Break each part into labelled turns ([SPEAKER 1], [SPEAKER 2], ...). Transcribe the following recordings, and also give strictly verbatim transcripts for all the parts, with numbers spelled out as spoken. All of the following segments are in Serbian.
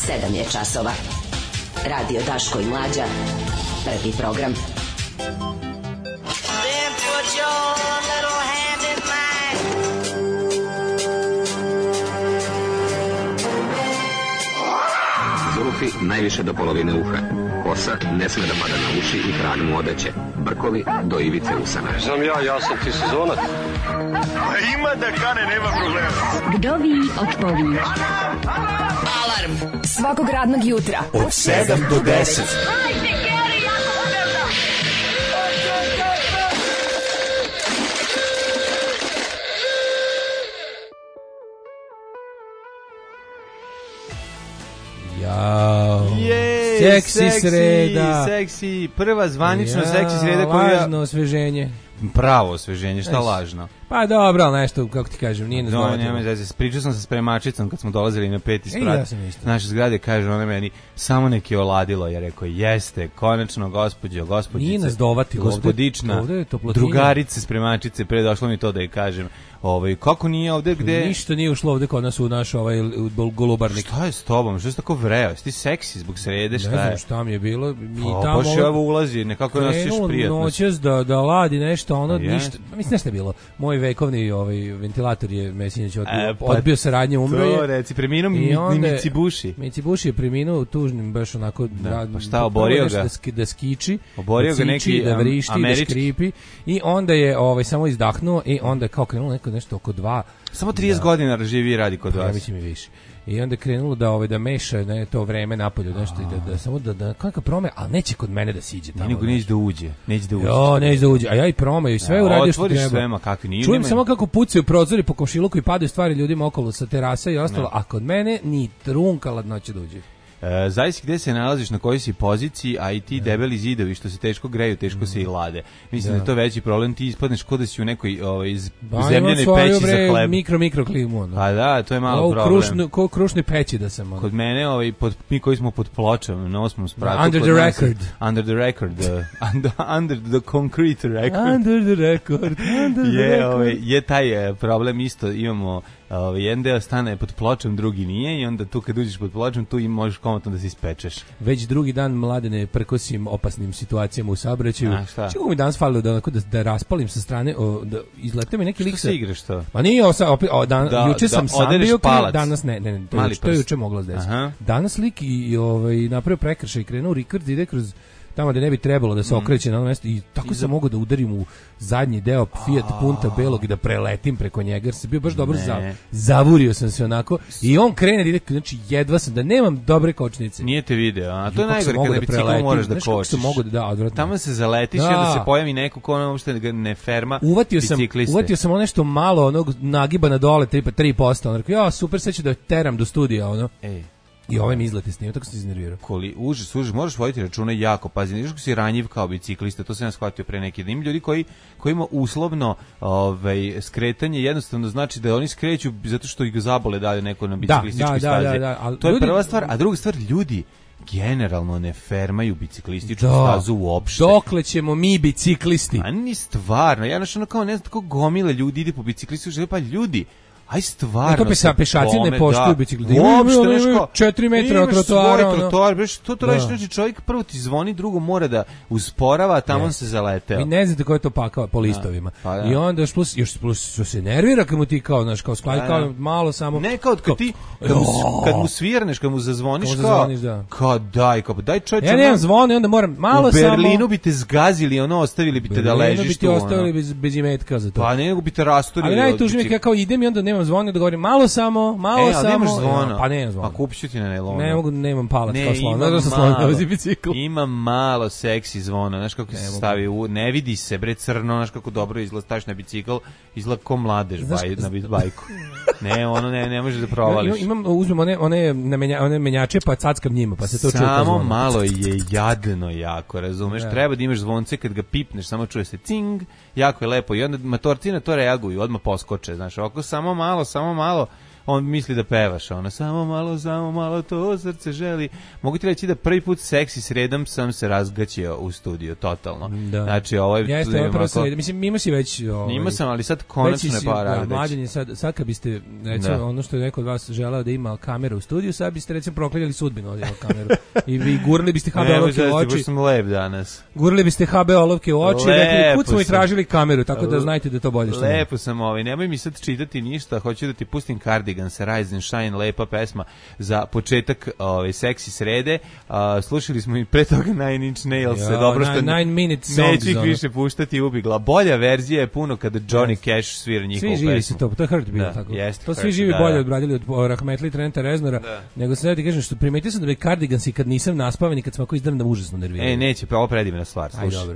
[SPEAKER 1] sedam je časova. Radio Daško i Mlađa. Prvi program. Then put your little hand in mine.
[SPEAKER 2] Zulufi najviše do polovine uha. Kosa ne sme da pada na uši i krag mu odeće. Brkovi do ivice usana.
[SPEAKER 3] Znam ja, ja sam ti sezonac.
[SPEAKER 4] A ima da kane, nema problema.
[SPEAKER 1] Kdovi od povi.
[SPEAKER 5] Alarm svakog radnog jutra
[SPEAKER 6] od sedam do deset.
[SPEAKER 5] Hajde, Geri, jako se velda.
[SPEAKER 6] Jao.
[SPEAKER 7] Jej,
[SPEAKER 6] seksi,
[SPEAKER 7] seksi
[SPEAKER 6] sreda.
[SPEAKER 7] Seksi, prva zvanično
[SPEAKER 6] ja,
[SPEAKER 7] seksi sreda koju ja...
[SPEAKER 6] Lažno osveženje.
[SPEAKER 7] Pravo osveženje, šta lažno?
[SPEAKER 6] Pa dobro, ali nešto, kako ti kažem, nije nas
[SPEAKER 7] no, nema zezati. Pričao sam sa spremačicom kad smo dolazili na peti sprat.
[SPEAKER 6] Ja sam isto.
[SPEAKER 7] Naše zgrade, kaže ona meni, samo neki oladilo. Ja rekao, jeste, konačno, gospođo, gospođice.
[SPEAKER 6] Nije nas dovatilo.
[SPEAKER 7] Gospodična,
[SPEAKER 6] ovde, ovde
[SPEAKER 7] drugarice, spremačice, pre došlo mi to da je kažem. Ovaj, kako nije ovde, gde...
[SPEAKER 6] Ništa nije ušlo ovde kod nas u naš ovaj golubarnik.
[SPEAKER 7] Šta je s tobom? Što si tako vreo? Jesi ti seksi zbog srede? Šta je?
[SPEAKER 6] Ne znam šta mi je bilo. Mi
[SPEAKER 7] o,
[SPEAKER 6] tamo...
[SPEAKER 7] Baš je ovo ulazi, nekako nas još prijatno.
[SPEAKER 6] Noćas da, da ladi nešto, ono,
[SPEAKER 7] yes.
[SPEAKER 6] ništa. Mislim, nešto je bilo. Moj vekovni ovaj, ventilator je Mesinić odbio,
[SPEAKER 7] e, pa,
[SPEAKER 6] odbio saradnje, umro je.
[SPEAKER 7] To reci, preminuo mi Mitsubishi.
[SPEAKER 6] Mitsubishi je preminuo tužnim, baš onako...
[SPEAKER 7] Da, pa šta, oborio ga?
[SPEAKER 6] Da, ski, da skiči,
[SPEAKER 7] oborio
[SPEAKER 6] da
[SPEAKER 7] ga neki
[SPEAKER 6] da vrišti,
[SPEAKER 7] američki.
[SPEAKER 6] Da škripi. I onda je ovaj, samo izdahnuo i onda je kao krenulo neko nešto oko dva...
[SPEAKER 7] Samo trideset da, godina živi i radi kod vas.
[SPEAKER 6] Ja mislim i više. I onda je krenulo da ovaj da meša ne, to vreme napolju nešto i da, da samo da da kako prome, al neće kod mene da siđe tamo.
[SPEAKER 7] Nego neće da uđe, neće da uđe.
[SPEAKER 6] Jo, neće da uđe. A ja i promaju sve ja, uradio što treba.
[SPEAKER 7] Sve, ma kakvi nije.
[SPEAKER 6] Čujem samo kako pucaju prozori po komšiluku i padaju stvari ljudima okolo sa terasa i ostalo, ne. A kod mene ni trunka ladnoće da uđe.
[SPEAKER 7] E, zavisi gde se nalaziš, na kojoj si poziciji, a i ti ja. Debeli zidovi što se teško greju, teško mm. se i lade. Mislim ja. Da je to veći problem, ti ispadneš kod da si u nekoj ovaj, zemljenoj peći bre, za hleb.
[SPEAKER 6] Mikro, mikro klimu. No.
[SPEAKER 7] A da, to je malo
[SPEAKER 6] o,
[SPEAKER 7] problem.
[SPEAKER 6] Krušnu, ko krušnoj peći da sam. Ono.
[SPEAKER 7] Kod mene, ovaj, pod, mi koji smo pod pločom, na osmom spratu.
[SPEAKER 6] Under the record.
[SPEAKER 7] Nas, under the record. Uh, under, under the concrete record.
[SPEAKER 6] Under the record. Under the
[SPEAKER 7] je,
[SPEAKER 6] record.
[SPEAKER 7] Ovaj, je taj problem isto, imamo... Ovaj jedan deo stane pod pločom, drugi nije i onda tu kad uđeš pod pločom tu i možeš komotno da se ispečeš.
[SPEAKER 6] Već drugi dan Mladene prkosim opasnim situacijama u saobraćaju. Čemu mi danas falilo da onako da, da raspalim sa strane, o, da izlete mi neki lik
[SPEAKER 7] sa igraš to.
[SPEAKER 6] Ma nije, o, opet, o, dan, da, juče sam
[SPEAKER 7] da,
[SPEAKER 6] sam bio
[SPEAKER 7] palac.
[SPEAKER 6] Danas ne, ne, ne to, je, to je juče moglo da se. Danas lik i, i ovaj napravio prekršaj i krenuo Rikard ide kroz tamo gde ne bi trebalo da se okreće na ono mesto i tako sam mogao da udarim u zadnji deo Fiat Punta belog i da preletim preko njega jer se bio baš dobro za, zavurio sam se onako i on krene da ide, znači jedva sam da nemam dobre kočnice.
[SPEAKER 7] Nije te video, a to je najgore kada bicikl moraš da kočiš.
[SPEAKER 6] Mogu da, da, odvratno.
[SPEAKER 7] Tamo se zaletiš i da. Da se pojavi neko ko ono uopšte ne ferma
[SPEAKER 6] uvatio sam,
[SPEAKER 7] bicikliste.
[SPEAKER 6] Uvatio sam ono nešto malo onog nagiba na dole tri posto, ono rekao, ja super, sad ću da teram do studija, ono. Ej. I ovaj mi izleti snimio, tako se iznervirao.
[SPEAKER 7] Koli, užas, užas, možeš voditi računa jako, pazi, niško si ranjiv kao biciklista, to sam ja shvatio pre neki dan. Ima ljudi koji, koji ima uslovno ovaj, skretanje, jednostavno znači da oni skreću zato što ih zabole dalje neko na biciklističkoj
[SPEAKER 6] da, da,
[SPEAKER 7] stazi.
[SPEAKER 6] Da, da, da,
[SPEAKER 7] to je
[SPEAKER 6] ljudi,
[SPEAKER 7] prva stvar, a druga stvar, ljudi generalno ne fermaju biciklističku da, stazu uopšte.
[SPEAKER 6] Dokle ćemo mi biciklisti?
[SPEAKER 7] A ni stvarno, ja našao kao ne znam tako gomile ljudi ide po biciklističkoj, pa ljudi aj stvarno.
[SPEAKER 6] To pesa pešaci ne poštuju bicikli.
[SPEAKER 7] Uopšte nešto
[SPEAKER 6] četiri metra od trotoara.
[SPEAKER 7] Imaš trotoar, bre, što to radiš, znači čovjek prvo ti zvoni, drugo mora da usporava, a tamo se zaleteo.
[SPEAKER 6] Vi ne znate ko je to pakao po listovima. Pa, ja. I onda još plus još plus što se nervira kad mu ti kao, znaš, kao skladi kao malo samo.
[SPEAKER 7] Ne kao kad ti kad mu, kad mu svirneš, kad mu zazvoniš kao.
[SPEAKER 6] Zazvoniš, da.
[SPEAKER 7] Kao daj, kao daj čovječe.
[SPEAKER 6] Ja nemam zvona, onda moram malo samo.
[SPEAKER 7] U Berlinu bi te zgazili, ono ostavili bi te da ležiš tu.
[SPEAKER 6] Bi ti ostavili bez bez imetka za to.
[SPEAKER 7] Pa ne nego bi te rasturili.
[SPEAKER 6] Ali najtužnije je kao idem i onda nemam zvona da govorim malo samo, malo
[SPEAKER 7] e,
[SPEAKER 6] samo.
[SPEAKER 7] Zvona.
[SPEAKER 6] Pa nemam zvona.
[SPEAKER 7] A kupit ću ti na nailonu.
[SPEAKER 6] Ne mogu, nemam palac
[SPEAKER 7] ne,
[SPEAKER 6] kao slon. Da sam slon vozi bicikl.
[SPEAKER 7] Ima malo seksi zvona, znaš kako ne se mogu. Stavi, u, ne vidi se, bre crno, znaš kako dobro izgleda, staviš na bicikl, izgleda ko mladež znaš, baj, na bajku. Ne, ono ne, ne možeš da provališ.
[SPEAKER 6] Ja, imam, uzmem one, one, menja, one menjače, pa cackam njima, pa se to čuje.
[SPEAKER 7] Samo malo je jadno jako, razumeš? Ja. Treba da imaš zvonce kad ga pipneš, samo čuje se cing, jako je lepo i onda motorci na to reaguju, odmah poskoče, znaš, oko samo malo, samo malo. on misli da pevaš, ona samo malo, samo malo to srce želi. Mogu ti reći da prvi put seksi sredom sam se razgaćio u studiju, totalno.
[SPEAKER 6] Da.
[SPEAKER 7] Znači, ovo je...
[SPEAKER 6] Jeste, ovo je prvo sred, mislim, ima si već... Ovaj,
[SPEAKER 7] ima sam, ali sad konačno je para.
[SPEAKER 6] Da, mlađan je sad, sad kad biste, recimo, da. ono što je neko od vas želao da ima kameru u studiju, sad biste, recimo, proklinjali sudbinu od kameru. I vi gurali biste ha be olovke u oči.
[SPEAKER 7] Ne, sam lep danas.
[SPEAKER 6] Gurali biste ha be olovke u oči i rekli, kud smo i tražili kameru, tako da znajte da je to bolje što ne.
[SPEAKER 7] Lepo sam ovaj, nemoj mi sad čitati ništa, hoću da ti pustim Cardigans, Rise and Shine, lepa pesma za početak ovaj, seksi srede. Uh, slušali smo i pre toga Nine Inch Nails, ja, dobro što
[SPEAKER 6] nine, nine minute songs,
[SPEAKER 7] neću ih više puštati ubigla. Bolja verzija je puno kada Johnny yes. Cash svira njihovu pesmu. Svi živi se to, to je Hurt bio, da, tako. Jest, to svi hurt, živi da, bolje odbradili od Rahmetli i Trenta Reznora, da. Nego se da ti kažem što primetio sam da bi Cardigans i kad nisam naspavan i kad sam ako izdrm da užasno nerviraju. E, neće, pa ovo predivna stvar, slušaj.
[SPEAKER 6] Aj, dobro.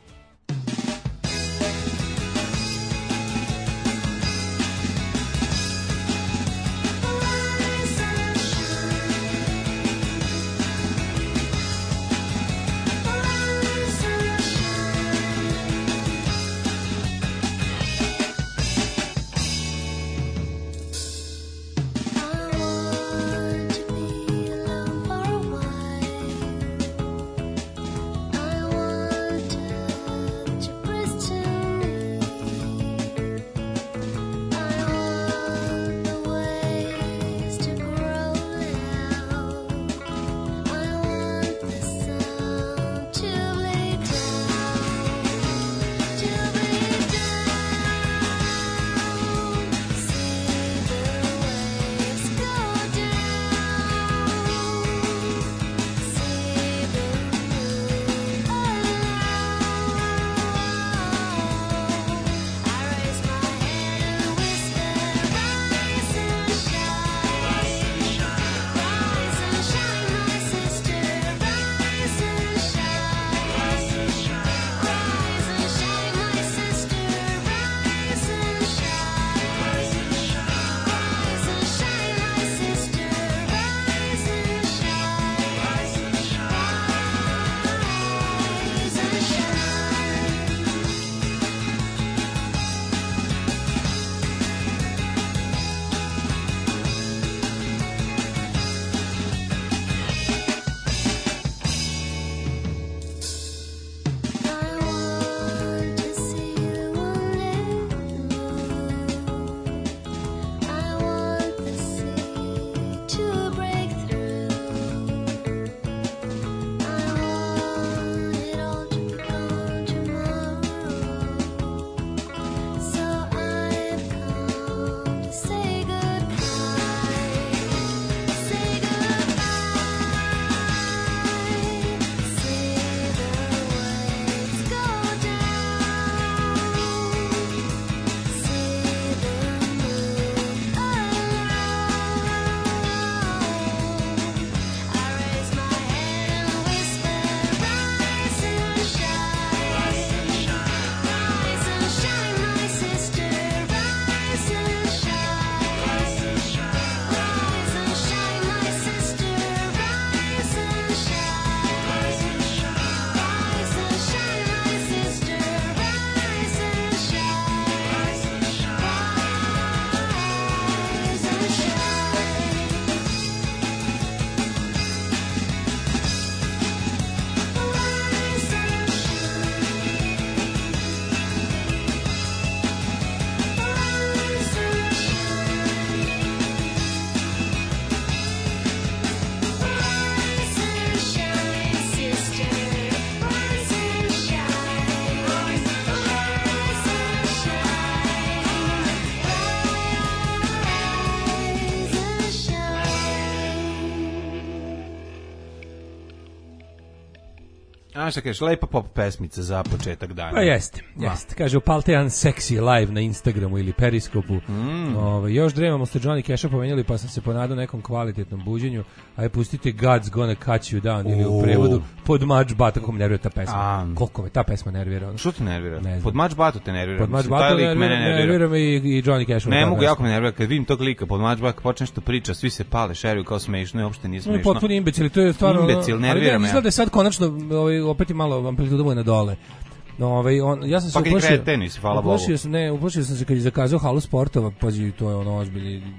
[SPEAKER 7] A šta kažeš, lepa pop pesmica za početak dana.
[SPEAKER 6] Pa jeste, jeste. Kaže, upalte jedan sexy live na Instagramu ili Periskopu. Mm. Ove, još dremamo ste Johnny Casha pomenjali, pa sam se ponadao nekom kvalitetnom buđenju. Aj pustite God's Gonna Cut You Down ili u prevodu Pod Much Bat, kako me nervira ta pesma. A. Koliko me ta pesma nervira. Ono.
[SPEAKER 7] Što te nervira? Pod Much Batu te nervira.
[SPEAKER 6] Pod Much Batu nervira, nervira me i, i Johnny Cash.
[SPEAKER 7] Ne mogu, jako me nervira. Kad vidim tog lika pod Much Bat, počne što priča, svi se pale, šeruju kao smešno i uopšte nije smešno.
[SPEAKER 6] No, potpuno imbecil, to je stvarno...
[SPEAKER 7] Imbecil, nervira me.
[SPEAKER 6] Izgleda da je sad konačno, ovaj, opet je malo amplituda mu je na dole. No, ovaj, on, ja sam se
[SPEAKER 7] uplašio... Pa kad tenis, hvala Bogu.
[SPEAKER 6] Sam, ne, uplašio sam se kad je zakazao halu sportova, pazi, to je ono ozbiljni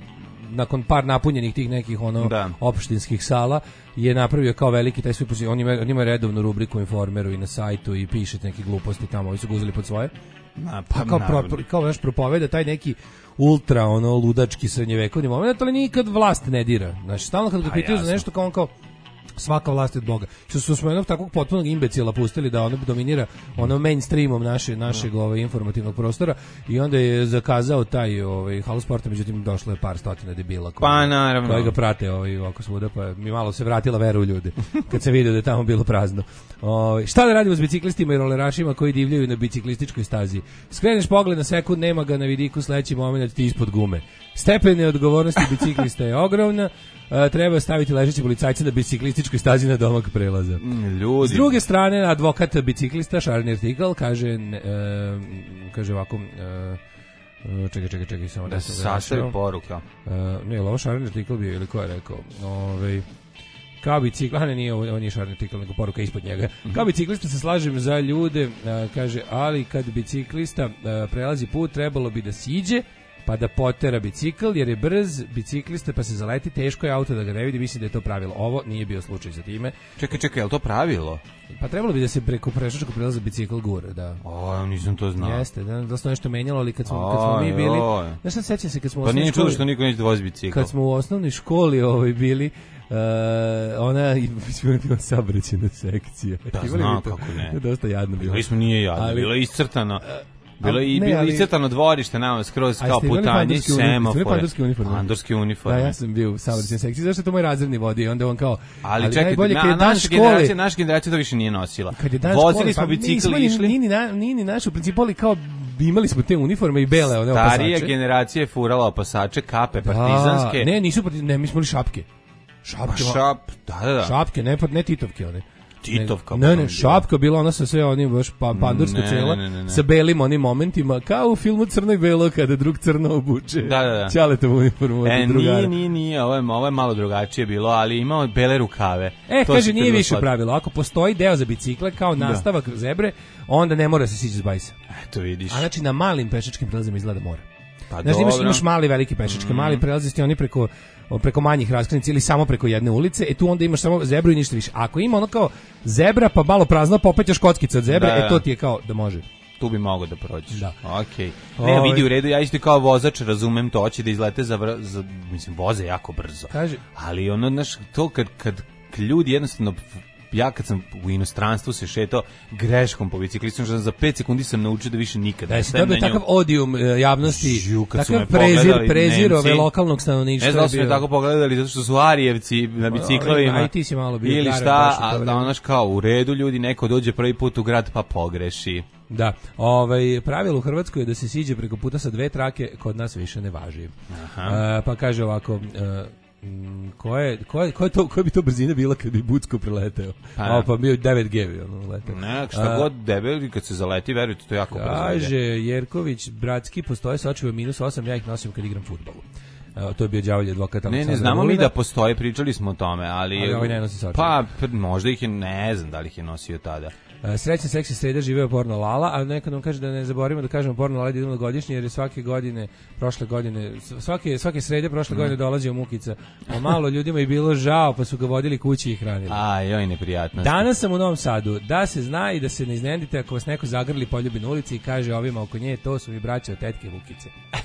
[SPEAKER 6] nakon par napunjenih tih nekih ono da. opštinskih sala je napravio kao veliki taj svoj, on ima, on ima redovnu rubriku u Informeru i na sajtu i piše neke gluposti tamo, ovi su ga uzeli pod svoje. Na, pa, pa kao, pro, kao naš propoveda taj neki ultra ono ludački srednjevekovni moment, ali nikad vlast ne dira. Znači stalno kad ga pa, pitaju za nešto kao on kao svaka vlast je od Boga. Što su smo jednog takvog potpunog imbecila pustili da ono dominira ono mainstreamom naše našeg ovaj informativnog prostora i onda je zakazao taj ovaj Halo Sporta, međutim došlo je par stotina debila koji,
[SPEAKER 7] pa, naravno.
[SPEAKER 6] koji ga prate ovaj oko svuda, pa mi malo se vratila vera u ljude kad se vidio da je tamo bilo prazno. Ovaj šta da radimo s biciklistima i rolerašima koji divljaju na biciklističkoj stazi? Skreneš pogled na sekund, nema ga na vidiku, sledeći momenat ti ispod gume. Stepen neodgovornosti biciklista je ogromna. Uh, treba staviti ležeći policajca na biciklističkoj stazi na domak prelaza.
[SPEAKER 7] Mm, ljudi.
[SPEAKER 6] S druge strane, advokat biciklista Šarni Artikal kaže, uh, kaže ovako, uh, čekaj, čekaj, čekaj, samo
[SPEAKER 7] da se sastavi poruka.
[SPEAKER 6] Uh, ne, ovo Šarni Artikal bio, ili ko je rekao? Ove, kao biciklista, ne, nije, ovo nije Šarni Artikal, nego poruka ispod njega. Mm-hmm. Kao biciklista se slažem za ljude, uh, kaže, ali kad biciklista uh, prelazi put, trebalo bi da siđe, pa da potera bicikl, jer je brz biciklista, pa se zaleti, teško je auto da ga ne vidi, mislim da je to pravilo. Ovo nije bio slučaj sa time.
[SPEAKER 7] Čekaj, čekaj, je li to pravilo?
[SPEAKER 6] Pa trebalo bi da se preko pešačkog prelaza bicikl gura, da.
[SPEAKER 7] O, nisam to znao.
[SPEAKER 6] Jeste, da, da se nešto menjalo, ali kad smo, kad smo mi bili... Znaš šta, sećam se kad smo u
[SPEAKER 7] pa
[SPEAKER 6] osnovnoj
[SPEAKER 7] nije
[SPEAKER 6] školi...
[SPEAKER 7] čudo što niko neće da vozi bicikl.
[SPEAKER 6] Kad smo u osnovnoj školi ovaj, bili, uh, ona je bila saobraćajna sekcija.
[SPEAKER 7] Da, znam kako ne.
[SPEAKER 6] Dosta jadno bilo.
[SPEAKER 7] Bilo smo nije jadno, ali, bilo iscrtano. Bilo je i bilo ali... iscrtano dvorište nama skroz kao putanje, semafore.
[SPEAKER 6] Pandurske uniforme.
[SPEAKER 7] Pandurske uniforme.
[SPEAKER 6] Da, ja sam bio u saobraćajnoj sekciji, zašto je to moj razredni vodio i onda on kao...
[SPEAKER 7] Ali, ali čekaj, na, naša generacija, naša generacija to više nije nosila. Vozili smo bicikl i išli...
[SPEAKER 6] Nini, na, nini naš, u principu, ali kao imali smo te uniforme i bele one opasače.
[SPEAKER 7] Starija generacija je furala opasače, kape, partizanske.
[SPEAKER 6] Da, ne, nisu partizanske, ne, mi smo li šapke.
[SPEAKER 7] Šapke, šap, da, da, da.
[SPEAKER 6] Šapke, ne, ne titovke one.
[SPEAKER 7] Titovka.
[SPEAKER 6] Ne, ne, šapka bila ona sa sve onim baš pa, pandurska cela, ne, ne, ne. Sa belim onim momentima, kao u filmu Crno i belo, kada drug crno obuče.
[SPEAKER 7] Da, da, da.
[SPEAKER 6] Ćaletovu uniformu.
[SPEAKER 7] E, nije, nije, nije, ovo je, ovo je malo drugačije bilo, ali imao bele rukave.
[SPEAKER 6] E, to kaže, nije više slad... pravilo. Ako postoji deo za bicikle, kao nastavak da. Zebre, onda ne mora se sići s bajsa.
[SPEAKER 7] Eto, vidiš.
[SPEAKER 6] A znači, na malim pešačkim prelazima izgleda mora. Pa znači, imaš, imaš mali, veliki pešačke. Mm. Mali prelazi ste oni preko preko manjih raskrsnica ili samo preko jedne ulice, e tu onda imaš samo zebru i ništa više. Ako ima ono kao zebra pa malo prazna, pa opet još kockica od zebre, da, e to ti je kao da može.
[SPEAKER 7] Tu bi mogao da prođeš.
[SPEAKER 6] Da.
[SPEAKER 7] Okej. Okay. Ne, vidi u redu, ja isto kao vozač razumem to, hoće da izlete za, vr... za mislim, voze jako brzo.
[SPEAKER 6] Kaže.
[SPEAKER 7] Ali ono, znaš, to kad, kad ljudi jednostavno... Ja kad sam u inostranstvu se šetao greškom po biciklistu, za pet sekundi sam naučio da više nikada
[SPEAKER 6] ne stajem na njom. Takav odijum javnosti, Žu, takav prezir, prezir ove lokalnog stanovništva.
[SPEAKER 7] Ne znam da su me tako pogledali, zato što su Arijevci na biciklovima.
[SPEAKER 6] A i ti si malo bio.
[SPEAKER 7] Ili šta, a da onaš kao u redu ljudi, neko dođe prvi put u grad pa pogreši.
[SPEAKER 6] Da, ovaj, pravilo u Hrvatskoj je da se siđe preko puta sa dve trake, kod nas više ne važi. Aha. Uh, pa kaže ovako... Uh, Ko je, ko je, ko je to, koja bi to brzina bila kad bi Bucko preleteo? Pa, o, pa bio devet G bi ono leteo.
[SPEAKER 7] Ne, šta god debel, kad se zaleti, verujte, to je jako brzo.
[SPEAKER 6] Kaže Jerković, bratski, postoje sočivo minus osam, ja ih nosim kad igram fudbal. Evo, to je bio đavolji advokat.
[SPEAKER 7] Ne, ne, znamo mi da postoje, pričali smo o tome, ali...
[SPEAKER 6] Ali ovaj ne nosi sočivo.
[SPEAKER 7] Pa, možda ih je, ne znam da li ih je nosio tada.
[SPEAKER 6] Srećan seksi sreda živeo porno Lala, a nekad nam kaže da ne zaboravimo da kažemo porno Lala da idemo na godišnji, jer je svake godine, prošle godine, svake, svake srede prošle godine dolazio Mukica. A malo ljudima je bilo žao, pa su ga vodili kući i hranili.
[SPEAKER 7] A, joj, neprijatno.
[SPEAKER 6] Danas sam u Novom Sadu, da se zna i da se ne iznendite ako vas neko zagrli poljubi na ulici i kaže ovima oko nje, to su mi braća od tetke Vukice.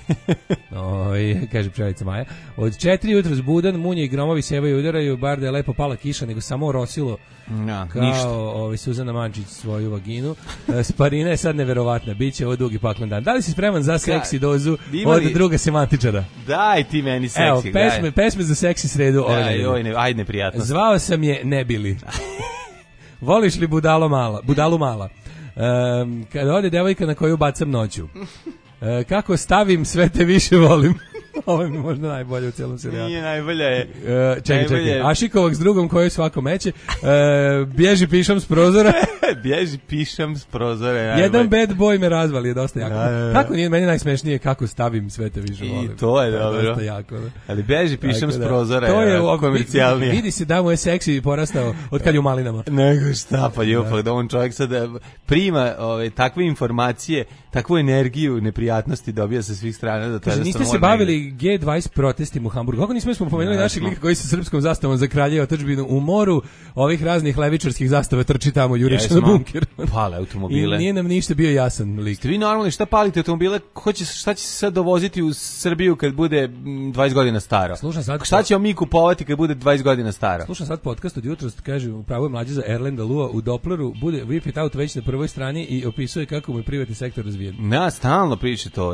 [SPEAKER 6] Oj, kaže pčelica Maja. Od četiri jutro zbudan, munje i gromovi sevaju i udaraju, bar da je lepo pala kiša, nego samo rosilo.
[SPEAKER 7] Ja,
[SPEAKER 6] kao ništa. Ovaj Suzana Mančić svoju vaginu. Sparina je sad neverovatna, biće ovo dugi paklan dan. Da li si spreman za seksi dozu od druga semantičara?
[SPEAKER 7] Daj ti meni seksi.
[SPEAKER 6] Evo, pesme, pesme za seksi sredu.
[SPEAKER 7] Aj, oj, ne, ajde neprijatno.
[SPEAKER 6] Zvao sam je Ne bili. Voliš li budalo mala? Budalu mala. Um, kada ode devojka na koju bacam noću. Uh, kako stavim sve te više volim. Ovo je možda najbolje u cijelom serijalu.
[SPEAKER 7] Nije najbolje je.
[SPEAKER 6] Uh, čekaj, najbolje čekaj. Ašikovak s drugom koju svako meće. Uh, bježi pišam s prozora.
[SPEAKER 7] Bježi pišam s prozora.
[SPEAKER 6] Jedan bad boy me razvali, je dosta jako. Da, da, da. Kako nije meni najsmešnije kako stavim sve te više volim.
[SPEAKER 7] I to je dobro.
[SPEAKER 6] Dosta jako. Da.
[SPEAKER 7] Ali bježi pišam s prozora. To je ovo komercijalnije.
[SPEAKER 6] Vidi se da mu je seksi porastao od kad je u malinama.
[SPEAKER 7] Nego šta, pa jupak, da on čovjek sad prima ove, takve informacije, takvu energiju neprijatnosti dobija sa svih strana. Da
[SPEAKER 6] kaže, niste se bavili G dvadeset protestima u Hamburgu. Kako nismo smo pomenuli naših lika koji sa srpskom zastavom za kralje otadžbinu u moru, ovih raznih levičarskih zastava trči tamo jureće na bunker.
[SPEAKER 7] Pale automobile.
[SPEAKER 6] I nije nam ništa bio jasan lik.
[SPEAKER 7] Ste vi normalni, šta palite automobile? Ko će, šta će se sad dovoziti u Srbiju kad bude dvadeset godina staro?
[SPEAKER 6] Slušam sad,
[SPEAKER 7] šta ćemo mi kupovati kad bude dvadeset godina staro?
[SPEAKER 6] Slušam sad podcast od jutros, kaže, upravo je mlađe za Erlenda Lua u Doppleru, bude Whip It Out već na prvoj strani i opisuje kako mu je privatni sektor razvijen.
[SPEAKER 7] Na, stalno priče to.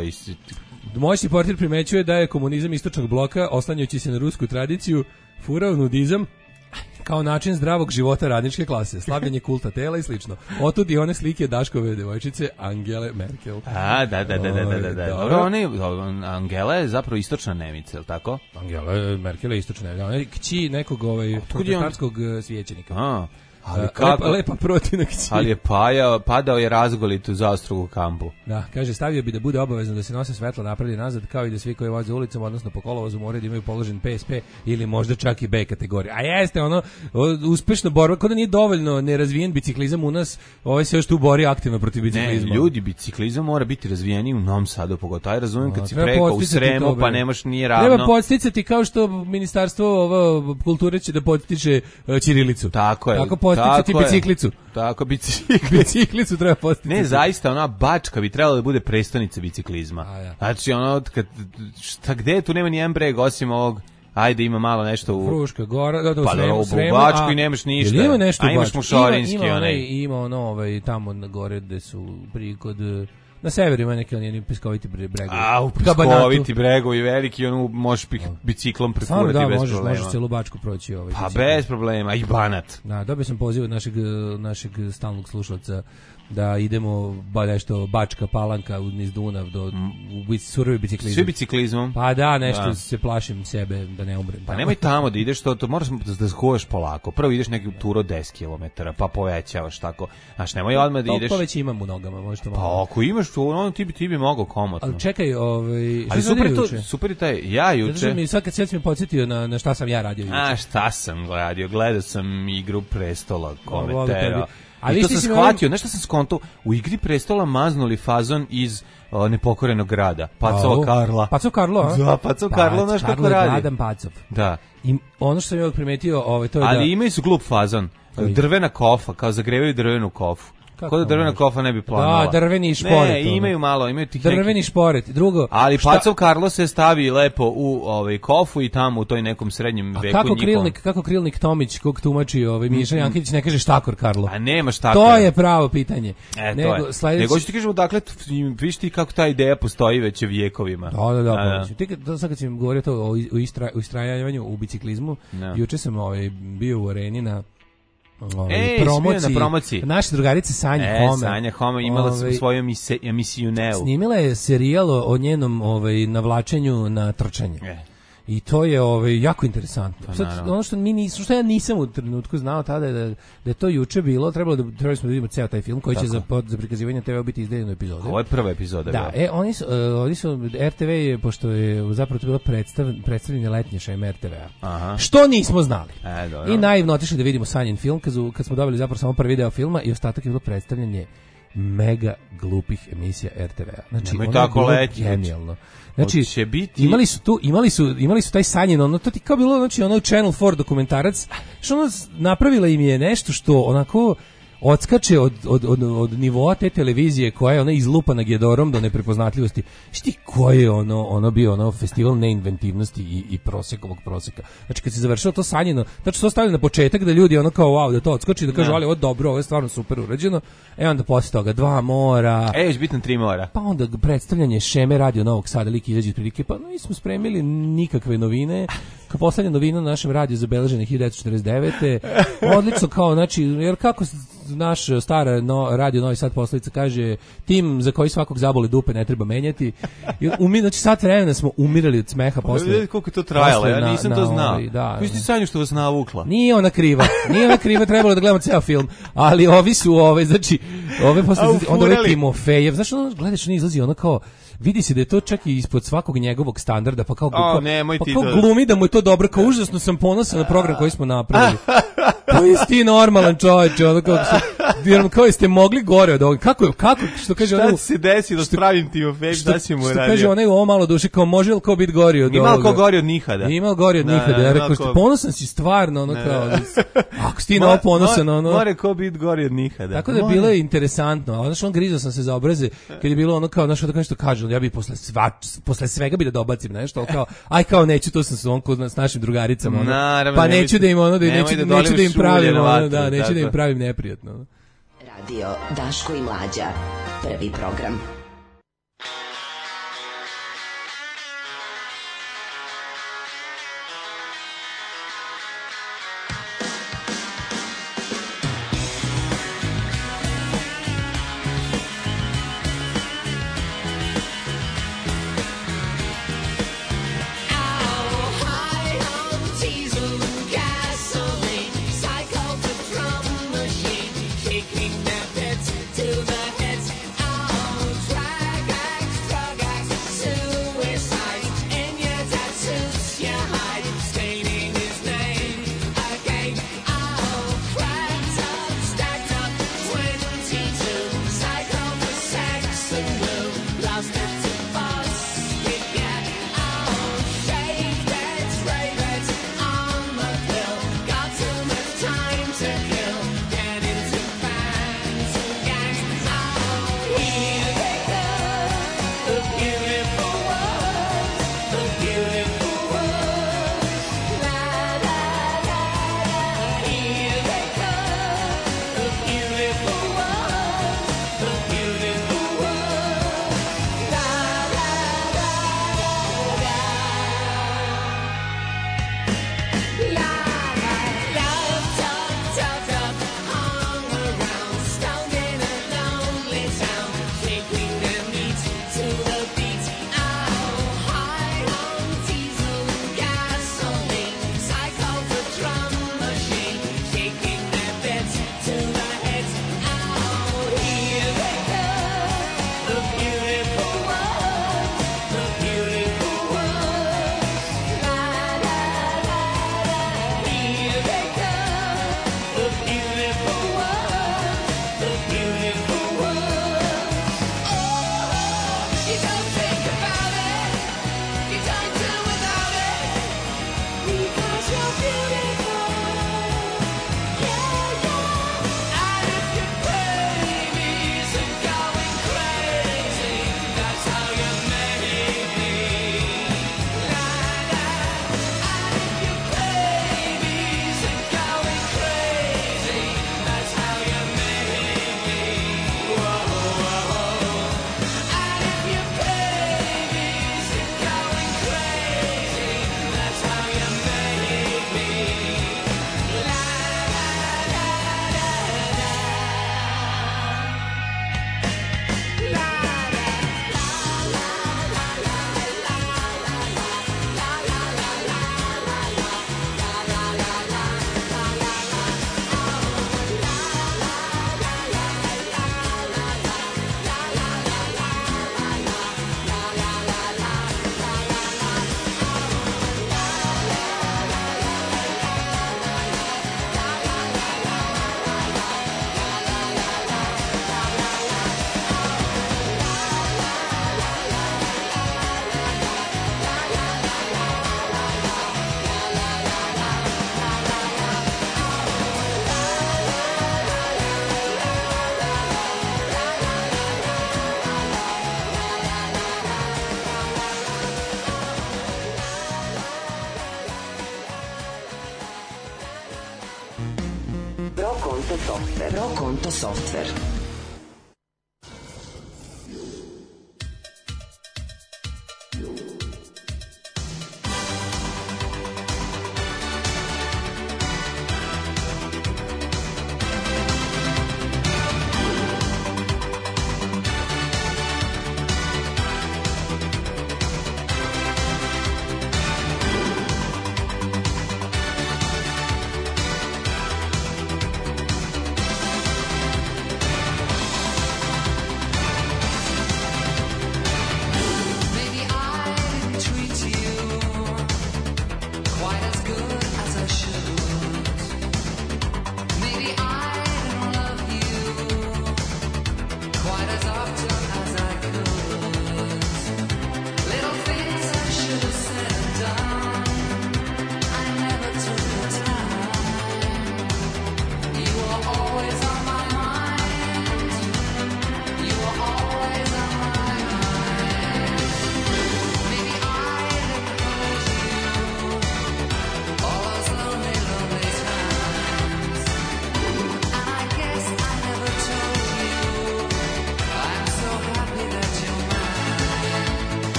[SPEAKER 6] Moćni portir primećuje da je komunizam istočnog bloka, oslanjajući se na rusku tradiciju, furao nudizam kao način zdravog života radničke klase, slavljenje kulta tela i slično. Otud i one slike Daškove devojčice Angele Merkel.
[SPEAKER 7] A, da, da, da, da, da, da. Dobro, one, Angela je zapravo istočna Nemica, je li tako?
[SPEAKER 6] Angela Merkel je istočna Nemica. Ona je kći nekog ovaj, protestanskog svećenika.
[SPEAKER 7] A, ali
[SPEAKER 6] kako? Lepa, lepa protivna kći.
[SPEAKER 7] Ali je paja, padao je razgolit u Zaostrugu kampu.
[SPEAKER 6] Da, kaže, stavio bi da bude obavezno da se nose svetlo napred i nazad, kao i da svi koji voze ulicom, odnosno po kolovozu, moraju da imaju položen P S P ili možda čak i B kategorija. A jeste, ono, uspešno borba, kod da nije dovoljno nerazvijen biciklizam u nas, ovaj se još tu bori aktivno protiv biciklizma.
[SPEAKER 7] Ne, ljudi, biciklizam mora biti razvijeniji u Novom Sadu, pogotovo. Aj razumijem kad si preko u Sremu, pa nemaš nije ravno.
[SPEAKER 6] Treba podsticati kao što ministarstvo ovo, kulture će da podstiče uh, ćirilicu.
[SPEAKER 7] Tako je.
[SPEAKER 6] Tako podsticati biciklicu.
[SPEAKER 7] Tako, biciklicu.
[SPEAKER 6] Biciklicu treba podsticati.
[SPEAKER 7] Ne, zaista, ona Bačka bi trebala da bude prestonica biciklizma.
[SPEAKER 6] A, ja.
[SPEAKER 7] Znači, ono, kad, šta, gde tu nema ni jedan breg, osim ovog, ajde, ima malo nešto u...
[SPEAKER 6] Fruška Gora, da, da, u
[SPEAKER 7] pa,
[SPEAKER 6] Sremu,
[SPEAKER 7] u
[SPEAKER 6] Sremu,
[SPEAKER 7] Bačku
[SPEAKER 6] a,
[SPEAKER 7] i nemaš ništa.
[SPEAKER 6] Ima nešto
[SPEAKER 7] a imaš Mušorinski,
[SPEAKER 6] ima, ima
[SPEAKER 7] onaj.
[SPEAKER 6] Ima ono, ovaj, tamo na gore gde su pri kod... Na severu ima neki oni piskoviti bregovi.
[SPEAKER 7] A, u piskoviti bregovi veliki, ono možeš biciklom prekurati
[SPEAKER 6] da,
[SPEAKER 7] bez
[SPEAKER 6] možeš,
[SPEAKER 7] problema.
[SPEAKER 6] možeš celu Bačku proći. Ovaj,
[SPEAKER 7] pa biciklom. Bez problema, i Banat.
[SPEAKER 6] Da, dobio sam poziv od našeg, našeg stalnog slušalca da idemo ba nešto Bačka Palanka niz Dunav do u surovi biciklizam.
[SPEAKER 7] Svi biciklizmom?
[SPEAKER 6] Pa da, nešto da. Se plašim sebe da ne umrem.
[SPEAKER 7] Pa nemoj tamo da ideš, to, to moraš da, da zhodaš polako. Prvo ideš neki turo deset kilometara, pa povećavaš tako. Znaš, nemoj odmah da ideš.
[SPEAKER 6] To već imam u nogama, možeš to malo.
[SPEAKER 7] Pa ako imaš to, ono ti bi ti bi mogao komotno.
[SPEAKER 6] Ali čekaj, ovaj,
[SPEAKER 7] ali super to, super je taj, ja juče.
[SPEAKER 6] Znači mi svaka cel mi podsjetio na na šta sam ja radio juče.
[SPEAKER 7] A šta sam radio? Gledao sam Igru prestola, komentara.
[SPEAKER 6] Ali
[SPEAKER 7] to sam shvatio, nešto sam skonto, u Igri prestola maznuli fazon iz o, Nepokorenog grada, Pacova Karla.
[SPEAKER 6] Pacov Karlo, a?
[SPEAKER 7] Da, Pacov Karlo, znaš kako radi.
[SPEAKER 6] Adam Pacov.
[SPEAKER 7] Da.
[SPEAKER 6] I ono što sam ja primetio, ovaj, to je
[SPEAKER 7] ali
[SPEAKER 6] da...
[SPEAKER 7] imaju su glup fazon, drvena kofa, kao zagrevaju drvenu kofu. Kako da drvena kofa ne bi planula.
[SPEAKER 6] Da, drveni šporet.
[SPEAKER 7] Ne, imaju malo, imaju tih
[SPEAKER 6] drveni neki... šporet. Drugo,
[SPEAKER 7] ali šta... Pacov Karlo se stavi lepo u ovaj kofu i tamo u toj nekom srednjem
[SPEAKER 6] a
[SPEAKER 7] veku
[SPEAKER 6] kako
[SPEAKER 7] njihovom.
[SPEAKER 6] Krilnik, kako Krilnik Tomić kog tumači ovaj Miša Jankić ne kaže štakor Karlo.
[SPEAKER 7] A nema štakor.
[SPEAKER 6] To je pravo pitanje.
[SPEAKER 7] E,
[SPEAKER 6] nego
[SPEAKER 7] to je.
[SPEAKER 6] Sledeći...
[SPEAKER 7] Nego ću ti kažem dakle vidiš ti kako ta ideja postoji već vjekovima.
[SPEAKER 6] Da, da, da. da. Ti kad sad kad sam govorio to o istrajavanju u biciklizmu, no. Juče sam ovaj bio u areni na Ovaj,
[SPEAKER 7] Ej, promociji, na promociji.
[SPEAKER 6] Naša drugarica Sanja
[SPEAKER 7] e,
[SPEAKER 6] Home.
[SPEAKER 7] Sanja Home imala ovaj, svoju emisiju Neu.
[SPEAKER 6] Snimila je serijal o njenom ovaj, navlačenju na trčanje. E. I to je ovaj jako interesantno. Pa, sad, ono što mi nismo, što ja nisam u trenutku znao tada da, da je to juče bilo, trebalo da trebali smo da vidimo ceo taj film koji Tako. će za pod, za prikazivanje te ve biti izdeljen u epizodi.
[SPEAKER 7] Ovo je prva epizoda.
[SPEAKER 6] Da, e oni su, uh, oni su R T V je pošto je zapravo to bilo predstav, predstavljanje letnje šeme R T V-a. Što nismo znali.
[SPEAKER 7] E, dobro.
[SPEAKER 6] I naivno otišli da vidimo Sanjin film kad, kad smo dobili zapravo samo prvi deo filma i ostatak je bilo predstavljanje mega glupih emisija R T V-a. Znači,
[SPEAKER 7] ono tako je bilo
[SPEAKER 6] genijalno. Znači,
[SPEAKER 7] će biti...
[SPEAKER 6] imali su tu, imali su, imali su taj Sanjin, ono, to ti kao bilo, znači, ono Channel four dokumentarac, što ono, napravila im je nešto što, onako, odskače od, od, od, od nivoa te televizije koja je ona izlupana Gedorom do neprepoznatljivosti. Šti koje je ono, ono bio ono festival neinventivnosti i, i prosekovog proseka. Znači kad se završilo to Sanjino, znači to stavili na početak da ljudi ono kao wow, da to odskoči, da kažu ali ovo dobro, ovo je stvarno super urađeno. E onda posle toga dva mora.
[SPEAKER 7] E, još bitno tri mora.
[SPEAKER 6] Pa onda predstavljanje šeme radio Novog Sada, lik izađe iz prilike, pa nismo spremili nikakve novine. Kao poslednja novina na našem radiju zabeležena hiljadu devetsto četrdeset devete. Odlično kao, znači, jer kako naš stara no, radio Novi Sad poslovica kaže tim za koji svakog zabole dupe ne treba menjati. Umi, znači sat vremena smo umirali od smeha posle.
[SPEAKER 7] Koliko je to trajalo, ja nisam na, to znao. Ovaj,
[SPEAKER 6] da,
[SPEAKER 7] vi ste Sanju što vas navukla.
[SPEAKER 6] Nije ona kriva, nije ona kriva, trebalo da gledamo ceo film, ali ovi su ove, znači, ove posle, onda ove Timofejev, znaš, ono, gledaš, ne izlazi ono kao, vidi se da je to čak i ispod svakog njegovog standarda, pa kao,
[SPEAKER 7] o,
[SPEAKER 6] pa kao glumi da mu je to dobro, kao užasno sam ponosan na program koji smo napravili. To je ti normalan čovječ, ono kao su, Jer kao jeste mogli gore od ovoga. Kako, kako, što kaže
[SPEAKER 7] šta
[SPEAKER 6] ono...
[SPEAKER 7] se desilo s pravim Timofejom, šta si mu radio?
[SPEAKER 6] Što kaže onaj ovo malo duše, kao može li kao biti gori od
[SPEAKER 7] ovoga? Ima kao gori od
[SPEAKER 6] Nihada. Ima gori od Nihada, ja rekao što ponosan si stvarno, ono kao... Ako si ti na ovo ponosan, ono...
[SPEAKER 7] More ko biti gori od Nihada.
[SPEAKER 6] Tako da je bilo interesantno, ono što on grizao sam se za obraze, kad je bilo ono kao, znaš, da nešto kaže, ja bi posle, sva, posle svega bi da dobacim nešto, kao, aj kao neću, tu sam se on kod s našim drugaricama, ono,
[SPEAKER 7] naravno,
[SPEAKER 6] pa neću da im ono, da, neću,
[SPEAKER 7] da,
[SPEAKER 6] neću da im pravim, ono,
[SPEAKER 7] vatru,
[SPEAKER 6] da, neću
[SPEAKER 7] tako.
[SPEAKER 6] da im pravim neprijatno.
[SPEAKER 1] Radio Daško i Mlađa, prvi program. Pro Konto softver.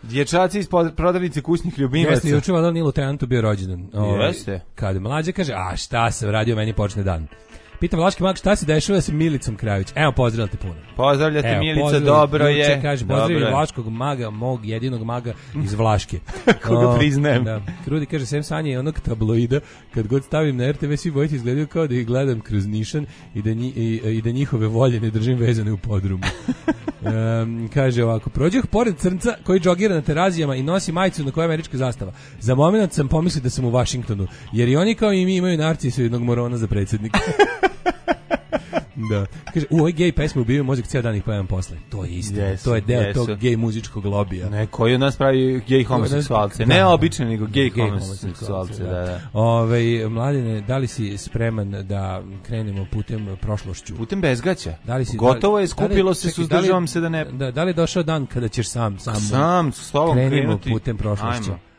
[SPEAKER 7] Dječaci iz prodavnice kućnih ljubimaca.
[SPEAKER 6] Jeste, juče valjda Nilu Tenantu bio rođendan.
[SPEAKER 7] Jeste.
[SPEAKER 6] Kad mlađe kaže, a šta sam radio, meni počne dan. Pita Vlaški mag šta se dešava sa Milicom Kravić. Evo, pozdravljate puno.
[SPEAKER 7] Pozdravljate
[SPEAKER 6] Evo,
[SPEAKER 7] Milica,
[SPEAKER 6] pozdrav,
[SPEAKER 7] dobro je.
[SPEAKER 6] Juče kaže, pozdravljam Vlaškog maga, mog jedinog maga iz Vlaške.
[SPEAKER 7] Koga priznajem.
[SPEAKER 6] Da. Krudi kaže, sem Sanje i onog tabloida, kad god stavim na er te ve, svi bojići izgledaju kao da ih gledam kroz nišan i da, nji, i, i da njihove volje ne držim vezane u podrumu. Um, kaže ovako, prođeh pored crnca koji džogira na terazijama i nosi majicu na kojoj je američka zastava. Za moment sam pomislio da sam u Vašingtonu, jer i oni kao i mi imaju narcisu jednog morona za predsjednika. Da. Kaže, u ovoj gej pesmi ubijaju mozak, cijel dan ih pojavam posle. To je isto. Yes, to je deo yes. tog gej muzičkog lobija.
[SPEAKER 7] Ne, koji od nas pravi gej homoseksualce. Ne obične, nego gej, gej homoseksualce. Da, da.
[SPEAKER 6] Ove, Mladine, da li si spreman da krenemo putem prošlošću?
[SPEAKER 7] Putem bezgaća.
[SPEAKER 6] Da li si,
[SPEAKER 7] Gotovo je, skupilo
[SPEAKER 6] da li,
[SPEAKER 7] se, suzdržavam se da ne...
[SPEAKER 6] Da, da li je došao dan kada ćeš sam, sam,
[SPEAKER 7] sam s tobom
[SPEAKER 6] krenemo
[SPEAKER 7] krenuti?
[SPEAKER 6] Putem prošlošću.
[SPEAKER 7] Ajmo.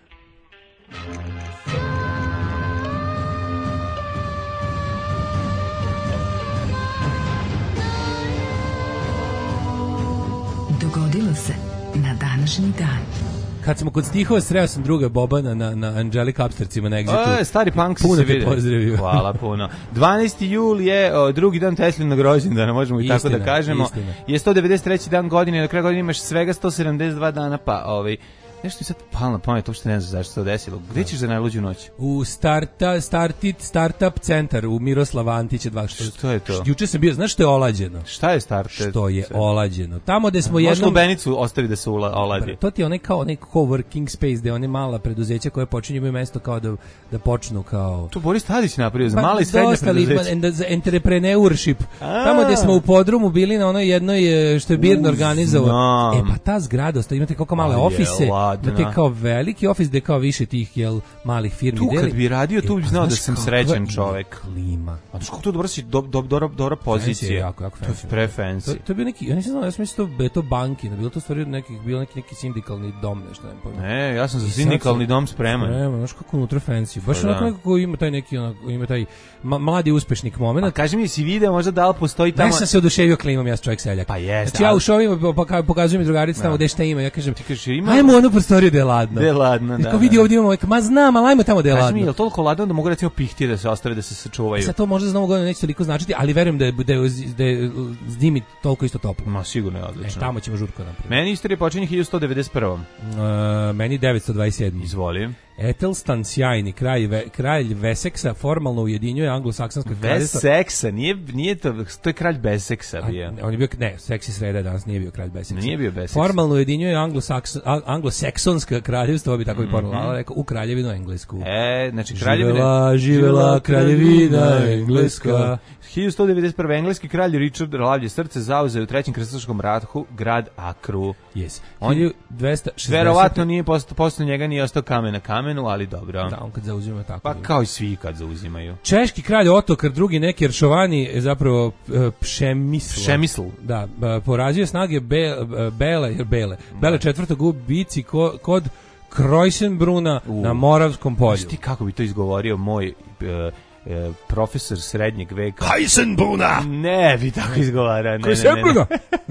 [SPEAKER 1] Dogodilo se na današnji dan.
[SPEAKER 6] Kad smo kod stihova, sreo sam druga Bobana na, na Angelika Upstarcima na Exitu.
[SPEAKER 7] O, stari punk
[SPEAKER 6] puno
[SPEAKER 7] se
[SPEAKER 6] te
[SPEAKER 7] vidi.
[SPEAKER 6] Pozdravio.
[SPEAKER 7] Hvala puno. dvanaesti jul je o, drugi dan Teslinog rođendana, možemo i
[SPEAKER 6] istina,
[SPEAKER 7] tako da kažemo.
[SPEAKER 6] Istina.
[SPEAKER 7] Je sto devedeset treći dan godine, na kraju godine imaš svega sto sedamdeset dva dana, pa ovaj... Nešto mi sad palo na pamet, uopšte ne znam zašto se to desilo. Gde ćeš za najluđu noć?
[SPEAKER 6] U starta, startit, startup centar u Miroslava Antića dva. Što,
[SPEAKER 7] što je to?
[SPEAKER 6] Juče sam bio, znaš što je olađeno?
[SPEAKER 7] Šta je startup?
[SPEAKER 6] Što je olađeno? Tamo gde smo jednom...
[SPEAKER 7] Možeš lubenicu ostavi da se oladi.
[SPEAKER 6] To ti je onaj kao onaj coworking space, gde one mala preduzeća koje počinju imaju mesto kao da, da počnu kao...
[SPEAKER 7] To Boris Tadić napravio za pa, mala i srednja preduzeća.
[SPEAKER 6] Za entrepreneurship. A. Tamo gde smo u podrumu bili na onoj jednoj što je Birn organizovao. E pa ta zgrada, imate koliko male a ofise. Imate kao veliki ofis gde kao više tih jel malih firmi
[SPEAKER 7] tu
[SPEAKER 6] deli.
[SPEAKER 7] Kad bi radio, tu bi znao da sam srećan čovek.
[SPEAKER 6] Klima.
[SPEAKER 7] A znaš kako to dobro si, do, do, do, dobra pozicija.
[SPEAKER 6] Jako, jako
[SPEAKER 7] to je pre fancy.
[SPEAKER 6] To, to je bio neki, ja nisam znao, ja sam mislio da je to banki, bilo to stvari nekih, bilo neki, neki sindikalni dom, nešto ne pojma.
[SPEAKER 7] Ne, ja sam za sindikalni dom spreman.
[SPEAKER 6] Spreman, znaš kako unutra fancy. Baš onako nekako ima taj neki, onako, ima taj ma, mladi uspešnik moment.
[SPEAKER 7] A kaži mi, si video možda da li postoji tamo...
[SPEAKER 6] Ne sam se oduševio klimom, ja sam čovjek seljak.
[SPEAKER 7] Pa jeste.
[SPEAKER 6] Znači ja u šovima pokazujem mi drugarici tamo gde šta ima, ja kažem,
[SPEAKER 7] ti kažeš, ima...
[SPEAKER 6] ajmo u onu prostoriju gde je ladno.
[SPEAKER 7] Ladno, da.
[SPEAKER 6] Kako vidi ovdje imamo, ma znam, ali ajmo tamo da je ladno.
[SPEAKER 7] Kaži mi, je li toliko ladno da mogu recimo pihti da se ostave da se sačuvaju?
[SPEAKER 6] Sad to možda za novu godinu neće toliko značiti, ali verujem da je, da je, da je zimi toliko isto toplo.
[SPEAKER 7] Ma sigurno je odlično.
[SPEAKER 6] E, tamo ćemo žurko napraviti.
[SPEAKER 7] Meni istorija počinje hiljadu sto devedeset prvi. Uh,
[SPEAKER 6] meni devetsto dvadeset sedmi.
[SPEAKER 7] Izvoli.
[SPEAKER 6] Etelstan sjajni, kralj, ve, kralj Veseksa formalno ujedinjuje anglosaksonsko kraljevstvo.
[SPEAKER 7] Veseksa, nije, nije to, to je kralj bez seksa bio.
[SPEAKER 6] On je bio, ne, seksi sreda danas nije bio kralj bez seksa.
[SPEAKER 7] Nije bio bez seksa.
[SPEAKER 6] Formalno ujedinjuje anglosaksonsko kraljevstvo, bi tako bi porno, rekao, u kraljevinu Englesku.
[SPEAKER 7] E, znači kraljevina...
[SPEAKER 6] Živela, živela kraljevina Engleska.
[SPEAKER 7] hiljadu sto devedeset prvi. engleski kralj Richard Lavlje srce zauzeo u trećem krstaškom ratu grad Akru.
[SPEAKER 6] Yes. On hiljadu dvesta šezdeset.
[SPEAKER 7] Verovatno nije posle, posle njega nije ostao kamen na kamenu, ali dobro.
[SPEAKER 6] Da, on kad zauzima tako.
[SPEAKER 7] Pa kao i svi kad zauzimaju.
[SPEAKER 6] Češki kralj Otokar drugi neki Eršovani zapravo Pšemisl.
[SPEAKER 7] Pšemisl.
[SPEAKER 6] Da, porazio snage Be, Bele, jer Bele. Bele četvrtog u bici ko, kod Krojsenbruna uh. na Moravskom polju.
[SPEAKER 7] Znaš ti kako bi to izgovorio moj uh, E, profesor srednjeg veka.
[SPEAKER 6] Kajsenbruna!
[SPEAKER 7] Ne, bi tako izgovara.
[SPEAKER 6] Kajsenbruna!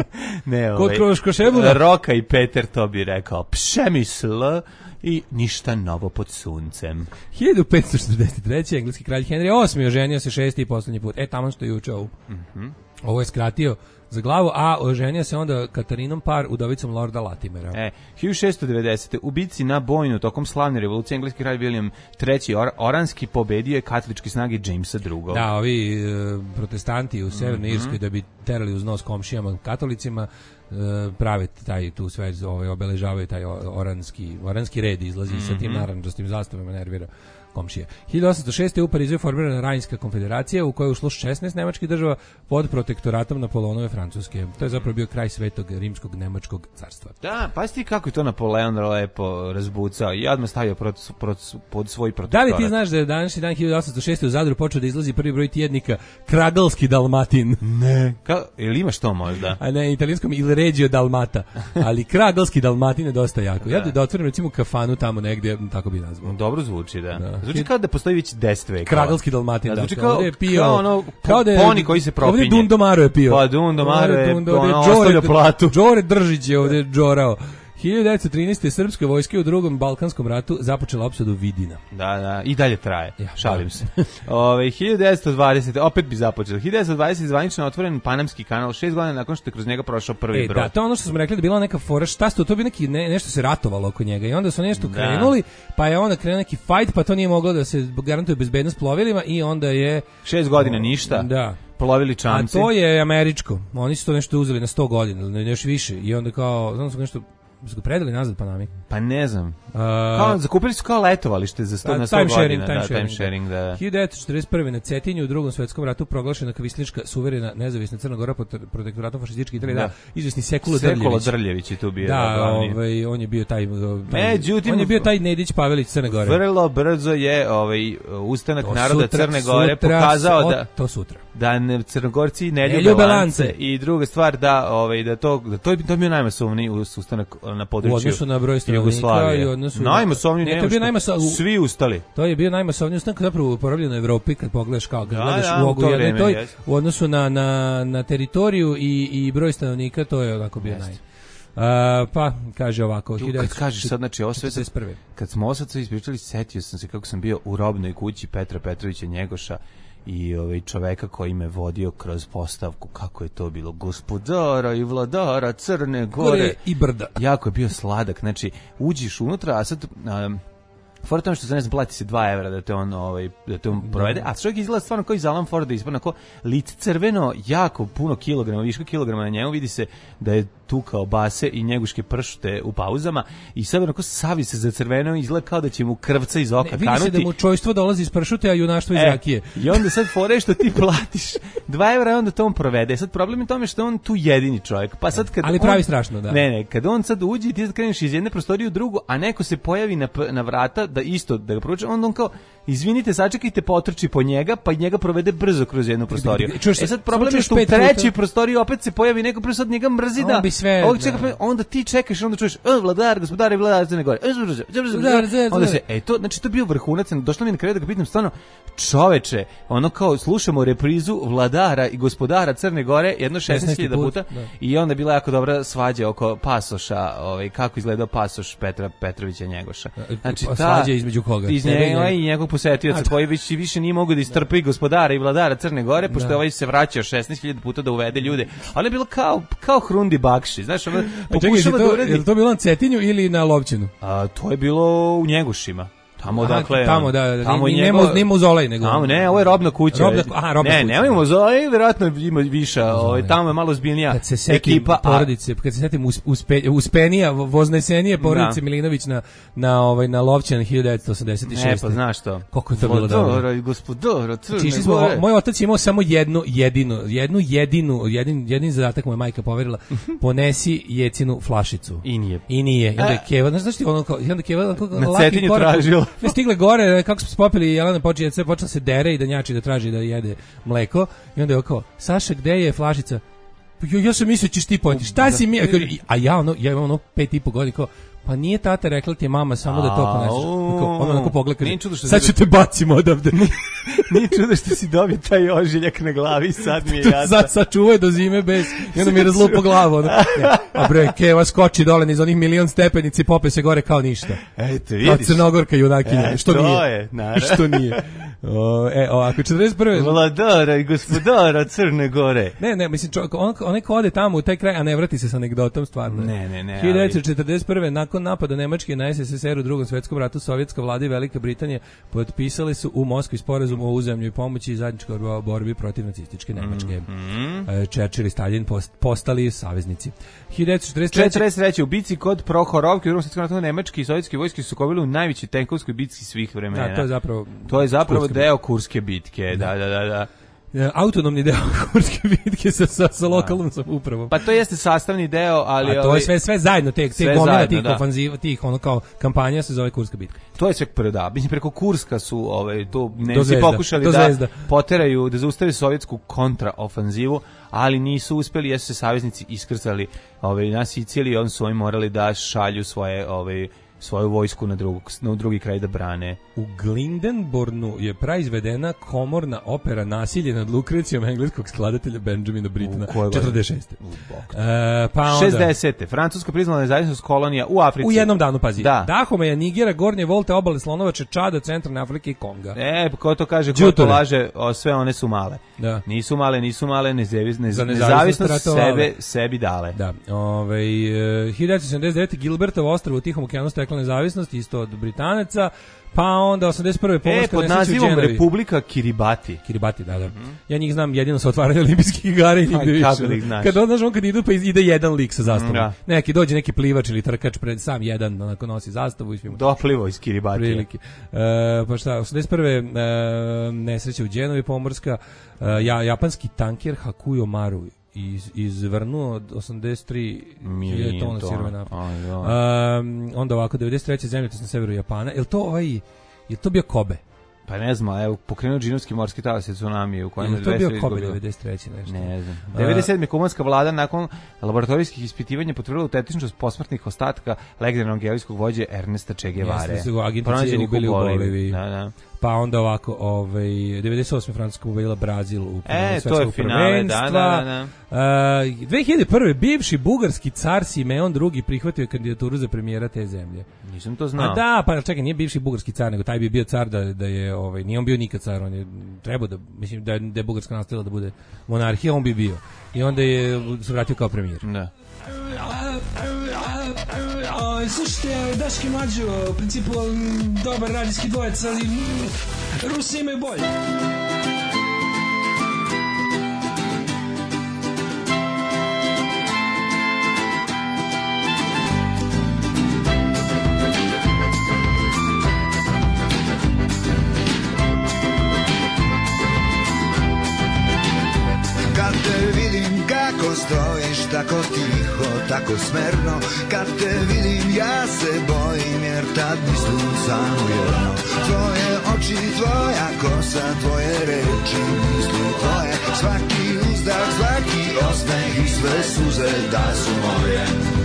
[SPEAKER 7] Ne, ovaj. Roka i Peter to bi rekao. Pšemisl i ništa novo pod suncem.
[SPEAKER 6] hiljadu petsto četrdeset treće. engleski kralj Henry osmi oženio se šesti i poslednji put. E, tamo što je juče ovo.
[SPEAKER 7] Mm-hmm.
[SPEAKER 6] Ovo je skratio za glavu, a oženio se onda Katarinom Par, udovicom Lorda Latimera.
[SPEAKER 7] E, hiljadu šessto devedesete. U bici na Bojnu tokom slavne revolucije engleski kralj William treći Or Oranski pobedio je katoličke snage Jamesa drugog.
[SPEAKER 6] Da, ovi e, protestanti u Severnoj mm-hmm. Irskoj da bi terali uz nos komšijama katolicima e, prave taj tu sve ovaj obeležavaju taj oranski oranski red izlazi mm-hmm. sa tim narandžastim zastavama, nervira komšije. hiljadu osamsto šeste. u Parizu je formirana Rajnska konfederacija u kojoj je ušlo šesnaest nemačkih država pod protektoratom Napoleonove Francuske. To je zapravo bio kraj svetog rimskog nemačkog carstva.
[SPEAKER 7] Da, pa ti kako je to Napoleon lepo razbucao i odmah stavio prot, prot, pod svoj protektorat.
[SPEAKER 6] Da li ti znaš da je današnji dan hiljadu osamsto šeste. u Zadru počeo da izlazi prvi broj tjednika Kragalski Dalmatin?
[SPEAKER 7] Ne. Ka, ili imaš to možda?
[SPEAKER 6] A ne, italijanskom Il Regio Dalmata. Ali Kragalski Dalmatin je dosta jako. Ja da, da otvorim recimo kafanu tamo negdje, tako bi nazvao.
[SPEAKER 7] Dobro zvuči, da. da. Zvuči kao da postoji već deset veka.
[SPEAKER 6] Kragalski Dalmatin, da.
[SPEAKER 7] Zvuči kao,
[SPEAKER 6] je pio,
[SPEAKER 7] kao ono,
[SPEAKER 6] kao da je,
[SPEAKER 7] poni koji se propinje.
[SPEAKER 6] Ovdje Dundo Maro je pio.
[SPEAKER 7] Pa Dundo Maro je
[SPEAKER 6] Dundo,
[SPEAKER 7] ono, ostavlja platu.
[SPEAKER 6] Đore Držić je ovdje džorao. hiljadu devetsto trinaeste. srpske vojske u drugom Balkanskom ratu započela opsadu Vidina.
[SPEAKER 7] Da, da, i dalje traje.
[SPEAKER 6] Ja,
[SPEAKER 7] Šalim se. Ove, hiljadu devetsto dvadesete. opet bi započela. hiljadu devetsto dvadesete. zvanično otvoren Panamski kanal, šest godina nakon što je kroz njega prošao prvi
[SPEAKER 6] e,
[SPEAKER 7] brod.
[SPEAKER 6] Da, to je ono što smo rekli da je bila neka fora, šta sto, to bi neki ne, nešto se ratovalo oko njega i onda su nešto krenuli, pa je onda krenuo neki fight, pa to nije moglo da se garantuje bezbednost plovilima i onda je
[SPEAKER 7] šest godina ništa.
[SPEAKER 6] Da.
[SPEAKER 7] Plovili čamci.
[SPEAKER 6] A to je američko. Oni su to nešto uzeli na sto godina ili još više i onda kao, znam su nešto su ga predali nazad Panami.
[SPEAKER 7] Pa ne znam.
[SPEAKER 6] Uh,
[SPEAKER 7] kao, zakupili su kao letovalište za sto, na sto
[SPEAKER 6] time sharing,
[SPEAKER 7] godina.
[SPEAKER 6] time
[SPEAKER 7] da,
[SPEAKER 6] sharing,
[SPEAKER 7] time sharing, da.
[SPEAKER 6] hiljadu devetsto četrdeset prve. na Cetinju u drugom svetskom ratu proglašena kvislinška suverena nezavisna Crna Gora pod protektoratom fašističke Italije. Da. Da, izvesni Sekulo Drljević.
[SPEAKER 7] Sekulo Drljević je tu bio.
[SPEAKER 6] Da, da ovaj, on je bio taj, taj
[SPEAKER 7] Međutim,
[SPEAKER 6] on je bio taj Nedić Pavelić Crne Gore.
[SPEAKER 7] Vrlo brzo je ovaj ustanak
[SPEAKER 6] to
[SPEAKER 7] naroda
[SPEAKER 6] sutra,
[SPEAKER 7] Crne Gore
[SPEAKER 6] sutra,
[SPEAKER 7] pokazao
[SPEAKER 6] od,
[SPEAKER 7] da
[SPEAKER 6] to sutra.
[SPEAKER 7] Da ne, Crnogorci ne,
[SPEAKER 6] ne
[SPEAKER 7] ljube,
[SPEAKER 6] ljube
[SPEAKER 7] lance.
[SPEAKER 6] lance
[SPEAKER 7] I druga stvar da ovaj da to da to je to je bio najmasovniji ustanak na području
[SPEAKER 6] u odnosu na broj stanovnika i odnosu
[SPEAKER 7] najmasovniji
[SPEAKER 6] ne, to je bio najmasa,
[SPEAKER 7] svi ustali.
[SPEAKER 6] To je bio najmasovniji ustanak zapravo uporabljen u Evropi kad pogledaš kao kad
[SPEAKER 7] da,
[SPEAKER 6] gledaš
[SPEAKER 7] da,
[SPEAKER 6] u ovu jednoj toj
[SPEAKER 7] jest.
[SPEAKER 6] u odnosu na, na, na teritoriju i, i broj stanovnika to je onako bio jest. naj. Uh, pa kaže ovako
[SPEAKER 7] tu, kad kažeš sad znači ovo sve
[SPEAKER 6] prve.
[SPEAKER 7] Kad smo sad sve ispričali setio sam se kako sam bio u robnoj kući Petra Petrovića Njegoša i ovaj čoveka koji me vodio kroz postavku, kako je to bilo, gospodara i vladara Crne Gore,
[SPEAKER 6] Gore i brda.
[SPEAKER 7] Jako je bio sladak, znači uđiš unutra, a sad um, fora tome što se ne znam, plati se dva evra da te on, ovaj, da te on provede, a čovjek izgleda stvarno kao iz Alan Forda, ispadno kao lice crveno, jako puno kilograma, viška kilograma na njemu, vidi se da je tu kao base i njeguške pršute u pauzama i sad onako savi se za crveno i izgleda kao da će mu krvca iz oka
[SPEAKER 6] ne, vidi
[SPEAKER 7] kanuti.
[SPEAKER 6] Vidi se da mu čojstvo dolazi iz pršute, a junaštvo iz
[SPEAKER 7] e,
[SPEAKER 6] rakije.
[SPEAKER 7] I onda sad fore što ti platiš dva evra i onda to on provede. Sad problem je tome što je on tu jedini čovjek. Pa sad kad
[SPEAKER 6] ali pravi
[SPEAKER 7] on,
[SPEAKER 6] strašno, da.
[SPEAKER 7] Ne, ne, kad on sad uđe i ti sad kreneš iz jedne prostorije u drugu, a neko se pojavi na, na vrata da isto da ga provuče, onda on kao izvinite, sačekajte, potrči po njega, pa njega provede brzo kroz jednu prostoriju.
[SPEAKER 6] Čuš,
[SPEAKER 7] e sad problem je što u trećoj prostoriji opet se pojavi neko, prvo sad njega mrzi da
[SPEAKER 6] bi sve,
[SPEAKER 7] ovog čeka, da. Onda ti čekaš, onda čuješ, e, vladar, gospodar i vladar Crne Gore. Onda se, e, to, znači to bio vrhunac, došlo mi na kraju da ga pitam stvarno, čoveče, ono kao slušamo reprizu vladara i gospodara Crne Gore jedno šesnaest hiljada puta da. I onda je bila jako dobra svađa oko pasoša, ovaj, kako izgledao pasoš Petra Petrovića Njegoša. Znači, ta
[SPEAKER 6] svađa između koga?
[SPEAKER 7] Iz njega i njegovog posetioca koji već više nije mogu da istrpi gospodara i vladara Crne Gore, pošto da. Ovaj se vraćao šesnaest hiljada puta da uvede ljude. Ali je bilo kao, kao Hrundi Bakši, znaš, ovo pokušava da uredi.
[SPEAKER 6] Je li to bilo na Cetinju ili na Lovćinu?
[SPEAKER 7] A, to je bilo u Njegušima. Tamo
[SPEAKER 6] aha,
[SPEAKER 7] dakle
[SPEAKER 6] tamo da, da
[SPEAKER 7] tamo
[SPEAKER 6] ni,
[SPEAKER 7] njego,
[SPEAKER 6] ne muzolej nego
[SPEAKER 7] tamo ne, ovo je robna kuća.
[SPEAKER 6] Robna, aha, robna
[SPEAKER 7] ne,
[SPEAKER 6] kuća.
[SPEAKER 7] nemoj muzolej, verovatno ima više, ovaj tamo je malo zbiljnija
[SPEAKER 6] kad se
[SPEAKER 7] ekipa
[SPEAKER 6] porodice, a, kad se setim uspe, uspenija, voznesenije porodice da. Milinović na na ovaj na Lovćan hiljadu devetsto osamdeset šeste.
[SPEAKER 7] Ne, pa znaš što.
[SPEAKER 6] Kako je to bilo dobro.
[SPEAKER 7] Gospodara i gospodara Crne
[SPEAKER 6] smo,
[SPEAKER 7] Gore.
[SPEAKER 6] Moj otac je imao samo jednu jedinu, jednu jedinu, jedin jedin zadatak mu je majka poverila. Ponesi jecinu flašicu.
[SPEAKER 7] I nije.
[SPEAKER 6] I nije. I onda je Keva, znaš ti ono kao, i onda Keva kako
[SPEAKER 7] na Cetinju tražila.
[SPEAKER 6] Ne stigle gore, kako smo spopili, Jelena počela sve počela se dere i da njači da traži da jede mleko i onda je kao, Saša, gde je flašica? Jo, ja sam mislio ćeš ti pojeti. Šta si mi? A ja ono, ja imam ono pet i po godina kao, pa nije tata rekla ti je mama samo da to poneseš. Ono onako pogled kaže, sad ću te bacimo odavde.
[SPEAKER 7] Nije čudo što si dobio taj ožiljak na glavi, sad mi je jasno.
[SPEAKER 6] Sad sačuvaj do zime bez, i onda mi je razlupo glavu. Ono. A bre, Keva skoči dole niz onih milion stepenici, pope se gore kao ništa.
[SPEAKER 7] Eto, vidiš.
[SPEAKER 6] Kao Crnogorka junakinja,
[SPEAKER 7] e,
[SPEAKER 6] što
[SPEAKER 7] to
[SPEAKER 6] nije.
[SPEAKER 7] Je, naravno.
[SPEAKER 6] Što nije. O, e, ovako, četrdeset prve
[SPEAKER 7] Vladara i gospodara Crne Gore.
[SPEAKER 6] Ne, ne, mislim, čovjek, on, onaj ko ode tamo u taj kraj, a ne vrati se sa anegdotom, stvarno.
[SPEAKER 7] Ne, ne, ne.
[SPEAKER 6] hiljadu devetsto četrdeset prve nakon napada Nemačke na S S S R u drugom svetskom ratu, sovjetska vlada i Velika Britanija potpisali su u Moskvi sporazum o uzajamnoj pomoći i zajedničkoj borbi protiv nacističke Nemačke. Mm-hmm. Churchill i Stalin post, postali saveznici. hiljadu devetsto četrdeset treće
[SPEAKER 7] četrdeset treće u bici kod Prohorovke u drugom svetskom ratu nemački i sovjetski vojske su sukobili u najvećoj tenkovskoj bitci svih vremena.
[SPEAKER 6] Da, to je zapravo
[SPEAKER 7] to je zapravo deo Kurske bitke. Da, da, da, da.
[SPEAKER 6] Autonomni deo Kurske bitke sa, sa, sa lokalnom samoupravom.
[SPEAKER 7] Pa to jeste sastavni deo, ali...
[SPEAKER 6] A to je sve, sve zajedno, te, te gomila tih da. Ofanziva, tih ono kao kampanja se zove Kurska bitka.
[SPEAKER 7] To je sve preda. Mislim, preko Kurska su ovaj, to Nemci pokušali da poteraju, da zaustave sovjetsku kontraofanzivu, ali nisu uspeli, jesu se saveznici iskrcali ovaj, na Siciliji, on su oni morali da šalju svoje... Ovaj, svoju vojsku na, drugog, na drugi kraj da brane.
[SPEAKER 6] U Glyndebournu je praizvedena komorna opera Nasilje nad Lukrecijom engleskog skladatelja Benjamina Brittona četrdeset šeste. E, pa onda
[SPEAKER 7] šezdesete. Francuska priznala nezavisnost kolonija u Africi.
[SPEAKER 6] U jednom danu, pazi.
[SPEAKER 7] Da.
[SPEAKER 6] Dahomeja, Nigera, Gornje Volte, obale Slonovače, Čada, Centralne Afrike i Konga.
[SPEAKER 7] E, ko to kaže, ko to laže, o, sve one su male.
[SPEAKER 6] Da.
[SPEAKER 7] Nisu male, nisu male, nezavis, nez,
[SPEAKER 6] Za
[SPEAKER 7] nezavisnost,
[SPEAKER 6] nezavisnost
[SPEAKER 7] sebe, sebi dale.
[SPEAKER 6] Da. Ove, hiljadu devetsto sedamdeset devete. Gilbertovo ostrvo u Tihom okeanu steklo nezavisnost, isto od Britanaca. Pa onda osamdeset prve
[SPEAKER 7] E, pod nazivom Republika Kiribati.
[SPEAKER 6] Kiribati, da, da. Mm-hmm. Ja njih znam jedino sa otvaranja olimpijskih igara i nigde više.
[SPEAKER 7] Kako da ih znaš?
[SPEAKER 6] Kad odnaš on kad idu pa ide jedan lik sa zastavom.
[SPEAKER 7] Da.
[SPEAKER 6] Neki dođe neki plivač ili trkač pred sam jedan onako nosi zastavu i svim.
[SPEAKER 7] Doplivo iz Kiribati.
[SPEAKER 6] Prilike. E, pa šta, osamdeset prve. E, nesreća u Dženovi pomorska, e, ja, japanski tanker Hakuyo Maru iz izvrnuo od osamdeset tri hiljade tona sirove nafte. Um, onda ovako devedeset treće zemljotres na severu Japana. Jel to ovaj je to bio Kobe?
[SPEAKER 7] Pa ne znam, evo pokrenuo džinovski morski talas i tsunami u kojem
[SPEAKER 6] je to bio Kobe devedeset treće nešto.
[SPEAKER 7] Ne znam. devedeset sedme kubanska vlada nakon laboratorijskih ispitivanja potvrdila autentičnost posmrtnih ostataka legendarnog angelijskog vođe Ernesta Che Guevare.
[SPEAKER 6] Jeste, su agenti ubili u Boliviji.
[SPEAKER 7] Da, da.
[SPEAKER 6] Pa onda ovako, ovaj devedeset osme Francuska pobedila Brazil u
[SPEAKER 7] e, to je finale, da, da, da.
[SPEAKER 6] Uh, dve hiljade prve. bivši bugarski car Simeon drugi prihvatio kandidaturu za premijera te zemlje.
[SPEAKER 7] Nisam to znao.
[SPEAKER 6] A da, pa čekaj, nije bivši bugarski car, nego taj bi bio car da da je ovaj nije on bio nikad car, on je trebao da mislim da je, da je Bugarska nastavila da bude monarhija, on bi bio. I onda je se vratio kao premijer.
[SPEAKER 7] Da.
[SPEAKER 8] Slušajte, Daški Mlađo, u principu dobar radijski dvojec, ali Rusi imaju bolje.
[SPEAKER 9] Kad te vidim kako stojiš tako tiho, tako smerno, kad te vidim ja se bojim jer tad mislim samo jedno. Tvoje oči, tvoja kosa, tvoje reči, misli tvoje, svaki uzdah, svaki osmeh i sve suze da su moje.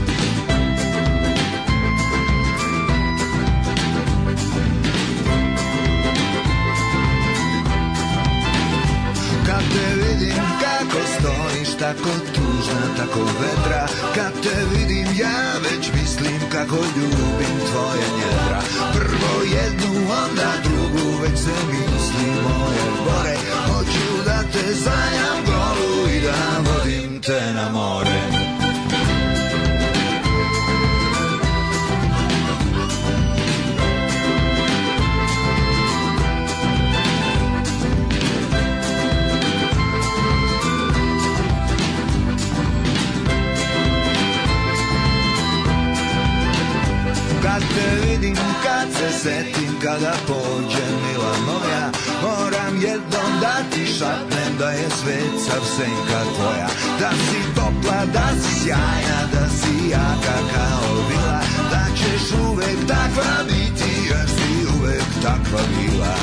[SPEAKER 9] Kad te vidim kako stojiš tako tužna, tako vedra, kad te vidim ja već mislim kako ljubim tvoje njedra. Prvo jednu, onda drugu, već se misli moje gore. Hoću da te sanjam golu i da vodim te na more. Kad te vidim, kad se setim, kada pođe mila moja, moram jednom da ti šapnem da je svet sav senka tvoja. Da si topla, da si sjajna, da si jaka kao vila, da ćeš uvek takva biti jer si uvek takva bila.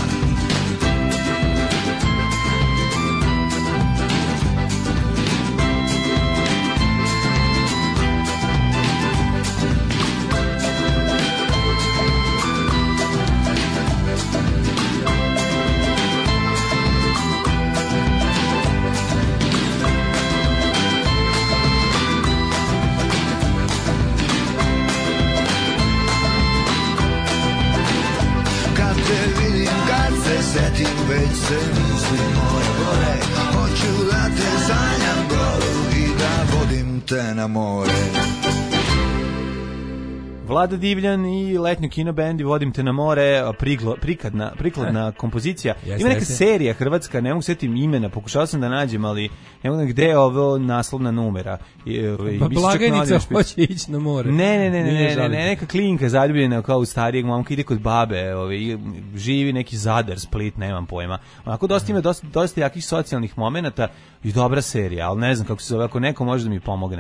[SPEAKER 9] Setim, već se misli moje gore. Hoću da te sanjam golu i da vodim te na more.
[SPEAKER 7] Vlada Divljan i letnju kino bend i Vodim te na more, priglo, prikladna, prikladna kompozicija.
[SPEAKER 6] Jeste,
[SPEAKER 7] ima neka
[SPEAKER 6] jeste.
[SPEAKER 7] serija hrvatska, ne mogu setim imena, pokušao sam da nađem, ali ne mogu gde je ovo naslovna numera. I,
[SPEAKER 6] pa blagajnica hoće ići na more.
[SPEAKER 7] Ne, ne, ne, ne, ne, ne, ne, neka klinka zaljubljena kao u starijeg momka, ide kod babe, ovaj, živi neki Zadar, Split, nemam pojma. Onako dosta ima dosta, dosta jakih socijalnih momenata i dobra serija, ali ne znam kako se zove, ako neko može da mi pomogne.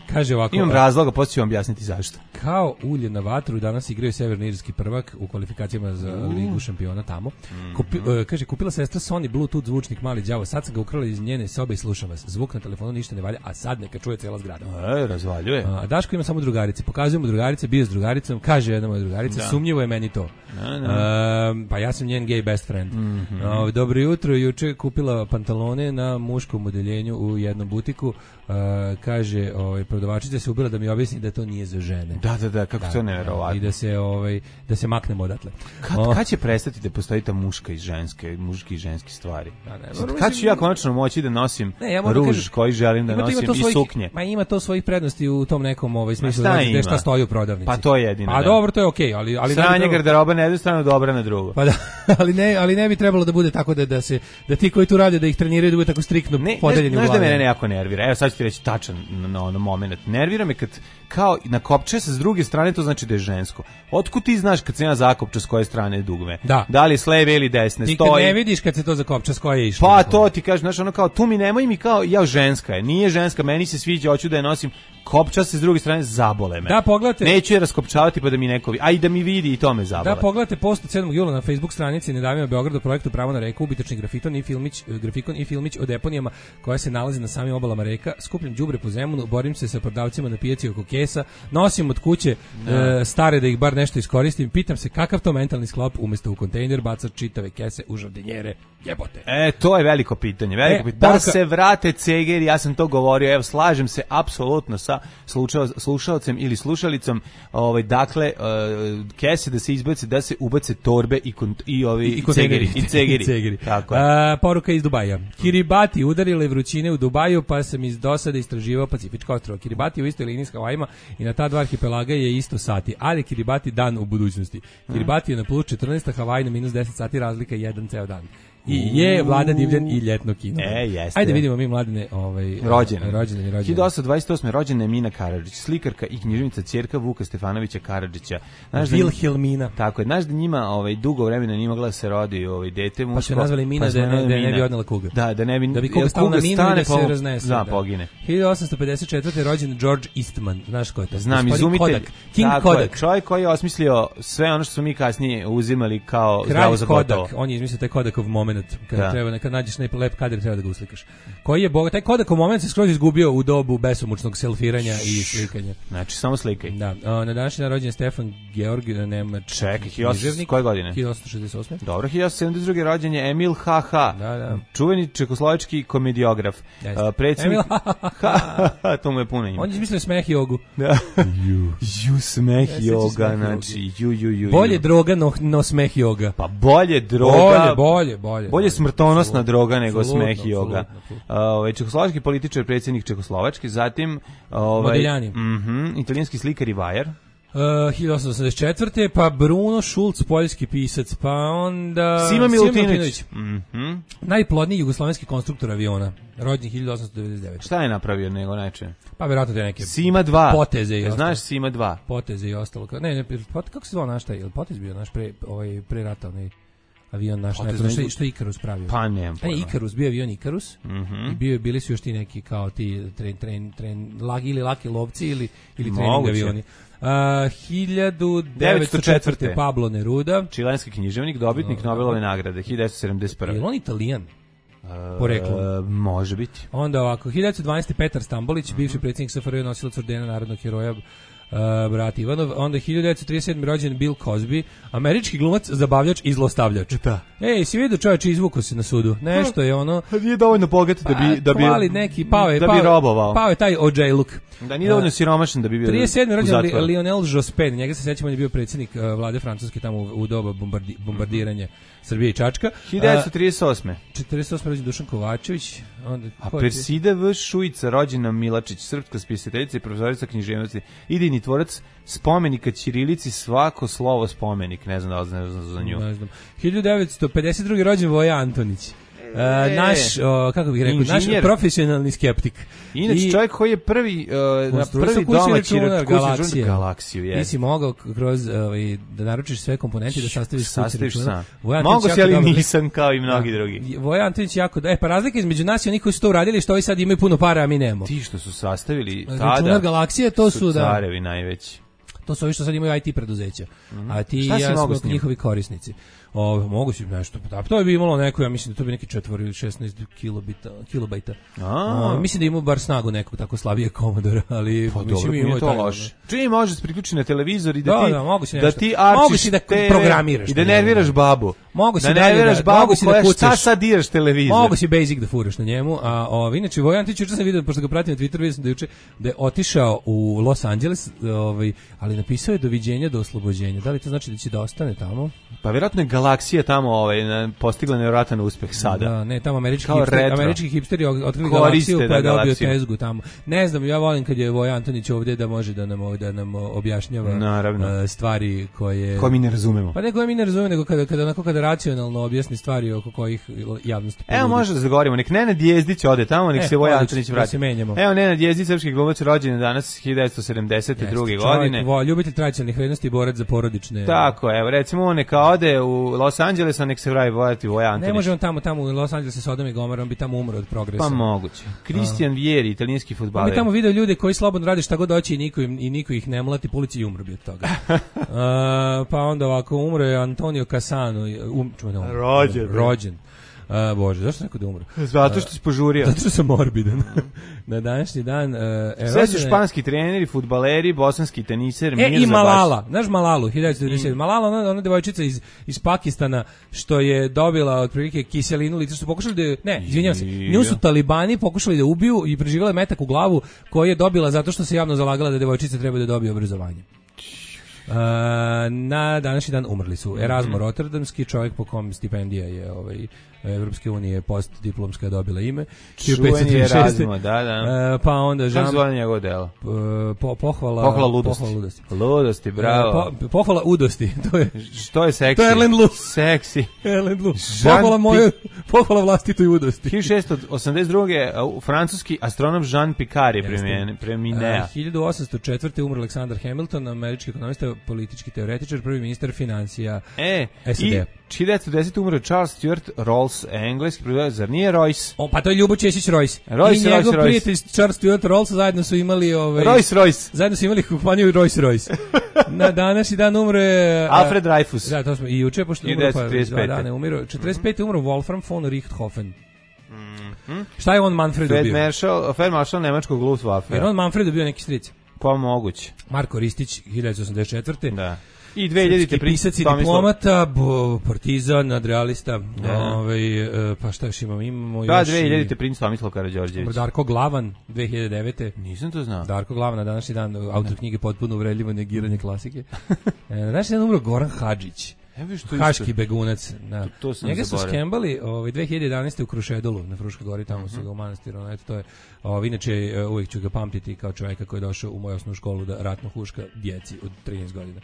[SPEAKER 6] Kaže ovako.
[SPEAKER 7] Imam razloga, poslije ću vam objasniti zašto.
[SPEAKER 6] Kao ulje na vatru danas igraju severnoirski prvak u kvalifikacijama za uh. Ligu šampiona tamo. Kupi, uh, kaže, kupila sestra Sony Bluetooth zvučnik mali đavo, sad sam ga ukrala iz njene sobe i slušam vas. Zvuk na telefonu ništa ne valja, a sad neka čuje cela zgrada.
[SPEAKER 7] E, razvaljuje.
[SPEAKER 6] A Daško ima samo drugarice. Pokazujemo drugarice, bio s drugaricom, kaže jedna moja drugarica, da. Sumnjivo je meni to.
[SPEAKER 7] Da, da.
[SPEAKER 6] Uh, pa ja sam njen gay best friend. Mm-hmm. Uh, dobro jutro, juče kupila pantalone na muškom odeljenju u jednom butiku. Uh, kaže, ovaj prodavačica se ubila da mi objasni da to nije za žene.
[SPEAKER 7] Da, da, da, kako da, to neverovatno.
[SPEAKER 6] I da se ovaj da se maknemo odatle.
[SPEAKER 7] Kad,
[SPEAKER 6] o,
[SPEAKER 7] kad će prestati da postoji ta muška i ženske, muški i ženski stvari?
[SPEAKER 6] Da, ne,
[SPEAKER 7] Sad, kad ću ja konačno moći da nosim ne, ja ruž kažem, koji želim da nosim i
[SPEAKER 6] svojih,
[SPEAKER 7] suknje?
[SPEAKER 6] Ma ima to svojih prednosti u tom nekom ovaj smislu da šta, šta stoji u prodavnici.
[SPEAKER 7] Pa to je jedino.
[SPEAKER 6] Pa da. Dobro, to je okej, okay, ali ali
[SPEAKER 7] sranje garderoba na jednu stranu, dobra na drugu.
[SPEAKER 6] Pa da, ali ne, ali ne bi trebalo da bude tako da da se da ti koji tu rade da ih treniraju da bude tako striktno podeljeni u glavi.
[SPEAKER 7] Znaš da mene nejako nervira. Evo sad ću ti reći tačan na ono moment. Nervira me kad kao na kopče sa s druge strane, to znači da je žensko. Otkud ti znaš kad se ja zakopča s koje strane je dugme?
[SPEAKER 6] Da,
[SPEAKER 7] da li s leve ili desne
[SPEAKER 6] ti
[SPEAKER 7] stoji?
[SPEAKER 6] Ti kad ne vidiš kad se to zakopča s koje je išlo.
[SPEAKER 7] Pa to ti kažeš, znaš, ono kao tu mi nemoj mi kao ja ženska je. Nije ženska, meni se sviđa, hoću da je nosim. Kopča se s druge strane, zabole me.
[SPEAKER 6] Da, pogledajte.
[SPEAKER 7] Neću je raskopčavati pa da mi neko, a i da mi vidi i to me zabole.
[SPEAKER 6] Da, pogledajte post od sedmog jula na Facebook stranici Nedavimo Beograd o projektu Pravo na reku, ubitačni grafiton i filmić, grafikon i filmić o deponijama koja se nalazi na samim obalama reka. Skupljam đubre po Zemunu, borim se sa prodavcima na pijaci oko kesa, nosim od kuće e, stare da ih bar nešto iskoristim, pitam se kakav to mentalni sklop umesto u kontejner bacat čitave kese u žardinjere. Jebote.
[SPEAKER 7] E, to je veliko pitanje, veliko e, pitanje. Da Borka... se vrate cegeri, ja sam to govorio, evo, slažem se apsolutno sa slušao, slušalcem ili slušalicom, ovaj, dakle, uh, kese da se izbace, da se ubace torbe i, kont, i ovi I, i cegeri. I cegeri. cegeri. Tako je.
[SPEAKER 6] A, poruka iz Dubaja. Kiribati udarile vrućine u Dubaju, pa sam iz dosade istraživao Pacifičko ostrvo. Kiribati je u istoj liniji s Havajima i na ta dva arhipelaga je isto sati, ali Kiribati dan u budućnosti. Kiribati je na plus četrnaest, a Havaji na minus deset sati, razlika jedan ceo dan. I je Vlada Divljan i ljetno kino.
[SPEAKER 7] E, jeste.
[SPEAKER 6] Ajde vidimo mi mladine, ovaj
[SPEAKER 7] rođene.
[SPEAKER 6] Rođene, rođene.
[SPEAKER 7] hiljadu osamsto dvadeset osme rođena je Mina Karadžić, slikarka i književnica, ćerka Vuka Stefanovića Karadžića.
[SPEAKER 6] Znaš da Vilhelmina.
[SPEAKER 7] Tako je, znaš da njima ovaj dugo vremena nije mogla da se rodi ovaj dete muško.
[SPEAKER 6] Pa su nazvali Mina
[SPEAKER 7] pa
[SPEAKER 6] da, ne, da ne bi odnela kuga.
[SPEAKER 7] Da, da ne bi
[SPEAKER 6] da bi kuga stala na Minu i da se raznese.
[SPEAKER 7] Da, pogine.
[SPEAKER 6] hiljadu osamsto pedeset četvrte rođen George Eastman. Znaš ko je to?
[SPEAKER 7] Znam, izumitelj.
[SPEAKER 6] Kodak. King tako Kodak.
[SPEAKER 7] Je, čovjek koji je osmislio sve ono što smo mi kasnije uzimali kao zdravo za gotovo.
[SPEAKER 6] On je izmislio taj Kodakov moment kada treba kad nađeš neki lep kadar treba da ga uslikaš. Koji je bogat, taj Kodakov moment se skroz izgubio u dobu besomučnog selfiranja i slikanja.
[SPEAKER 7] Znači samo slikaj.
[SPEAKER 6] Da. Na današnji dan rođen Stefan Georg Nemač.
[SPEAKER 7] Čekaj, hiljadu koje godine?
[SPEAKER 6] hiljadu osamsto šezdeset osme.
[SPEAKER 7] Dobro, hiljadu osamsto sedamdeset druge rođen je Emil H H.
[SPEAKER 6] Da, da.
[SPEAKER 7] Čuveni čekoslovački komediograf. Uh, predsjednik to mu je puno ime.
[SPEAKER 6] On je izmislio smeh jogu.
[SPEAKER 7] Da. Ju, ju smeh joga, znači ju ju ju.
[SPEAKER 6] Bolje droga no, no smeh joga.
[SPEAKER 7] Pa bolje droga.
[SPEAKER 6] Bolje, bolje, bolje.
[SPEAKER 7] Bolje smrtonosna droga nego smeh joga. Ovaj čekoslovački političar, predsjednik Čekoslovačke, zatim ovaj mhm, italijanski slikar i vajar.
[SPEAKER 6] Uh, hiljadu osamsto osamdeset četvrte pa Bruno Schulz, poljski pisac, pa onda
[SPEAKER 7] Sima Milutinović, mhm,
[SPEAKER 6] najplodniji jugoslovenski konstruktor aviona, rođen hiljadu osamsto devedeset devete.
[SPEAKER 7] Šta je napravio nego neče?
[SPEAKER 6] Pa verovatno te neke
[SPEAKER 7] Sima dva
[SPEAKER 6] poteze i
[SPEAKER 7] znaš Sima dva
[SPEAKER 6] poteze i ostalo. Ne, ne, pot, kako se zvao naš taj, potez bio naš pre ovaj pre rata, onaj avion naš, nekako, što, što je Ikarus pravio.
[SPEAKER 7] Pa nemam
[SPEAKER 6] pojma. Ne, Ikarus, bio avion Ikarus,
[SPEAKER 7] mm-hmm.
[SPEAKER 6] i bio, bili su još ti neki kao ti tren, tren, tren, lagi ili laki lovci ili, ili trening avioni. Uh, hiljadu devetsto četvrte Pablo Neruda,
[SPEAKER 7] čilenski književnik, dobitnik uh, Nobelove nagrade, hiljadu devetsto sedamdeset prve.
[SPEAKER 6] Je on Italijan? Poreklom.
[SPEAKER 7] Uh, može biti.
[SPEAKER 6] Onda ovako, hiljadu devetsto dvanaeste Petar Stambolić, mm-hmm. bivši predsjednik S F R J, nosilac ordena narodnog heroja, Uh, brat Ivanov, onda hiljadu devetsto trideset sedme rođen Bill Cosby, američki glumac, zabavljač i zlostavljač.
[SPEAKER 7] Da.
[SPEAKER 6] Ej, si vidio čovječe, izvuko se na sudu. Nešto je ono...
[SPEAKER 7] Nije dovoljno bogat da bi... Da bi
[SPEAKER 6] hvali neki, pao je,
[SPEAKER 7] da
[SPEAKER 6] pao,
[SPEAKER 7] bi robovao.
[SPEAKER 6] Pao je taj O J look.
[SPEAKER 7] Da, nije dovoljno uh, siromašan da bi bio
[SPEAKER 6] trideset sedme rođen Lionel Jospin, njega se sećamo, on je bio predsjednik uh, vlade Francuske tamo u, u doba bombardi, bombardiranja Srbije i Čačka.
[SPEAKER 7] hiljadu devetsto trideset osme.
[SPEAKER 6] četrdeset osme rođen Dušan Kovačević. Onda,
[SPEAKER 7] a Persida V. Šujica, rođena Milačić, srpska spisateljica i profesorica književnosti, idejni tvorac spomenika ćirilici, svako slovo spomenik, ne znam da li znaš za nju.
[SPEAKER 6] Ne znam. hiljadu devetsto pedeset druge rođen Voja Antonić. Uh, naš, o, kako bih rekao,
[SPEAKER 7] Inženjer.
[SPEAKER 6] naš profesionalni skeptik.
[SPEAKER 7] Inače,
[SPEAKER 6] I,
[SPEAKER 7] čovjek koji je prvi, uh, na prvi domaći
[SPEAKER 6] galaksiju.
[SPEAKER 7] galaksiju
[SPEAKER 6] Ti si mogao kroz, ovaj, da naručiš sve komponente i da sastaviš
[SPEAKER 7] sastaviš sam.
[SPEAKER 6] Vojan
[SPEAKER 7] Mogu
[SPEAKER 6] Antonić
[SPEAKER 7] si, ali
[SPEAKER 6] jako dobar-
[SPEAKER 7] nisam kao i mnogi
[SPEAKER 6] Da.
[SPEAKER 7] drugi.
[SPEAKER 6] Vojan Antonić jako, da- e, pa razlika između nas i onih koji su to uradili, što ovi sad imaju puno para, a mi nemamo.
[SPEAKER 7] Ti što su sastavili
[SPEAKER 6] Računar
[SPEAKER 7] tada
[SPEAKER 6] galaksije, to su,
[SPEAKER 7] su
[SPEAKER 6] da,
[SPEAKER 7] carevi najveći.
[SPEAKER 6] to su ovi što sad imaju I T preduzeća. A ti i
[SPEAKER 7] Šta si
[SPEAKER 6] ja
[SPEAKER 7] mogao
[SPEAKER 6] smo
[SPEAKER 7] s njim?
[SPEAKER 6] njihovi korisnici. O, mogu si nešto, da, to bi imalo neko, ja mislim da to bi neki četvori ili šesnaest kilobita, kilobajta.
[SPEAKER 7] A.
[SPEAKER 6] O, mislim da ima bar snagu nekog tako slabije Commodore, ali
[SPEAKER 7] Pa
[SPEAKER 6] mislim
[SPEAKER 7] dobro,
[SPEAKER 6] imao
[SPEAKER 7] nije
[SPEAKER 6] je
[SPEAKER 7] to
[SPEAKER 6] taj,
[SPEAKER 7] loše. Čini može se priključiti na televizor i da,
[SPEAKER 6] Da,
[SPEAKER 7] ti
[SPEAKER 6] da, mogu si
[SPEAKER 7] da
[SPEAKER 6] nešto.
[SPEAKER 7] ti
[SPEAKER 6] Mogu
[SPEAKER 7] arčiš
[SPEAKER 6] si da
[SPEAKER 7] te ve
[SPEAKER 6] programiraš
[SPEAKER 7] i da
[SPEAKER 6] na
[SPEAKER 7] nerviraš
[SPEAKER 6] njemu.
[SPEAKER 7] babu.
[SPEAKER 6] Mogu si
[SPEAKER 7] da
[SPEAKER 6] dalje
[SPEAKER 7] nerviraš
[SPEAKER 6] da-
[SPEAKER 7] babu
[SPEAKER 6] mogu si da
[SPEAKER 7] koja šta
[SPEAKER 6] kucaš.
[SPEAKER 7] sad diraš televizor.
[SPEAKER 6] Mogu si basic da furaš na njemu, a ovaj inače Vojan Antonić juče sam video, pošto ga pratim na Twitteru, vidio sam da juče da je otišao u Los Angeles, ovaj, ali napisao je doviđenja do oslobođenja. Da li to znači da će da ostane tamo?
[SPEAKER 7] Pa vjerojatno je galaksija tamo ovaj, na- postigla nevjerojatan uspeh sada.
[SPEAKER 6] Da, ne, tamo američki
[SPEAKER 7] Kao
[SPEAKER 6] hipsteri,
[SPEAKER 7] retro.
[SPEAKER 6] američki hipsteri otkrili
[SPEAKER 7] Koriste
[SPEAKER 6] galaksiju,
[SPEAKER 7] da
[SPEAKER 6] pa je dobio
[SPEAKER 7] galaksiju.
[SPEAKER 6] tezgu tamo. Ne znam, ja volim kad je Vojan Antonić ovdje da može da nam ovaj, da nam objašnjava
[SPEAKER 7] Naravno.
[SPEAKER 6] uh, stvari koje
[SPEAKER 7] Ko mi ne razumemo.
[SPEAKER 6] Pa ne koje mi ne razumemo, nego kada kada onako kada racionalno objasni stvari oko kojih javnost
[SPEAKER 7] Evo
[SPEAKER 6] poludi.
[SPEAKER 7] može da zagovorimo, nek Nenad Jezdić ode tamo, nek
[SPEAKER 6] E,
[SPEAKER 7] se Vojan
[SPEAKER 6] odlično,
[SPEAKER 7] Antonić
[SPEAKER 6] da
[SPEAKER 7] vrati.
[SPEAKER 6] se menjamo.
[SPEAKER 7] Evo Nenad Jezdić, srpski glumac, rođen je danas hiljadu devetsto sedamdeset druge
[SPEAKER 6] Jeste,
[SPEAKER 7] godine.
[SPEAKER 6] čovjek, vo- ljubitelj tradicionalnih vrednosti i borac za porodične.
[SPEAKER 7] Tako, evo, recimo on neka ode u Los Angeles, a nek se vravi vojati Vojan Antonić.
[SPEAKER 6] Ne može on tamo, tamo u Los Angeles sa Sodom i Gomorrom, bi tamo umro od progresa.
[SPEAKER 7] Pa moguće. Cristian Vieri, italijanski
[SPEAKER 6] On
[SPEAKER 7] fudbaler.
[SPEAKER 6] bi tamo video ljude koji slobodno rade šta god hoće i niko, im, i niko ih ne mlati, policija i umro bi od toga. uh, pa onda ovako, umro je Antonio Cassano. Um, čuva da umro.
[SPEAKER 7] Rođen.
[SPEAKER 6] Rođen. Uh, Bože, zašto sam rekao da umro?
[SPEAKER 7] Zato što si požurio.
[SPEAKER 6] Zato što sam morbidan. Na današnji dan... Uh,
[SPEAKER 7] Sve su
[SPEAKER 6] rođena je-
[SPEAKER 7] španski treneri, fudbaleri, bosanski teniser,
[SPEAKER 6] E,
[SPEAKER 7] Mirza
[SPEAKER 6] i
[SPEAKER 7] Baš.
[SPEAKER 6] Malala, znaš Malalu, hiljadu devetsto devedeset sedme. Malala, ona, ona devojčica iz, iz Pakistana, što je dobila otprilike kiselinu, lice, što su pokušali da, ne, izvinjavam se, nju su talibani pokušali da ubiju i preživjela je metak u glavu koji je dobila zato što se javno zalagala da devojčice treba da dobije obrazovanje. Uh, na današnji dan umrli su Erasmo Rotterdamski, čovjek po kom stipendija je ovaj, Evropske unije postdiplomska dobila ime.
[SPEAKER 7] Čuveni Erasmo, da, da.
[SPEAKER 6] Uh, pa onda
[SPEAKER 7] Kako
[SPEAKER 6] Jean,
[SPEAKER 7] se zove njegov delo?
[SPEAKER 6] uh, po, pohvala,
[SPEAKER 7] Pohvala ludosti.
[SPEAKER 6] pohvala ludosti.
[SPEAKER 7] Ludosti, bravo.
[SPEAKER 6] Po, pohvala udosti, to je
[SPEAKER 7] Što je seksi?
[SPEAKER 6] To je Erland Lu.
[SPEAKER 7] Seksi.
[SPEAKER 6] Erland Lu.
[SPEAKER 7] Jean
[SPEAKER 6] Pohvala
[SPEAKER 7] Pi-
[SPEAKER 6] moje, pohvala vlastitoj udosti.
[SPEAKER 7] hiljadu šessto osamdeset druge. uh, francuski astronom Jean Picard je
[SPEAKER 6] Jeste.
[SPEAKER 7] premijen- preminea.
[SPEAKER 6] Uh, hiljadu osamsto četvrte umro Aleksandar Hamilton, američki ekonomista, politički teoretičar, prvi ministar financija
[SPEAKER 7] E,
[SPEAKER 6] S A D.
[SPEAKER 7] i hiljadu devetsto desete umro Charles Stuart Rolls, engleski prodavac, zar nije Royce?
[SPEAKER 6] O, pa to je Ljubo Ćesić Royce.
[SPEAKER 7] Royce,
[SPEAKER 6] I njegov
[SPEAKER 7] Royce, Royce.
[SPEAKER 6] prijatelj Charles Stuart Rolls zajedno su imali ovaj
[SPEAKER 7] Royce Royce.
[SPEAKER 6] zajedno su imali kompaniju Rolls Royce. Na današnji dan umre uh,
[SPEAKER 7] Alfred Dreyfus.
[SPEAKER 6] Da, to smo i juče pošto umro
[SPEAKER 7] hiljadu
[SPEAKER 6] pa
[SPEAKER 7] devetsto trideset
[SPEAKER 6] dva
[SPEAKER 7] pete.
[SPEAKER 6] dana umro. četrdeset pete umro Wolfram von Richthofen. Šta je on Manfredu
[SPEAKER 7] Fred
[SPEAKER 6] bio?
[SPEAKER 7] Marshall, Fred Marshall nemačkog Luftwaffe.
[SPEAKER 6] Jer on Manfredu bio neki stric.
[SPEAKER 7] Pa moguće.
[SPEAKER 6] Marko Ristić, hiljadu devetsto osamdeset četvrte.
[SPEAKER 7] Da. I dve hiljadite
[SPEAKER 6] Srpski
[SPEAKER 7] princ
[SPEAKER 6] pisac i
[SPEAKER 7] Tomislav.
[SPEAKER 6] diplomata, bo, partizan, nadrealista.
[SPEAKER 7] Da.
[SPEAKER 6] Ovaj, e, pa šta još imamo? Imamo
[SPEAKER 7] Da,
[SPEAKER 6] još
[SPEAKER 7] dve hiljadite
[SPEAKER 6] i
[SPEAKER 7] princ Tomislav Karađorđević.
[SPEAKER 6] Darko Glavan, dve hiljade devete.
[SPEAKER 7] Nisam to znao.
[SPEAKER 6] Darko Glavan na današnji dan, autor knjige potpuno uvredljivo negiranje klasike. E, na današnji dan umro Goran Hadžić.
[SPEAKER 7] Evo što
[SPEAKER 6] Haški
[SPEAKER 7] isto.
[SPEAKER 6] begunac. Da.
[SPEAKER 7] To- to sam
[SPEAKER 6] Njega su
[SPEAKER 7] zaboravio.
[SPEAKER 6] skembali ovaj, dve hiljade jedanaeste u Krušedolu, na Fruškoj gori, tamo su ga u manastiru. ono, Eto, to je, ovaj, inače, e, uvijek ću ga pamtiti kao čovjeka koji je došao u moju osnovnu školu da ratno huška djeci od trinaest godina.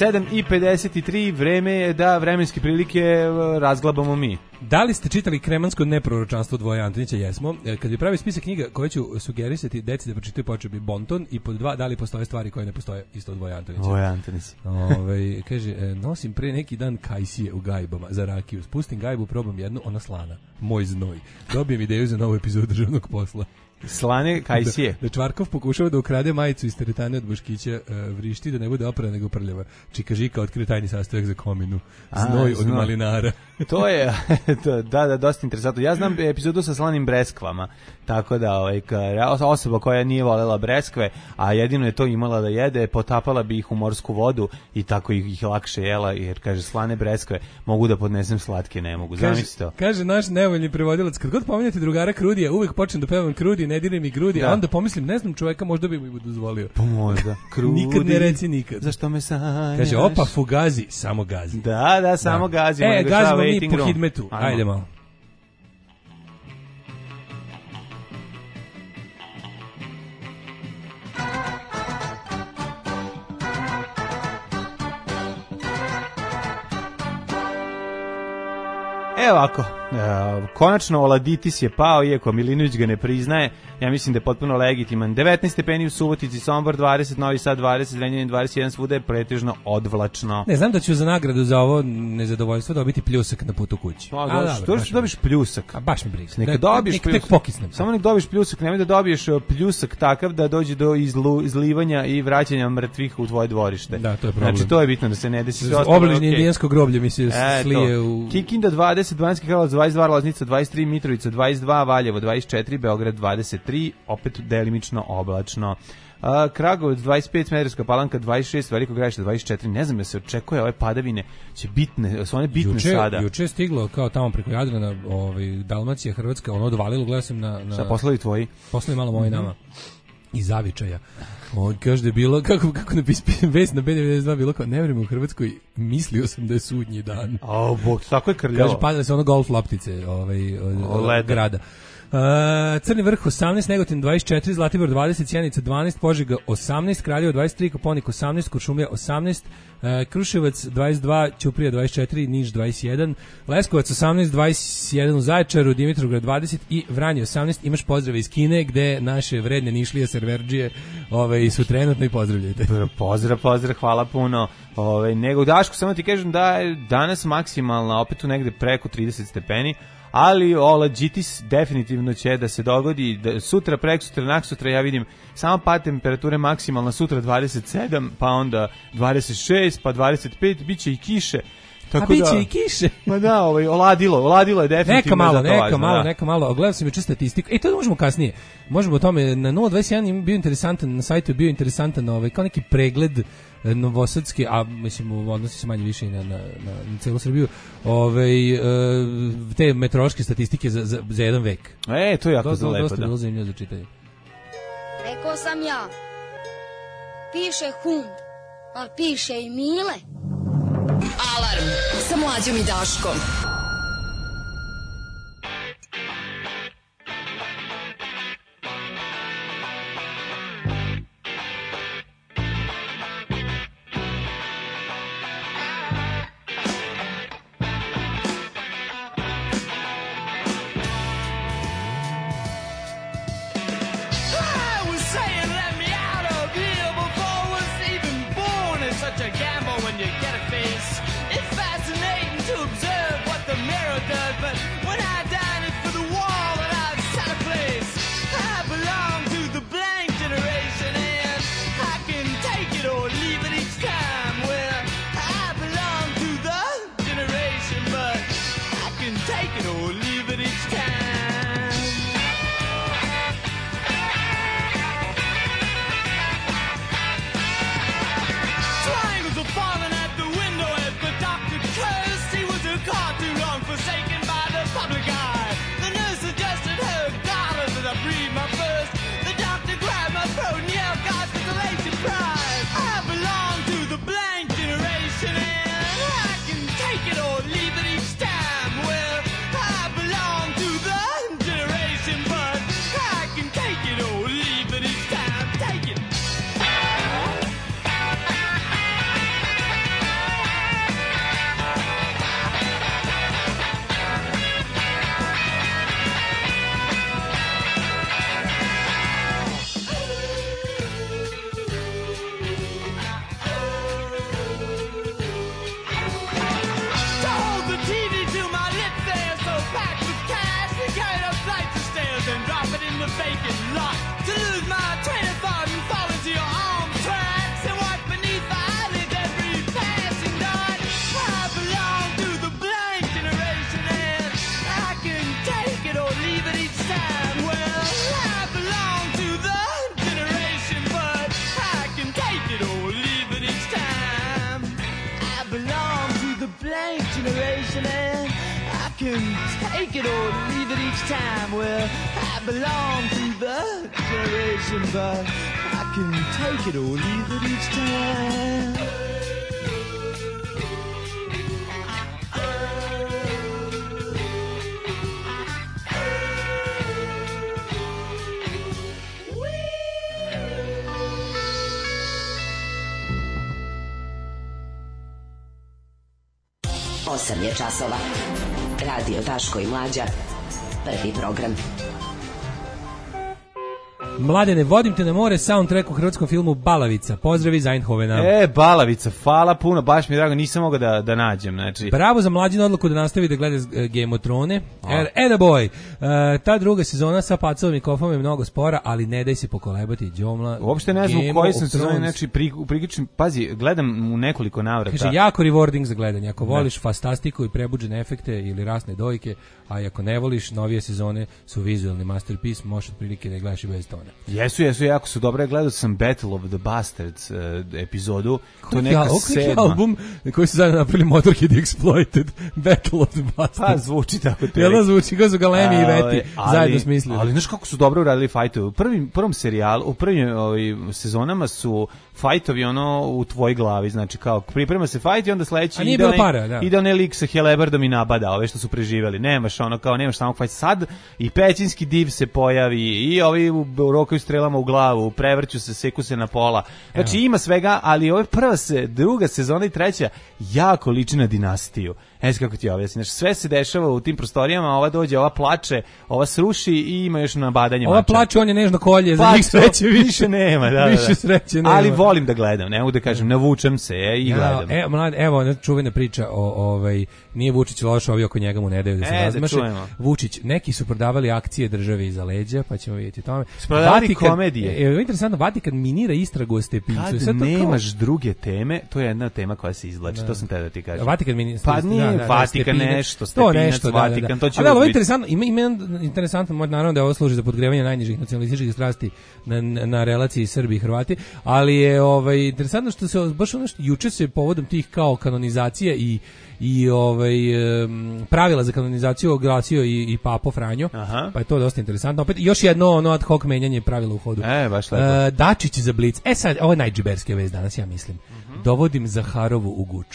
[SPEAKER 7] sedam i pedeset tri, vreme je da vremenske prilike razglabamo mi.
[SPEAKER 6] Da li ste čitali Kremansko neproročanstvo Dvoje Antonića? Jesmo. Kad bi pravi spisak knjiga koje ću sugerisati deci da pročitaju, počeo bi Bonton, i pod dva, da li postoje stvari koje ne postoje isto od Dvoje Antonića.
[SPEAKER 7] Dvoje Antonića.
[SPEAKER 6] Ove, kaže, nosim pre neki dan kajsije u gajbama za rakiju. Spustim gajbu, probam jednu, ona slana. Moj znoj. Dobijem ideju za novu epizodu državnog posla.
[SPEAKER 7] Slane kajsije.
[SPEAKER 6] Da, da Čvarkov pokušava da ukrade majicu iz teretane od Boškića, uh, vrišti da ne bude oprana nego prljava. Čika Žika otkrio tajni sastojak za kominu. Znoj A, od znoj. malinara.
[SPEAKER 7] To je, to, da, da, dosta interesantno. Ja znam epizodu sa slanim breskvama, tako da ovaj, osoba koja nije volela breskve, a jedino je to imala da jede, potapala bi ih u morsku vodu i tako ih, ih lakše jela, jer kaže slane breskve mogu da podnesem, slatke ne mogu. Zamislite to.
[SPEAKER 6] Kaže naš nevoljni prevodilac, kad god pominjate drugara Krudija, uvek počnem da pevam Krudi, ne diraj mi grudi, da. A onda pomislim, ne znam čoveka, možda bi mi dozvolio.
[SPEAKER 7] Pa možda. Krudi.
[SPEAKER 6] Nikad ne reci nikad.
[SPEAKER 7] Zašto me sanjaš?
[SPEAKER 6] Kaže, opa, fugazi, samo gazi.
[SPEAKER 7] Da, da, samo da. gazi.
[SPEAKER 6] E, gazimo mi po hidmetu. Ajmo. Ajde malo.
[SPEAKER 7] Evo ovako, e, konačno Oladitis je pao, iako Milinović ga ne priznaje. Ja mislim da je potpuno legitiman. devetnaest stepeni u Subotici, Sombor dvadeset, Novi Sad dvadeset, Zrenjanin dvadeset jedan, svuda je pretežno odvlačno.
[SPEAKER 6] Ne znam da ću za nagradu za ovo nezadovoljstvo dobiti pljusak na putu kući.
[SPEAKER 7] Pa, a, da, što što dobiš pljusak?
[SPEAKER 6] A baš mi briga.
[SPEAKER 7] Neka dobiješ
[SPEAKER 6] nek, nek pokisnem.
[SPEAKER 7] Samo nek dobiješ pljusak, nemoj da dobiješ pljusak takav da dođe do izlu, izlivanja i vraćanja mrtvih u tvoje dvorište.
[SPEAKER 6] Da, to je problem.
[SPEAKER 7] Znači to je bitno da se ne desi sve ostalo.
[SPEAKER 6] Obližnje okay. indijansko groblje mi se e, slije to. U
[SPEAKER 7] Kikinda dvadeset, Banjski Karlovac dvadeset dva, Loznica dvadeset tri, Mitrovica dvadeset dva, Valjevo dvadeset četiri, Beograd dvadeset tri, opet delimično oblačno. Uh, Kragujevac dvadeset pet, Smederevska Palanka dvadeset šest, Veliko Gradište dvadeset četiri. Ne znam da se očekuje ove padavine će bitne, su one bitne
[SPEAKER 6] juče,
[SPEAKER 7] sada.
[SPEAKER 6] Juče je stiglo kao tamo preko Jadrana, ovaj Dalmacija, Hrvatska, ono odvalilo, gledao sam na na.
[SPEAKER 7] Šta poslali tvoji?
[SPEAKER 6] Poslali malo moji nama. Iz Zavičaja. On kaže da je bilo, kako, kako napis vest na B devedeset dva bilo kao nevreme u Hrvatskoj, mislio sam da je sudnji dan.
[SPEAKER 7] A, bog, tako je krljavo.
[SPEAKER 6] Kaže, padale se ono golf loptice ovaj, od, od grada. Uh, Crni vrh osamnaest, Negotin dvadeset četiri, Zlatibor dvadeset, Sjenica dvanaest, Požega osamnaest, Kraljevo dvadeset tri, Koponik osamnaest, Kuršumlija osamnaest, uh, Kruševac dvadeset dva, Ćuprija dvadeset četiri, Niš dvadeset jedan, Leskovac osamnaest, dvadeset jedan u Zaječaru, Dimitrovgrad dvadeset i Vranje osamnaest. Imaš pozdrave iz Kine gde naše vredne Nišlije serverdžije ovaj, su trenutno i pozdravljajte.
[SPEAKER 7] Pozdrav, pozdrav, hvala puno. Ovaj, nego Daško, samo ti kažem da je danas maksimalna opet tu negde preko trideset stepeni, ali Oladitis definitivno će da se dogodi da sutra, preksutra, naksutra, ja vidim samo pad temperature maksimalna sutra dvadeset sedam, pa onda dvadeset šest, pa dvadeset pet, biće i kiše.
[SPEAKER 6] Tako a biće da, i kiše.
[SPEAKER 7] Ma da, ovaj, oladilo, oladilo je definitivno.
[SPEAKER 6] Neka malo, neka
[SPEAKER 7] važno,
[SPEAKER 6] malo,
[SPEAKER 7] da.
[SPEAKER 6] neka malo. Gledao sam juče statistiku. E, to možemo kasnije. Možemo o tome, na nula dvadeset jedan je bio interesantan, na sajtu je bio interesantan ovaj, kao neki pregled novosadski, a mislim odnosi se manje više i na, na, na, na celu Srbiju, ovaj, te meteorološke statistike za, za, za jedan vek.
[SPEAKER 7] E, to je jako
[SPEAKER 6] do,
[SPEAKER 7] lepo,
[SPEAKER 6] dosta
[SPEAKER 7] da.
[SPEAKER 6] bilo zanimljivo za čitanje.
[SPEAKER 10] Rekao sam ja, piše hund, a piše i Mile.
[SPEAKER 1] Alarm sa Mlađom i Daškom.
[SPEAKER 11] Such a gamble when you get a face. It's fascinating to observe what a vacant lot. To lose my train of thought and fall into your arms tracks and walk beneath the eyelids every passing night. I belong to the blank generation and I can take it or leave it each time. Well, I belong to the generation, but I can take it or leave it each time. I belong to the blank generation and I can take it or leave it each time. Well, I belong to the generation, but I can take it or leave it each time.
[SPEAKER 1] osam je časova. Radio Daško i Mlađa. Prvi program.
[SPEAKER 6] Mladene, vodim te na more, soundtrack u hrvatskom filmu Balavica. Pozdrav iz Eindhovena.
[SPEAKER 7] E, Balavica, hvala puno, baš mi je drago, nisam mogao da, da nađem. Znači.
[SPEAKER 6] Bravo za Mlađinu odluku da nastavi da gleda Game of Thrones. Er, Eda boy, uh, ta druga sezona sa Pacovom i Kofom je mnogo spora, ali ne daj se pokolebati, Đomla.
[SPEAKER 7] Uopšte ne znam u kojoj sam sezoni, znači, pri, priključim, pazi, gledam u nekoliko navrata.
[SPEAKER 6] Kaže, jako rewarding za gledanje. Ako voliš ne. fantastiku i prebuđene efekte ili rasne dojke, a ako ne voliš, novije sezone su vizualni masterpiece, možeš otprilike da gledaš i bez tona.
[SPEAKER 7] Jesu, jesu, jako su dobro. Gledao sam Battle of the Bastards uh, epizodu. To je neka
[SPEAKER 6] ja,
[SPEAKER 7] sedma.
[SPEAKER 6] Album koji su zajedno napravili Motorhead Exploited, Battle of the Bastards.
[SPEAKER 7] Pa, zvuči tako.
[SPEAKER 6] Jel' zvuči kao su Galemi i Veti zajedno smislili.
[SPEAKER 7] Ali znaš kako su dobro uradili fajtove. U prvim, prvom serijalu, u prvim ovaj, sezonama su fajtovi ono u tvojoj glavi. Znači kao priprema se fajt i onda sledeći ide onaj,
[SPEAKER 6] para, da.
[SPEAKER 7] ide onaj lik sa helebardom i nabada ove što su preživeli. Nemaš ono kao, nemaš samog fajta. Sad i pećinski div se pojavi i ovi u rokaju strelama u glavu, prevrću se, seku se na pola. Znači Evo. ima svega, ali ova prva se, druga sezona i treća jako liči na dinastiju. Evo kako ti objasnim. Znači sve se dešava u tim prostorijama, ova dođe, ova plače, ova sruši i ima još nabadanje mača.
[SPEAKER 6] Ova plače, on je nežno kolje, za njih sreće više.
[SPEAKER 7] više nema, da, da, da.
[SPEAKER 6] Više sreće nema.
[SPEAKER 7] Ali volim da gledam, ne mogu da kažem, navučem se e, i ja, gledam.
[SPEAKER 6] E, mlad, evo, čuvena priča o, ovaj, nije Vučić loš, ovi oko njega mu ne daju da se e, razmaše. Da Vučić, neki su prodavali akcije države iza leđa, pa ćemo vidjeti tome.
[SPEAKER 7] Prodavali komedije.
[SPEAKER 6] Je interesantno, Vatikan minira istragu o Stepincu.
[SPEAKER 7] Kad
[SPEAKER 6] sad
[SPEAKER 7] nemaš kao... druge teme, to je jedna tema koja se izvlači, da. To sam te da ti kažem.
[SPEAKER 6] Vatikan minira.
[SPEAKER 7] Pa nije da, da, Vatikan
[SPEAKER 6] da,
[SPEAKER 7] nešto, Stepinac, to nešto, Vatikan, da, da, da. To će
[SPEAKER 6] ali ovo je interesantno, ima, ima interesantno, naravno da ovo služi za podgrevanje najnižih nacionalističkih strasti na, na relaciji Srbi i Hrvati, ali je ovaj, interesantno što se, baš ono što juče se povodom tih kao kanonizacija i i ovaj um, pravila za kanonizaciju oglasio i, i Papo Franjo. Aha. Pa je to dosta interesantno. Opet još jedno ono ad hoc menjanje pravila u hodu.
[SPEAKER 7] E, baš lepo.
[SPEAKER 6] Uh, Dačić za Blic. E sad, ovo je najdžiberske vez danas, ja mislim. Uh-huh. Dovodim Zaharovu u Guču.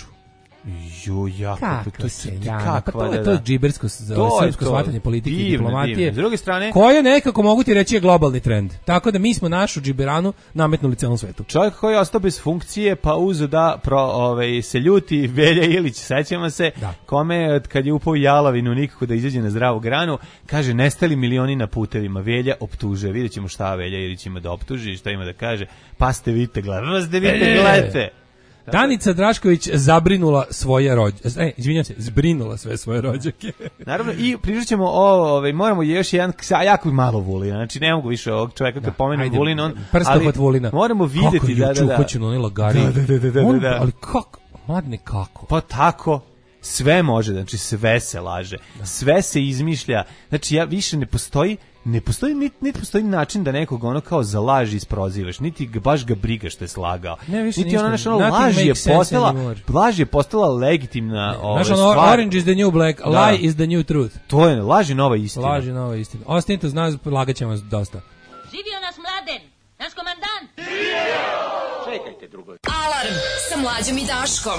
[SPEAKER 7] Jo, jako,
[SPEAKER 6] kako
[SPEAKER 7] to
[SPEAKER 6] se
[SPEAKER 7] ja,
[SPEAKER 6] pa to je to džibersko srpsko shvatanje politike i diplomatije.
[SPEAKER 7] S druge strane,
[SPEAKER 6] koje nekako mogu ti reći je globalni trend. Tako da mi smo našu džiberanu nametnuli celom svetu.
[SPEAKER 7] Čovjek koji je ostao bez funkcije, pa uzo da pro, ovaj, se ljuti Velja Ilić, sećamo se, da. Kome kad je upao jalovinu nikako da izađe na zdravu granu, kaže nestali milioni na putevima. Velja optuže, vidjet ćemo šta Velja Ilić ima da optuži, šta ima da kaže. Pa ste vidite, gledajte, ste vidite, gledajte.
[SPEAKER 6] Danica Drašković zabrinula svoje rođake. E, izvinjam se, zbrinula sve svoje rođake.
[SPEAKER 7] Naravno, i pričat ćemo o, ovaj, moramo još jedan, jako malo Vulina, znači ne mogu više ovog čovjeka kad pomenu Vulin, on,
[SPEAKER 6] ali Vulina.
[SPEAKER 7] Moramo vidjeti
[SPEAKER 6] kako
[SPEAKER 7] da, da, da.
[SPEAKER 6] Kako je lagari.
[SPEAKER 7] Da, da, da, da,
[SPEAKER 6] on,
[SPEAKER 7] da.
[SPEAKER 6] ali kako, mladne kako?
[SPEAKER 7] Pa tako, sve može, znači sve se laže, sve se izmišlja, znači ja više ne postoji, ne postoji, niti, niti postoji način da nekog ono kao za laž isprozivaš, niti ga, baš ga briga što je slagao.
[SPEAKER 6] Ne,
[SPEAKER 7] niti ono, nešto, ono laž je postala, laž je postala legitimna ne, ove,
[SPEAKER 6] ono,
[SPEAKER 7] stvar.
[SPEAKER 6] Orange is the new black, da. Lie is the new truth.
[SPEAKER 7] To je, laž je nova istina.
[SPEAKER 6] Laž je nova istina. Ostanite uz nas, lagat ćemo dosta.
[SPEAKER 5] Živio naš Mladen, naš komandant.
[SPEAKER 3] Čekajte drugo.
[SPEAKER 1] Alarm sa Mlađom i Daškom.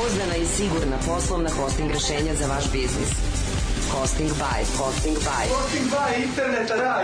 [SPEAKER 1] Pouzdana i sigurna poslovna hosting rešenja za vaš biznis. Hosting by, hosting by.
[SPEAKER 4] Hosting by, internet raj.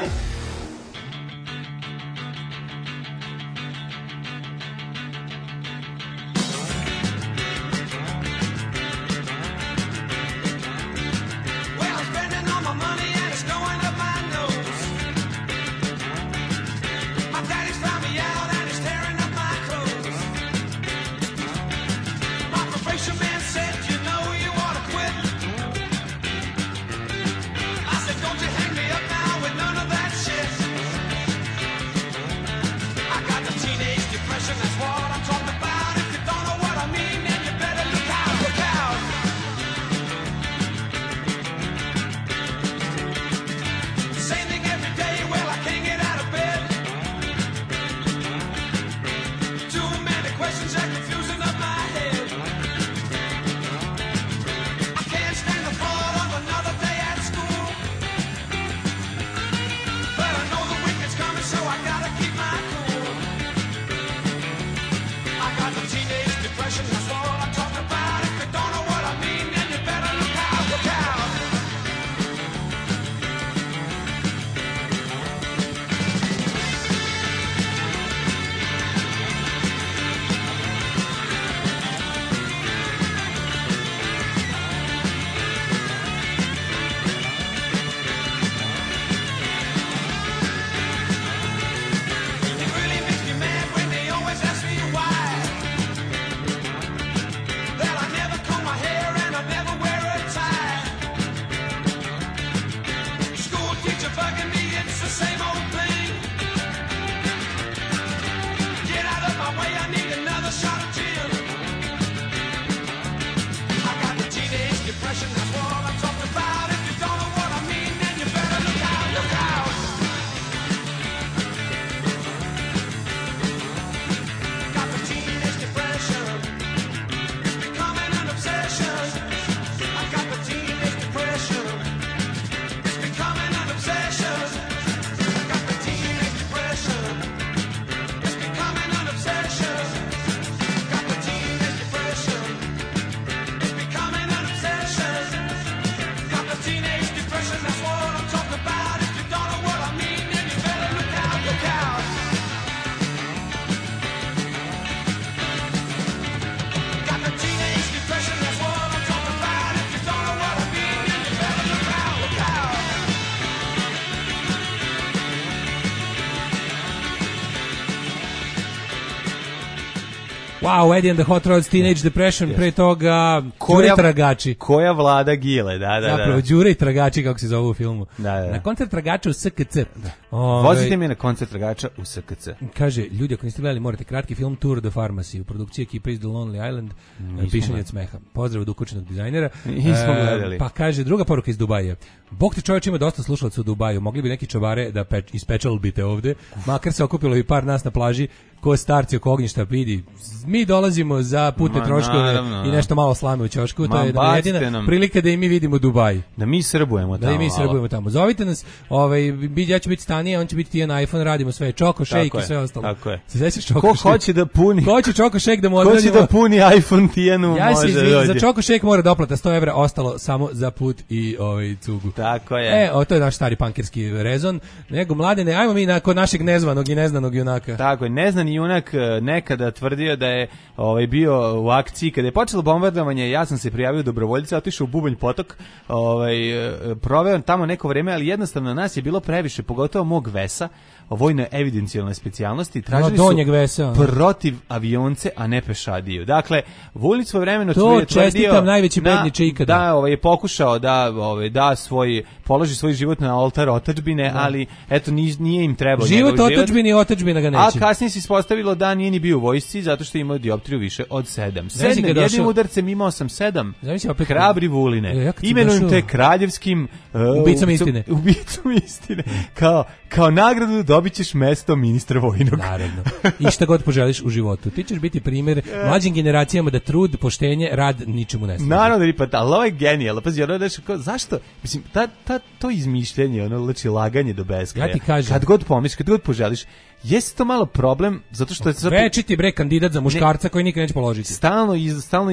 [SPEAKER 6] Wow, Eddie and the Hot Rods, Teenage Depression, yes. Pre toga Đure Tragači.
[SPEAKER 7] Koja vlada Gile, da, da, da.
[SPEAKER 6] Zapravo, Đure i Tragači, kako se zove u filmu.
[SPEAKER 7] Da, da, da.
[SPEAKER 6] Na koncert Tragača u S K C.
[SPEAKER 7] Da. Ove, Vozite me na koncert Tragača u S K C.
[SPEAKER 6] Kaže, ljudi, ako niste gledali, morate kratki film Tour de Pharmacy u produkciji ekipe iz The Lonely Island, pišanje od smeha. Pozdrav od ukućenog dizajnera.
[SPEAKER 7] Nismo gledali.
[SPEAKER 6] Pa kaže, druga poruka iz Dubaja. Bog ti čovječ ima dosta slušalaca u Dubaju. Mogli bi neki čobare da peč, ispečalbite ovde. Makar se okupilo i par nas na plaži ko starci oko ognjišta, vidi. Mi dolazimo za putne Ma, troškove naravno, i nešto malo slame u ćošku. Ma, to je nam jedina nam. prilika da i mi vidimo Dubaj.
[SPEAKER 7] Da mi srbujemo tamo.
[SPEAKER 6] Da i mi srbujemo tamo. Zovite nas, ovaj, ja ću biti Stanija, on će biti Tijan iPhone, radimo sve, Čoko, Shake i sve ostalo.
[SPEAKER 7] Tako je.
[SPEAKER 6] Se sećaš Čoko
[SPEAKER 7] Ko
[SPEAKER 6] Shake?
[SPEAKER 7] hoće da puni?
[SPEAKER 6] Ko hoće Čoko Shake da mu odradimo?
[SPEAKER 7] Ko će da puni iPhone Tijanu,
[SPEAKER 6] ja
[SPEAKER 7] može
[SPEAKER 6] izvim,
[SPEAKER 7] dođe.
[SPEAKER 6] Za Čoko Shake mora doplata sto evra, ostalo samo za put i ovaj, cugu.
[SPEAKER 7] Tako je.
[SPEAKER 6] E, o, to je naš stari pankerski rezon. Nego, mladene, ajmo mi nakon našeg nezvanog i neznanog junaka.
[SPEAKER 7] Tako je, neznani junak nekada tvrdio da je ovaj, bio u akciji. Kada je počelo bombardovanje, ja sam se prijavio dobrovoljca, otišao u Bubanj potok, ovaj, proveo tamo neko vreme, ali jednostavno nas je bilo previše, pogotovo mog Vesa, vojne evidencijalne specijalnosti, tražili
[SPEAKER 6] no,
[SPEAKER 7] su
[SPEAKER 6] vesa,
[SPEAKER 7] protiv avionce, a ne pešadiju. Dakle, Vulin svojevremeno
[SPEAKER 6] to čestitam najveći bedniče ikada.
[SPEAKER 7] Da, ovaj, je pokušao da, ovaj, da svoj, položi svoj život na oltar otadžbine, da. Ali eto, nije im trebao
[SPEAKER 6] život otadžbine i otadžbina ga neće.
[SPEAKER 7] A kasnije se ispostavilo da nije ni bio u vojsci, zato što je imao dioptriju više od sedam. Sedam, jednim udarcem imao sam sedam.
[SPEAKER 6] Opet,
[SPEAKER 7] hrabri Vuline.
[SPEAKER 6] Ja
[SPEAKER 7] imenujem došao... te kraljevskim uh,
[SPEAKER 6] ubicom istine.
[SPEAKER 7] Ubicom istine. Kao, kao nagradu dobit ćeš mesto ministra vojnog.
[SPEAKER 6] Naravno. I šta god poželiš u životu. Ti ćeš biti primjer mlađim generacijama da trud, poštenje, rad ničemu ne služi.
[SPEAKER 7] Naravno da li pa, ali ovo je genijalno. Pazi, ono da kao, zašto? Mislim, ta, ta, to izmišljanje, ono, znači laganje do beskraja.
[SPEAKER 6] Ja ti kažem.
[SPEAKER 7] Kad god pomisliš, kad god poželiš, jeste to malo problem, zato što je...
[SPEAKER 6] Večiti bre kandidat za muškarca ne, koji nikad neće položiti.
[SPEAKER 7] Stalno, iz, stalno iz,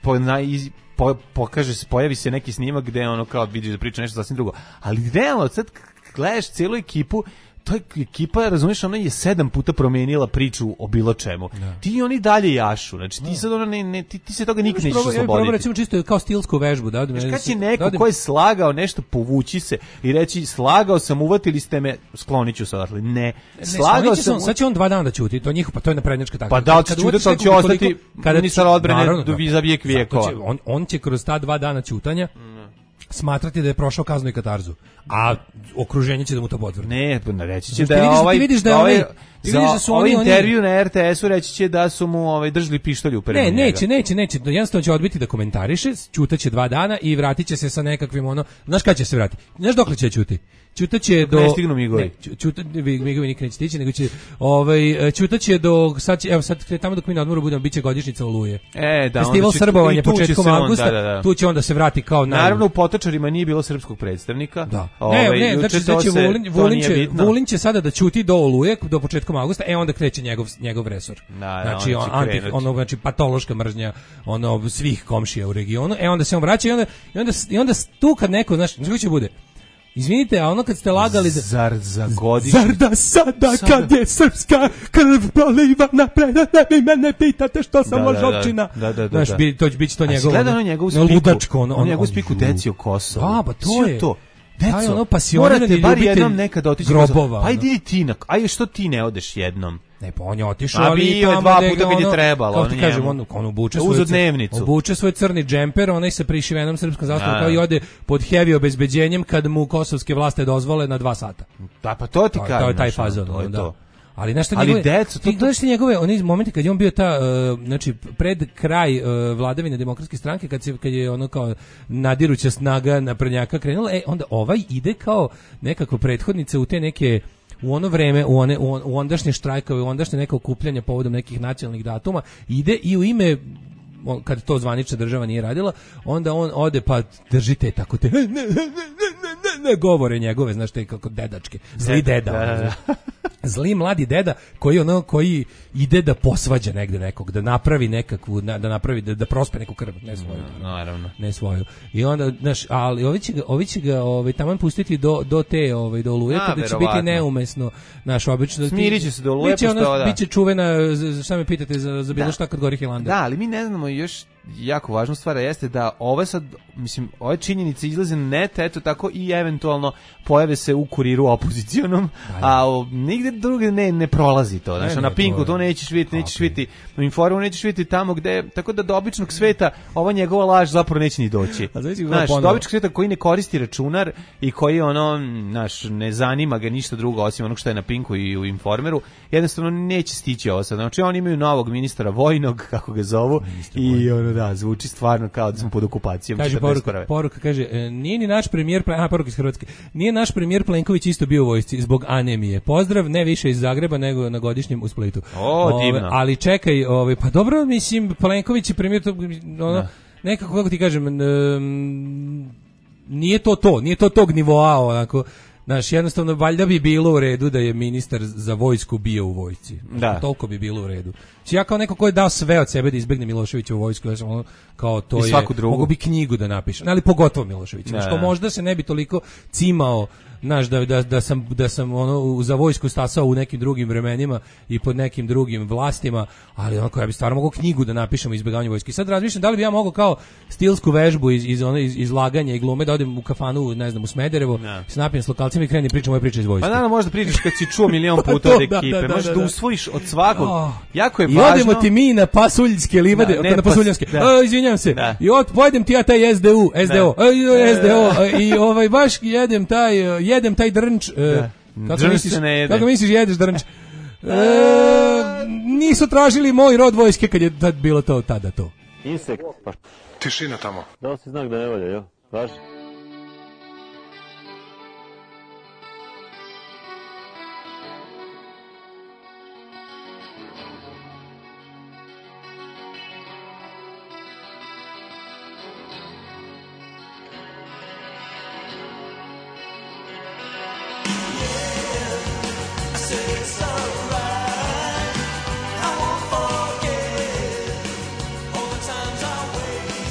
[SPEAKER 7] po, na, iz, po, pokaže se, pojavi se neki snimak gde ono kao vidiš da priča nešto sasvim drugo. Ali realno, sad gledaš cijelu ekipu, to je ekipa, razumiješ, ona je sedam puta promenila priču o bilo čemu. Da. Ti i oni dalje jašu, znači ti sad ona ne, ne ti, ti se toga nikad nećeš osloboditi. Ja proba
[SPEAKER 6] recimo čisto kao stilsku vežbu. Da,
[SPEAKER 7] znači kad će neko da ko je slagao nešto povući se i reći slagao sam, uvatili ste me, sklonit ću se odatle. Ne,
[SPEAKER 6] ne
[SPEAKER 7] slagao sam.
[SPEAKER 6] On, sad će on dva dana da ćuti, to njihov, pa to je naprednjačka taktika.
[SPEAKER 7] Pa da, će ćuti, to će ostati ministar odbrane do za vijek vijekova.
[SPEAKER 6] On, on će kroz ta dva dana ćutanja smatrati da je prošao kaznu i katarzu, a okruženje će da mu to potvrdi.
[SPEAKER 7] Ne, reći će da je ovaj,
[SPEAKER 6] vidiš da je ovaj,
[SPEAKER 7] za
[SPEAKER 6] da su
[SPEAKER 7] ovaj
[SPEAKER 6] oni,
[SPEAKER 7] intervju na R T S-u reći će da su mu ovaj, držali pištolj u prema
[SPEAKER 6] Ne,
[SPEAKER 7] njega.
[SPEAKER 6] neće, neće, neće, jednostavno će odbiti da komentariše, ćutaće dva dana i vratit će se sa nekakvim ono, znaš kada će se vratiti? Znaš dokle će ćuti? Ćutaće do
[SPEAKER 7] ne stignu migovi.
[SPEAKER 6] Ne, ćuta, migovi nikad neće stići, nego će ovaj ćutaće do sad će, evo sad tamo dok mi na odmoru budemo biće godišnjica Oluje.
[SPEAKER 7] E, da,
[SPEAKER 6] festival srbovanja početkom avgusta.
[SPEAKER 7] Da, da, da.
[SPEAKER 6] Tu će onda se vrati kao na
[SPEAKER 7] naravno u Potočarima nije bilo srpskog predstavnika.
[SPEAKER 6] Da.
[SPEAKER 7] Ovaj,
[SPEAKER 6] ne, ne, znači da će Vulin, Vulin će Vulin će sada da ćuti do Oluje do početkom avgusta, e onda kreće njegov njegov resor.
[SPEAKER 7] Da,
[SPEAKER 6] znači on, anti, ono znači patološka mržnja ono svih komšija u regionu. E onda se on vraća i onda i onda i onda tu kad neko, znaš, kako će bude izvinite, a ono kad ste lagali da...
[SPEAKER 7] Zar za godišnje...
[SPEAKER 6] Zar da sada, sada kad je srpska krv proliva napred, ne mi mene pitate što sam ložovčina.
[SPEAKER 7] Da, da, da.
[SPEAKER 6] Znaš, bi, to će biti to njegovo...
[SPEAKER 7] A si gledao ono njegovu spiku?
[SPEAKER 6] Ludačko, ono,
[SPEAKER 7] on njegovu spiku Decio Kosovo.
[SPEAKER 6] Da, pa to je...
[SPEAKER 7] to. Deco,
[SPEAKER 6] ono pasionirani
[SPEAKER 7] bar jednom nekada otići
[SPEAKER 6] grobova.
[SPEAKER 7] Pa idi ti na... Ajde, što ti ne odeš jednom?
[SPEAKER 6] Ne, pa on je otišao, ali tamo
[SPEAKER 7] dva
[SPEAKER 6] da
[SPEAKER 7] puta
[SPEAKER 6] ga
[SPEAKER 7] kad je
[SPEAKER 6] ono,
[SPEAKER 7] trebalo,
[SPEAKER 6] kao ti kažem, on, on obuče
[SPEAKER 7] svoj,
[SPEAKER 6] dnevnicu. Obuče svoj crni džemper, onaj sa prišivenom srpskom zastavom, kao i ode pod heavy obezbeđenjem kad mu kosovske vlasti dozvole na dva sata.
[SPEAKER 7] Da, pa to ti kažem.
[SPEAKER 6] To je taj fazon,
[SPEAKER 7] to je
[SPEAKER 6] da.
[SPEAKER 7] to.
[SPEAKER 6] Ali nešto
[SPEAKER 7] ali
[SPEAKER 6] njegove,
[SPEAKER 7] deco,
[SPEAKER 6] ti gledaš ti njegove, oni momenti kad je on bio ta, uh, znači pred kraj uh, vladavine demokratske stranke, kad se kad je ono kao nadiruća snaga naprednjaka krenula, e onda ovaj ide kao nekako prethodnica u te neke u ono vreme, u one u, u ondašnje štrajkove, u ondašnje neka okupljanja povodom nekih nacionalnih datuma, ide i u ime kad to zvanična država nije radila, onda on ode pa držite tako te ne, ne, ne, ne, ne govore njegove, znaš te kako dedačke, zli deda,
[SPEAKER 7] da, da, da.
[SPEAKER 6] Zli mladi deda koji ono koji ide da posvađa negde nekog, da napravi nekakvu, da napravi da, da prospe neku krv, ne svoju,
[SPEAKER 7] naravno,
[SPEAKER 6] ne svoju. I onda, znaš, ali ovi će ga, ovi će ga, ovaj taman pustiti do do te, ovaj do Oluje, kada će biti neumesno, naš obično
[SPEAKER 7] smiriće se do Oluje,
[SPEAKER 6] biće ona, biće čuvena, šta me pitate za za bilo šta kad gori Hilandar.
[SPEAKER 7] Da, ali mi ne znamo još jako važna stvar jeste da ove sad, mislim, ove činjenice izlaze na net, eto tako i eventualno pojave se u kuriru opozicionom, a o, nigde druge ne, ne prolazi to. Znači, na Pinku to nećeš vidjeti, nećeš vidjeti, u Informu nećeš vidjeti tamo gde, tako da do običnog sveta ova njegova laž zapravo neće ni doći. Znaš, do običnog sveta koji ne koristi računar i koji ono, znaš, ne zanima ga ništa drugo osim onog što je na Pinku i u Informeru, jednostavno neće stići ovo sad. Znači, oni imaju novog ministra vojnog, kako ga zovu, i ono, da, zvuči stvarno kao da smo pod okupacijom.
[SPEAKER 6] Kaže poruka, poruka, kaže, e, nije ni naš premijer, aha, poruka iz Hrvatske, nije naš premijer Plenković isto bio u vojsci zbog anemije. Pozdrav, ne više iz Zagreba nego na godišnjem u Splitu.
[SPEAKER 7] O, divno.
[SPEAKER 6] Ove, ali čekaj, ove, pa dobro, mislim, Plenković je premijer, to, ono, da. nekako, kako ti kažem, um, nije to to, nije to tog nivoa, onako, znaš, jednostavno, valjda bi bilo u redu da je ministar za vojsku bio u vojsci.
[SPEAKER 7] Da.
[SPEAKER 6] Toliko bi bilo u redu. Ja kao neko ko je dao sve od sebe da izbegne Miloševića u vojsku, ja sam ono, kao to je, mogu bi knjigu da napišem, ali pogotovo Milošević, da, što možda se ne bi toliko cimao, znaš, da, da, da sam, da sam ono, za vojsku stasao u nekim drugim vremenima i pod nekim drugim vlastima, ali onako, ja bi stvarno mogao knjigu da napišem o izbjegavanju vojske. Sad razmišljam da li bi ja mogao kao stilsku vežbu iz, iz, ono, iz, izlaganja i glume da odem u kafanu, ne znam, u Smederevo, se napijem s lokalcima i krenim pričam moje priče iz vojske.
[SPEAKER 7] Pa naravno, možda pričaš kad si čuo milion puta od ekipe, da, da, da, možeš da, da usvojiš od svakog. Oh. Jako je
[SPEAKER 6] I
[SPEAKER 7] važno.
[SPEAKER 6] odemo ti mi na Pasuljske livade, da, ne, na Pasuljske. Da. O, izvinjavam se. Da. I od pojedem ti ja taj S D U, S D O, S D O i ovaj baš jedem taj jedem taj drnč. Da. Kako misliš? Kako misliš jedeš drnč? E, nisu tražili moj rod vojske kad je tad bilo to tada to.
[SPEAKER 12] Insekt. Pa.
[SPEAKER 4] Tišina tamo.
[SPEAKER 12] Da si znak da ne valja, jo? Važi.
[SPEAKER 11] All the times I wait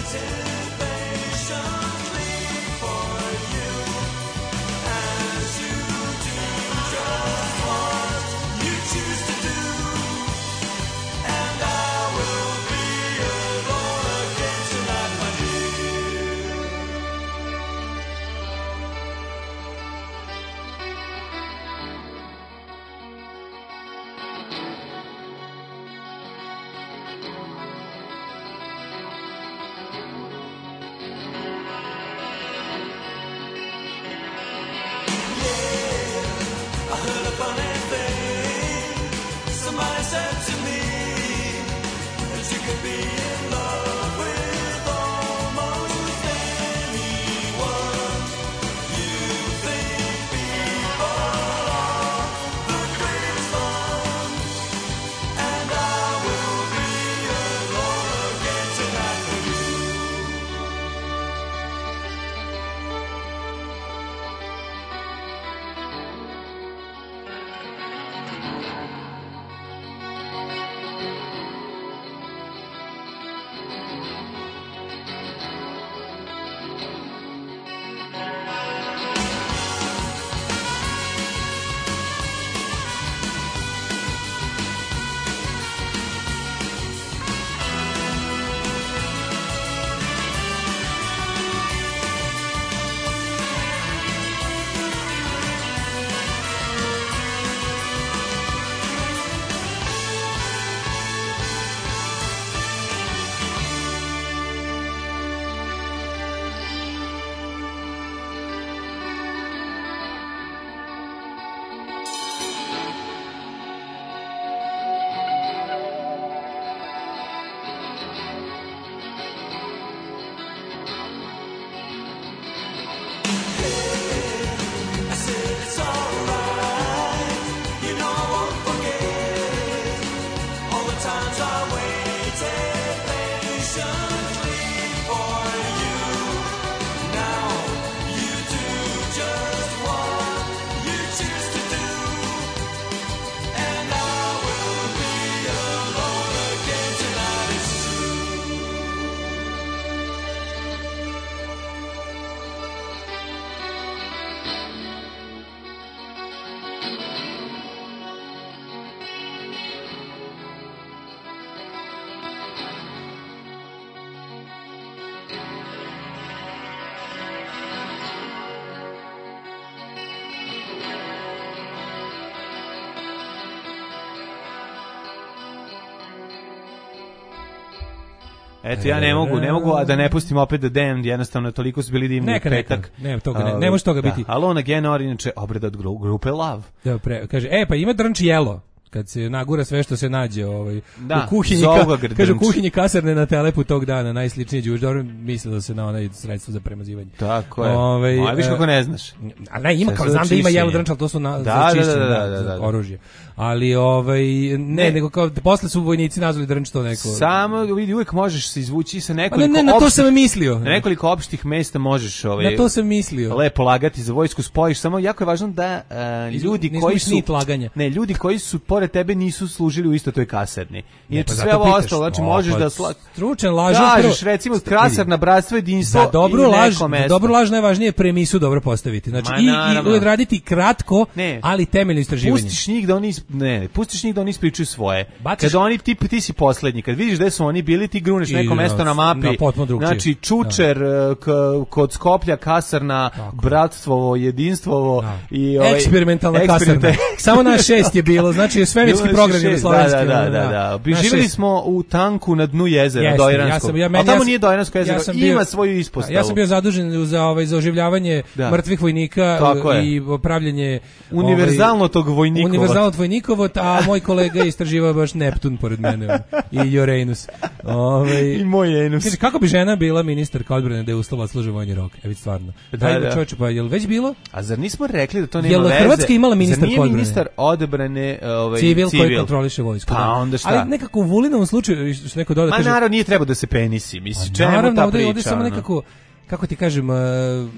[SPEAKER 7] Eto, ja ne mogu, ne mogu, a da ne pustim opet The Damned, jednostavno toliko su bili divni
[SPEAKER 6] neka,
[SPEAKER 7] petak.
[SPEAKER 6] Neka, ne, toga, ne, ne može toga
[SPEAKER 7] da.
[SPEAKER 6] biti.
[SPEAKER 7] Alona Genor, inače, obreda od grupe Love.
[SPEAKER 6] Da, pre, kaže, e, pa ima drnč jelo. Kad se nagura sve što se nađe ovaj,
[SPEAKER 7] da,
[SPEAKER 6] u kuhinji, ka, kaže u kuhinji kasarne na Telepu tog dana, najsličniji đuž, dobro mislilo se na onaj sredstvo za premazivanje.
[SPEAKER 7] Tako je.
[SPEAKER 6] Ovaj,
[SPEAKER 7] a viš kako ne znaš.
[SPEAKER 6] A ne, ima, kao, znam da ima jelo drnč, ali to su na,
[SPEAKER 7] da,
[SPEAKER 6] za čišćenje,
[SPEAKER 7] da, da,
[SPEAKER 6] da,
[SPEAKER 7] da, da, da.
[SPEAKER 6] oružje. Ali, ovaj, ne, ne, nego kao, posle su vojnici nazvali drnč to neko.
[SPEAKER 7] Samo, vidi, uvijek možeš se izvući sa nekoliko
[SPEAKER 6] ne, ne, na to sam mislio.
[SPEAKER 7] Na nekoliko opštih mesta možeš ovaj,
[SPEAKER 6] na to sam mislio.
[SPEAKER 7] Lepo lagati za vojsku, spojiš, samo jako je važno da uh, ljudi
[SPEAKER 6] Nismo
[SPEAKER 7] koji su... Ne, ljudi koji su pored tebe nisu služili u isto toj kasarni. Inače
[SPEAKER 6] pa
[SPEAKER 7] sve ovo ostalo, znači o, možeš pa, da sla...
[SPEAKER 6] stručan laž,
[SPEAKER 7] kažeš recimo kasarna, bratstvo, jedinstvo
[SPEAKER 6] za dobru
[SPEAKER 7] i
[SPEAKER 6] laž,
[SPEAKER 7] neko mesto.
[SPEAKER 6] Dobru laž najvažnije je premisu dobro postaviti. Znači Ma, i, i odraditi kratko, ne. ali temeljno istraživanje.
[SPEAKER 7] Pustiš njih da oni ne, pustiš njih da oni ispričaju svoje. Baciš... Kad oni ti ti si poslednji, kad vidiš gde su oni bili, ti gruneš I, neko mesto na mapi.
[SPEAKER 6] Na
[SPEAKER 7] znači Čučer, da. k, kod Skoplja kasarna, tako. Bratstvo, jedinstvo da. i ovaj
[SPEAKER 6] eksperimentalna kasarna. Samo na šest je bilo, znači svemirski program jugoslovenski.
[SPEAKER 7] Da, da, da, da. Živjeli smo u tanku na dnu jezera Dojranskog. Ja ja, ali tamo nije Dojransko jezero, ja bio, ima svoju ispostavu.
[SPEAKER 6] Ja sam bio zadužen za ovaj za oživljavanje da. mrtvih vojnika i pravljenje
[SPEAKER 7] univerzalno ovaj, tog vojnikova.
[SPEAKER 6] Univerzalno vojnikovo, a moj kolega je istraživao baš Neptun pored mene i Uranus. Ovaj
[SPEAKER 7] i moj Uranus.
[SPEAKER 6] Kaže kako bi žena bila ministarka odbrane da je uslova služi vojni rok. Evo stvarno. Daj da, čoveče, pa jel već bilo?
[SPEAKER 7] A zar nismo rekli da to nema
[SPEAKER 6] jel
[SPEAKER 7] veze?
[SPEAKER 6] Jel Hrvatska imala ministarku odbrane?
[SPEAKER 7] Ministar odbrane, ovaj
[SPEAKER 6] civil,
[SPEAKER 7] civil
[SPEAKER 6] koji kontroliše vojsku.
[SPEAKER 7] Pa onda šta?
[SPEAKER 6] Ali nekako u Vulinovom slučaju što neko doda
[SPEAKER 7] Ma
[SPEAKER 6] kaže.
[SPEAKER 7] Ma naravno nije trebao da se penisi, misli. Čemu
[SPEAKER 6] naravno,
[SPEAKER 7] ta
[SPEAKER 6] ovdje,
[SPEAKER 7] priča?
[SPEAKER 6] Ovdje samo nekako kako ti kažem uh,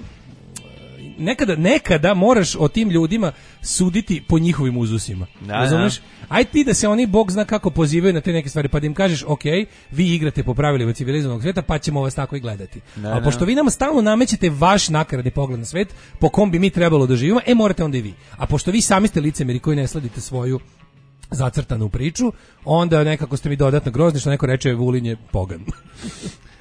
[SPEAKER 6] nekada nekada moraš o tim ljudima suditi po njihovim uzusima. Da, razumeš? Da. Aj ti da se oni bog zna kako pozivaju na te neke stvari, pa da im kažeš, ok, vi igrate po pravilima civilizovanog svijeta, pa ćemo vas tako i gledati. Da, a pošto vi nam stalno namećete vaš nakaradni pogled na svet, po kom bi mi trebalo da živimo, e morate onda i vi. A pošto vi sami ste licemeri koji ne sledite svoju zacrtanu priču, onda nekako ste mi dodatno grozni, što neko reče Vulin je pogan.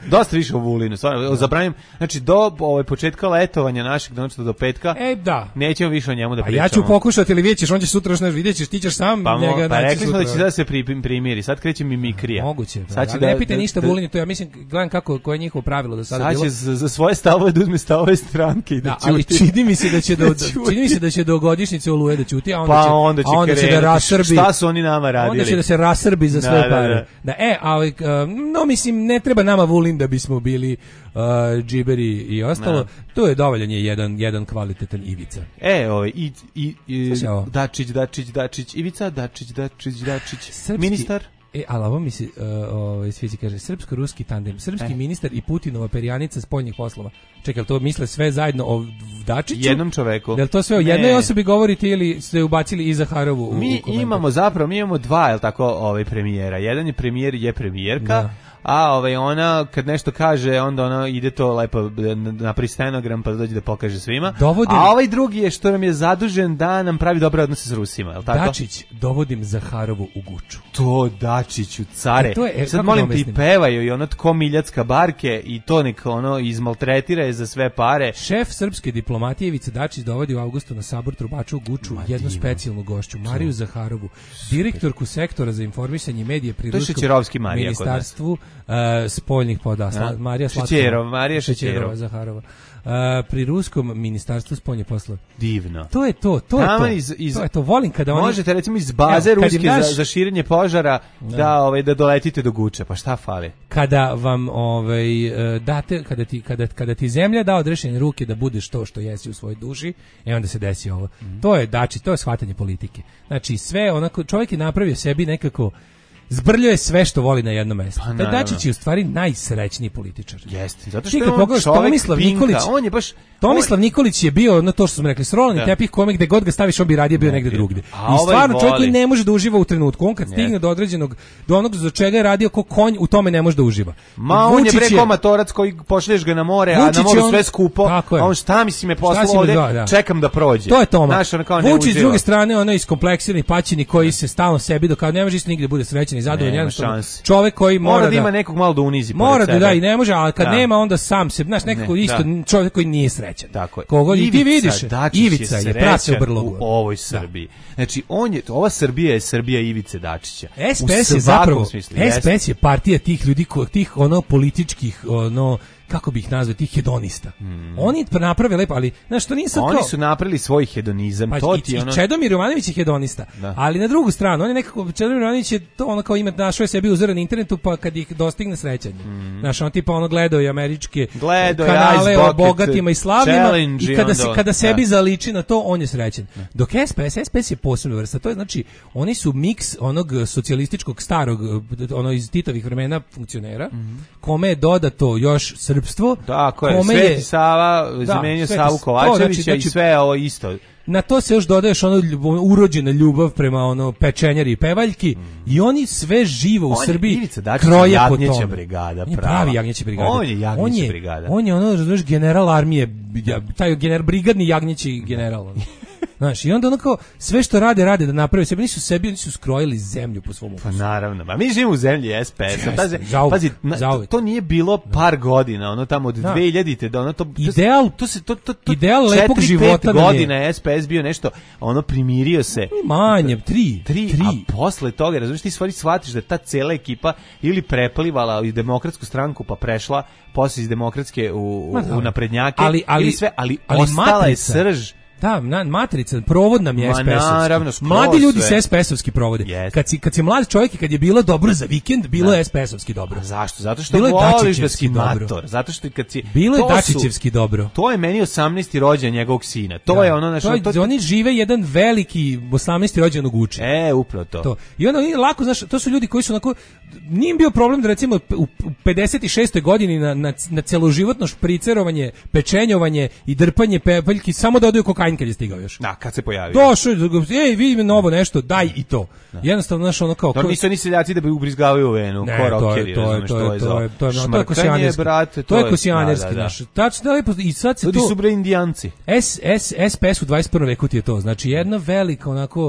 [SPEAKER 7] Dosta više o Vulinu, stvarno, zabranjam, znači do ovaj početka letovanja našeg, znači do petka.
[SPEAKER 6] E, da.
[SPEAKER 7] Nećemo više o njemu da
[SPEAKER 6] Pa
[SPEAKER 7] pričamo.
[SPEAKER 6] ja ću pokušati, ali vidjet ćeš, on će sutra još nešto, vidjet ćeš, ti ćeš sam
[SPEAKER 7] Pa, mo,
[SPEAKER 6] njega
[SPEAKER 7] pa
[SPEAKER 6] naći
[SPEAKER 7] rekli smo da
[SPEAKER 6] sutra.
[SPEAKER 7] će da se pri, primiri, sad kreće mimikrija.
[SPEAKER 6] Moguće,
[SPEAKER 7] sad
[SPEAKER 6] da,
[SPEAKER 7] će
[SPEAKER 6] ne
[SPEAKER 7] da,
[SPEAKER 6] pite
[SPEAKER 7] da,
[SPEAKER 6] ništa
[SPEAKER 7] da,
[SPEAKER 6] Vulin, to ja mislim, gledam kako, koje je njihovo pravilo do sada
[SPEAKER 7] sad
[SPEAKER 6] bilo.
[SPEAKER 7] će za, za svoje stavove da uzme stavove stranke i da,
[SPEAKER 6] Da,
[SPEAKER 7] ćuti.
[SPEAKER 6] ali čini mi se da će do,
[SPEAKER 7] Da ćuti.
[SPEAKER 6] čini mi se da će do godišnjice Oluje da ćuti, a onda
[SPEAKER 7] Pa
[SPEAKER 6] će,
[SPEAKER 7] onda će
[SPEAKER 6] a onda će da
[SPEAKER 7] krenuti.
[SPEAKER 6] rasrbi.
[SPEAKER 7] Šta su oni nama radili?
[SPEAKER 6] Onda će da se rasrbi za
[SPEAKER 7] Da,
[SPEAKER 6] sve
[SPEAKER 7] da,
[SPEAKER 6] pare.
[SPEAKER 7] da.
[SPEAKER 6] Da, e, ali, um, no mislim, ne treba nama Vulin da bismo bili uh, džiberi i ostalo.
[SPEAKER 7] Da.
[SPEAKER 6] To je dovoljan je jedan, jedan kvalitetan Ivica.
[SPEAKER 7] E, ovaj, i, i, i
[SPEAKER 6] Slušaj ovo.
[SPEAKER 7] Dačić, Dačić, Dačić, Ivica, Dačić, Dačić, Dačić,
[SPEAKER 6] Srpski-
[SPEAKER 7] ministar.
[SPEAKER 6] E, ali ovo mi se, uh, ovaj, sviđa, kaže, srpsko-ruski tandem, srpski
[SPEAKER 7] E.
[SPEAKER 6] ministar i Putinova perjanica spoljnih poslova. Čekaj, jel to misle sve zajedno o Dačiću?
[SPEAKER 7] Jednom čoveku.
[SPEAKER 6] Jel to sve o
[SPEAKER 7] Ne.
[SPEAKER 6] jednoj osobi govorite ili ste ubacili i Zaharovu u,
[SPEAKER 7] Mi
[SPEAKER 6] u komentar?
[SPEAKER 7] imamo zapravo, mi imamo dva, jel tako, ovaj premijera. Jedan je premijer, je premijerka,
[SPEAKER 6] Da.
[SPEAKER 7] a ovaj ona kad nešto kaže, onda ona ide to lepo napravi stenogram pa dođe da pokaže svima.
[SPEAKER 6] Dovodim-
[SPEAKER 7] A ovaj drugi je što nam je zadužen da nam pravi dobre odnose s Rusima, jel tako?
[SPEAKER 6] Dačić, dovodim Zaharovu u Guču.
[SPEAKER 7] To Dačiću, care.
[SPEAKER 6] E, to je- e,
[SPEAKER 7] Sad
[SPEAKER 6] kako
[SPEAKER 7] molim
[SPEAKER 6] da
[SPEAKER 7] ti
[SPEAKER 6] objasnim?
[SPEAKER 7] pevaju i ono tko miljacka barke i to nek ono izmaltretira je za sve pare.
[SPEAKER 6] Šef srpske diplomatije Ivica Dačić dovodi u avgustu na sabor Trubaču u Guču jednu specijalnu gošću, Mariju Zaharovu, direktorku sektora za informisanje i medije pri
[SPEAKER 7] To je
[SPEAKER 6] Ruskom
[SPEAKER 7] Šećerovski Marija kod nas.
[SPEAKER 6] ministarstvu uh, spoljnih poda. Sla,
[SPEAKER 7] A?
[SPEAKER 6] Marija Slatkova.
[SPEAKER 7] Šećerov, Marija Šećerov.
[SPEAKER 6] Zaharova. Uh, pri Ruskom ministarstvu spoljnih poslova.
[SPEAKER 7] Divno.
[SPEAKER 6] To je to, to je
[SPEAKER 7] Tamo
[SPEAKER 6] to.
[SPEAKER 7] iz- iz-
[SPEAKER 6] to je to. Volim kada oni...
[SPEAKER 7] Možete recimo iz baze
[SPEAKER 6] Evo, kad im
[SPEAKER 7] ruske
[SPEAKER 6] daš-
[SPEAKER 7] za, za širenje požara da, ovaj, da doletite do Guče. Pa šta fali?
[SPEAKER 6] kada vam ovaj e, date kada ti kada kada ti zemlja da odrešene ruke da budeš to što jesi u svojoj duši, e onda se desi ovo.
[SPEAKER 7] Mhm.
[SPEAKER 6] To je dači, to je shvatanje politike. Znači sve onako čovjek je napravio sebi nekako zbrljao je sve što voli na jednom mestu.
[SPEAKER 7] Pa,
[SPEAKER 6] Taj
[SPEAKER 7] naravno.
[SPEAKER 6] Dačić je u stvari najsrećniji političar.
[SPEAKER 7] Jeste, zato
[SPEAKER 6] Ti
[SPEAKER 7] što je
[SPEAKER 6] kad
[SPEAKER 7] on
[SPEAKER 6] pogledaš
[SPEAKER 7] čovek
[SPEAKER 6] Tomislav
[SPEAKER 7] Pinka,
[SPEAKER 6] Nikolić,
[SPEAKER 7] on je baš
[SPEAKER 6] Tomislav Nikolić je bio ono to što smo rekli, srolani
[SPEAKER 7] Da.
[SPEAKER 6] tepih kome gde god ga staviš on bi radije bio
[SPEAKER 7] Ne
[SPEAKER 6] negde
[SPEAKER 7] bi.
[SPEAKER 6] drugdje.
[SPEAKER 7] A
[SPEAKER 6] I
[SPEAKER 7] ovaj
[SPEAKER 6] stvarno čovjek
[SPEAKER 7] voli.
[SPEAKER 6] koji ne može da uživa u trenutku, on kad
[SPEAKER 7] Ne.
[SPEAKER 6] stigne do određenog, do onog za čega je radio ko konj, u tome ne može da uživa.
[SPEAKER 7] Ma on je
[SPEAKER 6] Vučić
[SPEAKER 7] bre komatorac koji pošlješ ga na more, a
[SPEAKER 6] Vučić
[SPEAKER 7] na moru
[SPEAKER 6] je on-
[SPEAKER 7] sve skupo.
[SPEAKER 6] Tako je.
[SPEAKER 7] A on šta mi si me
[SPEAKER 6] Šta
[SPEAKER 7] poslao
[SPEAKER 6] si me
[SPEAKER 7] ovde?
[SPEAKER 6] da, da.
[SPEAKER 7] Čekam da prođe.
[SPEAKER 6] To je Toma.
[SPEAKER 7] Znaš, on kao ne
[SPEAKER 6] Vučić s
[SPEAKER 7] uživa.
[SPEAKER 6] druge strane ono iskompleksirani paćeni koji se stalno sebi dokazuje, ne može isto nigde bude srećan i zadovoljan,
[SPEAKER 7] Nema
[SPEAKER 6] jednostavno
[SPEAKER 7] šanse.
[SPEAKER 6] čovjek koji mora,
[SPEAKER 7] Mora da ima nekog malo da unizi pored
[SPEAKER 6] mora da
[SPEAKER 7] sebe.
[SPEAKER 6] da i ne može, a kad
[SPEAKER 7] Da.
[SPEAKER 6] nema onda sam se, znaš, nekako
[SPEAKER 7] Ne,
[SPEAKER 6] isto
[SPEAKER 7] da.
[SPEAKER 6] čovjek koji nije srećan.
[SPEAKER 7] Tako je.
[SPEAKER 6] Kogo i ti
[SPEAKER 7] Ivica
[SPEAKER 6] vidiš,
[SPEAKER 7] Dačić
[SPEAKER 6] Ivica je
[SPEAKER 7] srećan
[SPEAKER 6] prase u brlogu.
[SPEAKER 7] u ovoj Srbiji. Znači on je ova Srbija je Srbija Ivice Dačića.
[SPEAKER 6] S
[SPEAKER 7] U
[SPEAKER 6] P S je
[SPEAKER 7] svakom
[SPEAKER 6] zapravo
[SPEAKER 7] smislu,
[SPEAKER 6] S
[SPEAKER 7] jeste.
[SPEAKER 6] P S je partija tih ljudi ko, tih ono političkih ono kako bih ih nazvao tih hedonista. Oni naprave lepo, ali znaš što nije sad
[SPEAKER 7] Oni
[SPEAKER 6] kao
[SPEAKER 7] su napravili svoj hedonizam,
[SPEAKER 6] pa
[SPEAKER 7] to
[SPEAKER 6] i,
[SPEAKER 7] ti je
[SPEAKER 6] i
[SPEAKER 7] ono...
[SPEAKER 6] Čedomir Jovanović je hedonista,
[SPEAKER 7] Da.
[SPEAKER 6] ali na drugu stranu, on je nekako, Čedomir Jovanović je to ono kao ima, našao je sebi uzora na internetu, pa kad ih dostigne srećanje. Znaš, on tipa ono gledao i američke
[SPEAKER 7] Gledao je
[SPEAKER 6] kanale
[SPEAKER 7] Ice
[SPEAKER 6] o
[SPEAKER 7] Bucket
[SPEAKER 6] bogatima i slavnima
[SPEAKER 7] Challenge
[SPEAKER 6] i
[SPEAKER 7] i
[SPEAKER 6] kada,
[SPEAKER 7] onda
[SPEAKER 6] se,
[SPEAKER 7] on-
[SPEAKER 6] kada sebi
[SPEAKER 7] da.
[SPEAKER 6] zaliči na to, on je srećan. Dok S P S, S P S je posebna vrsta, to je znači, oni su miks onog socijalističkog starog, ono iz Titovih vremena funkcionera, kome je dodato još srpstvo,
[SPEAKER 7] Tako je,
[SPEAKER 6] kome
[SPEAKER 7] Sveti Sava
[SPEAKER 6] Da,
[SPEAKER 7] zamenio
[SPEAKER 6] Sveti-
[SPEAKER 7] Savu
[SPEAKER 6] to,
[SPEAKER 7] Kovačevića
[SPEAKER 6] znači-
[SPEAKER 7] i
[SPEAKER 6] znači-
[SPEAKER 7] sve ovo isto.
[SPEAKER 6] na to se još dodaješ ono ljubav, urođena ljubav prema ono pečenjari i pevaljki i oni sve živo u
[SPEAKER 7] On je
[SPEAKER 6] Srbiji
[SPEAKER 7] Ivica Dačić
[SPEAKER 6] kroje po
[SPEAKER 7] jagnjeća
[SPEAKER 6] tome.
[SPEAKER 7] brigada,
[SPEAKER 6] On je
[SPEAKER 7] prava.
[SPEAKER 6] pravi jagnjeća brigada.
[SPEAKER 7] On je jagnjeća
[SPEAKER 6] on je,
[SPEAKER 7] brigada.
[SPEAKER 6] On je ono, razumiješ, general armije, ja, taj general, brigadni jagnjeći general. ono. Znaš, i onda ono kao, sve što rade, rade da naprave sebi, nisu sebi, oni su skrojili zemlju po svom
[SPEAKER 7] Pa
[SPEAKER 6] ukusu.
[SPEAKER 7] naravno, ma mi živimo u zemlji S P S-a.
[SPEAKER 6] Jeste,
[SPEAKER 7] Pazi,
[SPEAKER 6] zauvek,
[SPEAKER 7] pazi na-
[SPEAKER 6] zauvek.
[SPEAKER 7] to nije bilo par godina, ono tamo od
[SPEAKER 6] Da.
[SPEAKER 7] dve hiljadite da ono to to se-
[SPEAKER 6] Ideal-
[SPEAKER 7] to se to to, to
[SPEAKER 6] ideal lepog
[SPEAKER 7] četiri,
[SPEAKER 6] života
[SPEAKER 7] pet
[SPEAKER 6] nam je-
[SPEAKER 7] godina je S P S bio nešto, ono primirio se.
[SPEAKER 6] Manje, tri,
[SPEAKER 7] Tri,
[SPEAKER 6] tri.
[SPEAKER 7] a posle toga, razumiješ, ti stvari shvatiš da je ta cela ekipa ili preplivala u demokratsku stranku pa prešla posle iz demokratske u, u,
[SPEAKER 6] Ma da.
[SPEAKER 7] u naprednjake,
[SPEAKER 6] Ali- ali-
[SPEAKER 7] ili sve, ali,
[SPEAKER 6] ali
[SPEAKER 7] ostala je
[SPEAKER 6] matrica-
[SPEAKER 7] srž.
[SPEAKER 6] Da, na, matrica, provod nam je
[SPEAKER 7] Ma
[SPEAKER 6] S P S-ovski.
[SPEAKER 7] naravno, skroz
[SPEAKER 6] Mladi ljudi
[SPEAKER 7] sve.
[SPEAKER 6] se S P S-ovski provode.
[SPEAKER 7] Jeste.
[SPEAKER 6] Kad si, kad si mlad čovjek i kad je bilo dobro za vikend, bilo je S P S-ovski dobro.
[SPEAKER 7] A zašto? Zato što
[SPEAKER 6] Bilo je
[SPEAKER 7] voliš da
[SPEAKER 6] Dačićevski
[SPEAKER 7] si
[SPEAKER 6] dobro.
[SPEAKER 7] mator. Zato što kad si...
[SPEAKER 6] Bilo je
[SPEAKER 7] to su-
[SPEAKER 6] Dačićevski dobro.
[SPEAKER 7] To je meni osamnaesti rođendan njegovog sina. To
[SPEAKER 6] Da.
[SPEAKER 7] je ono... Naš,
[SPEAKER 6] to je,
[SPEAKER 7] to,
[SPEAKER 6] oni žive jedan veliki osamnaesti rođendan u Guči.
[SPEAKER 7] E, upravo to.
[SPEAKER 6] To. I onda oni lako, znaš, to su ljudi koji su onako, nije im bio problem da recimo u, u pedeset šestoj godini na, na, na celoživotno špricerovanje, pečenjovanje i drpanje pevaljki samo dodaju kokain kad je stigao još.
[SPEAKER 7] Da, kad se pojavio.
[SPEAKER 6] Došao, ej, vidi me novo nešto, daj i to. Jednostavno, znaš, ono kao...
[SPEAKER 7] To
[SPEAKER 6] ko-
[SPEAKER 7] nisu ni seljaci da bi ubrizgavaju u venu,
[SPEAKER 6] Ne,
[SPEAKER 7] ko
[SPEAKER 6] to je,
[SPEAKER 7] rokeri,
[SPEAKER 6] to je,
[SPEAKER 7] razumeš,
[SPEAKER 6] to je, to je, to je, to je, to je
[SPEAKER 7] šmrkanje,
[SPEAKER 6] kosijanerski.
[SPEAKER 7] brate,
[SPEAKER 6] To je
[SPEAKER 7] da,
[SPEAKER 6] kosijanerski,
[SPEAKER 7] da, da.
[SPEAKER 6] znaš. Tačno da lepo, i sad se
[SPEAKER 7] Ljudi
[SPEAKER 6] to...
[SPEAKER 7] su bre indijanci.
[SPEAKER 6] S, S, S P S u dvadeset prvom veku ti je to, znači jedna velika onako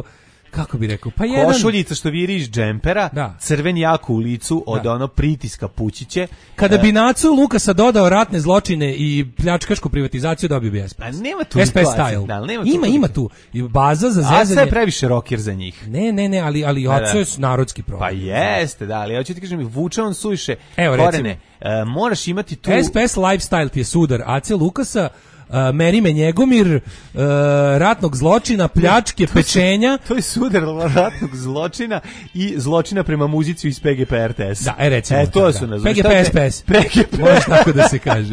[SPEAKER 6] kako bi rekao, pa jedan...
[SPEAKER 7] Košuljica što viri iz džempera,
[SPEAKER 6] da.
[SPEAKER 7] crven jako u licu od
[SPEAKER 6] da.
[SPEAKER 7] ono pritiska pučiće.
[SPEAKER 6] Kada bi Nacu Lukasa dodao ratne zločine i pljačkašku privatizaciju, dobio bi S P S.
[SPEAKER 7] A nema tu
[SPEAKER 6] S P S style.
[SPEAKER 7] Da, nema tu
[SPEAKER 6] ima, ima tu. I baza za zezanje.
[SPEAKER 7] A sad je previše rocker za njih.
[SPEAKER 6] Ne, ne, ne, ali, ali oco je narodski problem.
[SPEAKER 7] Pa jeste, da, ali ja ću ti kažem, vuče on suviše
[SPEAKER 6] Evo,
[SPEAKER 7] korene. E, moraš imati tu...
[SPEAKER 6] S P S lifestyle ti je sudar A C Lukasa, Uh, Merime Njegomir, uh, ratnog zločina, pljačke, to pečenja.
[SPEAKER 7] To je sudar ratnog zločina i zločina prema muzici iz P G P R T S.
[SPEAKER 6] Da, e recimo.
[SPEAKER 7] E, to
[SPEAKER 6] da.
[SPEAKER 7] su nas.
[SPEAKER 6] P G P S P S.
[SPEAKER 7] P G P.
[SPEAKER 6] Možeš tako da se kaže.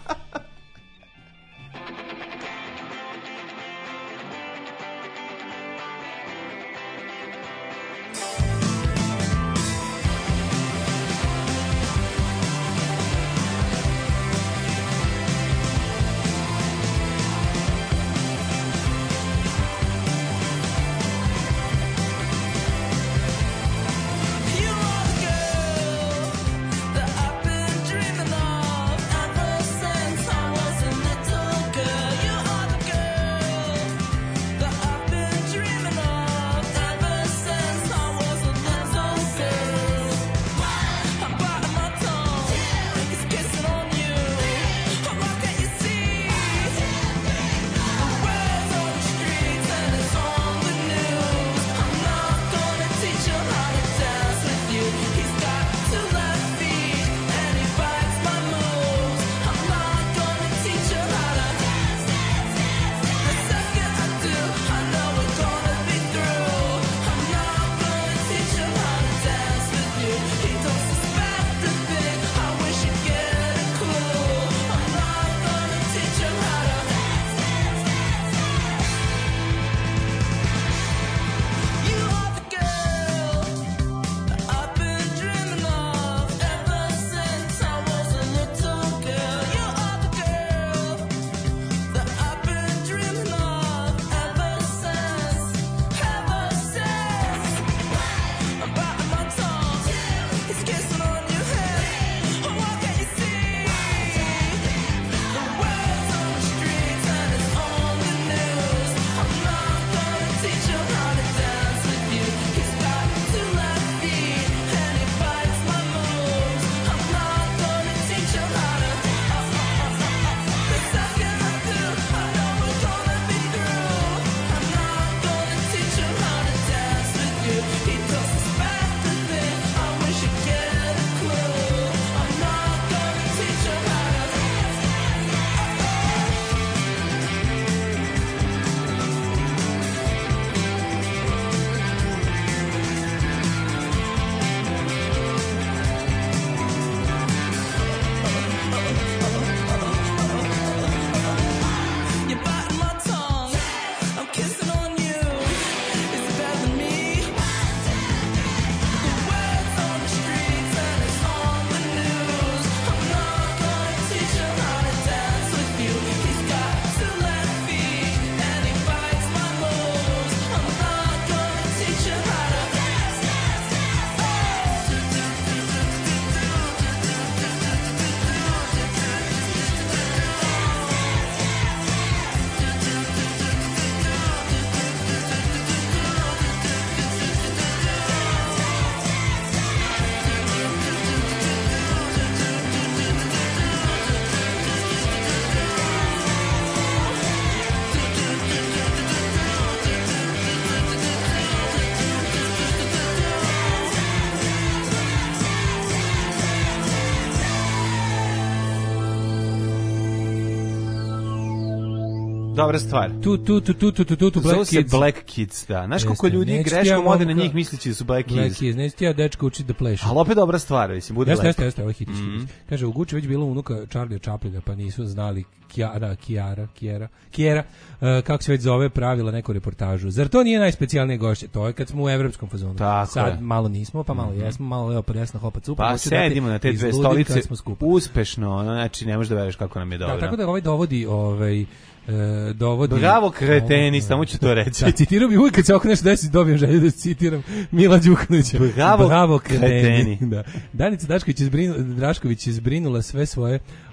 [SPEAKER 7] Dobra stvar.
[SPEAKER 6] Tu, tu, tu, tu, tu, tu, tu, tu
[SPEAKER 7] Black
[SPEAKER 6] Kids.
[SPEAKER 7] Black Kids, da. Znaš koliko ljudi greškom ode na njih misleći da su Black Kids.
[SPEAKER 6] Black Kids, neći ti ja dečka učiti da plešu.
[SPEAKER 7] Ali opet dobra stvar, mislim, bude
[SPEAKER 6] jeste,
[SPEAKER 7] lepo.
[SPEAKER 6] jeste, jeste, ovo je hitić, hitić. Kaže, u Guči već bilo unuka Charlie Chaplina, pa nisu znali Kiara, Kiara, Kiera, Kiera, uh, kako se već zove, pravila neku reportažu. Zar to nije najspecijalnije gošće? To je kad smo u evropskom fazonu.
[SPEAKER 7] Tako
[SPEAKER 6] Sad
[SPEAKER 7] je.
[SPEAKER 6] malo nismo, pa malo
[SPEAKER 7] mm-hmm.
[SPEAKER 6] jesmo, malo leo pa jesna hopa cupa.
[SPEAKER 7] Pa sedimo na te dve stolice uspešno, znači ne možeš da veriš kako nam je dobro.
[SPEAKER 6] Da, tako da ovaj dovodi ovaj E, dovodi...
[SPEAKER 7] Bravo kreteni, samo ću to reći.
[SPEAKER 6] Da, citirao bi uvijek kad se oko nešto desi, dobijem želju da citiram Mila Đukanovića.
[SPEAKER 7] Bravo,
[SPEAKER 6] Bravo
[SPEAKER 7] kreteni.
[SPEAKER 6] Da. Danica Dašković je, zbrinu, Drašković je zbrinula sve svoje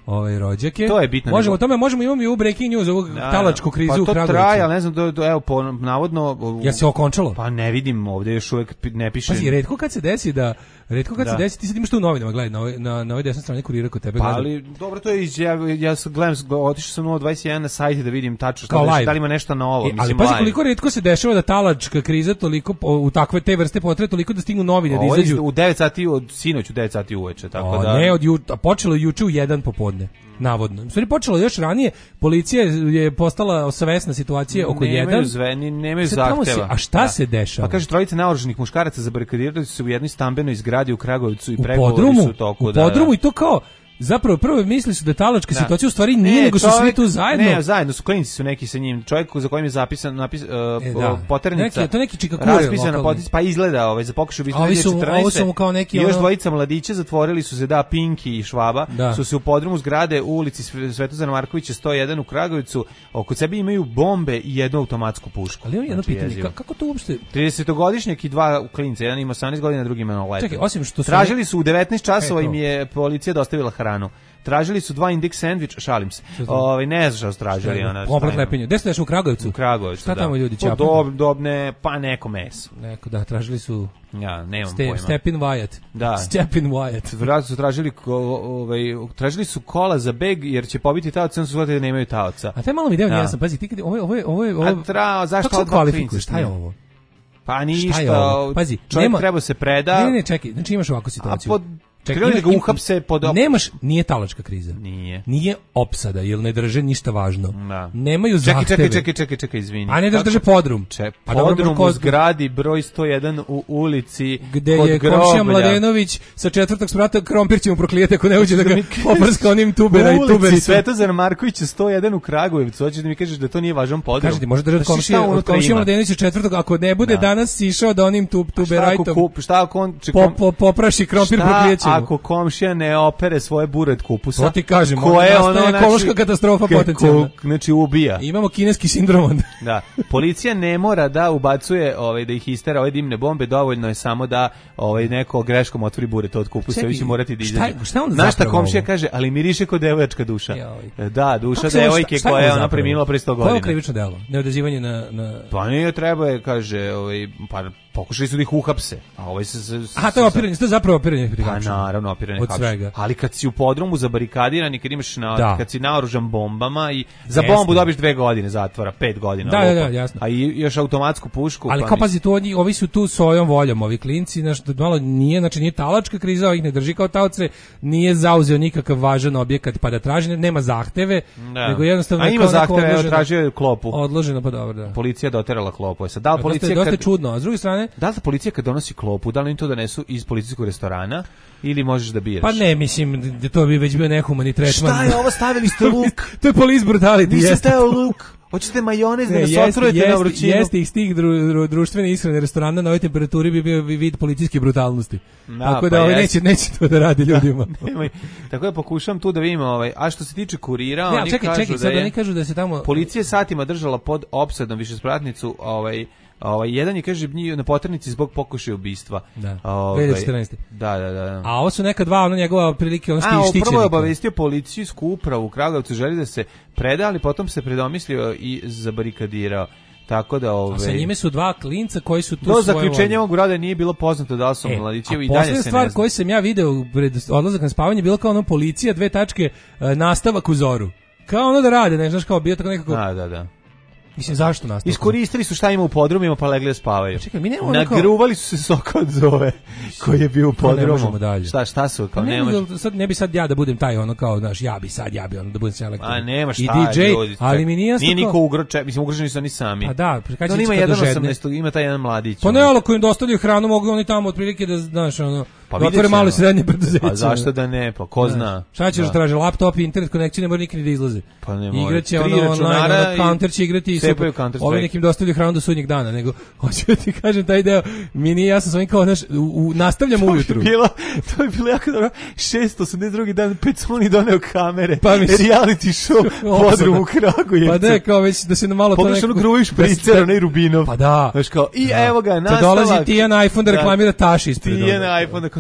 [SPEAKER 6] ovaj rođake.
[SPEAKER 7] To je bitno.
[SPEAKER 6] Možemo
[SPEAKER 7] nego...
[SPEAKER 6] tome, možemo imamo i u breaking news ovog
[SPEAKER 7] da,
[SPEAKER 6] talačku krizu
[SPEAKER 7] pa
[SPEAKER 6] u Kragujevcu.
[SPEAKER 7] To traje, ali ne znam, do, do, evo, po, navodno...
[SPEAKER 6] Ja se okončalo?
[SPEAKER 7] Pa ne vidim, ovdje još uvijek ne piše...
[SPEAKER 6] Pazi, retko kad se desi da... Retko kad
[SPEAKER 7] da.
[SPEAKER 6] se desi, ti sad imaš tu u novinama, gledaj, na ovoj, na, na ovoj desnoj strani kurira kod tebe.
[SPEAKER 7] Pa
[SPEAKER 6] gledam.
[SPEAKER 7] ali, dobro, to je, ja, ja gledam, otišao sam nula dvadeset jedan na sajt da vidim tačno
[SPEAKER 6] Kao
[SPEAKER 7] šta
[SPEAKER 6] live.
[SPEAKER 7] da li ima nešto novo.
[SPEAKER 6] E,
[SPEAKER 7] mislim,
[SPEAKER 6] ali pazi
[SPEAKER 7] live.
[SPEAKER 6] koliko retko se dešava da talačka kriza toliko u takve te vrste potrebe toliko da stignu novine da
[SPEAKER 7] Ovo je
[SPEAKER 6] izađu
[SPEAKER 7] u devet sati od sinoć u devet sati uveče, tako
[SPEAKER 6] o,
[SPEAKER 7] da.
[SPEAKER 6] Ne, od ju, a počelo je juče u jedan popodne. Navodno. U stvari počelo još ranije, policija je postala osvesna situacije oko
[SPEAKER 7] nemaju
[SPEAKER 6] jedan.
[SPEAKER 7] Zveni, nemaju
[SPEAKER 6] Sad tamo
[SPEAKER 7] zahteva.
[SPEAKER 6] Se, a šta
[SPEAKER 7] da.
[SPEAKER 6] se dešava?
[SPEAKER 7] Pa kaže trojica naoružanih muškaraca zabarikadirali su se u jednoj stambenoj zgradi u Kragujevcu i
[SPEAKER 6] u
[SPEAKER 7] pregovori
[SPEAKER 6] podrumu,
[SPEAKER 7] su u toku.
[SPEAKER 6] u
[SPEAKER 7] da,
[SPEAKER 6] podrumu
[SPEAKER 7] da.
[SPEAKER 6] i to kao zapravo prvo mislili su da je talačka
[SPEAKER 7] Da.
[SPEAKER 6] situacija u stvari nije,
[SPEAKER 7] Ne,
[SPEAKER 6] nego su
[SPEAKER 7] čovjek-
[SPEAKER 6] svi tu zajedno.
[SPEAKER 7] Ne, zajedno su klinci su neki sa njim. Čovjek za kojim je zapisan napis, uh,
[SPEAKER 6] E, da.
[SPEAKER 7] poternica.
[SPEAKER 6] Neki- to neki čikakure
[SPEAKER 7] raspisana
[SPEAKER 6] lokalni.
[SPEAKER 7] poternica, pa izgleda ovaj za pokušaj ubistva
[SPEAKER 6] A ovi su-
[SPEAKER 7] dvije hiljade četrnaeste.
[SPEAKER 6] ovo su mu kao neki
[SPEAKER 7] I još
[SPEAKER 6] ono-
[SPEAKER 7] dvojica mladića zatvorili su se da Pinki i Švaba
[SPEAKER 6] Da.
[SPEAKER 7] su se u podrumu zgrade u ulici Sve- Svetozara Markovića sto jedan u Kragujevcu oko sebe imaju bombe i jednu automatsku pušku.
[SPEAKER 6] Ali imam jedno
[SPEAKER 7] Znači,
[SPEAKER 6] pitanje,
[SPEAKER 7] jezivo.
[SPEAKER 6] ka- kako to uopšte
[SPEAKER 7] tridesetogodišnjak i dva klinca, jedan ima osamnaest godina, drugi ima maloletan.
[SPEAKER 6] Čekaj, osim što su
[SPEAKER 7] Tražili
[SPEAKER 6] ne-
[SPEAKER 7] su u devetnaest časova
[SPEAKER 6] E, to.
[SPEAKER 7] im je policija dostavila hranu. Tražili su dva indeks sendvič, šalim se.
[SPEAKER 6] Šta to?
[SPEAKER 7] Ovaj ne znam šta su tražili, ona.
[SPEAKER 6] komplet
[SPEAKER 7] šta ima.
[SPEAKER 6] lepenje. Gde se dešava u Kragujevcu?
[SPEAKER 7] U Kragujevcu,
[SPEAKER 6] Šta
[SPEAKER 7] da.
[SPEAKER 6] tamo ljudi
[SPEAKER 7] Po
[SPEAKER 6] ćapaju?
[SPEAKER 7] Dob, dobne, pa neko meso.
[SPEAKER 6] Neko, da, tražili su
[SPEAKER 7] Ja, nemam
[SPEAKER 6] Ste,
[SPEAKER 7] pojma.
[SPEAKER 6] Stepin Wyatt.
[SPEAKER 7] Da.
[SPEAKER 6] Stepin Wyatt.
[SPEAKER 7] Vratno su tražili, ko- ovaj, tražili su kola za beg jer će pobiti taoca, onda su shvatili da nemaju taoca.
[SPEAKER 6] A taj malo mi deo
[SPEAKER 7] Da.
[SPEAKER 6] jasno, pazi, ti kad ovo je ovo je ovo je ovo.
[SPEAKER 7] A tra, zašto
[SPEAKER 6] kako se
[SPEAKER 7] ova dva
[SPEAKER 6] kvalifikuje?
[SPEAKER 7] klinca
[SPEAKER 6] Šta je
[SPEAKER 7] snima?
[SPEAKER 6] ovo?
[SPEAKER 7] Pa
[SPEAKER 6] Šta je
[SPEAKER 7] ništa,
[SPEAKER 6] ovo? Pazi,
[SPEAKER 7] čovjek
[SPEAKER 6] nema-
[SPEAKER 7] treba se preda.
[SPEAKER 6] Ne, ne, ne, čekaj, znači imaš ovakvu situaciju.
[SPEAKER 7] pod-
[SPEAKER 6] Čekaj,
[SPEAKER 7] krenuli
[SPEAKER 6] ima-
[SPEAKER 7] da ga
[SPEAKER 6] im-
[SPEAKER 7] uhapse pod op-
[SPEAKER 6] Nemaš, nije talačka kriza.
[SPEAKER 7] Nije.
[SPEAKER 6] Nije opsada, jer ne drže ništa važno.
[SPEAKER 7] Da.
[SPEAKER 6] Nemaju
[SPEAKER 7] Čekaj,
[SPEAKER 6] zahteve.
[SPEAKER 7] čekaj, čekaj, čekaj, čekaj, izvini.
[SPEAKER 6] A ne da
[SPEAKER 7] Kako?
[SPEAKER 6] drže podrum.
[SPEAKER 7] Če,
[SPEAKER 6] Pa dobro,
[SPEAKER 7] podrum
[SPEAKER 6] ko-
[SPEAKER 7] u zgradi broj sto jedan u ulici
[SPEAKER 6] Gde
[SPEAKER 7] kod
[SPEAKER 6] je
[SPEAKER 7] groblja.
[SPEAKER 6] komšija Mladenović sa četvrtog sprata krompir će mu proklijeti ako ne uđe da ga poprska onim tubera i
[SPEAKER 7] U ulici
[SPEAKER 6] tubericu.
[SPEAKER 7] Svetozar Marković sto jedan u Kragujevcu. Hoćeš da mi kažeš da to nije važan podrum?
[SPEAKER 6] Kažete, može držati
[SPEAKER 7] Znači,
[SPEAKER 6] komšija,
[SPEAKER 7] šta
[SPEAKER 6] od
[SPEAKER 7] unutra
[SPEAKER 6] komšija
[SPEAKER 7] ima?
[SPEAKER 6] Mladenovića četvrtog, ako ne bude
[SPEAKER 7] Da.
[SPEAKER 6] danas išao da onim tub,
[SPEAKER 7] Šta ako,
[SPEAKER 6] tuberajtom
[SPEAKER 7] kup, šta ako on... če-
[SPEAKER 6] po,
[SPEAKER 7] kom-
[SPEAKER 6] po, popraši krompir
[SPEAKER 7] šta
[SPEAKER 6] proklijećemo.
[SPEAKER 7] ako komšija ne opere svoje buret kupusa?
[SPEAKER 6] To ti kažem,
[SPEAKER 7] Ko je ono,
[SPEAKER 6] nastaje ekološka
[SPEAKER 7] znači,
[SPEAKER 6] katastrofa
[SPEAKER 7] kako-
[SPEAKER 6] potencijalna.
[SPEAKER 7] Znači, ubija.
[SPEAKER 6] Imamo kineski sindrom onda.
[SPEAKER 7] Da, policija ne mora da ubacuje, ovaj da ih istera ove dimne bombe, dovoljno je samo da ovaj neko greškom otvori buret od kupusa,
[SPEAKER 6] Čekaj,
[SPEAKER 7] vi će morati da
[SPEAKER 6] šta-
[SPEAKER 7] izađe.
[SPEAKER 6] šta onda
[SPEAKER 7] Znaš šta
[SPEAKER 6] zapravo
[SPEAKER 7] komšija
[SPEAKER 6] ovo?
[SPEAKER 7] kaže, ali miriše kod devojačka duša.
[SPEAKER 6] Joj.
[SPEAKER 7] Da, duša
[SPEAKER 6] Kako se ovo-
[SPEAKER 7] devojke
[SPEAKER 6] šta je
[SPEAKER 7] koja je
[SPEAKER 6] ovo
[SPEAKER 7] ona
[SPEAKER 6] zapravo?
[SPEAKER 7] preminula pre sto
[SPEAKER 6] Koje je ovo
[SPEAKER 7] godina.
[SPEAKER 6] krivično delo? Neodazivanje na... na...
[SPEAKER 7] Pa nije treba je, kaže, ovaj, pa pokušali su da ih uhapse, a ovaj se... se
[SPEAKER 6] Aha, to je opiranje, to je zapravo opiranje pri
[SPEAKER 7] Pa
[SPEAKER 6] hapšenju.
[SPEAKER 7] naravno, opiranje
[SPEAKER 6] Od
[SPEAKER 7] hapšenja.
[SPEAKER 6] svega.
[SPEAKER 7] Ali kad si u podrumu zabarikadiran i kad imaš na,
[SPEAKER 6] Da.
[SPEAKER 7] kad si naoružan bombama i za
[SPEAKER 6] Jeste.
[SPEAKER 7] bombu dobiš dve godine zatvora, pet godina.
[SPEAKER 6] Da, da,
[SPEAKER 7] lupa.
[SPEAKER 6] da, jasno.
[SPEAKER 7] A i još automatsku pušku.
[SPEAKER 6] Ali
[SPEAKER 7] pa
[SPEAKER 6] kao
[SPEAKER 7] mislim-
[SPEAKER 6] pazi, tu oni, ovi su tu svojom voljom, ovi klinci, znaš, da malo nije, znači nije talačka kriza, ovih ne drži kao taoce, nije zauzeo nikakav važan objekat pa da traži, ne- nema zahteve,
[SPEAKER 7] Da.
[SPEAKER 6] nego jednostavno
[SPEAKER 7] A
[SPEAKER 6] je
[SPEAKER 7] ima
[SPEAKER 6] kao onako
[SPEAKER 7] zahteve, evo,
[SPEAKER 6] odloženo-
[SPEAKER 7] tražio je klopu.
[SPEAKER 6] Odloženo, pa dobro, da.
[SPEAKER 7] Policija doterala klopu. E sad, da li
[SPEAKER 6] Dosta,
[SPEAKER 7] policija
[SPEAKER 6] je- dosta je
[SPEAKER 7] kad,
[SPEAKER 6] čudno, a s druge strane,
[SPEAKER 7] da li policija kad donosi klopu, da li im to donesu iz policijskog restorana ili možeš da biraš?
[SPEAKER 6] pa ne, mislim, da to bi već bio nehumani tretman.
[SPEAKER 7] Šta je ovo, stavili ste luk?
[SPEAKER 6] To je police brutality.
[SPEAKER 7] Nisi
[SPEAKER 6] jeste
[SPEAKER 7] stavio
[SPEAKER 6] to.
[SPEAKER 7] luk? Hoćete majonez da
[SPEAKER 6] Ne,
[SPEAKER 7] nas
[SPEAKER 6] jeste,
[SPEAKER 7] otrujete na
[SPEAKER 6] jeste,
[SPEAKER 7] vrućinu?
[SPEAKER 6] jeste ih stih dru, dru, društvene ishrane restorana na ovoj temperaturi bi bio vid policijske brutalnosti.
[SPEAKER 7] Da,
[SPEAKER 6] Tako
[SPEAKER 7] pa
[SPEAKER 6] da ovaj
[SPEAKER 7] jeste.
[SPEAKER 6] neće, neće to da radi ljudima.
[SPEAKER 7] Nemoj. Tako da pokušam tu da vidim, ovaj, a što se tiče kurira,
[SPEAKER 6] Ne,
[SPEAKER 7] oni
[SPEAKER 6] ali čekaj,
[SPEAKER 7] kažu
[SPEAKER 6] čekaj,
[SPEAKER 7] da
[SPEAKER 6] sad
[SPEAKER 7] je
[SPEAKER 6] oni kažu da se tamo...
[SPEAKER 7] policija je satima držala pod opsadom višespratnicu, ovaj, ovaj, jedan je, kaže, njih na poternici zbog pokušaja ubistva.
[SPEAKER 6] Da,
[SPEAKER 7] Ovaj,
[SPEAKER 6] dve hiljade četrnaeste.
[SPEAKER 7] Da, da, da.
[SPEAKER 6] A ovo su neka dva, ono njegova prilike, ono
[SPEAKER 7] A, prvo je
[SPEAKER 6] štićenika.
[SPEAKER 7] obavestio policijsku upravu u Kragujevcu, želi da se preda, ali potom se predomislio i zabarikadirao. Tako da, ove...
[SPEAKER 6] A sa njime su dva klinca koji su tu
[SPEAKER 7] Do
[SPEAKER 6] svoje
[SPEAKER 7] zaključenja
[SPEAKER 6] volje.
[SPEAKER 7] ovog rada nije bilo poznato da li su
[SPEAKER 6] E,
[SPEAKER 7] mladićevi
[SPEAKER 6] a
[SPEAKER 7] i dalje
[SPEAKER 6] poslednja
[SPEAKER 7] se
[SPEAKER 6] stvar
[SPEAKER 7] ne zna.
[SPEAKER 6] koju sam ja video pred odlazak na spavanje bilo kao ono policija, dve tačke, e, nastavak u zoru. Kao ono da rade, ne znaš, kao bio tako nekako...
[SPEAKER 7] Da, da, da.
[SPEAKER 6] Mislim, zašto nastavak?
[SPEAKER 7] Iskoristili su šta ima u podrumima pa legli da spavaju.
[SPEAKER 6] Čekaj, mi nemamo ono kao-
[SPEAKER 7] Nagruvali su se soka od zove koji je bio u
[SPEAKER 6] Kao ne
[SPEAKER 7] podrumu.
[SPEAKER 6] možemo dalje.
[SPEAKER 7] Šta, šta su?
[SPEAKER 6] Pa
[SPEAKER 7] Kao,
[SPEAKER 6] ne,
[SPEAKER 7] ne može.
[SPEAKER 6] bi- sad, ne bi sad ja da budem taj ono kao, znaš, ja bi sad, ja bi ono da budem selektor.
[SPEAKER 7] A nema šta,
[SPEAKER 6] I D J,
[SPEAKER 7] ljudi,
[SPEAKER 6] ali
[SPEAKER 7] ček.
[SPEAKER 6] mi nije jasno
[SPEAKER 7] Nije
[SPEAKER 6] kao-
[SPEAKER 7] niko ugroče, mislim ugroženi su oni sami.
[SPEAKER 6] A da, kad
[SPEAKER 7] No,
[SPEAKER 6] će
[SPEAKER 7] ima
[SPEAKER 6] ići kad
[SPEAKER 7] jedan
[SPEAKER 6] dožedne.
[SPEAKER 7] osamnaest, ima taj jedan mladić.
[SPEAKER 6] Pa ne,
[SPEAKER 7] ono.
[SPEAKER 6] ali ako im dostavljaju hranu, mogu oni tamo otprilike da, znaš, ono,
[SPEAKER 7] Pa
[SPEAKER 6] da
[SPEAKER 7] vidjet
[SPEAKER 6] otvore malo i
[SPEAKER 7] ćemo.
[SPEAKER 6] srednje preduzeće.
[SPEAKER 7] A zašto da ne, pa ko zna.
[SPEAKER 6] Šta ćeš da traže, laptop, internet konekciju, ne mora nikad ni da izlaze.
[SPEAKER 7] Pa ne mora.
[SPEAKER 6] Igraće
[SPEAKER 7] Tri
[SPEAKER 6] ono
[SPEAKER 7] računara
[SPEAKER 6] online, ono,
[SPEAKER 7] i
[SPEAKER 6] counter će igrati i
[SPEAKER 7] cepaju
[SPEAKER 6] super.
[SPEAKER 7] Counter
[SPEAKER 6] Ovi
[SPEAKER 7] Strike.
[SPEAKER 6] nekim dostavljaju hranu do sudnjeg dana, nego, hoću da ti kažem, taj deo, mi nije jasno, s ovim kao, znaš, u, u, nastavljamo ujutru.
[SPEAKER 7] Bilo, to je bilo jako dobro. šesto osamdeset drugi dan, Peconi doneo kamere.
[SPEAKER 6] Pa mi se-
[SPEAKER 7] reality show podrum u Kragujevcu.
[SPEAKER 6] Pa da, kao već da se na malo to
[SPEAKER 7] Pogledaš ono
[SPEAKER 6] nekako-
[SPEAKER 7] gruviš
[SPEAKER 6] da se-
[SPEAKER 7] pricer, onaj Rubinov.
[SPEAKER 6] Pa da.
[SPEAKER 7] Znaš kao, i
[SPEAKER 6] Da.
[SPEAKER 7] evo ga,
[SPEAKER 6] Kad
[SPEAKER 7] nastavak.
[SPEAKER 6] dolazi Tijan iPhone da reklamira taš ispred.
[SPEAKER 7] Tijan
[SPEAKER 6] ono.
[SPEAKER 7] iPhone, da kao,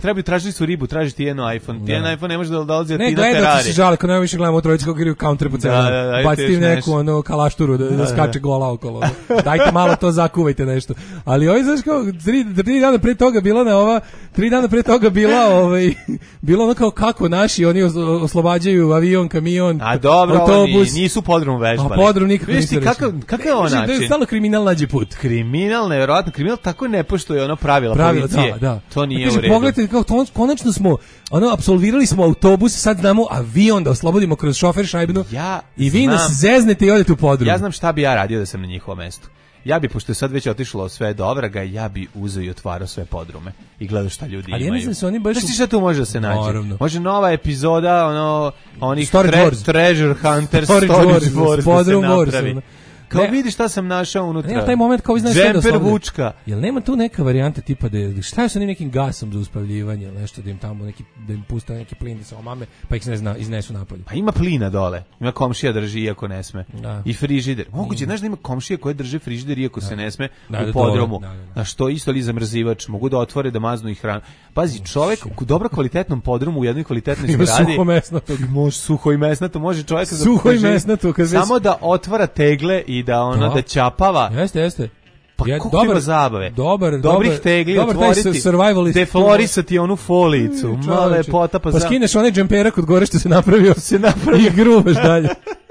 [SPEAKER 7] trebaju, tražili su ribu, traži ti jedno iPhone. Ti jedan iPhone ne može da dolazi, a
[SPEAKER 6] ne,
[SPEAKER 7] ti na
[SPEAKER 6] gledam
[SPEAKER 7] Ferrari.
[SPEAKER 6] da se žale, kad najviše gledamo u trojici kako igraju counter po celu.
[SPEAKER 7] Da, da, da,
[SPEAKER 6] Baciti
[SPEAKER 7] još
[SPEAKER 6] neku ono, kalašturu da, da, da skače gola okolo. Dajte malo to, zakuvajte nešto. Ali ovaj, znaš kao, tri, tri dana pre toga bila na ova, tri dana pre toga bila, ovaj, bilo ono kao kako naši, oni oslobađaju avion, kamion,
[SPEAKER 7] a dobro,
[SPEAKER 6] autobus.
[SPEAKER 7] Oni nisu podrum vežbali.
[SPEAKER 6] A podrum nikako nisu
[SPEAKER 7] rešili. Kakav, kakav je on način?
[SPEAKER 6] Da stalo kriminal nađe put.
[SPEAKER 7] Kriminal, nevjerojatno, kriminal tako ne poštuje ono pravila,
[SPEAKER 6] pravila
[SPEAKER 7] policije.
[SPEAKER 6] Da, da.
[SPEAKER 7] To nije
[SPEAKER 6] kaže,
[SPEAKER 7] u redu.
[SPEAKER 6] Pogledajte, kao, to, konačno smo, ono, apsolvirali smo autobus, sad znamo avion da oslobodimo kroz šofer šajbinu
[SPEAKER 7] ja
[SPEAKER 6] i vi
[SPEAKER 7] znam,
[SPEAKER 6] nas zeznete i odete u podrum.
[SPEAKER 7] Ja znam šta bi ja radio da sam na njihovom mestu. Ja bi, pošto je sad već otišlo sve do Ovraga, ja bi uzeo i otvarao sve podrume i gledao šta ljudi
[SPEAKER 6] ali
[SPEAKER 7] imaju.
[SPEAKER 6] Ali ja mislim se oni baš...
[SPEAKER 7] Znaš šta tu može da se nađe?
[SPEAKER 6] Naravno.
[SPEAKER 7] Može nova epizoda, ono, onih
[SPEAKER 6] Storage
[SPEAKER 7] tre,
[SPEAKER 6] Wars.
[SPEAKER 7] Treasure Hunter,
[SPEAKER 6] Storage
[SPEAKER 7] Storage
[SPEAKER 6] Wars,
[SPEAKER 7] Wars,
[SPEAKER 6] Podrum
[SPEAKER 7] da se
[SPEAKER 6] Wars,
[SPEAKER 7] napravi.
[SPEAKER 6] ono.
[SPEAKER 7] Kao
[SPEAKER 6] Ne.
[SPEAKER 7] vidi šta sam našao unutra.
[SPEAKER 6] Ne, taj moment kao vi znaš sve da
[SPEAKER 7] Džemper
[SPEAKER 6] oslovlja.
[SPEAKER 7] vučka.
[SPEAKER 6] Jel nema tu neka varijanta tipa da je, šta je sa onim nekim gasom za uspavljivanje ili nešto da im tamo neki, da im pusta neki plin da se omame pa ih ne zna, iznesu napolje.
[SPEAKER 7] Pa ima plina dole. Ima komšija drži iako ne sme.
[SPEAKER 6] Da.
[SPEAKER 7] I frižider. Moguće, znaš da ima komšija koja drži frižider iako da. se ne sme
[SPEAKER 6] da,
[SPEAKER 7] u
[SPEAKER 6] da,
[SPEAKER 7] podrumu.
[SPEAKER 6] Da, da, da.
[SPEAKER 7] Na što isto li zamrzivač, mogu da otvore da maznu i hranu. Pazi, čovjek u dobro kvalitetnom podrumu u jednoj kvalitetnoj
[SPEAKER 6] ima
[SPEAKER 7] zgradi.
[SPEAKER 6] suho mesnato.
[SPEAKER 7] Može suho i mesnato, može čovjek da
[SPEAKER 6] suho i mesnato, kad
[SPEAKER 7] samo da otvara tegle i da ono da, da ćapava.
[SPEAKER 6] Jeste, jeste.
[SPEAKER 7] Pa ja, koliko ima zabave?
[SPEAKER 6] Dobar,
[SPEAKER 7] Dobrih
[SPEAKER 6] dobar,
[SPEAKER 7] tegli
[SPEAKER 6] dobar
[SPEAKER 7] otvoriti,
[SPEAKER 6] survivalist,
[SPEAKER 7] deflorisati onu folicu, mm, male pota pa,
[SPEAKER 6] pa
[SPEAKER 7] za...
[SPEAKER 6] skineš onaj džempera kod gore što se napravio,
[SPEAKER 7] se napravio
[SPEAKER 6] i gruvaš dalje.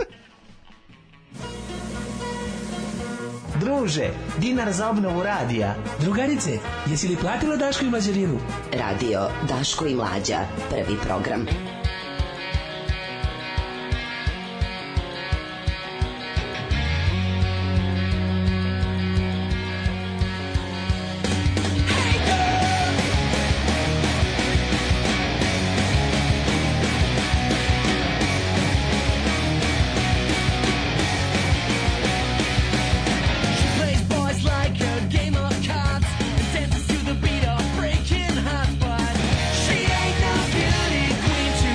[SPEAKER 13] Druže, dinar za obnovu radija.
[SPEAKER 8] Drugarice, jesi li platila Daško i Mlađarinu?
[SPEAKER 1] Radio Daško i Mlađa, prvi program.
[SPEAKER 11] She ain't no beauty queen.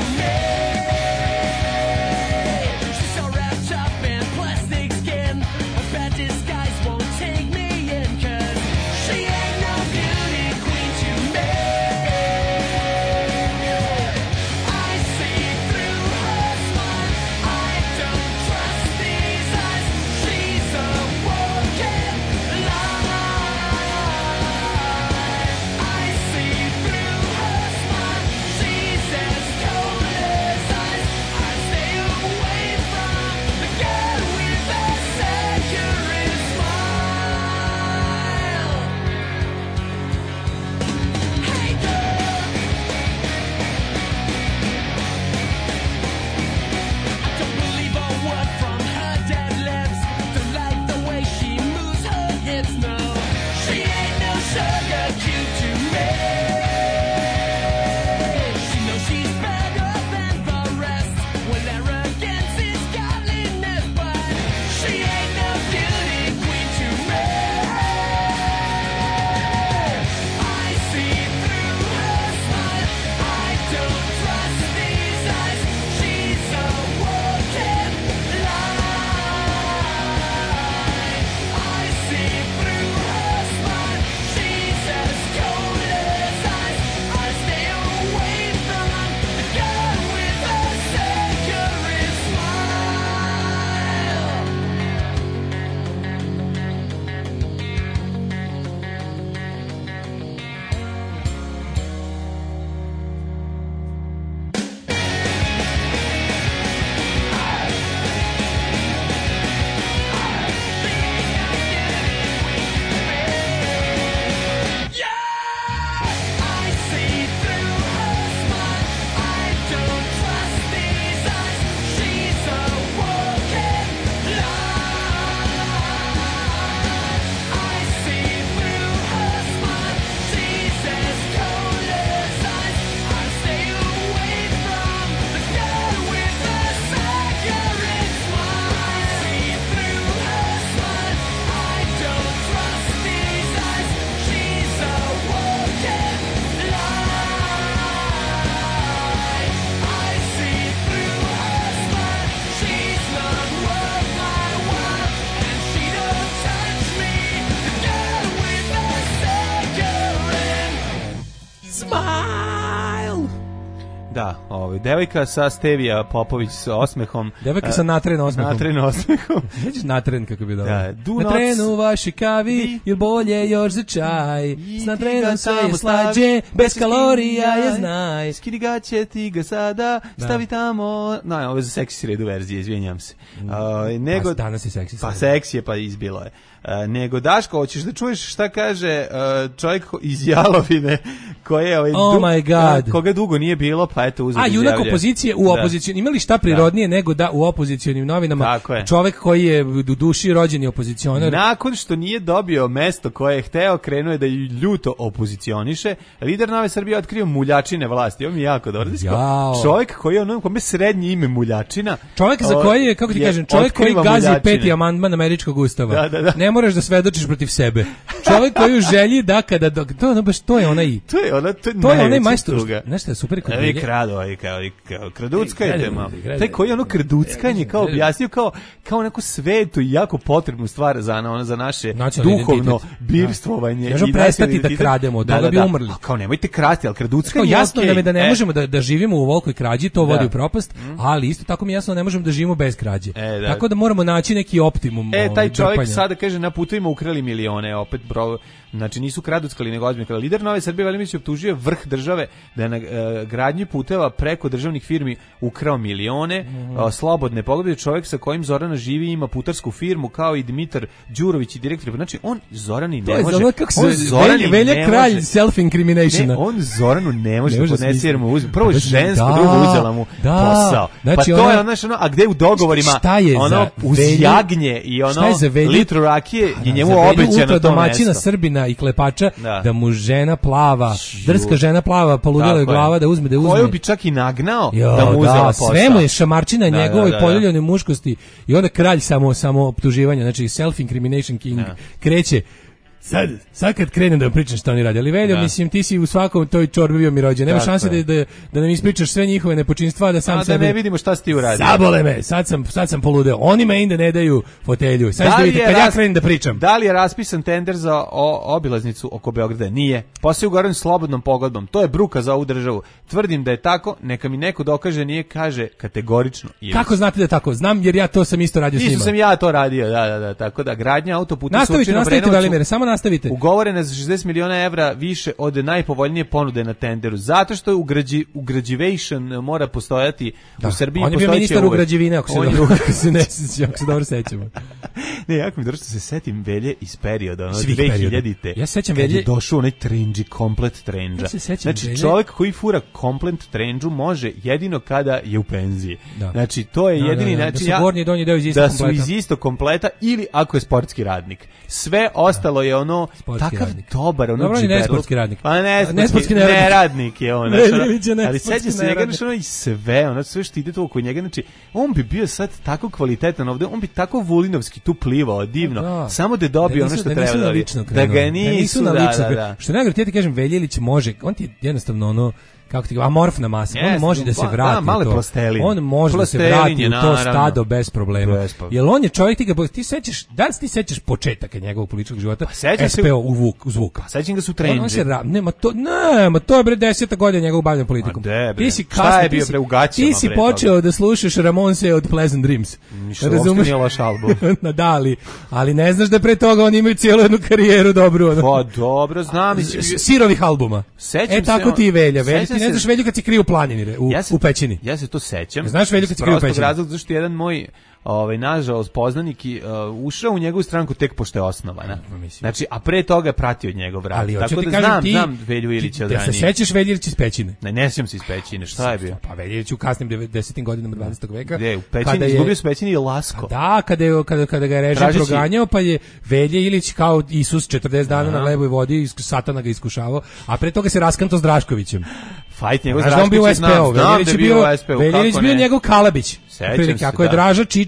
[SPEAKER 7] Da, ovaj devojka sa Stevija Popović sa osmehom.
[SPEAKER 6] Devojka sa natren osmehom.
[SPEAKER 7] Natren osmehom.
[SPEAKER 6] Vidiš natren kako bi dobro.
[SPEAKER 7] Da,
[SPEAKER 6] na trenu vaši kavi, ili bolje još za čaj. S natrenom sve je slađe, bez kalorija je znaj.
[SPEAKER 7] Skidi ga će ti ga sada, stavi tamo. No, ovo je za seksi sredu verzije, izvinjam se.
[SPEAKER 6] Mm.
[SPEAKER 7] Uh, nego,
[SPEAKER 6] pa danas je seksi sredu.
[SPEAKER 7] Pa seksi je, pa izbilo je. Uh, nego, Daško, hoćeš da čuješ šta kaže uh, čovjek iz Jalovine, koji je ovaj,
[SPEAKER 6] oh
[SPEAKER 7] du,
[SPEAKER 6] my God.
[SPEAKER 7] Uh, koga dugo nije bilo, pa eto uzeo.
[SPEAKER 6] A, junak opozicije u opoziciji. Imali šta prirodnije da. nego da u opozicijonim novinama čovjek koji je u duši rođeni opozicionar.
[SPEAKER 7] Nakon što nije dobio mesto koje je hteo, krenuo je da ju ljuto opozicioniše, lider Nove Srbije otkrio muljačine vlasti. Ovo mi je jako dobro. Čovjek koji je ono, kome srednje ime muljačina.
[SPEAKER 6] Čovjek za koji je, kako ti je, kažem, čovjek koji gazi muljačine. Peti amandman američkog ustava.
[SPEAKER 7] Da, da, da.
[SPEAKER 6] Ne moraš da svedočiš protiv sebe. Čovjek koji u želji da kada do, to ono baš to je onaj
[SPEAKER 7] to je ona to je,
[SPEAKER 6] to je onaj majstor. Znaš šta je super kod
[SPEAKER 7] njega? Krado, aj kao kraduckajte malo. Taj koji ono kraduckanje kao objasnio kao kao neku svetu i jako potrebnu stvar za ono za naše duhovno birstvovanje.
[SPEAKER 6] Možemo prestati da krademo, da, da bi umrli.
[SPEAKER 7] A kao nemojte krasti, al kraduckanje.
[SPEAKER 6] Jasno nam je da ne možemo da da živimo u volkoj krađi, to vodi u propast, ali isto tako mi jasno da ne možemo da živimo bez krađe. Tako da moramo naći neki optimum.
[SPEAKER 7] E taj čovjek sada kaže na putovima ukrali milione, opet bro, znači nisu kraduckali nego ozbiljno krali. Lider Nove Srbije Velimir optužio vrh države da je na e, gradnji puteva preko državnih firmi ukrao milione. Mm. A, slobodne pogledaju čovjek sa kojim Zorana živi ima putarsku firmu kao i Dimitar Đurović i direktor. Znači on Zorani ne može.
[SPEAKER 6] To je kako se Zorani Velja kralj self incrimination.
[SPEAKER 7] Ne, on Zoranu ne može da podnese jer mu uzme prvo žensko, drugo uzela mu da, posao.
[SPEAKER 6] Znači,
[SPEAKER 7] pa to je ono, ono a gde u dogovorima ono uz jagnje i ono litru rakije i njemu obećano to
[SPEAKER 6] domaćina Srbina i klepača da. da mu žena plava, drska žena plava, poludela je glava da uzme da uzme.
[SPEAKER 7] Koju bi čak i nagnao
[SPEAKER 6] jo,
[SPEAKER 7] da mu uzela
[SPEAKER 6] da,
[SPEAKER 7] posao.
[SPEAKER 6] Sve mu je šamarčina da, njegovoj
[SPEAKER 7] da, da,
[SPEAKER 6] poljuljane muškosti i onda kralj samo samo optuživanja, znači self-incrimination king da. kreće. Sad, sad kad krenem da vam pričam šta oni radi, ali Veljo, da. mislim, ti si u svakom toj čorbi bio mi rođen. Nema šanse da, da, da nam ispričaš sve njihove nepočinstva, da sam
[SPEAKER 7] a,
[SPEAKER 6] sebe...
[SPEAKER 7] da ne vidimo šta si ti uradio.
[SPEAKER 6] Zabole me, sad sam, sad sam poludeo. Oni me inde ne daju fotelju. Sad da vidite, kad ras... ja krenem da pričam.
[SPEAKER 7] Da li je raspisan tender za o, obilaznicu oko Beograda? Nije. Posle ugovoren slobodnom pogodbom. To je bruka za ovu državu. Tvrdim da je tako, neka mi neko dokaže, nije, kaže kategorično.
[SPEAKER 6] Kako znate da je tako? Znam jer ja to sam isto radio s njima.
[SPEAKER 7] Isto sam ja to radio, da, da, da. Tako da gradnja autoputa
[SPEAKER 6] nastavite, nastavite, Velimire, samo nastavite.
[SPEAKER 7] Ugovorene za šezdeset miliona evra više od najpovoljnije ponude na tenderu. Zato što ugrađi, ugrađivation mora postojati
[SPEAKER 6] da.
[SPEAKER 7] u Srbiji.
[SPEAKER 6] On je bio ministar ugrađivine, ako se, on dobro, ako se, ne, ako se dobro sećamo.
[SPEAKER 7] Ne, jako mi dobro što se setim Velje iz perioda, ono, dve hiljadite.
[SPEAKER 6] Ja sećam Velje.
[SPEAKER 7] Kad je došao onaj trendži, komplet trendža.
[SPEAKER 6] Ja se sećam
[SPEAKER 7] znači,
[SPEAKER 6] Velje.
[SPEAKER 7] čovjek koji fura komplet trendžu može jedino kada je u penziji. Da. Znači, to je
[SPEAKER 6] da,
[SPEAKER 7] jedini
[SPEAKER 6] da, da,
[SPEAKER 7] način.
[SPEAKER 6] Da su gornji i donji deo iz istog
[SPEAKER 7] da
[SPEAKER 6] kompleta.
[SPEAKER 7] Da su iz istog kompleta ili ako je sportski radnik. Sve ostalo je ono, sportski takav radnik. Dobar, ono
[SPEAKER 6] dobro, ne sportski radnik.
[SPEAKER 7] Pa ne,
[SPEAKER 6] ne sportski
[SPEAKER 7] neradnik. neradnik je on.
[SPEAKER 6] Ne, ne, ne,
[SPEAKER 7] ali seća se njega ono i sve, ono sve što ide tu oko njega, znači on bi bio sad tako kvalitetan ovde, on bi tako Vulinovski tu plivao divno, da. samo da dobije da ono što
[SPEAKER 6] da
[SPEAKER 7] treba da
[SPEAKER 6] lično
[SPEAKER 7] da ga nisu,
[SPEAKER 6] da,
[SPEAKER 7] da, da, da.
[SPEAKER 6] Što najgore, ja ti kažem, Veljelić može, on ti jednostavno ono kako ti ga, amorfna masa, yes, on može da se vrati
[SPEAKER 7] da,
[SPEAKER 6] u to.
[SPEAKER 7] Plastelin.
[SPEAKER 6] On može
[SPEAKER 7] plastelin
[SPEAKER 6] da se vrati
[SPEAKER 7] je,
[SPEAKER 6] u to stado bez problema.
[SPEAKER 7] Bespo.
[SPEAKER 6] Jer on je čovjek, ti ga, ti sećaš, da li ti sećaš početaka njegovog političkog života?
[SPEAKER 7] Pa sećam
[SPEAKER 6] S P O u Vuk, u Zvuka.
[SPEAKER 7] Pa sećam ga su trendži.
[SPEAKER 6] On, on se ra, nema to, ne, ma to je bre deseta godina njegovog bavljenja politikom.
[SPEAKER 7] Ti si kasno, je bio bre u gaćama,
[SPEAKER 6] ti si počeo da slušaš Ramonse od Pleasant Dreams.
[SPEAKER 7] Razumeš? Nije loš album.
[SPEAKER 6] Da, ali, ali ne znaš da pre toga oni imaju cijelu jednu karijeru dobru. Ono.
[SPEAKER 7] Pa dobro, znam.
[SPEAKER 6] Sirovih albuma.
[SPEAKER 7] Sećam
[SPEAKER 6] e tako ti Velja, Velja, ti ne znaš Velju kad si krio u planini, u,
[SPEAKER 7] ja se,
[SPEAKER 6] u pećini.
[SPEAKER 7] Ja se to sećam.
[SPEAKER 6] Znaš Velju kad si krio u pećini?
[SPEAKER 7] Razlog zašto jedan moj ovaj nažalost poznanik i uh, ušao u njegovu stranku tek pošto je osnovana. Znači, a pre toga je pratio njegov rad.
[SPEAKER 6] Ali,
[SPEAKER 7] tako da
[SPEAKER 6] kažem,
[SPEAKER 7] znam,
[SPEAKER 6] ti,
[SPEAKER 7] znam Velju Ilića od ranije.
[SPEAKER 6] Ja se sećaš Velju Ilića iz pećine?
[SPEAKER 7] Ne, ne sjećam se iz pećine. Šta je bio?
[SPEAKER 6] Pa Velju Ilić u kasnim devedesetim godinama dvadesetog veka.
[SPEAKER 7] Gde, u pećini, izgubio se pećini i Lasko.
[SPEAKER 6] Da, kada je, kada, kada ga je režim Tražići... proganjao, pa je Velja Ilić kao Isus četrdeset dana Aha. na leboj vodi, satana ga iskušavao, a pre toga se raskanto s Draškovićem.
[SPEAKER 7] Fajt njegov
[SPEAKER 6] Drašković, znam, znam da je bio u S P O. Velja Ilić bio njegov Kalabić. Sećam se, kako je Draža Čiča,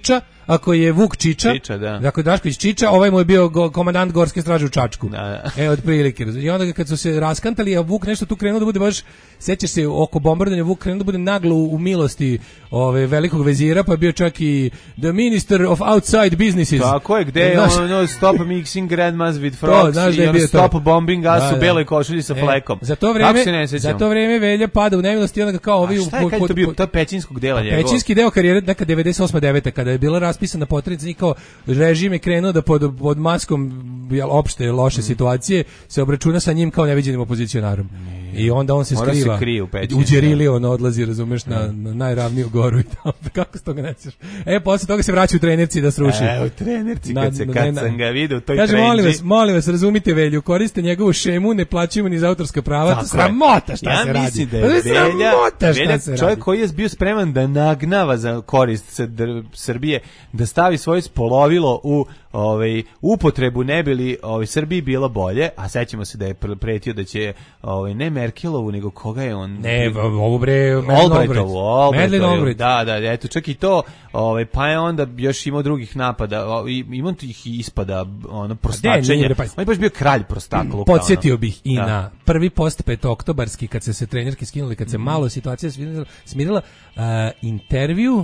[SPEAKER 6] ako je Vuk Čiča,
[SPEAKER 7] Čiča, da.
[SPEAKER 6] Dakle, Drašković Čiča, ovaj mu je bio go, komandant Gorske straže u Čačku.
[SPEAKER 7] Da, da.
[SPEAKER 6] E, otprilike. I onda kad su se raskantali, a Vuk nešto tu krenuo da bude baš, sećaš se, oko bombardovanja, Vuk krenuo da bude naglo u, u milosti ove, velikog vezira, pa je bio čak i the minister of outside businesses.
[SPEAKER 7] Tako je, gde je
[SPEAKER 6] znaš,
[SPEAKER 7] ono stop mixing grandmas with frogs
[SPEAKER 6] to, znaš da
[SPEAKER 7] i
[SPEAKER 6] je
[SPEAKER 7] ono
[SPEAKER 6] bio
[SPEAKER 7] stop
[SPEAKER 6] to.
[SPEAKER 7] bombing us
[SPEAKER 6] Da,
[SPEAKER 7] u
[SPEAKER 6] da.
[SPEAKER 7] beloj košulji sa
[SPEAKER 6] E,
[SPEAKER 7] flekom.
[SPEAKER 6] za to
[SPEAKER 7] Kako
[SPEAKER 6] vreme,
[SPEAKER 7] se ne sjećam?
[SPEAKER 6] za to vreme Velja pada u nemilosti i onda ga kao ovi...
[SPEAKER 7] A šta je, kad je to bio, to pećinskog dela njegov?
[SPEAKER 6] Pećinski deo karijere, neka devedeset osma deveta kada je bila raspisana potreba, kao režim je krenuo da pod, pod maskom jel, opšte loše situacije se obračuna sa njim kao neviđenim opozicionarom. I onda on se
[SPEAKER 7] Mora
[SPEAKER 6] skriva.
[SPEAKER 7] se krije u Pećinsku.
[SPEAKER 6] U Đeriliju on odlazi, razumeš, na, na najravniju goru i tamo. Kako se toga ne sjećaš? E, posle toga se vraća u trenerci da sruši.
[SPEAKER 7] E, u trenerci, kad, se,
[SPEAKER 6] Na-
[SPEAKER 7] kad
[SPEAKER 6] ne, na-
[SPEAKER 7] sam ga vidio u toj
[SPEAKER 6] Kaže,
[SPEAKER 7] trenđi.
[SPEAKER 6] molim vas, molim vas, razumite Velju, koriste njegovu šemu, ne plaćaju ni za autorska prava, to
[SPEAKER 7] Tako
[SPEAKER 6] sramota šta
[SPEAKER 7] ja
[SPEAKER 6] se radi.
[SPEAKER 7] mislim da je
[SPEAKER 6] To
[SPEAKER 7] Velja,
[SPEAKER 6] sramota šta
[SPEAKER 7] Velja
[SPEAKER 6] se
[SPEAKER 7] čovjek
[SPEAKER 6] radi.
[SPEAKER 7] koji je bio spreman da nagnava za korist Sr- Srbije, da stavi svoje spolovilo u ovaj upotrebu, ne bi li ovaj Srbiji bilo bolje, a sećamo se da je pr- pretio da će ovaj ne Merkelovu nego koga je on
[SPEAKER 6] Ne, ovo bre,
[SPEAKER 7] Albrightovu,
[SPEAKER 6] Medlin
[SPEAKER 7] Albrightovu.
[SPEAKER 6] Albright.
[SPEAKER 7] Da, da, eto čak i to, ovaj pa je onda još imao drugih napada, o, i- imao tih ispada ono
[SPEAKER 6] nije,
[SPEAKER 7] prostačenja.
[SPEAKER 6] bre, pa-
[SPEAKER 7] On je baš bio kralj prostakluka.
[SPEAKER 6] Podsjetio
[SPEAKER 7] ono.
[SPEAKER 6] bih i
[SPEAKER 7] Da.
[SPEAKER 6] na prvi post petoktobarski kad se se trenerki skinuli, kad se malo situacija smirila, smirila uh, intervju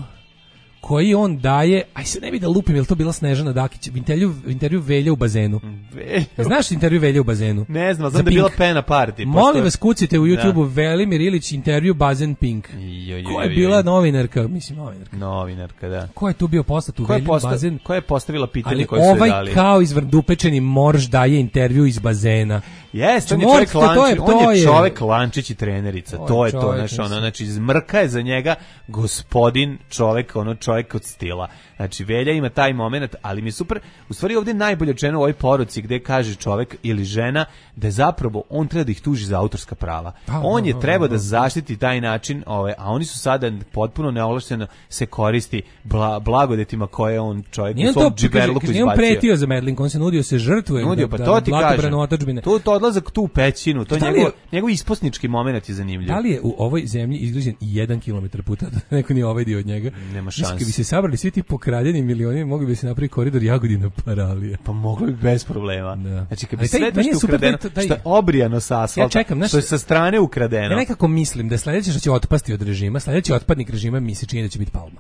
[SPEAKER 6] koji on daje, aj se ne bi da lupim, je li to bila Snežana Dakić, intervju, intervju Velja u bazenu.
[SPEAKER 7] Velja.
[SPEAKER 6] Znaš intervju Velja u bazenu?
[SPEAKER 7] Ne znam,
[SPEAKER 6] Za
[SPEAKER 7] znam da je bila
[SPEAKER 6] Pink.
[SPEAKER 7] pena party.
[SPEAKER 6] Molim vas, kucite u YouTubeu Velimir Ilić intervju Bazen Pink.
[SPEAKER 7] Jo, jo,
[SPEAKER 6] Ko je
[SPEAKER 7] jo,
[SPEAKER 6] bila
[SPEAKER 7] jo.
[SPEAKER 6] novinarka? Mislim, novinarka.
[SPEAKER 7] Novinarka, da.
[SPEAKER 6] Ko je tu bio poslat u
[SPEAKER 7] Ko je,
[SPEAKER 6] Veljin
[SPEAKER 7] posta,
[SPEAKER 6] bazen?
[SPEAKER 7] ko je postavila pitanje
[SPEAKER 6] Ali
[SPEAKER 7] koje su joj
[SPEAKER 6] ovaj
[SPEAKER 7] dali?
[SPEAKER 6] kao izvrdupečeni morž daje intervju iz bazena.
[SPEAKER 7] Jeste, on je
[SPEAKER 6] Mort,
[SPEAKER 7] čovjek
[SPEAKER 6] to- to je-
[SPEAKER 7] Lančić, on
[SPEAKER 6] to
[SPEAKER 7] je
[SPEAKER 6] je-
[SPEAKER 7] čovjek Lančić i trenerica,
[SPEAKER 6] To je
[SPEAKER 7] to je to,
[SPEAKER 6] čovjek,
[SPEAKER 7] znači ono,
[SPEAKER 6] mislim.
[SPEAKER 7] znači zmrka je za njega gospodin čovjek, ono čovjek od stila. Znači Velja ima taj moment, ali mi je super, u stvari ovdje najbolje rečeno u ovoj poruci gdje kaže čovjek ili žena da je zapravo on treba da ih tuži za autorska prava.
[SPEAKER 6] Pa,
[SPEAKER 7] On je
[SPEAKER 6] da,
[SPEAKER 7] treba
[SPEAKER 6] da,
[SPEAKER 7] da
[SPEAKER 6] da.
[SPEAKER 7] zaštiti taj način, ovaj, a oni su sada potpuno neovlašteno se koristi bla, blagodetima koje on čovjek
[SPEAKER 6] Nije
[SPEAKER 7] u
[SPEAKER 6] on
[SPEAKER 7] svom
[SPEAKER 6] to, kaže,
[SPEAKER 7] džiberluku
[SPEAKER 6] kaže, nije on
[SPEAKER 7] izbacio.
[SPEAKER 6] pretio za Medlink, on se nudio se žrtvuje.
[SPEAKER 7] Nudio, pa to ti kažem.
[SPEAKER 6] Otadžbine.
[SPEAKER 7] To, to odlazak tu u pećinu, to je
[SPEAKER 6] Da li
[SPEAKER 7] njegov,
[SPEAKER 6] je-
[SPEAKER 7] njegov isposnički moment je zanimljiv.
[SPEAKER 6] Da li je u ovoj zemlji izgrađen i jedan kilometar puta, da neko nije ovaj dio od njega?
[SPEAKER 7] Nema
[SPEAKER 6] Mislim,
[SPEAKER 7] šanse.
[SPEAKER 6] kad bi se sabrali svi ti pokradeni milioni, mogli bi se napraviti koridor Jagodina Paralija.
[SPEAKER 7] Pa moglo bi bez problema.
[SPEAKER 6] Da.
[SPEAKER 7] Znači kad bi
[SPEAKER 6] Ali taj-
[SPEAKER 7] sve to
[SPEAKER 6] meni
[SPEAKER 7] što
[SPEAKER 6] je
[SPEAKER 7] je
[SPEAKER 6] super
[SPEAKER 7] ukradeno,
[SPEAKER 6] taj- taj-
[SPEAKER 7] što je obrijano sa asfalta,
[SPEAKER 6] Ja čekam, znaš-
[SPEAKER 7] što je sa strane ukradeno.
[SPEAKER 6] Ja nekako mislim da je sledeće što će otpasti od režima, sledeći otpadnik režima mi se čini da će biti Palma.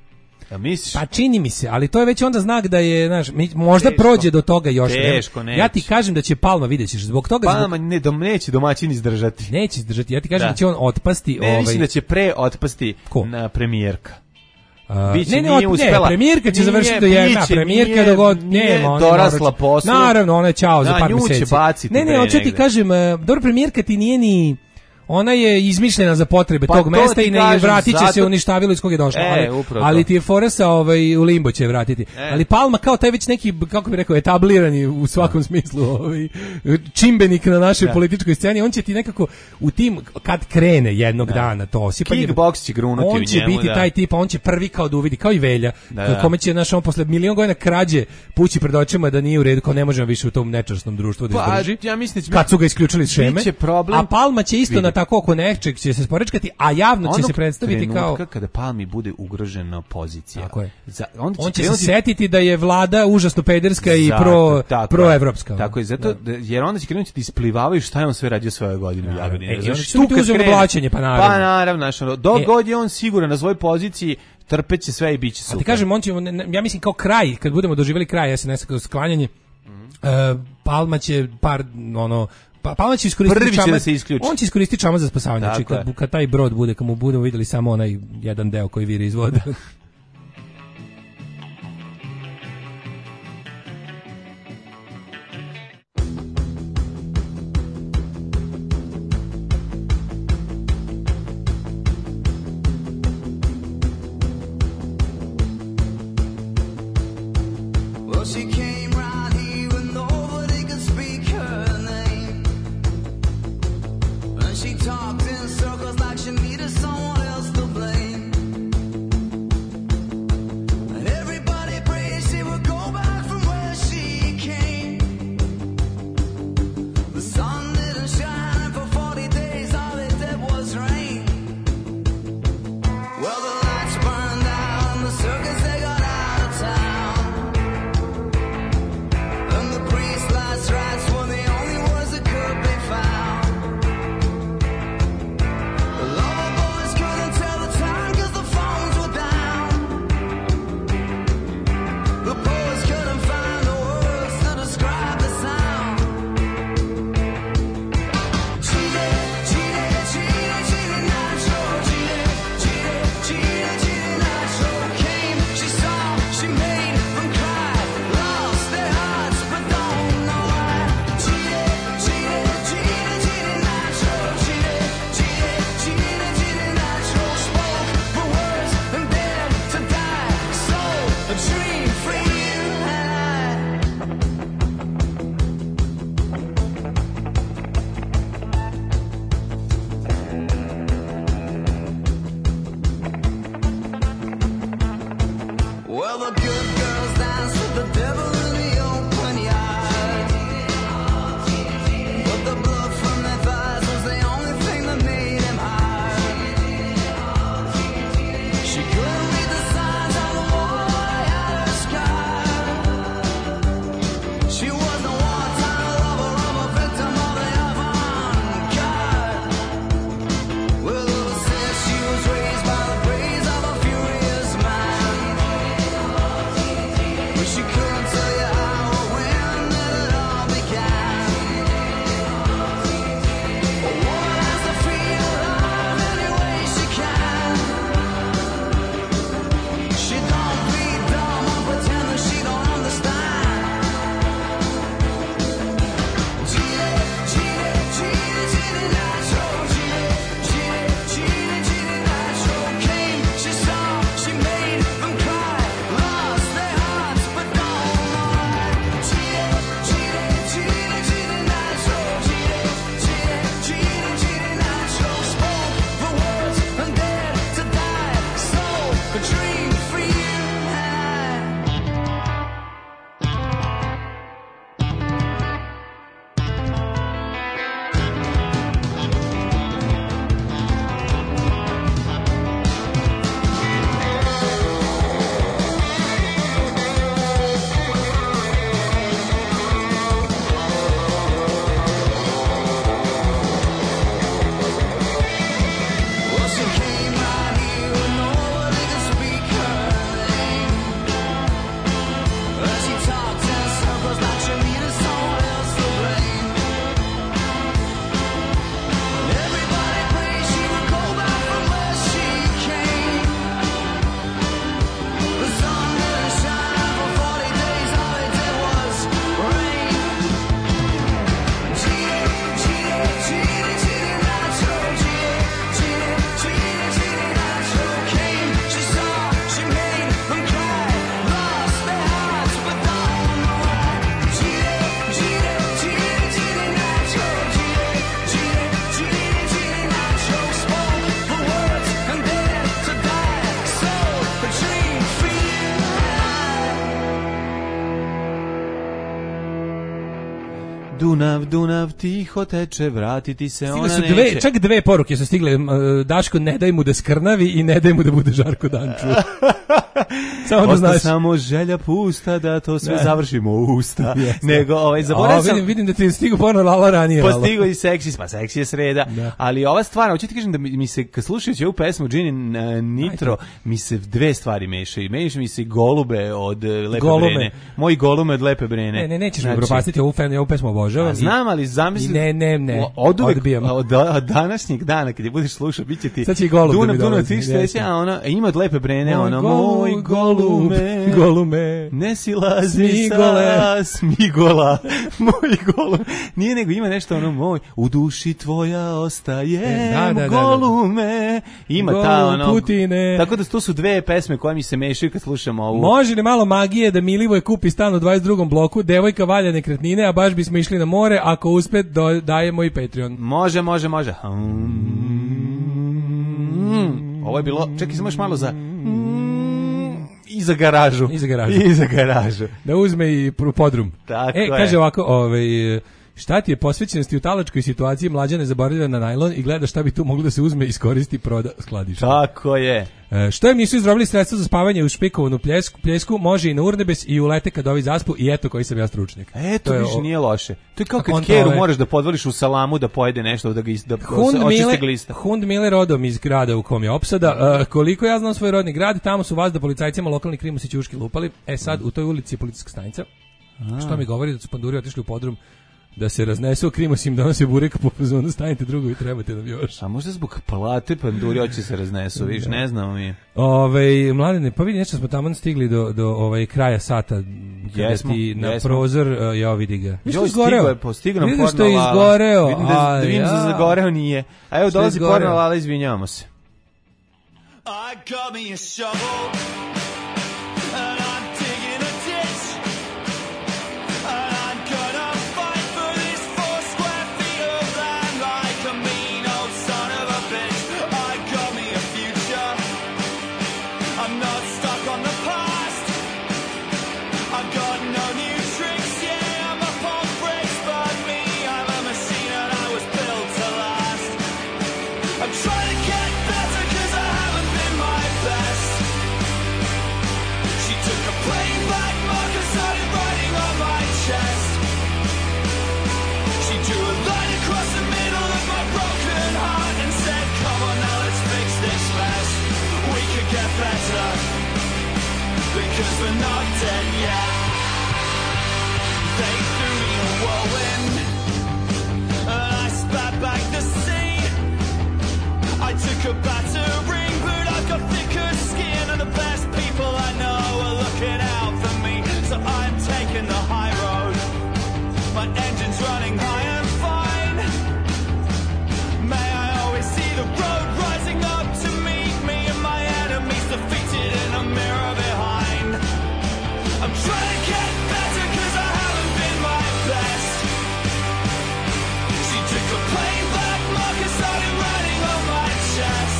[SPEAKER 7] A misliš?
[SPEAKER 6] Pa čini mi se, ali to je već onda znak da je, znaš, mi- možda
[SPEAKER 7] Teško.
[SPEAKER 6] prođe do toga još.
[SPEAKER 7] Teško,
[SPEAKER 6] vremena. Ja ti
[SPEAKER 7] neće.
[SPEAKER 6] kažem da će Palma, vidjet ćeš, zbog toga...
[SPEAKER 7] Pa
[SPEAKER 6] zbog,
[SPEAKER 7] ne, dom, neće domaćin izdržati.
[SPEAKER 6] neće izdržati, ja ti kažem da,
[SPEAKER 7] Da.
[SPEAKER 6] će on otpasti...
[SPEAKER 7] Ne,
[SPEAKER 6] ovaj,
[SPEAKER 7] mislim da će pre otpasti
[SPEAKER 6] Ko?
[SPEAKER 7] na premijerka.
[SPEAKER 6] A,
[SPEAKER 7] Biće,
[SPEAKER 6] ne, ne,
[SPEAKER 7] nije
[SPEAKER 6] od-
[SPEAKER 7] uspela.
[SPEAKER 6] ne, premijerka će
[SPEAKER 7] Nije,
[SPEAKER 6] završiti do jedna,
[SPEAKER 7] biće,
[SPEAKER 6] premijerka
[SPEAKER 7] nije-
[SPEAKER 6] do god,
[SPEAKER 7] nije
[SPEAKER 6] nema, ona
[SPEAKER 7] dorasla
[SPEAKER 6] naročito.
[SPEAKER 7] poslu.
[SPEAKER 6] Naravno, ona je ćao za
[SPEAKER 7] Da,
[SPEAKER 6] par
[SPEAKER 7] nju će
[SPEAKER 6] meseci.
[SPEAKER 7] baciti
[SPEAKER 6] Ne, ne,
[SPEAKER 7] pre
[SPEAKER 6] hoću ti
[SPEAKER 7] negde.
[SPEAKER 6] kažem, e, dobro, premijerka ti nije ni... Ona je izmišljena za potrebe
[SPEAKER 7] Pa
[SPEAKER 6] tog
[SPEAKER 7] to
[SPEAKER 6] mesta
[SPEAKER 7] ti
[SPEAKER 6] i ne
[SPEAKER 7] kažem,
[SPEAKER 6] vratit će se
[SPEAKER 7] zato-
[SPEAKER 6] u uništavilo iz kog je došla.
[SPEAKER 7] E,
[SPEAKER 6] ali,
[SPEAKER 7] upravo
[SPEAKER 6] ali
[SPEAKER 7] to.
[SPEAKER 6] ti je fora sa ovaj, u limbo će vratiti.
[SPEAKER 7] E.
[SPEAKER 6] Ali Palma kao taj već neki, kako bih rekao, etablirani u svakom smislu ovaj, čimbenik na našoj
[SPEAKER 7] Da.
[SPEAKER 6] političkoj sceni, on će ti nekako u tim, kad krene jednog
[SPEAKER 7] Da.
[SPEAKER 6] dana to osipanje,
[SPEAKER 7] Kickboks će grunuti
[SPEAKER 6] on
[SPEAKER 7] u
[SPEAKER 6] će
[SPEAKER 7] njemu,
[SPEAKER 6] biti
[SPEAKER 7] da.
[SPEAKER 6] taj tip, a on će prvi kao da uvidi, kao i Velja,
[SPEAKER 7] Da, da.
[SPEAKER 6] kome će, znaš, on posle milion godina krađe pući pred očima da nije u redu, kao ne možemo više u tom nečasnom društvu da
[SPEAKER 7] Pa,
[SPEAKER 6] izdrži.
[SPEAKER 7] ja mislim da će
[SPEAKER 6] Kad su ga isključili iz šeme,
[SPEAKER 7] biće problem-
[SPEAKER 6] a Palma će isto
[SPEAKER 7] Vidi.
[SPEAKER 6] na tako oko nečeg će se sporečkati, a javno će
[SPEAKER 7] Onog
[SPEAKER 6] se predstaviti kao...
[SPEAKER 7] trenutka kada Palmi bude ugrožena pozicija.
[SPEAKER 6] Tako je.
[SPEAKER 7] Za, onda
[SPEAKER 6] On će se
[SPEAKER 7] krenuti-
[SPEAKER 6] setiti da je vlada užasno pederska i
[SPEAKER 7] Zato,
[SPEAKER 6] pro,
[SPEAKER 7] tako
[SPEAKER 6] proevropska.
[SPEAKER 7] je. Tako je, zato, da. jer onda će krenuti da isplivavaju šta je on sve radio svoje godine u Jagodini.
[SPEAKER 6] E, i onda
[SPEAKER 7] Znaš,
[SPEAKER 6] će
[SPEAKER 7] tu
[SPEAKER 6] biti
[SPEAKER 7] kad
[SPEAKER 6] uzeo na
[SPEAKER 7] krene-
[SPEAKER 6] blaćenje, pa naravno.
[SPEAKER 7] Pa naravno, znaš, ono, dok
[SPEAKER 6] E.
[SPEAKER 7] god je on siguran na svojoj poziciji, trpeće sve i biće
[SPEAKER 6] A
[SPEAKER 7] super.
[SPEAKER 6] ti kažem, on će, ne- ne- ja mislim kao kraj, kad budemo doživjeli kraj es en es-a kroz sklanjanje, e, Palma će par, ono, pa Palma će iskoristiti
[SPEAKER 7] Prvi će
[SPEAKER 6] čamac,
[SPEAKER 7] da se isključi.
[SPEAKER 6] on će iskoristiti čamac za spasavanje. Znači,
[SPEAKER 7] Tako
[SPEAKER 6] kad,
[SPEAKER 7] je.
[SPEAKER 6] kad taj brod bude, kad mu budemo vidjeli samo onaj jedan deo koji viri iz vode.
[SPEAKER 9] Well, she came right here and nobody could speak her name. And she talked in circles like she needed someone else to blame.
[SPEAKER 7] Dunav, Dunav, tiho teče, vratiti se
[SPEAKER 6] Stigle
[SPEAKER 7] ona
[SPEAKER 6] su
[SPEAKER 7] neće.
[SPEAKER 6] dve, čak dve poruke su stigle. Daško, ne daj mu da skrnavi i ne daj mu da bude Žarko Danču. Samo da znaš.
[SPEAKER 7] Samo želja pusta da to sve
[SPEAKER 6] ne.
[SPEAKER 7] završimo u usta.
[SPEAKER 6] Yes,
[SPEAKER 7] Nego, ovaj, zaboravio sam...
[SPEAKER 6] Vidim, vidim da ti stigu ponovno Lala ranije.
[SPEAKER 7] Pa stigo i seksi, pa seksi je sreda.
[SPEAKER 6] Da.
[SPEAKER 7] Ali ova stvar, hoću ti kažem da mi, mi se, kad slušajući ovu pesmu Gini uh, Nitro, Ajde. mi se dve stvari mešaju. Mešaju mi se golube od uh, Lepe
[SPEAKER 6] Golume.
[SPEAKER 7] Brene. Moji golume od Lepe Brene.
[SPEAKER 6] Ne, ne, nećeš znači, mi propastiti ovu, fen, ovu pesmu obožavam.
[SPEAKER 7] Znam, ali zamisli...
[SPEAKER 6] Ne, ne, ne,
[SPEAKER 7] od uvek,
[SPEAKER 6] odbijam.
[SPEAKER 7] Od, od današnjeg dana, kad je budeš slušao, bit će ti...
[SPEAKER 6] Sad će i golub
[SPEAKER 7] Dunav,
[SPEAKER 6] da mi
[SPEAKER 7] Dunav,
[SPEAKER 6] dolazi.
[SPEAKER 7] ti što a ona, ima od Lepe Brene,
[SPEAKER 6] moj
[SPEAKER 7] ono,
[SPEAKER 6] golub,
[SPEAKER 7] moj golume,
[SPEAKER 6] golume,
[SPEAKER 7] ne silazi
[SPEAKER 6] smigole.
[SPEAKER 7] sa smigola, moj golum. Nije nego ima nešto ono, moj, u duši tvoja ostaje,
[SPEAKER 6] e, da, da, da,
[SPEAKER 7] golume. Ima
[SPEAKER 6] golub
[SPEAKER 7] ta ono...
[SPEAKER 6] Putine.
[SPEAKER 7] Tako da to su dve pesme koje mi se mešaju kad slušamo ovu.
[SPEAKER 6] Može li malo magije da Milivoj kupi stan u dvadeset drugom bloku, devojka valja nekretnine, a baš bismo išli na more, ako uspe do, dajemo i Patreon.
[SPEAKER 7] Može, može, može. Hmm. Ovo je bilo, čekaj samo još malo za... I za garažu.
[SPEAKER 6] I za garažu.
[SPEAKER 7] I za garažu.
[SPEAKER 6] Da uzme i podrum.
[SPEAKER 7] Tako
[SPEAKER 6] e,
[SPEAKER 7] je.
[SPEAKER 6] kaže ovako, ovaj, šta ti je posvećenosti u talačkoj situaciji, mlađa ne zaboravlja na najlon i gleda šta bi tu moglo da se uzme, iskoristi, proda, skladišta.
[SPEAKER 7] Tako je.
[SPEAKER 6] E, što im nisu izrobili sredstva za spavanje u špikovanu pljesku, pljesku, može i na urnebes i ulete kad ovi zaspu i eto koji sam ja stručnjak.
[SPEAKER 7] Eto,
[SPEAKER 6] to
[SPEAKER 7] više
[SPEAKER 6] o...
[SPEAKER 7] nije loše. To je kao kad
[SPEAKER 6] Konta
[SPEAKER 7] keru
[SPEAKER 6] ove...
[SPEAKER 7] moraš da podvoliš u salamu da pojede nešto, da ga is, da
[SPEAKER 6] Hund
[SPEAKER 7] očisti
[SPEAKER 6] Mile,
[SPEAKER 7] glista.
[SPEAKER 6] Hund Mile rodom iz grada u kom je opsada. Uh, koliko ja znam svoj rodni grad, tamo su vas da policajcima lokalni krimusi ćuški lupali. E sad, u toj ulici je policijska stanica. A. Što mi govori da su panduri otišli u podrum da se raznesu, Krimos im donose burek, po pozonu stanite drugovi, trebate nam još.
[SPEAKER 7] A možda zbog plate panduri hoće se raznesu, viš, ne znamo mi.
[SPEAKER 6] Ove, mladene, pa vidi, nešto smo tamo stigli do, do ovaj kraja sata, kada
[SPEAKER 7] jesmo,
[SPEAKER 6] ti na
[SPEAKER 7] jesmo.
[SPEAKER 6] prozor, uh, ja vidi ga.
[SPEAKER 7] Viš što je izgoreo? Stigo nam
[SPEAKER 6] Vidim što je izgoreo.
[SPEAKER 7] Vidim da, da vidim
[SPEAKER 6] ja.
[SPEAKER 7] da zagoreo nije. A evo dolazi porno Lala, izvinjavamo se.
[SPEAKER 11] I got me a shovel. And I'm digging a ditch. And I'm gonna fight for this four square feet of land like a mean old son of a bitch. I got me a future. I'm not stuck on the past. I've got no new tricks, yeah, I'm up on bricks, but me, I'm a machine and I was built to last. I'm trying to get better cause I haven't been my best. She took a plain black marker, started writing on my chest. She drew a line across the middle of my broken heart and said, come on now, let's fix this mess. We could get better because we're not dead yet. They threw me a whirlwind and I spat back the sea. I took a battering, but I've got thicker skin and the best people I know are looking out for me. So I'm taking the high road. My engine's running high and fine. May I always see the road rising up to meet me and my enemies defeated in a mirror behind. I'm trying to get better cause I haven't been my best. She took a plain black marker, started writing on my chest.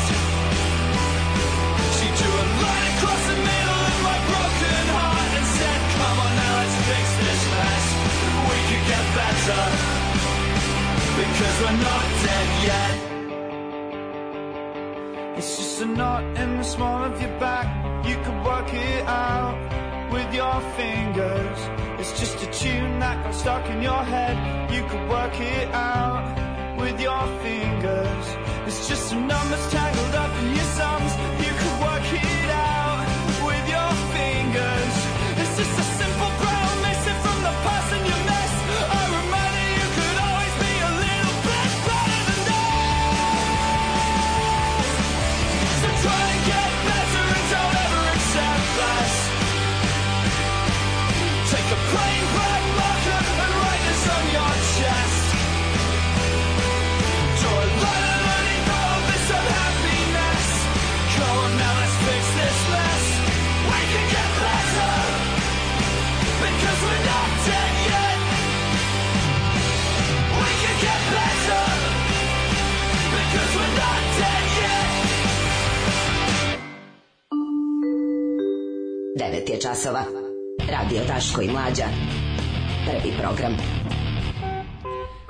[SPEAKER 11] She drew a line across the middle of my broken heart and said, come on now, let's fix this mess. We could get better because we're not dead yet. It's just a knot in the small of your back. You could work it out with your fingers. It's just a tune that got stuck in your head. You could work it out with your fingers. It's just some numbers tangled up in your sums. You could work it out with your fingers. It's just a simple brown missing from the person you miss. A reminder you could always be a little bit better than this. So try and get better and don't ever accept less. Take a plain black marker and write this on your chest. Draw a line underneath all this unhappiness. Come on now, let's fix this mess. We can get better because we're not dead yet. We can get better because we're not dead yet.
[SPEAKER 1] devet je časova. Radio Daško i Mlađa. Prvi program.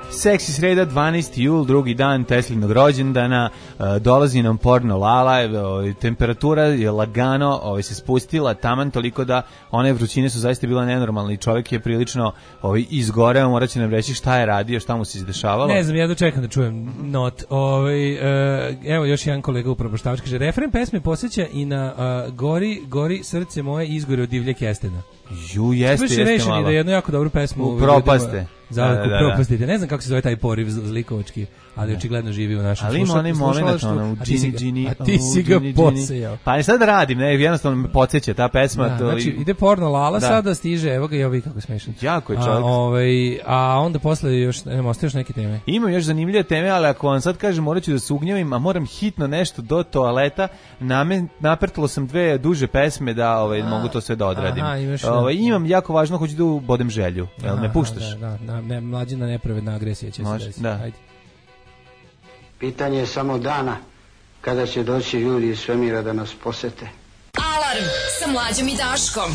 [SPEAKER 7] Seksi sreda, dvanaesti jul, drugi dan Teslinog rođendana, uh, dolazi nam porno Lala, uh, temperatura je lagano uh, se spustila, taman toliko da one vrućine su zaista bile nenormalne i čovjek je prilično uh, izgoreo, morat će nam reći šta je radio, šta mu se izdešavalo.
[SPEAKER 6] Ne znam, ja dočekam da čujem not. Ovaj, uh, evo još jedan kolega upropaštavač, kaže, refren pesme posjeća i na uh, gori, gori srce moje izgore od divlje kestena.
[SPEAKER 7] Ju, jeste, jeste malo.
[SPEAKER 6] Rešeni da jednu jako dobru pesmu
[SPEAKER 7] u propaste.
[SPEAKER 6] Zavrku da, da, da. propastite. Ne znam kako se zove taj poriv zlikovački, ali da. Očigledno živi u našem slušalaštvu. Ali ima onaj moment, ono, džini, džini, a ti si ga posejao.
[SPEAKER 7] Pa ne sad radim, ne, jednostavno me podsjeća ta pesma.
[SPEAKER 6] Da,
[SPEAKER 7] to
[SPEAKER 6] znači, ide porno Lala, da. Sada stiže, evo ga i ovi kako smešan.
[SPEAKER 7] Jako je čovjek.
[SPEAKER 6] A, ovaj, a onda posle još, nema, ostaje još neke teme.
[SPEAKER 7] Imam još zanimljive teme, ali ako vam sad kažem, morat ću da se ugnjavim, a moram hitno nešto do toaleta, Namen, naprtilo sam dve duže pesme da ovaj, a, mogu to sve da odradim. Aha, imaš, ovaj, imam jako važno, hoću da bodem želju. Jel me puštaš?
[SPEAKER 6] Da, da, ne, mlađina nepravedna agresija će
[SPEAKER 7] Može,
[SPEAKER 6] se desiti.
[SPEAKER 7] Da.
[SPEAKER 6] Ajde.
[SPEAKER 14] Pitanje je samo dana kada će doći ljudi iz svemira da nas posete.
[SPEAKER 1] Alarm sa Mlađom i Daškom.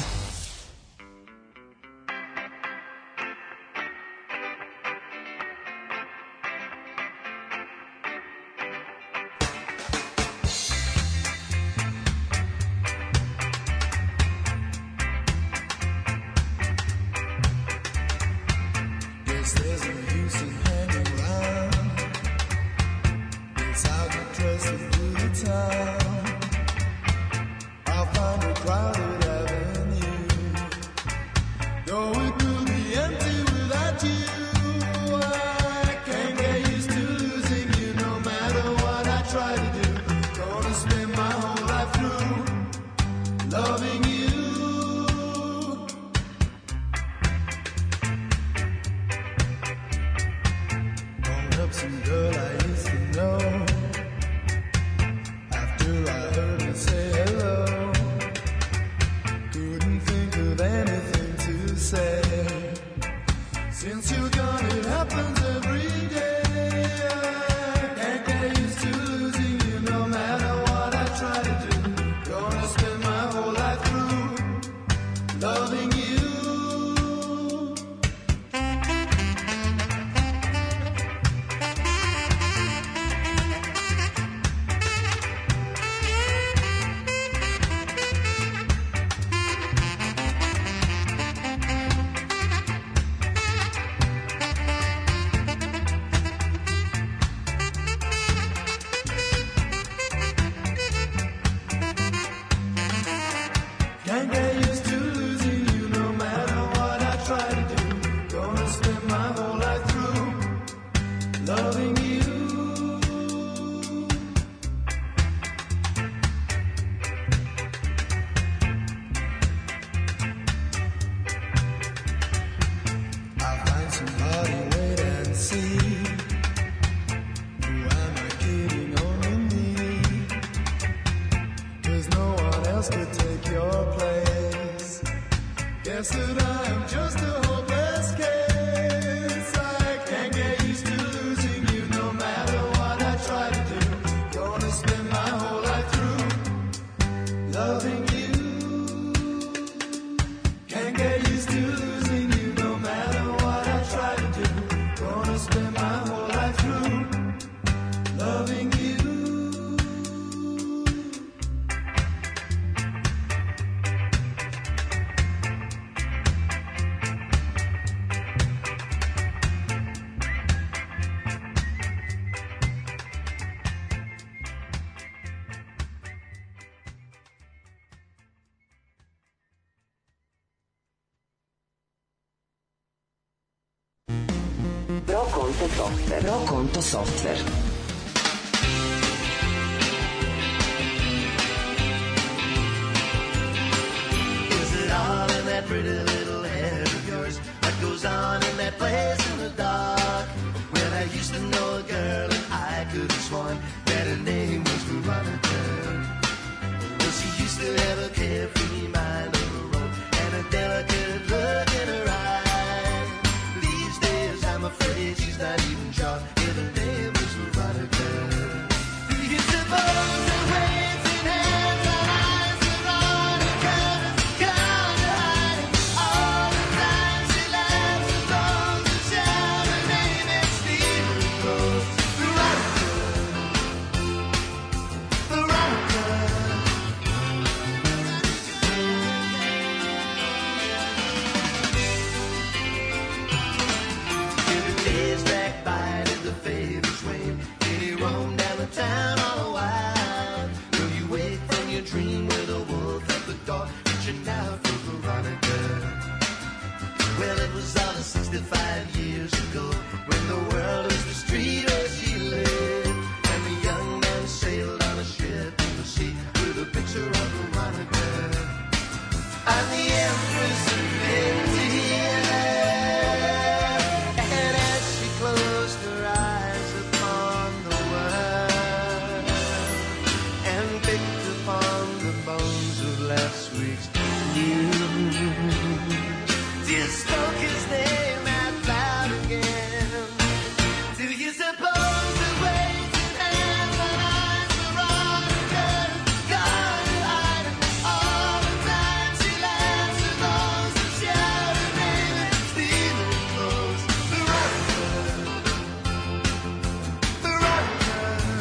[SPEAKER 1] Prokonto software. Prokonto software.
[SPEAKER 11] Is it all in that pretty little head of yours? What goes on in that place in the dark? Well, I used to know a girl and I could have sworn that her name was Veronica. Well, she used to have a carefree mind of her own and a delicate look in her eye. These days I'm afraid she's not even sure if her name was Veronica. Do you suppose that waves in hands are eyes Veronica come to hide all the time she laughs and throws a shout her name is
[SPEAKER 9] searching now for Veronica. Well, it was all sixty-five years ago when the world was the street where she lived, and the young man sailed on a ship in the sea with a picture of Veronica. I'm the Empress of India, and as she closed her eyes upon the world and picked upon the bones of last week's news, just spoke his name out loud again. Do you suppose the waves and hands and eyes are on the girl? God hide all the time she laughs at those who shout her name and steal her clothes. Veronica, Veronica.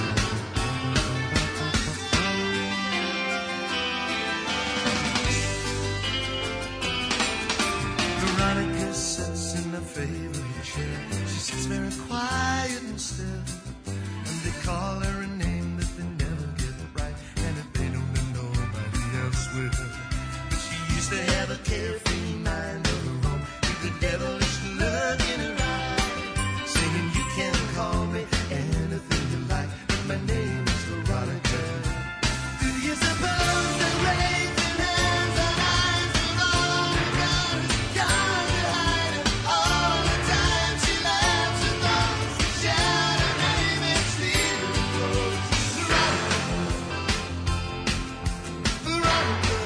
[SPEAKER 9] Veronica sits in her favorite chair. She sits very quiet and still, and they call her a name that they never get right, and if they don't, then nobody else will. But she used to have a carefree mind of her own, with the devilish look in her eye, saying you can call me anything you like, but my name is Veronica. Do you suppose that rains and hands and eyes have all the colors? God to hide her all the time she laughs at those who shout her name and steal her clothes. Veronica, Veronica.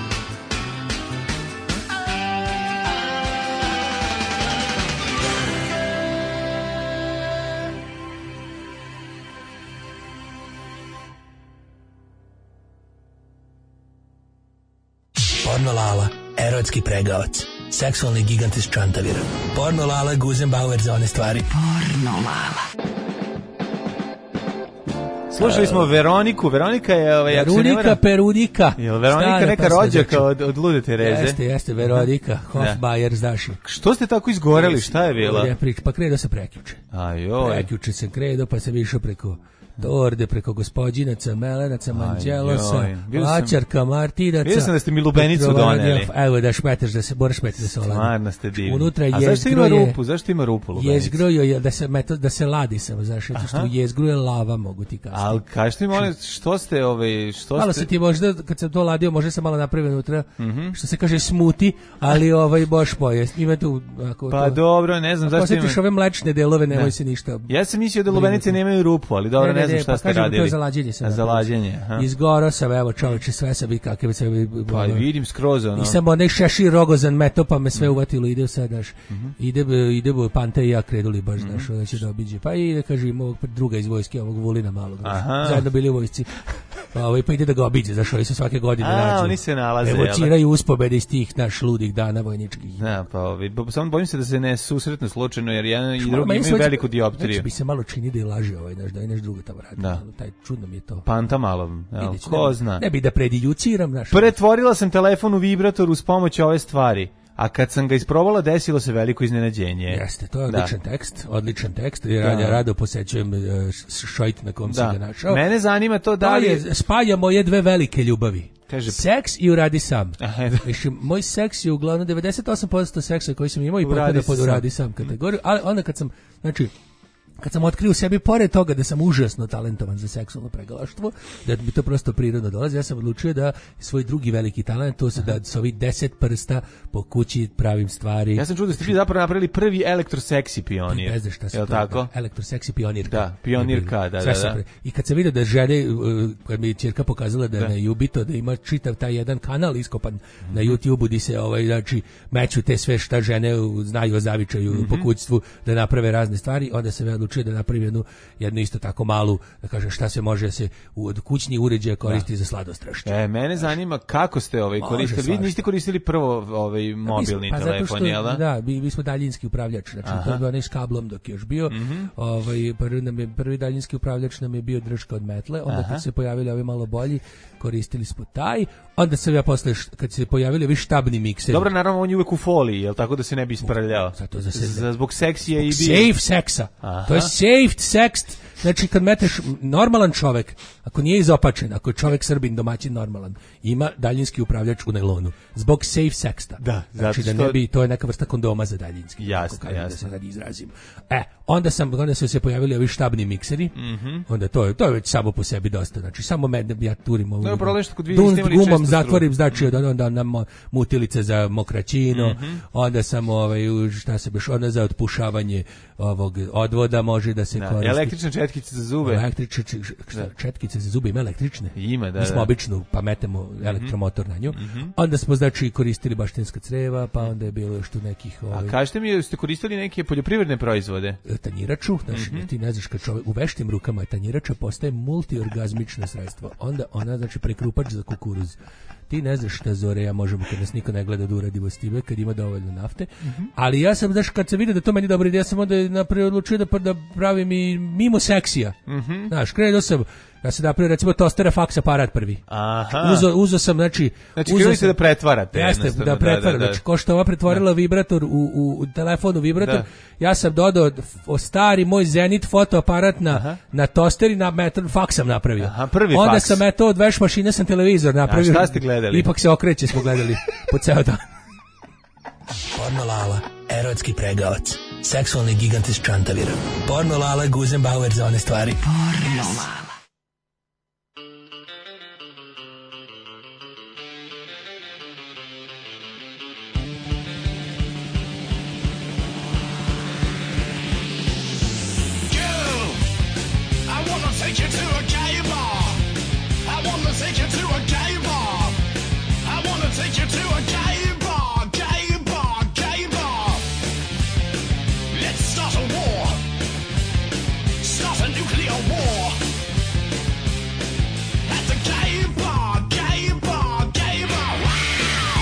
[SPEAKER 15] Porno Lala, erotski pregavac, seksualni gigant iz Čantavira. Porno Lala, Guzenbauer za one stvari. Porno Lala.
[SPEAKER 7] Slušali smo Veroniku. Veronika je... Ovaj, ako se ne
[SPEAKER 6] Veronika
[SPEAKER 7] varam-
[SPEAKER 6] Perunika.
[SPEAKER 7] Je li Veronika
[SPEAKER 6] Stara
[SPEAKER 7] neka
[SPEAKER 6] pesma
[SPEAKER 7] rođaka
[SPEAKER 6] za-
[SPEAKER 7] od, od Lude Tereze?
[SPEAKER 6] Jeste, jeste, Veronika. Hofbajer, znaš.
[SPEAKER 7] Što ste tako izgoreli? Šta je bila?
[SPEAKER 6] Ja pričam, pa kredo se prekjuče.
[SPEAKER 7] Ajoj.
[SPEAKER 6] Prekjuče sam kredo, pa sam išao preko Torde, preko Gospođinaca, Melenaca, Manđelosa,
[SPEAKER 7] Ajoj. Vidio sam-
[SPEAKER 6] Lačarka, Martinaca.
[SPEAKER 7] Vidio sam da ste mi lubenicu
[SPEAKER 6] Petrovanjeva.
[SPEAKER 7] doneli.
[SPEAKER 6] Evo da šmeteš, da se, moraš šmetiti da se oladi.
[SPEAKER 7] Stvarno ste divni.
[SPEAKER 6] Unutra
[SPEAKER 7] A zašto ima
[SPEAKER 6] jezgro je-
[SPEAKER 7] rupu? Zašto ima rupu lubenica?
[SPEAKER 6] Jezgro je da se, meto, da se ladi samo, znaš, zato što
[SPEAKER 7] Aha.
[SPEAKER 6] u jezgru je lava, mogu ti kasnije.
[SPEAKER 7] Ali kažete mi, molim, što ste, ovaj, što
[SPEAKER 6] Malo
[SPEAKER 7] ste...
[SPEAKER 6] se ti možda, kad sam to ladio, možda sam malo napravio unutra,
[SPEAKER 7] Mhm.
[SPEAKER 6] što se kaže smuti, ali ovaj boš pojest. Ima tu, ako
[SPEAKER 7] Pa
[SPEAKER 6] to,
[SPEAKER 7] dobro, ne znam
[SPEAKER 6] ako
[SPEAKER 7] zašto
[SPEAKER 6] osjetiš
[SPEAKER 7] ima...
[SPEAKER 6] ove mlečne delove, nemoj
[SPEAKER 7] Ne.
[SPEAKER 6] se ništa.
[SPEAKER 7] Ja sam mislio da lubenice nemaju rupu, ali dobro, ne, znam šta
[SPEAKER 6] pa
[SPEAKER 7] ste
[SPEAKER 6] kažem,
[SPEAKER 7] radili.
[SPEAKER 6] To je za lađenje se
[SPEAKER 7] A, za
[SPEAKER 6] napravio.
[SPEAKER 7] lađenje, aha.
[SPEAKER 6] Izgorao sam, evo čoveče, sve sam i kakve se...
[SPEAKER 7] Pa vidim skroz, ono.
[SPEAKER 6] Nisam onaj šešir rogozan meto, pa me sve uvatilo, ide sad, daš. Ide, ide Pante i ja kreduli baš, daš, da će da obiđe. Pa ide, kažem, ovog druga iz vojske, ovog Vulina malog. daš.
[SPEAKER 7] Aha.
[SPEAKER 6] Zajedno bili u vojsci. Pa, ovaj, pa ide da ga obiđe, znaš, oni se svake godine
[SPEAKER 7] A,
[SPEAKER 6] nađu.
[SPEAKER 7] oni se nalaze, jel da?
[SPEAKER 6] Evociraju uspobede iz tih naš ludih dana vojničkih.
[SPEAKER 7] Da, pa ovi, bo- samo bojim se da se ne susretnu slučajno, jer jedan i
[SPEAKER 6] Malo
[SPEAKER 7] drugi
[SPEAKER 6] meni
[SPEAKER 7] imaju
[SPEAKER 6] sve-
[SPEAKER 7] veliku
[SPEAKER 6] Već
[SPEAKER 7] dioptriju.
[SPEAKER 6] bi se malo čini da je laže ovaj, znaš, da je nešto drugo tamo radi.
[SPEAKER 7] Da.
[SPEAKER 6] Malo, taj čudno mi je to.
[SPEAKER 7] Panta malo, jel,
[SPEAKER 6] Vidjet ću,
[SPEAKER 7] ko
[SPEAKER 6] ne bi-
[SPEAKER 7] zna.
[SPEAKER 6] Ne bi da predijuciram, znaš.
[SPEAKER 7] Pretvorila sam telefon u vibrator uz pomoć ove stvari, a kad sam ga isprobala desilo se veliko iznenađenje.
[SPEAKER 6] Jeste, to je
[SPEAKER 7] Da.
[SPEAKER 6] odličan tekst, odličan tekst. Ja rado,
[SPEAKER 7] Da.
[SPEAKER 6] rado posećujem uh, šojt na kom
[SPEAKER 7] Da.
[SPEAKER 6] sam ga našao.
[SPEAKER 7] Mene zanima to da
[SPEAKER 6] To
[SPEAKER 7] li...
[SPEAKER 6] je spaja moje dve velike ljubavi.
[SPEAKER 7] Kaže-
[SPEAKER 6] Seks i uradi sam.
[SPEAKER 7] Aha,
[SPEAKER 6] Mislim, moj seks je uglavnom devedeset osam posto seksa koji sam imao i
[SPEAKER 7] Uradi
[SPEAKER 6] potpada
[SPEAKER 7] se
[SPEAKER 6] pod
[SPEAKER 7] sam.
[SPEAKER 6] uradi sam kategoriju, ali onda kad sam, znači, kad sam otkrio u sebi, pored toga da sam užasno talentovan za seksualno pregalaštvo, da mi to prosto prirodno dolazi, ja sam odlučio da svoj drugi veliki talent, to se da s ovih deset prsta po kući pravim stvari.
[SPEAKER 7] Ja sam čuo da ste vi zapravo napravili prvi elektroseksi pionir.
[SPEAKER 6] Ne znaš šta se
[SPEAKER 7] Jel
[SPEAKER 6] to
[SPEAKER 7] tako?
[SPEAKER 6] Elektroseksi pionirka.
[SPEAKER 7] Da, pionirka, da,
[SPEAKER 6] Sve
[SPEAKER 7] da,
[SPEAKER 6] sam
[SPEAKER 7] da.
[SPEAKER 6] pre- I kad sam vidio da žene, uh, kad mi je ćerka pokazala da,
[SPEAKER 7] Da.
[SPEAKER 6] na Jubito, da ima čitav taj jedan kanal iskopan na YouTubeu gdje se ovaj, znači, meću te sve šta žene uh, znaju o zavičaju
[SPEAKER 7] Mhm.
[SPEAKER 6] po kućstvu, da naprave razne stvari, onda sam ja odlučio da napravim jednu, jednu isto tako malu, da kažem šta se može da se u- od kućni uređaja koristi za sladostrašće.
[SPEAKER 7] E, mene zanima kako ste ovaj
[SPEAKER 6] Može
[SPEAKER 7] koristili. Vi
[SPEAKER 6] svašta.
[SPEAKER 7] niste koristili prvo ovaj mobilni
[SPEAKER 6] Pa zato
[SPEAKER 7] telefon,
[SPEAKER 6] što-
[SPEAKER 7] jel da?
[SPEAKER 6] Da, mi, mi smo daljinski upravljač, znači
[SPEAKER 7] Aha.
[SPEAKER 6] to je bio onaj s kablom dok je još bio.
[SPEAKER 7] Mhm.
[SPEAKER 6] Ovaj prvi nam je prvi daljinski upravljač nam je bio drška od metle, onda
[SPEAKER 7] Aha.
[SPEAKER 6] kad se pojavili ovi malo bolji, koristili smo taj. Onda sam ja posle š- kad se pojavili ovi štabni mikseri.
[SPEAKER 7] Dobro, naravno on je uvek u foliji, jel tako da se ne bi isprljao?
[SPEAKER 6] Zato za se-
[SPEAKER 7] Za- zbog seksije i bi.
[SPEAKER 6] Safe seksa.
[SPEAKER 7] Aha.
[SPEAKER 6] To je safe sex, znači kad meteš normalan čovek, ako nije izopačen, ako je čovek Srbin, domaćin normalan, ima daljinski upravljač u najlonu. Zbog safe sexta.
[SPEAKER 7] Da,
[SPEAKER 6] znači da ne bi, to je neka vrsta kondoma za daljinski.
[SPEAKER 7] Jasno, jasno.
[SPEAKER 6] Da se sad izrazim. E, onda sam, onda su se pojavili ovi štabni mikseri,
[SPEAKER 7] mm-hmm.
[SPEAKER 6] onda to je, to je već samo po sebi dosta, znači samo med, ja turim ovu,
[SPEAKER 7] no, problem što kod
[SPEAKER 6] dunst gumom zatvorim, znači onda, onda na mutilice za mokraćino, mm-hmm. onda sam ovaj, šta se beš, onda za otpušavanje ovog odvoda može da se
[SPEAKER 7] da,
[SPEAKER 6] koristi.
[SPEAKER 7] Električne četkice za zube.
[SPEAKER 6] Električne četkice za zube ima električne.
[SPEAKER 7] Ima, da.
[SPEAKER 6] Mi smo
[SPEAKER 7] da.
[SPEAKER 6] običnu, pa metemo elektromotor
[SPEAKER 7] mm-hmm.
[SPEAKER 6] na nju.
[SPEAKER 7] Mm-hmm.
[SPEAKER 6] Onda smo znači koristili baštenska creva, pa onda je bilo još tu nekih... Ovaj,
[SPEAKER 7] A kažete mi, ste koristili neke poljoprivredne proizvode?
[SPEAKER 6] Tanjiraču, znači mm-hmm. ti ne znaš kad čovjek u veštim rukama tanjirača postaje multiorgazmično sredstvo. Onda ona znači prekrupač za kukuruz. Ti ne znaš šta Zore, ja možemo kad nas niko ne gleda da uradimo s time, kad ima dovoljno nafte. Mm-hmm. Ali ja sam, znaš, kad sam vidio da to meni dobro ide, ja sam onda napravio odlučio da, da pravim i mimo seksija.
[SPEAKER 7] Mm-hmm.
[SPEAKER 6] Znaš, krenuo sam, ja sam napravio recimo tostera faks aparat prvi.
[SPEAKER 7] Aha.
[SPEAKER 6] Uzo, uzo sam, znači...
[SPEAKER 7] Znači, krenuli ste da pretvarate.
[SPEAKER 6] Jeste, da pretvaram. Da, da. Znači, ko što ova pretvorila da. vibrator u, u, u telefonu vibrator, da. ja sam dodao stari moj Zenit fotoaparat na, na toster i na metar faks sam napravio.
[SPEAKER 7] Aha, prvi
[SPEAKER 6] onda
[SPEAKER 7] faks.
[SPEAKER 6] sam eto od veš mašine sam televizor napravio.
[SPEAKER 7] A šta ste gledali?
[SPEAKER 6] Ipak se okreće smo gledali po ceo dan.
[SPEAKER 15] Porno Lala, erotski pregavac, seksualni gigant iz Čantavira. Porno Lala, Guzenbauer za one stvari. Porno Lala.
[SPEAKER 11] Take you to a gay bar. I wanna take you to a gay bar. I wanna take you to a gay bar, gay bar, gay bar. Let's start a war. Start a nuclear war. At the gay bar, gay bar, gay bar. Wow!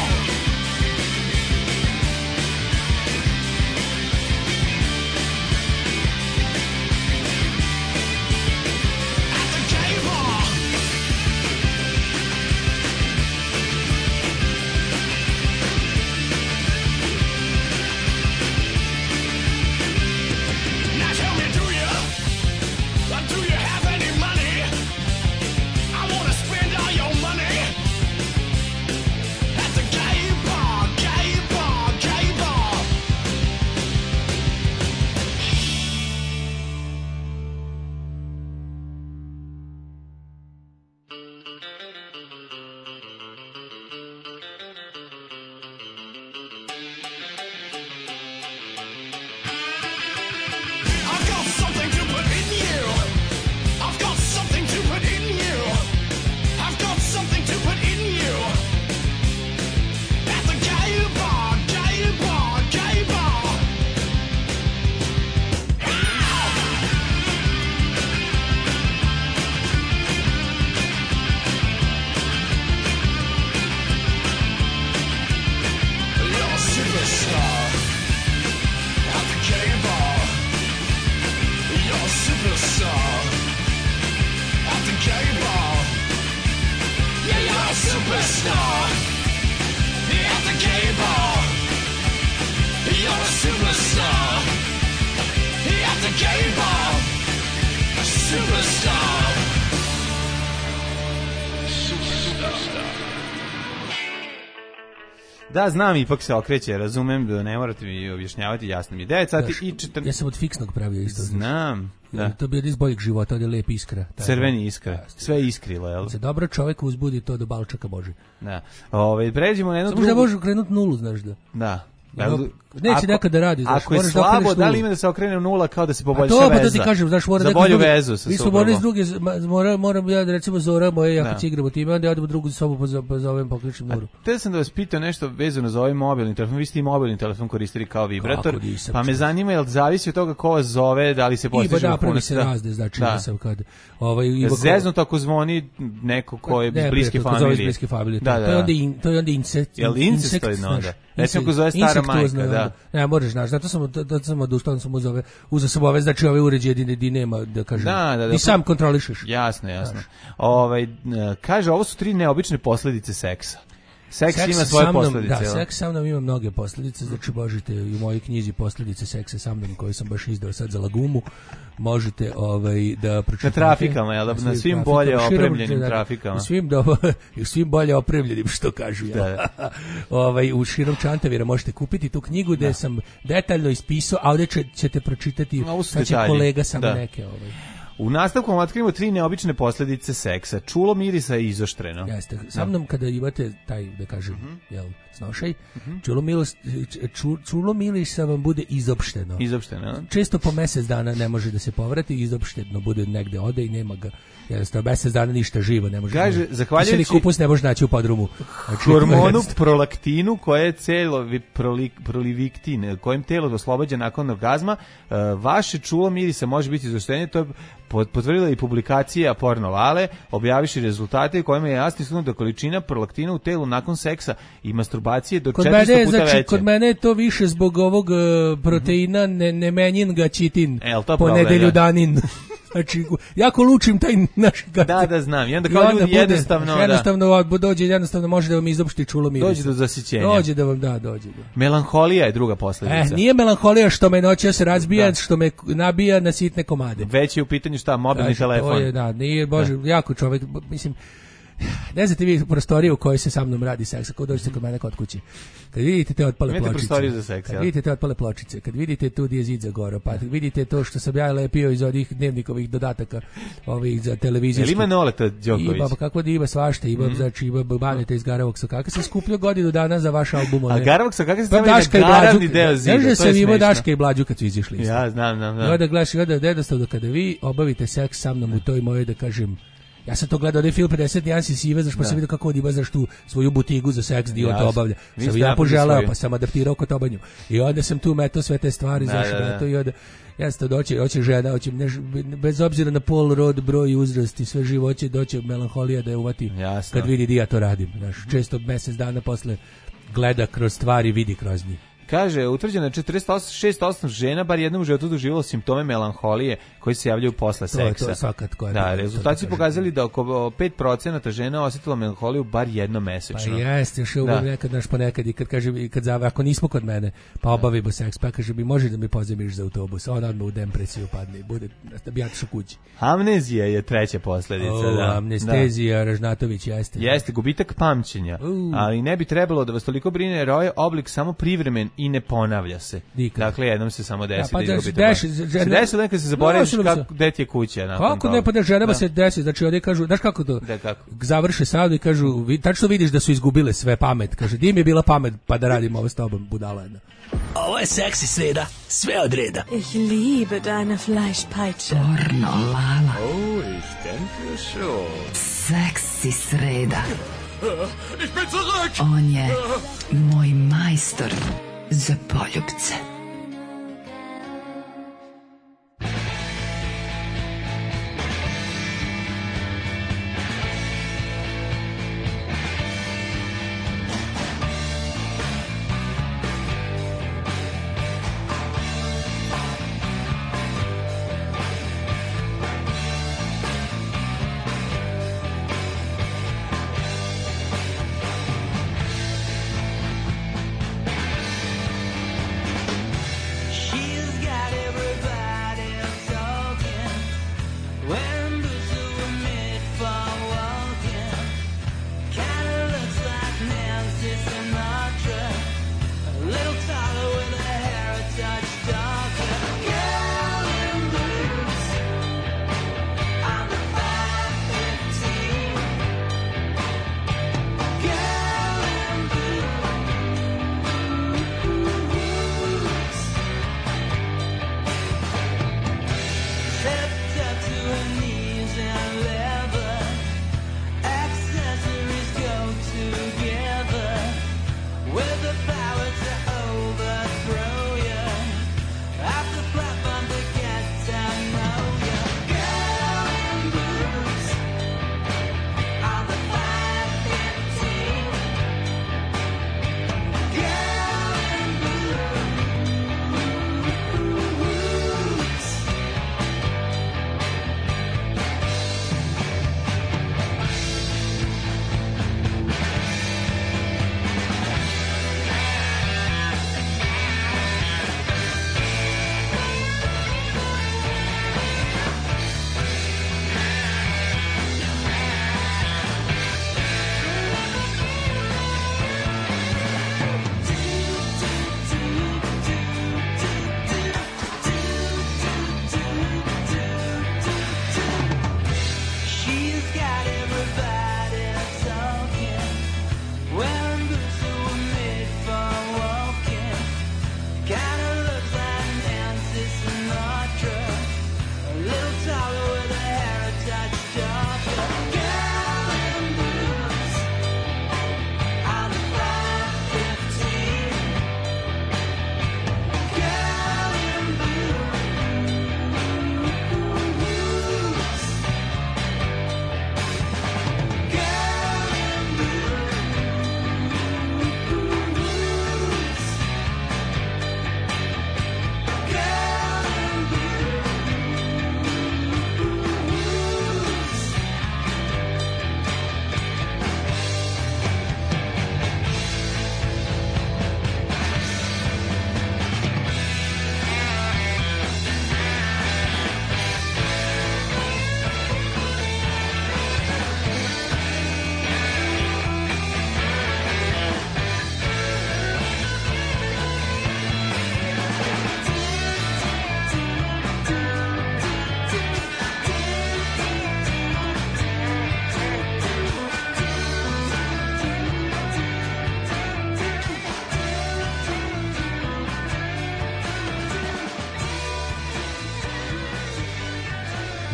[SPEAKER 7] Da, znam, ipak se okreće, razumem, da ne morate mi objašnjavati, jasno mi je. devet sati i četrnaest.
[SPEAKER 6] Ja sam od fiksnog pravio isto.
[SPEAKER 7] Znam, da.
[SPEAKER 6] To bi od iz boljeg života, od je lep iskra.
[SPEAKER 7] Crveni iskra, sve iskrilo, jel?
[SPEAKER 6] Se dobro čovjek uzbudi to do balčaka Boži.
[SPEAKER 7] Da. Ove, pređemo na jednu
[SPEAKER 6] drugu. Samo da može krenuti nulu, znaš da.
[SPEAKER 7] Da.
[SPEAKER 6] Jel, neće nekad da radi, znaš,
[SPEAKER 7] ako je slabo, da li ima da se okrene u nula kao da se poboljša
[SPEAKER 6] veza?
[SPEAKER 7] A to,
[SPEAKER 6] pa da ti kažem, znaš, mora
[SPEAKER 7] za bolju vezu sa
[SPEAKER 6] mi smo morali s druge, moram, moram ja, recimo, Zora moje, ja kad igramo time, onda ja odemo drugu sobu pa za ovim pokličnim nuru.
[SPEAKER 7] Te sam da vas pitao nešto vezano za ovaj mobilni telefon, vi ste i mobilni telefon koristili kao vibrator, pa me zanima, jel zavisi od toga ko vas zove, da li se postiže
[SPEAKER 6] da, pravi se razde, znači, da sam kad...
[SPEAKER 7] Ovaj, zezno tako zvoni neko ko je iz bliske familije.
[SPEAKER 6] Da, da, to je onda incest.
[SPEAKER 7] Jel incest to je onda? Recimo ko zove stara majka, da.
[SPEAKER 6] Ne, možeš, znaš, zato sam, zato sam odustao, sam uzeo ove, uzeo sam ove, znači ove uređaje di nema, da kažem,
[SPEAKER 7] da, da, da,
[SPEAKER 6] ti sam kontrolišeš.
[SPEAKER 7] Jasno, jasno. Ovaj, kaže, ovo su tri neobične posljedice seksa. Seks ima svoje
[SPEAKER 6] sa mnom,
[SPEAKER 7] posljedice.
[SPEAKER 6] Da,
[SPEAKER 7] jel?
[SPEAKER 6] seks sa mnom ima mnoge posljedice, znači možete i u mojoj knjizi Posljedice seksa sa mnom, koju sam baš izdao sad za Lagumu, možete ovaj, da pročitate.
[SPEAKER 7] Na trafikama, jel? Na, na svim bolje opremljenim trafikama.
[SPEAKER 6] Na svim, do, svim bolje opremljenim, što kažu. Jel? Da. ovaj, u širom Čantavira možete kupiti tu knjigu gde da. sam detaljno ispisao, a ovdje će, ćete pročitati, sad će kolega samo da. neke... Ovaj.
[SPEAKER 7] U nastavku vam otkrivamo tri neobične posljedice seksa. Čulo, mirisa i izoštreno.
[SPEAKER 6] Jeste. Sa mnom kada imate taj, da kažem, uh-huh. jel, snošaj, uh-huh. čulo, milos, ču, čulo mirisa vam bude izopšteno.
[SPEAKER 7] Izopšteno.
[SPEAKER 6] Često po mjesec dana ne može da se povrati, izopšteno bude negde ode i nema ga. Jednostavno, mjesec dana ništa živo ne može.
[SPEAKER 7] Kaže, ne, zahvaljujući...
[SPEAKER 6] kupus ne može naći u podrumu.
[SPEAKER 7] Znači, hormonu prolaktinu, koje je celo prolik, proliviktin, kojim telo oslobađa nakon orgazma, uh, vaše čulo mirisa može biti izoštrenje. To je potvrdila i publikacija Porno Lale, objavivši rezultate u kojima je jasno istaknuto da količina prolaktina u telu nakon seksa i masturbacije do četiristo puta
[SPEAKER 6] znači,
[SPEAKER 7] veća.
[SPEAKER 6] Kod mene je to više zbog ovog uh, proteina ne, nemenjin gačitin,
[SPEAKER 7] e,
[SPEAKER 6] ponedeljudanin. Znači, jako lučim taj naš gati.
[SPEAKER 7] Da, da, znam. I onda kao I onda ljudi bude, jednostavno...
[SPEAKER 6] Znači, jednostavno, da. dođe, jednostavno može da vam izopšti čulo mirisa.
[SPEAKER 7] Dođe do zasićenja.
[SPEAKER 6] Dođe da vam, da, dođe. Da.
[SPEAKER 7] Melanholija je druga posljedica.
[SPEAKER 6] E, nije melanholija što me noćas razbija, da. što me nabija na sitne komade.
[SPEAKER 7] Već je u pitanju šta, mobilni znači, telefon.
[SPEAKER 6] To je, da, nije, bože, da. jako čovjek, mislim... Ne znate vi prostoriju u kojoj se sa mnom radi seks, ako dođete kod mene kod kući. Kad vidite te otpale
[SPEAKER 7] Imate
[SPEAKER 6] pločice,
[SPEAKER 7] za seks,
[SPEAKER 6] kad vidite te otpale pločice, kad vidite tu gdje je zid za goro, pa vidite to što sam ja lepio iz ovih dnevnikovih dodataka ovih za televiziju.
[SPEAKER 7] Jel ima Noleta Đoković?
[SPEAKER 6] Ima, pa kako da ima svašta, ima, mm. znači ima Baneta iz Garavog Sokaka. Sam skupljio godinu dana za vaš album.
[SPEAKER 7] A Garavog Sokaka se stavili na garavni deo zida, to je
[SPEAKER 6] sam imao Daška i Blađu kad su izišli.
[SPEAKER 7] Ja, znam, znam, znam.
[SPEAKER 6] I onda gledaš, i onda jednostavno kada vi obavite seks sa mnom u toj mojoj, da kažem, ja sam to gledao, da je film pedeset nijansi sive, znaš, pa sam vidio kako on ima, znaš, tu svoju butigu za seks, dio to obavlja. Sam ja poželao, pa sam adaptirao kod obanju. I onda sam tu metao sve te stvari, da, znaš, da, da. Meto, i onda, jasno, doće, hoće žena, hoće, ne, bez obzira na pol, rod, broj, uzrast i sve živo, hoće doće melanholija da je uvati jasno. Kad vidi di ja to radim. Znaš, često mjesec dana posle gleda kroz stvari, vidi kroz njih.
[SPEAKER 7] Kaže, utvrđeno je četrdeset šest posto žena bar jednom u životu doživjelo simptome melanholije koji se javljaju posle seksa.
[SPEAKER 6] To je svakad koja.
[SPEAKER 7] Da, rezultati su pokazali da oko pet procenata žena osjetilo melanholiju bar jednom mesečno.
[SPEAKER 6] Pa jeste, još uvijek nekad, naš ponekad, i kad kaže, i kad zave, ako nismo kod mene, pa obavimo seks, pa kaže mi, može da mi pozemiš za autobus, on odmah u depresiju padne, bude, da bi ja tišu kući.
[SPEAKER 7] Amnezija je treća posljedica.
[SPEAKER 6] O,
[SPEAKER 7] da.
[SPEAKER 6] Amnestezija, da. Ražnatović, jeste.
[SPEAKER 7] Jeste, gubitak pamćenja, uh. ali ne bi trebalo da vas toliko brine, jer ovaj oblik samo privremen i ne ponavlja se. Nikad. Dakle, jednom se samo desi. Ja, pa da izgubite deš, žena, se desi nekad se zaboraviš no, kako, gde ti je kuća.
[SPEAKER 6] Kako ne, pa da ženama se desi, znači ovdje kažu, znaš kako to,
[SPEAKER 7] da, kako?
[SPEAKER 6] Završe sad i kažu, vi, tačno vidiš da su izgubile sve pamet, kaže, di mi je bila pamet, pa da radimo ovo s tobom, budala jedna.
[SPEAKER 15] Ovo je seksi sreda, sve od reda.
[SPEAKER 16] Ich liebe deine Fleischpeitsche.
[SPEAKER 1] Pornolala.
[SPEAKER 3] Oh, ich denke schon.
[SPEAKER 1] Seksi sreda.
[SPEAKER 3] Ich bin zurück!
[SPEAKER 1] On je moj majstor za poljubce.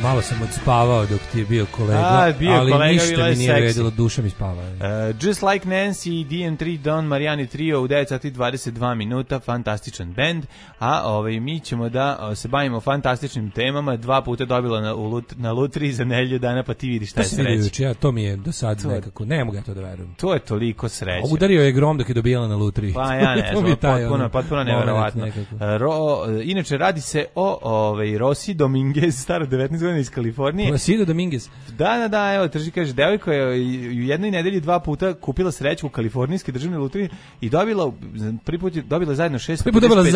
[SPEAKER 6] Malo sam odspavao dok ti je bio kolega,
[SPEAKER 7] A, bio
[SPEAKER 6] ali
[SPEAKER 7] kolega,
[SPEAKER 6] ništa mi nije
[SPEAKER 7] seksi.
[SPEAKER 6] vredilo, duša mi spava.
[SPEAKER 7] Uh, Just Like Nancy, D M tri, Don Marijani Trio u devet sati i dvadeset dva minuta, fantastičan bend, a ovaj, mi ćemo da o, se bavimo fantastičnim temama, dva puta dobila na, u lut, na Lutri za nedelju dana, pa ti vidiš šta je sreće.
[SPEAKER 6] Ja, to mi je do sad
[SPEAKER 7] to,
[SPEAKER 6] nekako, ne mogu ja to da verujem.
[SPEAKER 7] To je toliko sreće.
[SPEAKER 6] Udario je grom dok je dobijala na Lutri.
[SPEAKER 7] Pa ja ne znam, potpuno, potpuno neverovatno. Ro, inače, radi se o ovaj, Rosy Dominguez, stara devetnaest godina iz Kalifornije.
[SPEAKER 6] Rosy Dominguez.
[SPEAKER 7] Da, da, da, evo, trži, kaže, devojka je u jednoj nedelji dva puta kupila sreću u kalifornijske državne lutrije i dobila, prvi put je dobila zajedno šesto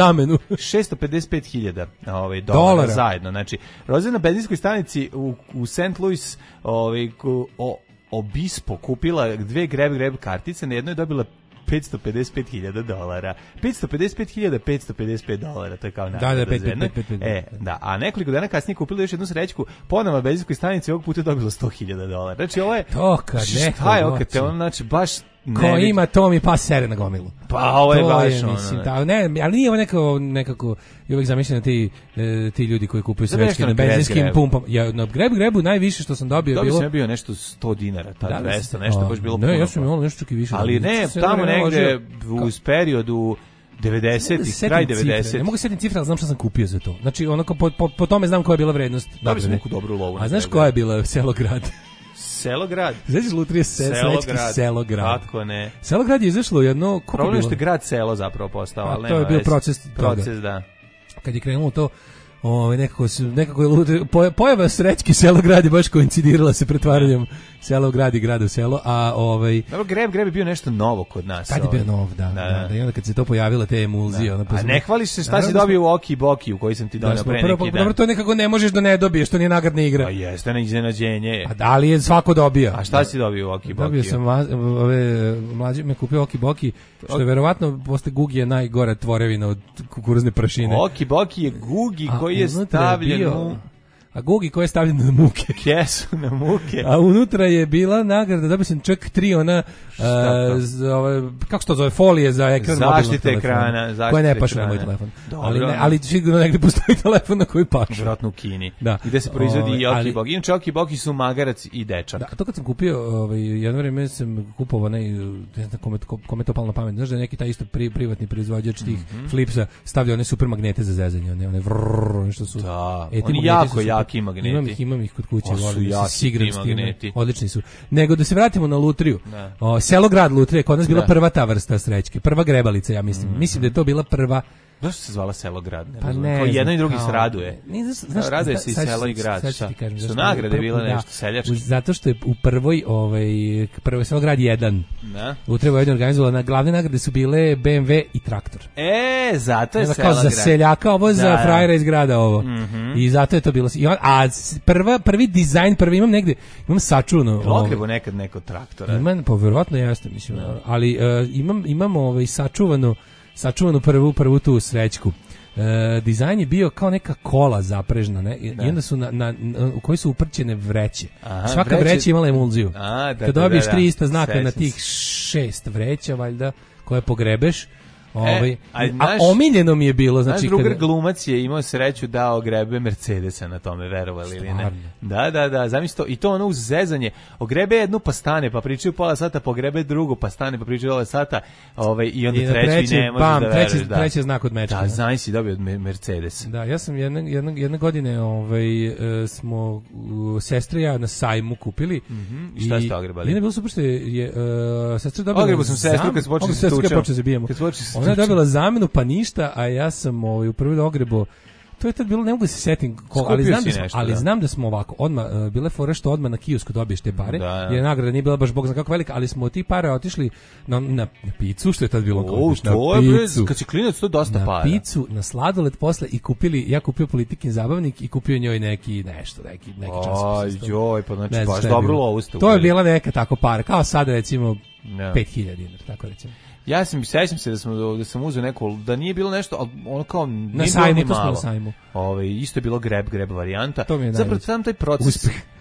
[SPEAKER 7] pedeset pet hiljada ovaj, dolara, dolara zajedno. Znači, Roza na benzinskoj stanici u, u Saint Louis ovaj, o, Obispo kupila dve grab grab kartice, na jednoj je dobila petsto pedeset pet hiljada dolara. petsto pedeset pet hiljada petsto pedeset pet dolara, to je kao nagrada.
[SPEAKER 6] Da, da, pet, pet, pet, pet, pet.
[SPEAKER 7] E, da, a nekoliko dana kasnije kupila još jednu srećku, ponovo na benzinskoj stanici, ovog puta je dobila sto hiljada dolara. Znači, ovo je...
[SPEAKER 6] To kad neko
[SPEAKER 7] šta je, ovo kad te on, znači, baš...
[SPEAKER 6] Ko ne, ima, to mi pas sere na gomilu.
[SPEAKER 7] Pa ovo je
[SPEAKER 6] to
[SPEAKER 7] baš
[SPEAKER 6] je,
[SPEAKER 7] ono.
[SPEAKER 6] Mislim, da, ne, ali nije ovo nekako, nekako i uvijek zamišljeno ti, e, ti ljudi koji kupuju srećke na benzinskim pumpama. Ja, na greb grebu najviše što sam dobio je bilo...
[SPEAKER 7] Dobio sam bio nešto sto dinara, ta da, dvesta, nešto baš bilo
[SPEAKER 6] ne,
[SPEAKER 7] puno.
[SPEAKER 6] Ne, ja sam imao nešto čak i više.
[SPEAKER 7] Ali ne, tamo negde uz periodu devedesetih, kraj devedesetih.
[SPEAKER 6] Ne mogu setim cifre, ali znam šta sam kupio za to. Znači, onako, po, po, po tome znam koja je bila vrednost.
[SPEAKER 7] Dobio sam neku dobru lovu.
[SPEAKER 6] A znaš koja je bila Selograd?
[SPEAKER 7] Selograd.
[SPEAKER 6] Znaš Lutrije se, Selograd. Selograd.
[SPEAKER 7] Kako ne?
[SPEAKER 6] Selograd je izašlo jedno...
[SPEAKER 7] Problem je što je grad selo zapravo postao, ali
[SPEAKER 6] to je bio proces toga.
[SPEAKER 7] Proces, da.
[SPEAKER 6] Kad je krenulo to, ovaj nekako se nekako je Lutrije, pojava srećki Selograd je baš koincidirala se pretvaranjem Selograd i grada u selo, a ovaj
[SPEAKER 7] dobro, greb greb je bio nešto novo kod nas.
[SPEAKER 6] Tad je bio nov, da, da, da, da. I onda kad se to pojavilo te emulzije, ona
[SPEAKER 7] pa a ne hvališ se šta si dobio u Oki Boki u koji sam ti doneo pre neki dan.
[SPEAKER 6] Dobro, to nekako ne možeš da ne dobiješ, to nije nagradna igra.
[SPEAKER 7] Pa jeste na iznenađenje.
[SPEAKER 6] A da li je svako dobija?
[SPEAKER 7] A šta si dobio u Oki Boki?
[SPEAKER 6] Dobio sam ove mlađi me kupio Oki Boki, što je verovatno posle Gugije najgora tvorevina od kukuruzne prašine.
[SPEAKER 7] Oki Boki je Gugi koji je stavljen u...
[SPEAKER 6] A Gugi koji je stavljen na muke.
[SPEAKER 7] Kesu na muke.
[SPEAKER 6] A unutra je bila nagrada, dobio sam čak tri ona, uh, z, ove, kako se to zove, folije za ekran mobilnog telefona.
[SPEAKER 7] Ekrana, zaštite
[SPEAKER 6] koje ne pašu na moj telefon. Ali, ne, ali sigurno negdje postoji telefon na koji pašu.
[SPEAKER 7] Vjerojatno u Kini.
[SPEAKER 6] Da.
[SPEAKER 7] I gde se proizvodi i Oki Boki. Inače Oki Boki su magarac i dečak.
[SPEAKER 6] Da, to kad sam kupio, ovaj, jedno vreme sam kupovao, ne, ne znam kome, kome to palo na pamet. Znaš da je neki taj isto pri, privatni proizvođač tih mm-hmm. flipsa stavlja one super magnete za zezanje. One, one vrrrr, što su...
[SPEAKER 7] Da, e, oni jako, jaki magneti.
[SPEAKER 6] Imam ih, imam ih kod kuće, volim
[SPEAKER 7] da
[SPEAKER 6] se sigram s tim, odlični su. Nego da se vratimo na Lutriju. O, Selograd Lutrije, kod nas bila da. prva ta vrsta srećke, prva grebalica, ja mislim. Mm. Mislim da je to bila prva.
[SPEAKER 7] Zašto se zvala Selograd? Ne
[SPEAKER 6] pa ne,
[SPEAKER 7] kao jedan i drugi
[SPEAKER 6] kao,
[SPEAKER 7] se raduje.
[SPEAKER 6] Ne, znaš,
[SPEAKER 7] raduje se i selo i grad.
[SPEAKER 6] Sad ti kažem,
[SPEAKER 7] su nagrade bile nešto da, seljačke.
[SPEAKER 6] Zato što je u prvoj, ovaj, prvoj Selograd jedan. Da. Lutrija Vojvodina organizovala, na glavne nagrade su bile B M W i traktor.
[SPEAKER 7] E, zato je
[SPEAKER 6] ne,
[SPEAKER 7] Selograd.
[SPEAKER 6] Kao za seljaka ovo, da, za frajera iz grada ovo.
[SPEAKER 7] Mm-hmm.
[SPEAKER 6] I zato je to bilo. A prva, prvi dizajn, prvi imam negde, imam sačuvano.
[SPEAKER 7] Ogrebu nekad neko traktora.
[SPEAKER 6] Imam, pa verovatno jeste, mislim. No. Ali uh, imam, imam ovaj, sačuvano, sačuvanu prvu, prvu tu srećku. Uh, dizajn je bio kao neka kola zaprežna, ne? I onda su na, na, na u kojoj su uprćene vreće. Aha, svaka vreće... vreća imala emulziju. A, da, kad dobiješ da, da, tri ista znaka Srećen. Na tih šest vreća, valjda, koje pogrebeš, ovaj, e, a, naš, a omiljeno mi je bilo, znači
[SPEAKER 7] naš drugar
[SPEAKER 6] kada...
[SPEAKER 7] glumac je imao sreću da ogrebe Mercedesa na tome, verovali ili ne. Da, da, da, zamisli to, i to ono uz zezanje, ogrebe jednu pa stane, pa pričaju pola sata, pogrebe drugu pa stane, pa pričaju pola sata, ovaj, i onda I treći, treći ne može bam, da veruješ.
[SPEAKER 6] Treći,
[SPEAKER 7] da.
[SPEAKER 6] treći znak od mečka.
[SPEAKER 7] Da, znaš si dobio od Mercedes.
[SPEAKER 6] Da, ja sam jedne, jedne, jedne godine ovaj, uh, smo uh, sestre ja na sajmu kupili.
[SPEAKER 7] Mm-hmm. I šta ste ogrebali?
[SPEAKER 6] I ne bilo super što je, je uh, sestra dobila
[SPEAKER 7] Ogrebu sam sestru kad se počeli se tučem.
[SPEAKER 6] Ona je dobila zamenu, pa ništa, a ja sam ovaj, u prvi ogrebo, to je tad bilo, ne mogu da se setim, ko, ali, znam da, smo, nešto, ali da. znam da smo ovako, odmah, uh, bile fore što odmah na kiosku dobiješ te pare, da, jer nagrada nije bila baš bog zna kako velika, ali smo od tih para otišli na, na, na picu, što je tad bilo
[SPEAKER 7] o, na picu, kad si klinac, to dosta
[SPEAKER 6] na
[SPEAKER 7] para.
[SPEAKER 6] Na picu, na sladoled posle i kupili, ja kupio Politikin zabavnik i kupio njoj neki nešto, neki, neki časopis.
[SPEAKER 7] Aj, joj, pa znači baš dobro lovu ste.
[SPEAKER 6] To je bila neka tako para, kao sad recimo no. pet hiljada dinara, tako recimo.
[SPEAKER 7] Ja sam sećam se da sam da sam uzeo neku, da nije bilo nešto, al ono kao
[SPEAKER 6] na sajmu, to smo na sajmu.
[SPEAKER 7] Ovaj isto je bilo greb greb varijanta. Zapravo sam taj proces
[SPEAKER 6] uspeh.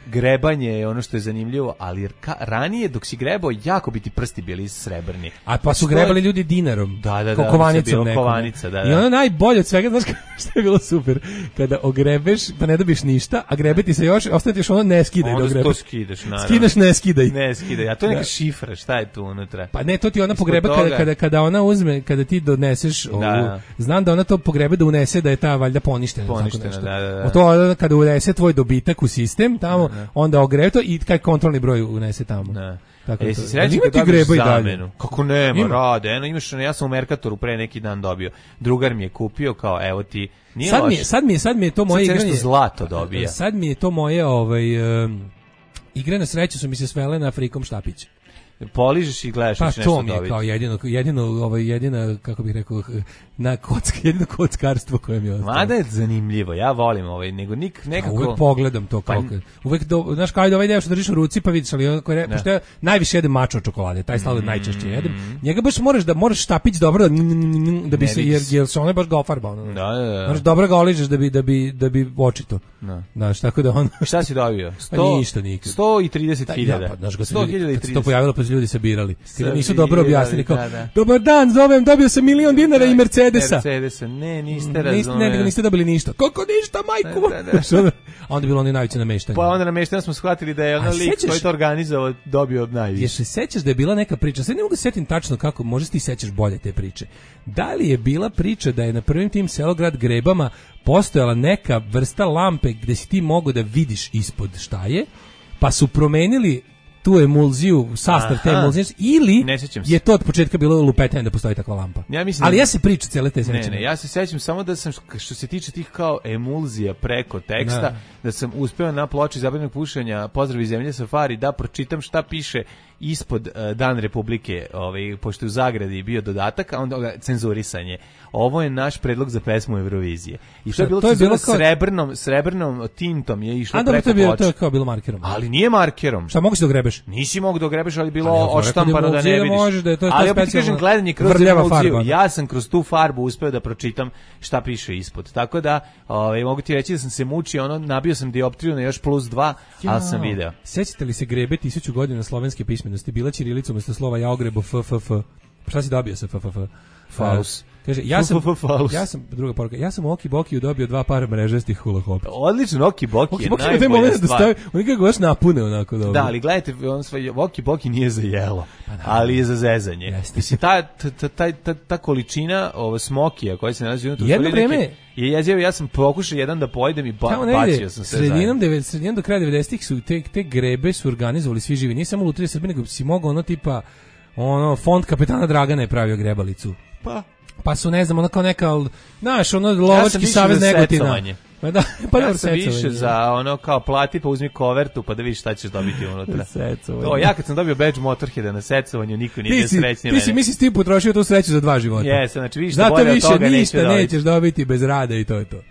[SPEAKER 7] grebanje je ono što je zanimljivo, ali ka, ranije dok si grebao, jako bi ti prsti bili srebrni.
[SPEAKER 6] A pa su grebali ljudi dinarom.
[SPEAKER 7] Da, da,
[SPEAKER 6] kao
[SPEAKER 7] da.
[SPEAKER 6] Kovanicom nekom.
[SPEAKER 7] Kovanica, da, da.
[SPEAKER 6] I ono najbolje od svega, znaš što je bilo super, kada ogrebeš, pa ne dobiš ništa, a grebeti se još, ostane još ono ne skidaj da ogrebeš.
[SPEAKER 7] Onda to skidaš, naravno.
[SPEAKER 6] Skidaš, ne skidaj.
[SPEAKER 7] Ne skidaj, a to je neka
[SPEAKER 6] Da.
[SPEAKER 7] šifra, šta je tu unutra?
[SPEAKER 6] Pa ne, to ti ona pogreba kada, kada, kada ona uzme, kada ti doneseš ovu,
[SPEAKER 7] Da.
[SPEAKER 6] znam da ona to pogrebe da unese da je ta valjda poništena.
[SPEAKER 7] Poništena,
[SPEAKER 6] tako nešto.
[SPEAKER 7] da, da, da.
[SPEAKER 6] O to ona kada unese tvoj dobitak u sistem tamo,
[SPEAKER 7] Da.
[SPEAKER 6] onda ogrebe to i kaj kontrolni broj unese tamo.
[SPEAKER 7] Da.
[SPEAKER 6] Tako
[SPEAKER 7] E,
[SPEAKER 6] da
[SPEAKER 7] si
[SPEAKER 6] to-
[SPEAKER 7] srećan
[SPEAKER 6] Ima
[SPEAKER 7] kad
[SPEAKER 6] ti
[SPEAKER 7] dobiš
[SPEAKER 6] greba i dalje.
[SPEAKER 7] zamenu? Kako nema,
[SPEAKER 6] Ima.
[SPEAKER 7] rade. Eno, imaš, ja sam u Merkatoru pre neki dan dobio. Drugar mi je kupio kao, evo ti, nije
[SPEAKER 6] Sad mi,
[SPEAKER 7] loše.
[SPEAKER 6] je, sad mi je, sad mi je to moje
[SPEAKER 7] Sad se
[SPEAKER 6] igranje.
[SPEAKER 7] nešto zlato dobija.
[SPEAKER 6] Sad mi je to moje, ovaj, um, igre na sreću su mi se svele na Frikom Štapić.
[SPEAKER 7] Poližeš i gledaš
[SPEAKER 6] Pa
[SPEAKER 7] da će nešto
[SPEAKER 6] to mi je
[SPEAKER 7] dobiti.
[SPEAKER 6] kao jedino, jedino, ovaj, jedina, kako bih rekao, na kocka, jedino kockarstvo koje mi je ostalo.
[SPEAKER 7] Mada je zanimljivo, ja volim ovaj, nego nik,
[SPEAKER 6] A
[SPEAKER 7] nekako...
[SPEAKER 6] uvek pogledam to kao
[SPEAKER 7] Pa-
[SPEAKER 6] kad, uvek do, znaš kao ajde ovaj deo što držiš u ruci pa vidiš, ali onako je,
[SPEAKER 7] Ne.
[SPEAKER 6] pošto ja najviše jedem mačo čokolade, taj sladoled
[SPEAKER 7] Mm.
[SPEAKER 6] najčešće jedem. Njega baš moraš da moraš štapić dobro da da bi
[SPEAKER 7] Ne
[SPEAKER 6] se
[SPEAKER 7] vidi
[SPEAKER 6] jer
[SPEAKER 7] se.
[SPEAKER 6] jer se ono je baš gofarba ono.
[SPEAKER 7] Da, da, da.
[SPEAKER 6] Moraš dobro ga oližeš da bi da bi da bi očito.
[SPEAKER 7] Da.
[SPEAKER 6] Znaš, tako da on
[SPEAKER 7] Šta si dobio?
[SPEAKER 6] Pa
[SPEAKER 7] sto,
[SPEAKER 6] ništa nikad.
[SPEAKER 7] sto i trideset hiljada.
[SPEAKER 6] Ja, pa, znaš, kad se
[SPEAKER 7] sto
[SPEAKER 6] ljudi-
[SPEAKER 7] hiljada i
[SPEAKER 6] kad se to
[SPEAKER 7] trideset.
[SPEAKER 6] pojavilo pa su ljudi sabirali. Kad nisu
[SPEAKER 7] Sabirali,
[SPEAKER 6] dobro objasnili kao
[SPEAKER 7] da, da.
[SPEAKER 6] dobar dan, zovem, dobio sam milion dinara i Mercedesa.
[SPEAKER 7] Mercedesa, ne, niste
[SPEAKER 6] Niste,
[SPEAKER 7] razumeli.
[SPEAKER 6] ne, niste dobili ništa. Kako ništa, majku?
[SPEAKER 7] Da, da, da.
[SPEAKER 6] Znaš, onda- a onda je bilo oni najveće nameštanje.
[SPEAKER 7] Pa onda namešteno smo shvatili da je ono
[SPEAKER 6] A
[SPEAKER 7] lik
[SPEAKER 6] sećaš-
[SPEAKER 7] koji je to organizovao dobio najviše.
[SPEAKER 6] Jel se sećaš da je bila neka priča? Sad ne mogu se setim tačno kako, možda ti sećaš bolje te priče. Da li je bila priča da je na prvim tim Selograd grebama postojala neka vrsta lampe gde si ti mogao da vidiš ispod šta je, pa su promenili tu emulziju, sastav te
[SPEAKER 7] Aha.
[SPEAKER 6] emulzije, ili
[SPEAKER 7] Ne sjećam se.
[SPEAKER 6] je to od početka bilo lupetanje da postoji takva lampa.
[SPEAKER 7] Ja mislim
[SPEAKER 6] Ali
[SPEAKER 7] da-
[SPEAKER 6] ja se priča cele te
[SPEAKER 7] Ne,
[SPEAKER 6] sećam.
[SPEAKER 7] ne, ja se sećam samo da sam, što se tiče tih kao emulzija preko teksta,
[SPEAKER 6] Da.
[SPEAKER 7] da, sam uspeo na ploči zabranjenog pušenja Pozdrav iz zemlje Safari da pročitam šta piše ispod uh, Dan Republike, ovaj, pošto je u zagradi bio dodatak, a onda cenzurisanje. Ovo je naš predlog za pesmu Eurovizije. I
[SPEAKER 6] Šta,
[SPEAKER 7] to je bilo,
[SPEAKER 6] to je
[SPEAKER 7] cenzura
[SPEAKER 6] bilo kao-
[SPEAKER 7] srebrnom, srebrnom tintom je išlo
[SPEAKER 6] A dobro,
[SPEAKER 7] preko
[SPEAKER 6] to je bilo,
[SPEAKER 7] ploče.
[SPEAKER 6] to je kao bilo markerom.
[SPEAKER 7] Ali nije markerom.
[SPEAKER 6] Šta mogu se dogrebeš?
[SPEAKER 7] Nisi mogu da ogrebeš, ali bilo
[SPEAKER 6] Ali ja sam rekao
[SPEAKER 7] odštampano
[SPEAKER 6] da
[SPEAKER 7] da
[SPEAKER 6] emulzija
[SPEAKER 7] ne
[SPEAKER 6] da
[SPEAKER 7] vidiš.
[SPEAKER 6] možeš, da je to ta
[SPEAKER 7] ali opet
[SPEAKER 6] specijalna
[SPEAKER 7] kažem, gledanje kroz
[SPEAKER 6] vrljava
[SPEAKER 7] emulziju.
[SPEAKER 6] farba.
[SPEAKER 7] Ja sam kroz tu farbu uspeo da pročitam šta piše ispod. Tako da, ovaj, mogu ti reći da sam se mučio, ono, nabio sam dioptriju na još plus dva, ali sam
[SPEAKER 6] Jao.
[SPEAKER 7] video.
[SPEAKER 6] Sećate li se grebe tisuću godina slovenske pismenosti? Bila ćirilicom umjesto slova ja ogrebo f f f. Pa šta si dobio sa f f f?
[SPEAKER 7] Falus.
[SPEAKER 6] Kaže, ja sam,
[SPEAKER 7] F, F, F, falus.
[SPEAKER 6] ja sam, druga poruka, ja sam u Oki Bokiju dobio dva para mrežastih hula hopa.
[SPEAKER 7] Odličan Oki Boki
[SPEAKER 6] Oki
[SPEAKER 7] je
[SPEAKER 6] Boki ima taj
[SPEAKER 7] najbolja
[SPEAKER 6] moment da
[SPEAKER 7] stvar.
[SPEAKER 6] stavi, oni ga baš napune onako dobro.
[SPEAKER 7] Da, ali gledajte, on sve Oki Boki nije za jelo,
[SPEAKER 6] Pa
[SPEAKER 7] ali je za zezanje.
[SPEAKER 6] Jeste.
[SPEAKER 7] Mislim, ta, ta, ta, ta, ta, ta količina ovo, smokija koja se nalazi unutra, u
[SPEAKER 6] Jedno
[SPEAKER 7] stvari
[SPEAKER 6] vreme-
[SPEAKER 7] neke- je jezivo, ja sam pokušao jedan da pojedem i ba,
[SPEAKER 6] Tamo negde,
[SPEAKER 7] bacio sam se
[SPEAKER 6] sredinom,
[SPEAKER 7] zajedno.
[SPEAKER 6] devet, sredinom do kraja devedesetih su te, te grebe su organizovali svi živi. Nije samo Lutrija Srbije, nego si mogao ono tipa, ono, fond kapetana Dragana je pravio grebalicu.
[SPEAKER 7] Pa,
[SPEAKER 6] Pa su, ne znam, ono kao neka, znaš, ono,
[SPEAKER 7] ja sam
[SPEAKER 6] lovački
[SPEAKER 7] više
[SPEAKER 6] savez
[SPEAKER 7] za
[SPEAKER 6] Negotina.
[SPEAKER 7] secovanje.
[SPEAKER 6] Pa da, pa
[SPEAKER 7] ja
[SPEAKER 6] dobro,
[SPEAKER 7] sam više
[SPEAKER 6] secovanje.
[SPEAKER 7] za ono kao plati pa uzmi kovertu pa da vidiš šta ćeš dobiti unutra.
[SPEAKER 6] Secovanje.
[SPEAKER 7] To, ja kad sam dobio badge Motorheada na secovanju, niko nije
[SPEAKER 6] Ti
[SPEAKER 7] bio
[SPEAKER 6] si,
[SPEAKER 7] srećniji
[SPEAKER 6] ti si,
[SPEAKER 7] mene.
[SPEAKER 6] misli, ti potrošio tu sreću za dva života.
[SPEAKER 7] Jeste, znači više
[SPEAKER 6] Zato
[SPEAKER 7] bolje od
[SPEAKER 6] više
[SPEAKER 7] toga
[SPEAKER 6] ništa
[SPEAKER 7] neću dobiti.
[SPEAKER 6] nećeš dobiti bez rada i to je to.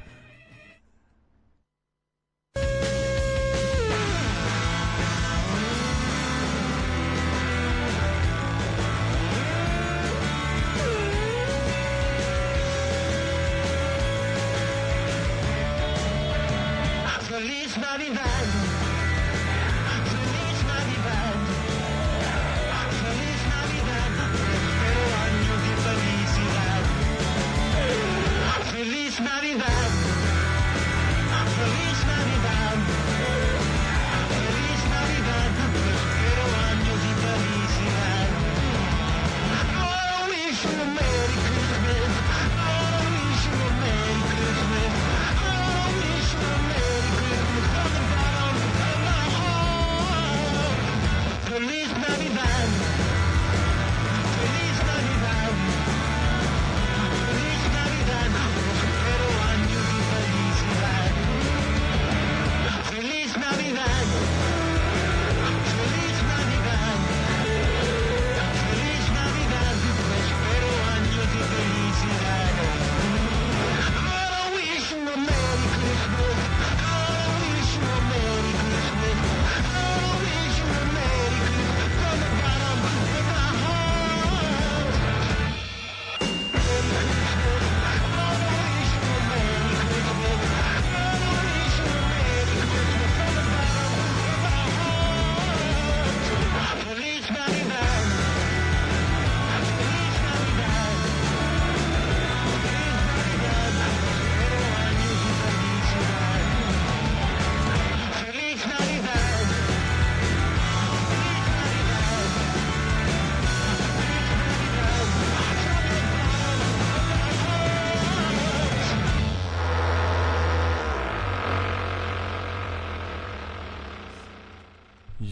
[SPEAKER 11] Feliz Navidad. Feliz Navidad. Feliz Navidad. Prospero año de felicidad. Feliz Navidad. Feliz Navidad. Feliz Navidad. Prospero año de felicidad. I wish you a Merry Christmas. I wish you a Merry Christmas. I wish you a Merry Christmas from the bottom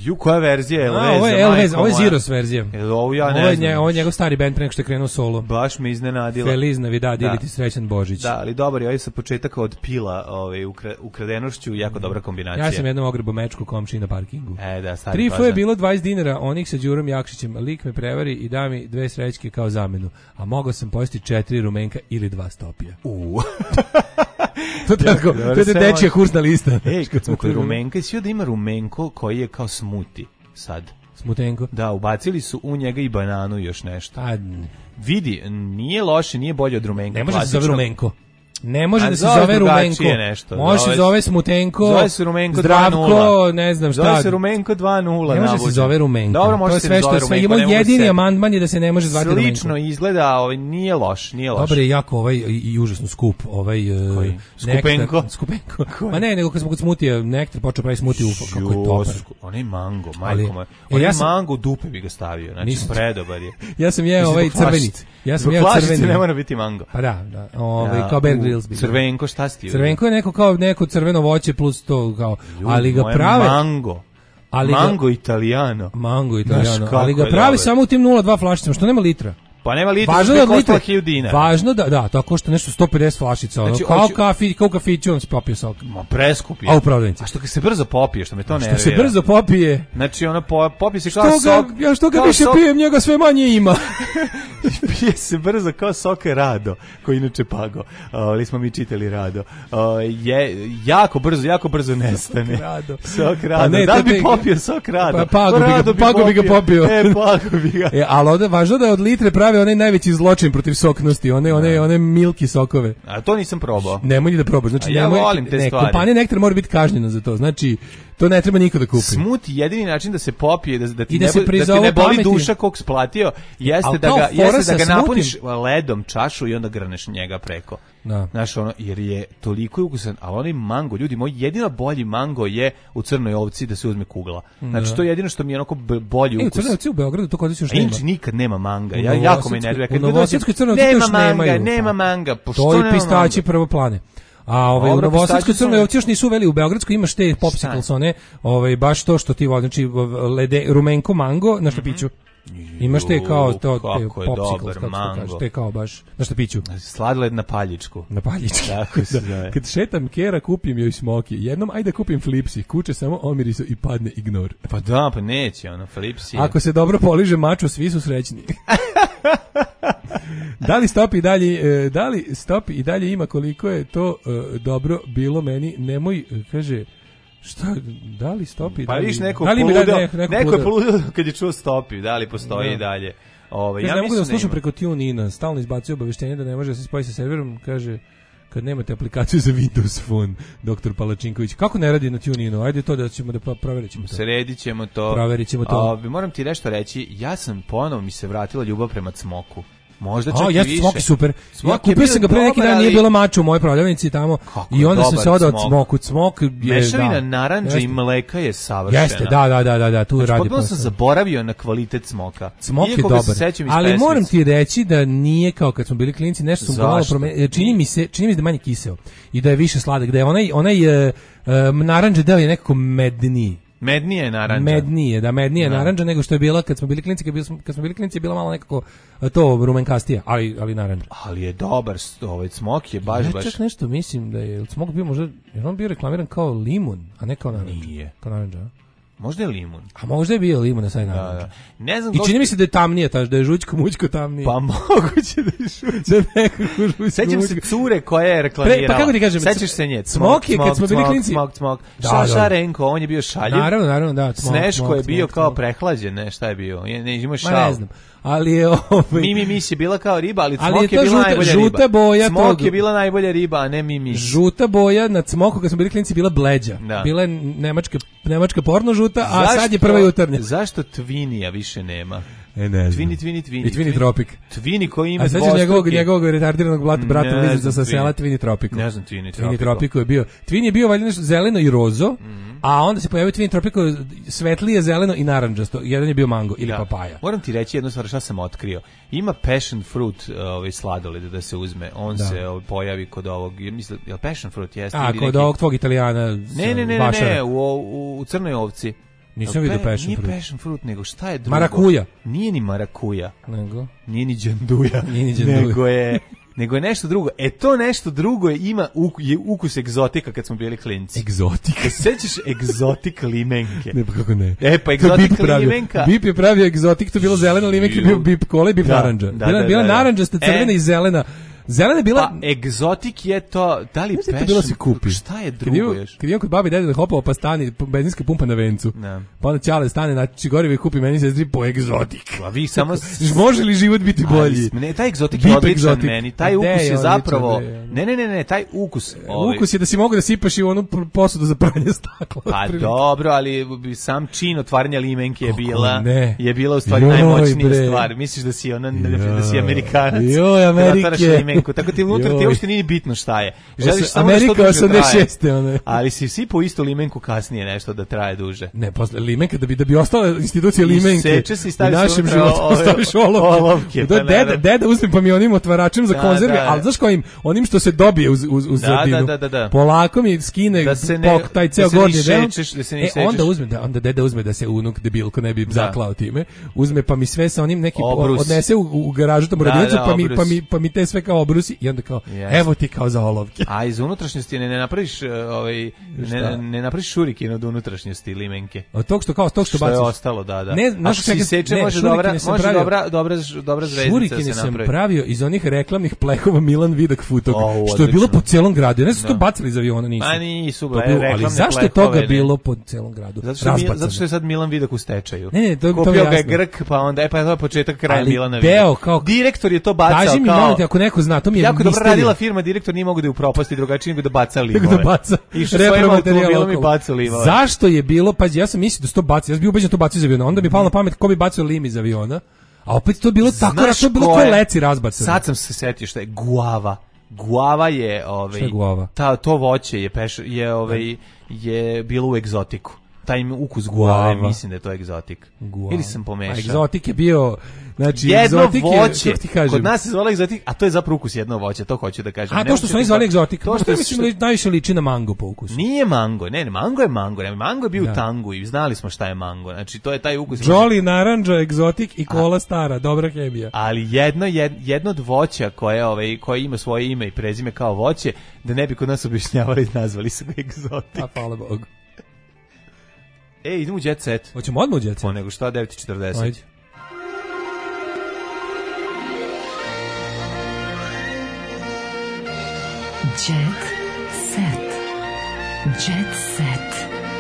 [SPEAKER 7] Ju, koja verzija je Elveza?
[SPEAKER 6] A, ovo je Elveza, ovo je Zeros verzija.
[SPEAKER 7] Ovo ja ne
[SPEAKER 6] ovo je
[SPEAKER 7] znam.
[SPEAKER 6] Nje, ovo je njegov stari band pre nego što je krenuo solo.
[SPEAKER 7] Baš me iznenadilo.
[SPEAKER 6] Feliz Navidad, ili ti srećan Božić.
[SPEAKER 7] Da, ali dobar je ovaj sa početaka od pila ovaj, ukra, ukradenošću, jako dobra kombinacija.
[SPEAKER 6] Ja sam jednom ogrebo mečku komši na parkingu.
[SPEAKER 7] E, da, stari
[SPEAKER 6] Tri
[SPEAKER 7] fazan.
[SPEAKER 6] je bilo dvadeset dinara, onih sa Đurom Jakšićem. Lik me prevari i da mi dve srećke kao zamenu. A mogao sam pojesti četiri rumenka ili dva stopija.
[SPEAKER 7] U.
[SPEAKER 6] To tako, to je dečija kursna lista.
[SPEAKER 7] Ej, kad smo kod rumenka, svi da ima rumenko koji je kao smuti sad.
[SPEAKER 6] Smutenko?
[SPEAKER 7] Da, ubacili su u njega i bananu i još nešto.
[SPEAKER 6] A,
[SPEAKER 7] vidi, nije loše, nije bolje od rumenka.
[SPEAKER 6] Ne može se zove rumenko. Ne može
[SPEAKER 7] A
[SPEAKER 6] da se
[SPEAKER 7] zove
[SPEAKER 6] zove rumenko.
[SPEAKER 7] Nešto.
[SPEAKER 6] Može se zove smutenko,
[SPEAKER 7] zove se rumenko
[SPEAKER 6] zdravko, ne znam šta.
[SPEAKER 7] Zove se rumenko dva nula.
[SPEAKER 6] Ne može se zove rumenko.
[SPEAKER 7] Dobro, može
[SPEAKER 6] to je
[SPEAKER 7] se
[SPEAKER 6] sve što
[SPEAKER 7] rumenko.
[SPEAKER 6] sve. Imamo jedini amandman je da se ne može zvati rumenko.
[SPEAKER 7] Slično izgleda, ovaj, nije loš, nije loš.
[SPEAKER 6] Dobar je jako ovaj i, i užasno skup. Ovaj,
[SPEAKER 7] Koji? Skupenko?
[SPEAKER 6] Nektar, skupenko. Ma ne, nego kad smo kod smutija, nektar počeo pravi smutiju, kako je dobar.
[SPEAKER 7] Onaj mango, majko moj.
[SPEAKER 6] E,
[SPEAKER 7] Onaj
[SPEAKER 6] ja sam-
[SPEAKER 7] mango dupe bi ga stavio, znači
[SPEAKER 6] Nisam-
[SPEAKER 7] predobar je.
[SPEAKER 6] Ja sam jeo ovaj
[SPEAKER 7] Zbog
[SPEAKER 6] crveni.
[SPEAKER 7] flašice.
[SPEAKER 6] Ja sam
[SPEAKER 7] Zbog
[SPEAKER 6] jeo
[SPEAKER 7] flašice
[SPEAKER 6] crveni.
[SPEAKER 7] ne mora biti mango.
[SPEAKER 6] Pa da, da. Ovaj
[SPEAKER 7] Ja,
[SPEAKER 6] kao Bear
[SPEAKER 7] u,
[SPEAKER 6] Grylls bi.
[SPEAKER 7] Crvenko, šta si ti?
[SPEAKER 6] Crvenko je neko kao neko crveno voće plus to kao,
[SPEAKER 7] Ljudi,
[SPEAKER 6] ali ga
[SPEAKER 7] moje
[SPEAKER 6] prave
[SPEAKER 7] mango.
[SPEAKER 6] ali ga-
[SPEAKER 7] Mango Italiano.
[SPEAKER 6] mango
[SPEAKER 7] Znaš
[SPEAKER 6] italijano,
[SPEAKER 7] kako
[SPEAKER 6] ali ga
[SPEAKER 7] je
[SPEAKER 6] pravi
[SPEAKER 7] dobar.
[SPEAKER 6] samo u tim nula dva flašicama, što nema litra.
[SPEAKER 7] Pa nema litra,
[SPEAKER 6] Važno
[SPEAKER 7] što
[SPEAKER 6] da
[SPEAKER 7] bi koštalo
[SPEAKER 6] litre,
[SPEAKER 7] hiljadu dinara.
[SPEAKER 6] važno da, da, tako što nešto sto pedeset flašica, ono,
[SPEAKER 7] Znači,
[SPEAKER 6] kao
[SPEAKER 7] hoću-
[SPEAKER 6] kafi, kao kafiću on se popio sok.
[SPEAKER 7] Ma preskup je.
[SPEAKER 6] A u prodavnici.
[SPEAKER 7] A što kad se brzo popije, što me to nervira.
[SPEAKER 6] Što se brzo popije.
[SPEAKER 7] Znači ono po, popije se kao
[SPEAKER 6] Što
[SPEAKER 7] sok.
[SPEAKER 6] ga, ja što ga
[SPEAKER 7] kao
[SPEAKER 6] više
[SPEAKER 7] sok-
[SPEAKER 6] pijem, njega sve manje ima.
[SPEAKER 7] Pije se brzo kao sok Rado, koji inače pago. Ali smo mi čitali Rado. Uh, je jako brzo, jako brzo nestane.
[SPEAKER 6] Rado.
[SPEAKER 7] Sok Rado.
[SPEAKER 6] Pa ne,
[SPEAKER 7] da
[SPEAKER 6] to
[SPEAKER 7] li bi
[SPEAKER 6] te-
[SPEAKER 7] popio sok Rado?
[SPEAKER 6] Pa pago bi ga-
[SPEAKER 7] Rado
[SPEAKER 6] pago bi ga popio.
[SPEAKER 7] E, pago bi ga.
[SPEAKER 6] E, ali ovde važno da je od litre prave onaj najveći zločin protiv soknosti, one one one milki sokove.
[SPEAKER 7] A to nisam probao.
[SPEAKER 6] Nemoj ni da probaš. Znači
[SPEAKER 7] A ja
[SPEAKER 6] nemoj,
[SPEAKER 7] volim te
[SPEAKER 6] ne,
[SPEAKER 7] stvari.
[SPEAKER 6] kompanija Nektar mora biti kažnjena za to. Znači to ne treba niko da kupi.
[SPEAKER 7] Smut jedini način da se popije, da, da ti
[SPEAKER 6] I da
[SPEAKER 7] ne,
[SPEAKER 6] se
[SPEAKER 7] bo- da
[SPEAKER 6] priza
[SPEAKER 7] ti
[SPEAKER 6] ovo
[SPEAKER 7] ne boli
[SPEAKER 6] pameti.
[SPEAKER 7] duša kog splatio, jeste
[SPEAKER 6] Al
[SPEAKER 7] da
[SPEAKER 6] kao
[SPEAKER 7] ga,
[SPEAKER 6] fora
[SPEAKER 7] jeste
[SPEAKER 6] sa
[SPEAKER 7] da ga
[SPEAKER 6] smutim-
[SPEAKER 7] napuniš ledom čašu i onda grneš njega preko.
[SPEAKER 6] Da.
[SPEAKER 7] Znaš, ono, jer je toliko je ukusan, ali onaj mango, ljudi, moj jedino bolji mango je u Crnoj Ovci da se uzme kugla. Znači,
[SPEAKER 6] Da.
[SPEAKER 7] to je jedino što mi je onako b- bolji
[SPEAKER 6] E, u
[SPEAKER 7] ukus.
[SPEAKER 6] Crnoj Ovci u Beogradu to kod nas još
[SPEAKER 7] A
[SPEAKER 6] nema.
[SPEAKER 7] inače nikad nema manga.
[SPEAKER 6] U
[SPEAKER 7] Ja, jako me
[SPEAKER 6] Novosadskoj-
[SPEAKER 7] nervira.
[SPEAKER 6] u
[SPEAKER 7] Kad god
[SPEAKER 6] Novosadskoj
[SPEAKER 7] dođem,
[SPEAKER 6] Crnoj Ovci
[SPEAKER 7] nema
[SPEAKER 6] još
[SPEAKER 7] manga,
[SPEAKER 6] nemaju.
[SPEAKER 7] nema manga. Pa što
[SPEAKER 6] To i
[SPEAKER 7] nema
[SPEAKER 6] pistaći
[SPEAKER 7] manga?
[SPEAKER 6] prvoplane. A ovaj u
[SPEAKER 7] Dobro,
[SPEAKER 6] Novosadskoj
[SPEAKER 7] pistaći
[SPEAKER 6] Crnoj
[SPEAKER 7] su-
[SPEAKER 6] Ovci još nisu uveli, u Beogradskoj imaš te popsicles, one, ovaj baš to što ti voliš, znači lede rumenko mango na štapiću. Imaš te kao to te
[SPEAKER 7] kako je
[SPEAKER 6] popsicles,
[SPEAKER 7] dobar
[SPEAKER 6] kako se
[SPEAKER 7] mango.
[SPEAKER 6] kaže, te kao baš na štapiću.
[SPEAKER 7] Sladoled na paljičku.
[SPEAKER 6] Na paljički.
[SPEAKER 7] Tako se
[SPEAKER 6] Da.
[SPEAKER 7] zove.
[SPEAKER 6] Kad šetam kera, kupim joj smoki. Jednom, ajde da kupim flipsi. Kuće samo omiriso i padne ignor.
[SPEAKER 7] Pa da, pa neće, ono, Flipsi.
[SPEAKER 6] Ako se dobro poliže mačo, svi su srećni. Da li Stop i dalje, e, da li Stop i dalje ima koliko je to e, dobro bilo meni, nemoj, e, kaže, šta, da li Stop i
[SPEAKER 7] Pa
[SPEAKER 6] dalje...
[SPEAKER 7] viš neko
[SPEAKER 6] da li mi
[SPEAKER 7] poludeo,
[SPEAKER 6] da- neko,
[SPEAKER 7] neko, je
[SPEAKER 6] poludeo?
[SPEAKER 7] poludeo kad je čuo Stopi, da li postoji
[SPEAKER 6] Da.
[SPEAKER 7] i dalje. Ove,
[SPEAKER 6] Kaže,
[SPEAKER 7] ja
[SPEAKER 6] ne mogu da
[SPEAKER 7] mislim
[SPEAKER 6] slušam
[SPEAKER 7] ima.
[SPEAKER 6] preko TuneIna, stalno izbacuje obaveštenje da ne može da se spoji sa serverom, kaže, kad nemate aplikaciju za Windows Phone, doktor Palačinković. Kako ne radi na TuneInu? Ajde to da ćemo da pa- proverit ćemo to.
[SPEAKER 7] Sredit ćemo to.
[SPEAKER 6] Proverit ćemo to.
[SPEAKER 7] Ove, moram ti nešto reći, ja sam ponovo mi se vratila ljubav prema Cmoku. Možda čak
[SPEAKER 6] A,
[SPEAKER 7] i
[SPEAKER 6] jeste,
[SPEAKER 7] više.
[SPEAKER 6] Smok je super.
[SPEAKER 7] Smok
[SPEAKER 6] Ja
[SPEAKER 7] je
[SPEAKER 6] kupio
[SPEAKER 7] bio
[SPEAKER 6] sam ga pre neki
[SPEAKER 7] dobar,
[SPEAKER 6] dan, nije
[SPEAKER 7] ali-
[SPEAKER 6] bilo mača u mojoj prodavnici tamo.
[SPEAKER 7] Kako
[SPEAKER 6] I
[SPEAKER 7] je
[SPEAKER 6] onda sam
[SPEAKER 7] dobar
[SPEAKER 6] se odao
[SPEAKER 7] Cmok.
[SPEAKER 6] Cmoku. Cmok je,
[SPEAKER 7] Mešavina
[SPEAKER 6] da.
[SPEAKER 7] naranđa i
[SPEAKER 6] Jeste.
[SPEAKER 7] mleka je savršena.
[SPEAKER 6] Jeste, da, da, da, da, da, tu
[SPEAKER 7] Znači,
[SPEAKER 6] radi
[SPEAKER 7] potpuno sam
[SPEAKER 6] posao.
[SPEAKER 7] zaboravio na kvalitet Cmoka.
[SPEAKER 6] Cmok je
[SPEAKER 7] Iako ga se
[SPEAKER 6] dobar,
[SPEAKER 7] sećam iz
[SPEAKER 6] ali
[SPEAKER 7] pesmice.
[SPEAKER 6] moram ti reći da nije kao kad smo bili klinci, nešto sam pomalo
[SPEAKER 7] Zašto?
[SPEAKER 6] promenio. Čini mi se, čini mi se da je manje kiseo i da je više sladak, da je onaj onaj uh, naranđa deo je nekako medniji.
[SPEAKER 7] Mednije je naranđa.
[SPEAKER 6] Mednije, da mednije
[SPEAKER 7] Da.
[SPEAKER 6] naranđa nego što je bila kad smo bili klinci, kad, bili, kad smo bili klinci je bila malo nekako uh, to rumenkastija, ali ali naranđa.
[SPEAKER 7] Ali je dobar, st- ovaj Cmok je baš,
[SPEAKER 6] Ja
[SPEAKER 7] baš...
[SPEAKER 6] čak nešto mislim da je Cmok bio možda, jer on bio reklamiran kao limun, a ne kao naranđa.
[SPEAKER 7] Nije.
[SPEAKER 6] Kao naranđa, a?
[SPEAKER 7] Možda je limun.
[SPEAKER 6] A možda je bio limun na sajt
[SPEAKER 7] Da,
[SPEAKER 6] naranđa.
[SPEAKER 7] da. Ne znam
[SPEAKER 6] I
[SPEAKER 7] ko
[SPEAKER 6] čini
[SPEAKER 7] što-
[SPEAKER 6] mi se da je tamnije, taž, da je žućko mućko tamnije.
[SPEAKER 7] Pa moguće da je šuć.
[SPEAKER 6] Da je nekako žućko
[SPEAKER 7] Sećam se
[SPEAKER 6] mućko.
[SPEAKER 7] cure koja je reklamirala.
[SPEAKER 6] Pre- pa kako ti kažem,
[SPEAKER 7] Sećaš se nje?
[SPEAKER 6] Cmok je, kad smo bili klinci-
[SPEAKER 7] Cmok, Cmok.
[SPEAKER 6] Da,
[SPEAKER 7] Ša,
[SPEAKER 6] da.
[SPEAKER 7] Šarenko, on je bio šaljiv.
[SPEAKER 6] Naravno, naravno, da. Cmok,
[SPEAKER 7] Sneško
[SPEAKER 6] Cmok,
[SPEAKER 7] je bio
[SPEAKER 6] Cmok,
[SPEAKER 7] kao
[SPEAKER 6] Cmok.
[SPEAKER 7] prehlađen, ne, šta je bio? Je, ne, imao
[SPEAKER 6] Ma
[SPEAKER 7] šal.
[SPEAKER 6] ne znam. Ali je ovaj
[SPEAKER 7] Mimi Mis je bila kao riba, ali
[SPEAKER 6] Ali
[SPEAKER 7] Cmok
[SPEAKER 6] je
[SPEAKER 7] je,
[SPEAKER 6] to
[SPEAKER 7] bila
[SPEAKER 6] žuta-
[SPEAKER 7] najbolja
[SPEAKER 6] žuta
[SPEAKER 7] riba.
[SPEAKER 6] boja
[SPEAKER 7] Cmok
[SPEAKER 6] tog-
[SPEAKER 7] je bila najbolja riba, a ne Mimi.
[SPEAKER 6] žuta boja na Cmoku kad smo bili klinci bila bleđa.
[SPEAKER 7] Da.
[SPEAKER 6] Bila je nemačka nemačka porno žuta, a
[SPEAKER 7] Zašto-
[SPEAKER 6] sad je prva jutarnja.
[SPEAKER 7] Zašto Tvinija više nema?
[SPEAKER 6] E, ne znam.
[SPEAKER 7] Tvini, Tvini, Tvini.
[SPEAKER 6] I Tvini Tropik.
[SPEAKER 7] Tvini koji ima
[SPEAKER 6] A sećaš
[SPEAKER 7] dvostruki-
[SPEAKER 6] njegovog, njegovog retardiranog blat, brata
[SPEAKER 7] Ne
[SPEAKER 6] Lizica
[SPEAKER 7] znam
[SPEAKER 6] sa sela
[SPEAKER 7] Tvini.
[SPEAKER 6] Tvini Tropiku.
[SPEAKER 7] Ne znam Tvini
[SPEAKER 6] Tvini
[SPEAKER 7] Tropiku.
[SPEAKER 6] Tropiku je bio. Tvini je bio valjda nešto zeleno i rozo, a onda se pojavio Tvini Tropiku svetlije zeleno i narandžasto. Jedan je bio mango ili
[SPEAKER 7] Da.
[SPEAKER 6] papaja.
[SPEAKER 7] Moram ti reći jednu stvar, šta sam otkrio. Ima passion fruit ovaj sladoled da se uzme. On
[SPEAKER 6] Da.
[SPEAKER 7] se ovaj, pojavi kod ovog, ja mislim, jel passion fruit jeste?
[SPEAKER 6] A,
[SPEAKER 7] ili
[SPEAKER 6] kod
[SPEAKER 7] neki-
[SPEAKER 6] ovog tvog Italijana
[SPEAKER 7] Ne, ne, ne, ne,
[SPEAKER 6] Vašara.
[SPEAKER 7] ne, u, u, u Crnoj Ovci.
[SPEAKER 6] Nisam vidio
[SPEAKER 7] Pe,
[SPEAKER 6] passion
[SPEAKER 7] nije
[SPEAKER 6] fruit.
[SPEAKER 7] Nije passion fruit, nego šta je drugo?
[SPEAKER 6] Marakuja.
[SPEAKER 7] Nije ni marakuja.
[SPEAKER 6] Nego?
[SPEAKER 7] Nije ni džanduja.
[SPEAKER 6] Nije ni džanduja.
[SPEAKER 7] Nego je... nego je nešto drugo. E to nešto drugo je ima uk, je ukus egzotika kad smo bili klinci.
[SPEAKER 6] Egzotik.
[SPEAKER 7] Da se sećaš egzotik limenke?
[SPEAKER 6] Ne, pa kako ne.
[SPEAKER 7] E pa egzotik limenka.
[SPEAKER 6] Bip je pravio egzotik, to je bilo zelena limenka, bio bip kola i bip
[SPEAKER 7] da,
[SPEAKER 6] naranđa.
[SPEAKER 7] Da,
[SPEAKER 6] bila
[SPEAKER 7] da,
[SPEAKER 6] bila
[SPEAKER 7] da, da.
[SPEAKER 6] naranđasta, crvena
[SPEAKER 7] e,
[SPEAKER 6] i zelena. Zelena je bila...
[SPEAKER 7] Pa egzotik je to, da li passion?
[SPEAKER 6] Bilo se kupi.
[SPEAKER 7] Šta je drugo još?
[SPEAKER 6] Kad imam kod babi dede da hopao pa stani, benzinska pumpa na vencu.
[SPEAKER 7] Ne.
[SPEAKER 6] Pa onda ćale stane na Čigorivi i kupi meni sestri po egzotik.
[SPEAKER 7] A vi samo...
[SPEAKER 6] Može li život biti bolji?
[SPEAKER 7] Ali, ne, taj egzotik je odličan egzotik. Meni. Taj ukus je, je zapravo...
[SPEAKER 6] De,
[SPEAKER 7] ne, ne, ne, ne, taj ukus... Ovaj...
[SPEAKER 6] Ukus je da si mogu da sipaš i u onu posudu za pranje stakla.
[SPEAKER 7] Pa dobro, ali sam čin otvaranja limenke je bila...
[SPEAKER 6] Ne.
[SPEAKER 7] Je bila u stvari
[SPEAKER 6] Joj,
[SPEAKER 7] najmoćnija
[SPEAKER 6] bre.
[SPEAKER 7] stvar. Misliš da si ona, da si Amerikanac.
[SPEAKER 6] Joj, Amerike.
[SPEAKER 7] Limenku. Tako ti unutra ti uopšte nije bitno šta je. Želiš samo
[SPEAKER 6] Amerika
[SPEAKER 7] da što duže
[SPEAKER 6] osamdeset šeste one.
[SPEAKER 7] Ali si sipao isto limenku kasnije nešto da traje duže.
[SPEAKER 6] Ne, posle limenka da bi da bi ostala institucija limenke.
[SPEAKER 7] Seče se i staviš
[SPEAKER 6] u našem
[SPEAKER 7] unutra
[SPEAKER 6] životu
[SPEAKER 7] ove,
[SPEAKER 6] staviš olovke.
[SPEAKER 7] olovke
[SPEAKER 6] Da,
[SPEAKER 7] pa
[SPEAKER 6] deda, deda uzme pa mi onim otvaračem za
[SPEAKER 7] da,
[SPEAKER 6] konzerve,
[SPEAKER 7] da,
[SPEAKER 6] ali znaš kojim, onim što se dobije uz, uz, uz
[SPEAKER 7] da,
[SPEAKER 6] sredinu.
[SPEAKER 7] Da, da, da, da.
[SPEAKER 6] Polako mi skine
[SPEAKER 7] da se ne,
[SPEAKER 6] pok, taj ceo
[SPEAKER 7] da
[SPEAKER 6] gornji deo.
[SPEAKER 7] Da se ne
[SPEAKER 6] e, onda uzme, da, onda deda uzme da se unuk debilko ne bi da. zaklao time. Uzme pa mi sve sa onim neki
[SPEAKER 7] Obrus.
[SPEAKER 6] odnese u, u garažu tamo
[SPEAKER 7] da,
[SPEAKER 6] radionicu,
[SPEAKER 7] da,
[SPEAKER 6] pa, mi, pa, mi, pa mi te sve kao obrusi i onda kao, yes. Evo ti kao za olovke.
[SPEAKER 7] A iz unutrašnjosti ne, ne napraviš ovaj ne, ne napraviš šuriken od unutrašnjosti limenke.
[SPEAKER 6] Od tog što kao tog što, što baciš.
[SPEAKER 7] Što je ostalo, da, da.
[SPEAKER 6] Ne, naš
[SPEAKER 7] se seče može dobra, može pravio, dobra, dobra, dobra zvezdica
[SPEAKER 6] šurikine
[SPEAKER 7] se napravi.
[SPEAKER 6] Sam pravio iz onih reklamnih plehova Milan Vidak Futog, oh, što je bilo po celom gradu. Ne znam, no. to bacili iz aviona, nisu.
[SPEAKER 7] Pa nisu,
[SPEAKER 6] ble, bilo, ali zašto je toga ne? bilo po celom gradu?
[SPEAKER 7] Zato što, mi, zato što je sad Milan Vidak u stečaju.
[SPEAKER 6] Ne, ne, to,
[SPEAKER 7] Kupio
[SPEAKER 6] to
[SPEAKER 7] ga je Grk, pa onda, e, pa je to početak kraja
[SPEAKER 6] ali
[SPEAKER 7] Milana
[SPEAKER 6] Vidaka. Kao,
[SPEAKER 7] direktor je to bacao
[SPEAKER 6] kaži mi,
[SPEAKER 7] kao...
[SPEAKER 6] Kaži mi, ako neko zna, to mi je
[SPEAKER 7] jako
[SPEAKER 6] misterija.
[SPEAKER 7] dobro radila firma, direktor nije mogu da je upropasti drugačije nego da baca limove.
[SPEAKER 6] Nego da baca.
[SPEAKER 7] Išao svojim automobilom i bacao limove.
[SPEAKER 6] Zašto je bilo, pazi, ja sam mislio da se to baci, ja sam bio ubeđen da to baci iz aviona, onda mi je palo na pamet ko bi bacio lim iz aviona, a opet to bilo tako, to je bilo ko leci razbacano.
[SPEAKER 7] Sad sam se setio što je guava. Guava je, ovaj,
[SPEAKER 6] šta je guava?
[SPEAKER 7] Ta, to voće je, peš, je, ovaj, je bilo u egzotiku. Taj ukus guave, mislim da je to egzotik. Guava. Ili sam pomešao.
[SPEAKER 6] A egzotik je bio, znači
[SPEAKER 7] jedno
[SPEAKER 6] egzotik
[SPEAKER 7] voće,
[SPEAKER 6] je, ti kažem.
[SPEAKER 7] Kod nas se zvala egzotik, a to je zapravo ukus jedno voće, to hoću da kažem.
[SPEAKER 6] A to što su oni zvali egzotik,
[SPEAKER 7] to
[SPEAKER 6] što je mislim što... najviše liči na mango po ukusu.
[SPEAKER 7] Nije mango, ne, ne, mango je mango, ne, mango je bio da. u tangu i znali smo šta je mango, znači to je taj ukus.
[SPEAKER 6] Jolly, naranđa, egzotik i kola a, stara, dobra hemija.
[SPEAKER 7] Ali jedno, jedno od voća koje, ovaj, koje ima svoje ime i prezime kao voće, da ne bi kod nas objašnjavali, nazvali su ga egzotik.
[SPEAKER 6] A hvala Bogu.
[SPEAKER 7] E, idemo u Jet Set.
[SPEAKER 6] Hoćemo odmah u Jet Set?
[SPEAKER 7] Po nego šta, devet i četrdeset.
[SPEAKER 6] Ajde.
[SPEAKER 17] Jet Set. Jet Set.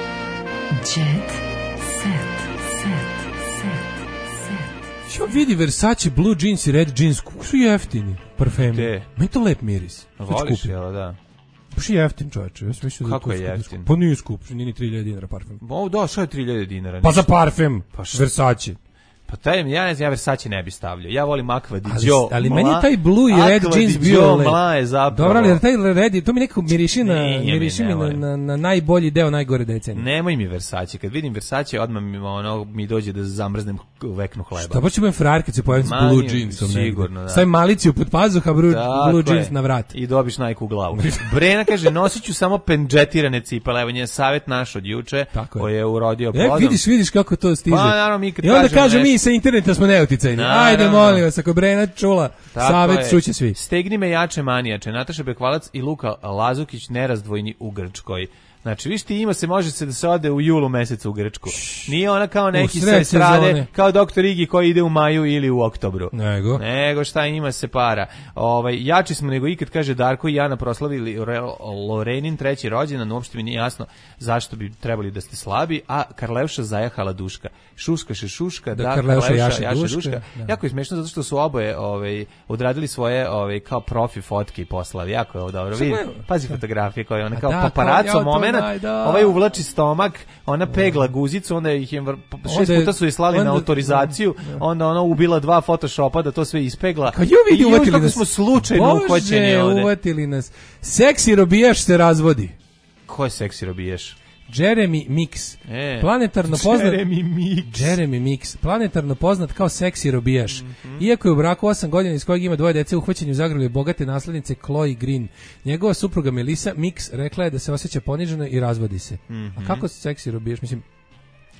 [SPEAKER 17] Jet Set. Set. Set. Set.
[SPEAKER 6] Što vidi Versace Blue jeans i red jeans, kako su jeftini parfemi. Meni to lep miris.
[SPEAKER 7] Voliš, jel da?
[SPEAKER 6] Baš je jeftin, čovječe. Ja sam mislio
[SPEAKER 7] kako
[SPEAKER 6] da
[SPEAKER 7] je jeftin?
[SPEAKER 6] Pa nije skup, nije ni tri hiljade dinara parfem.
[SPEAKER 7] O, da, što je tri hiljade dinara?
[SPEAKER 6] Pa za parfem, pa Versace.
[SPEAKER 7] Pa taj, ja ne znam, ja Versace ne bi stavljao. Ja volim Aqua di
[SPEAKER 6] ali,
[SPEAKER 7] Gio.
[SPEAKER 6] Ali meni je taj blue i red jeans bio
[SPEAKER 7] mla je zapravo.
[SPEAKER 6] Dobro, ali taj red, to mi nekako miriši na, miriši mi na, na, na najbolji deo najgore decenije.
[SPEAKER 7] Nemoj mi Versace. Kad vidim Versace, odmah mi, ono, mi dođe da zamrznem veknu hleba.
[SPEAKER 6] Šta pa će budem frajer kad se pojavim s blue jeansom?
[SPEAKER 7] Sigurno, da.
[SPEAKER 6] Stavim maliciju pod pazuha, blue, blue jeans na vrat.
[SPEAKER 7] I dobiš Nike u glavu. Brena kaže, nosit ću samo pendžetirane cipele. Evo njen savjet naš od juče, koji je urodio plodom.
[SPEAKER 6] E, vidiš, vidiš kako to stiže.
[SPEAKER 7] Pa, naravno, mi kad
[SPEAKER 6] I onda kažu mi sa interneta smo neuticajni. Ajde, molim vas, ako Brena čula, savjet čuće svi.
[SPEAKER 7] Stegni me jače manijače. Nataša Bekvalac i Luka Lazukić nerazdvojni u Grčkoj. Znači, viš ti ima se, može se da se ode u julu mesecu u Grčku. Nije ona kao neki se strade, kao doktor Igi koji ide u maju ili u oktobru.
[SPEAKER 6] Nego.
[SPEAKER 7] Nego šta ima se para. Ovaj, jači smo nego ikad, kaže Darko i Jana proslavili Lorenin treći rođendan, uopšte mi nije jasno zašto bi trebali da ste slabi, a Karlevša zajahala duška. Šuška še šuška, da, da Karlevša jaše, jaše duška. duška. Da. Jako je smešno zato što su oboje ovaj, odradili svoje ovaj, kao profi fotke i poslali. Jako je ovo dobro. Vidi, pazi fotografije koje one kao da, paparaco moment. Da. Ovaj uvlači stomak, ona pegla guzicu, onda ih je šest onda, puta su je slali onda, na autorizaciju, da. Onda ona ubila dva photoshopa da to sve ispegla.
[SPEAKER 6] Kao ju vidi, uvatili nas.
[SPEAKER 7] Smo slučajno uhvaćeni ovde.
[SPEAKER 6] Uvatili nas. Seksi robijaš se razvodi.
[SPEAKER 7] Ko je seksi robijaš?
[SPEAKER 6] Jeremy Mix.
[SPEAKER 7] E,
[SPEAKER 6] planetarno poznat
[SPEAKER 7] Jeremy Mix.
[SPEAKER 6] Jeremy Mix. Planetarno poznat kao seksi robijaš. Mm-hmm. Iako je u braku osam godina iz kojeg ima dvoje dece, uhvaćen u zagrljaju bogate naslednice Chloe Green. Njegova supruga Melissa Mix rekla je da se osjeća poniženo i razvodi se. Mm-hmm. A kako se seksi robijaš? Mislim,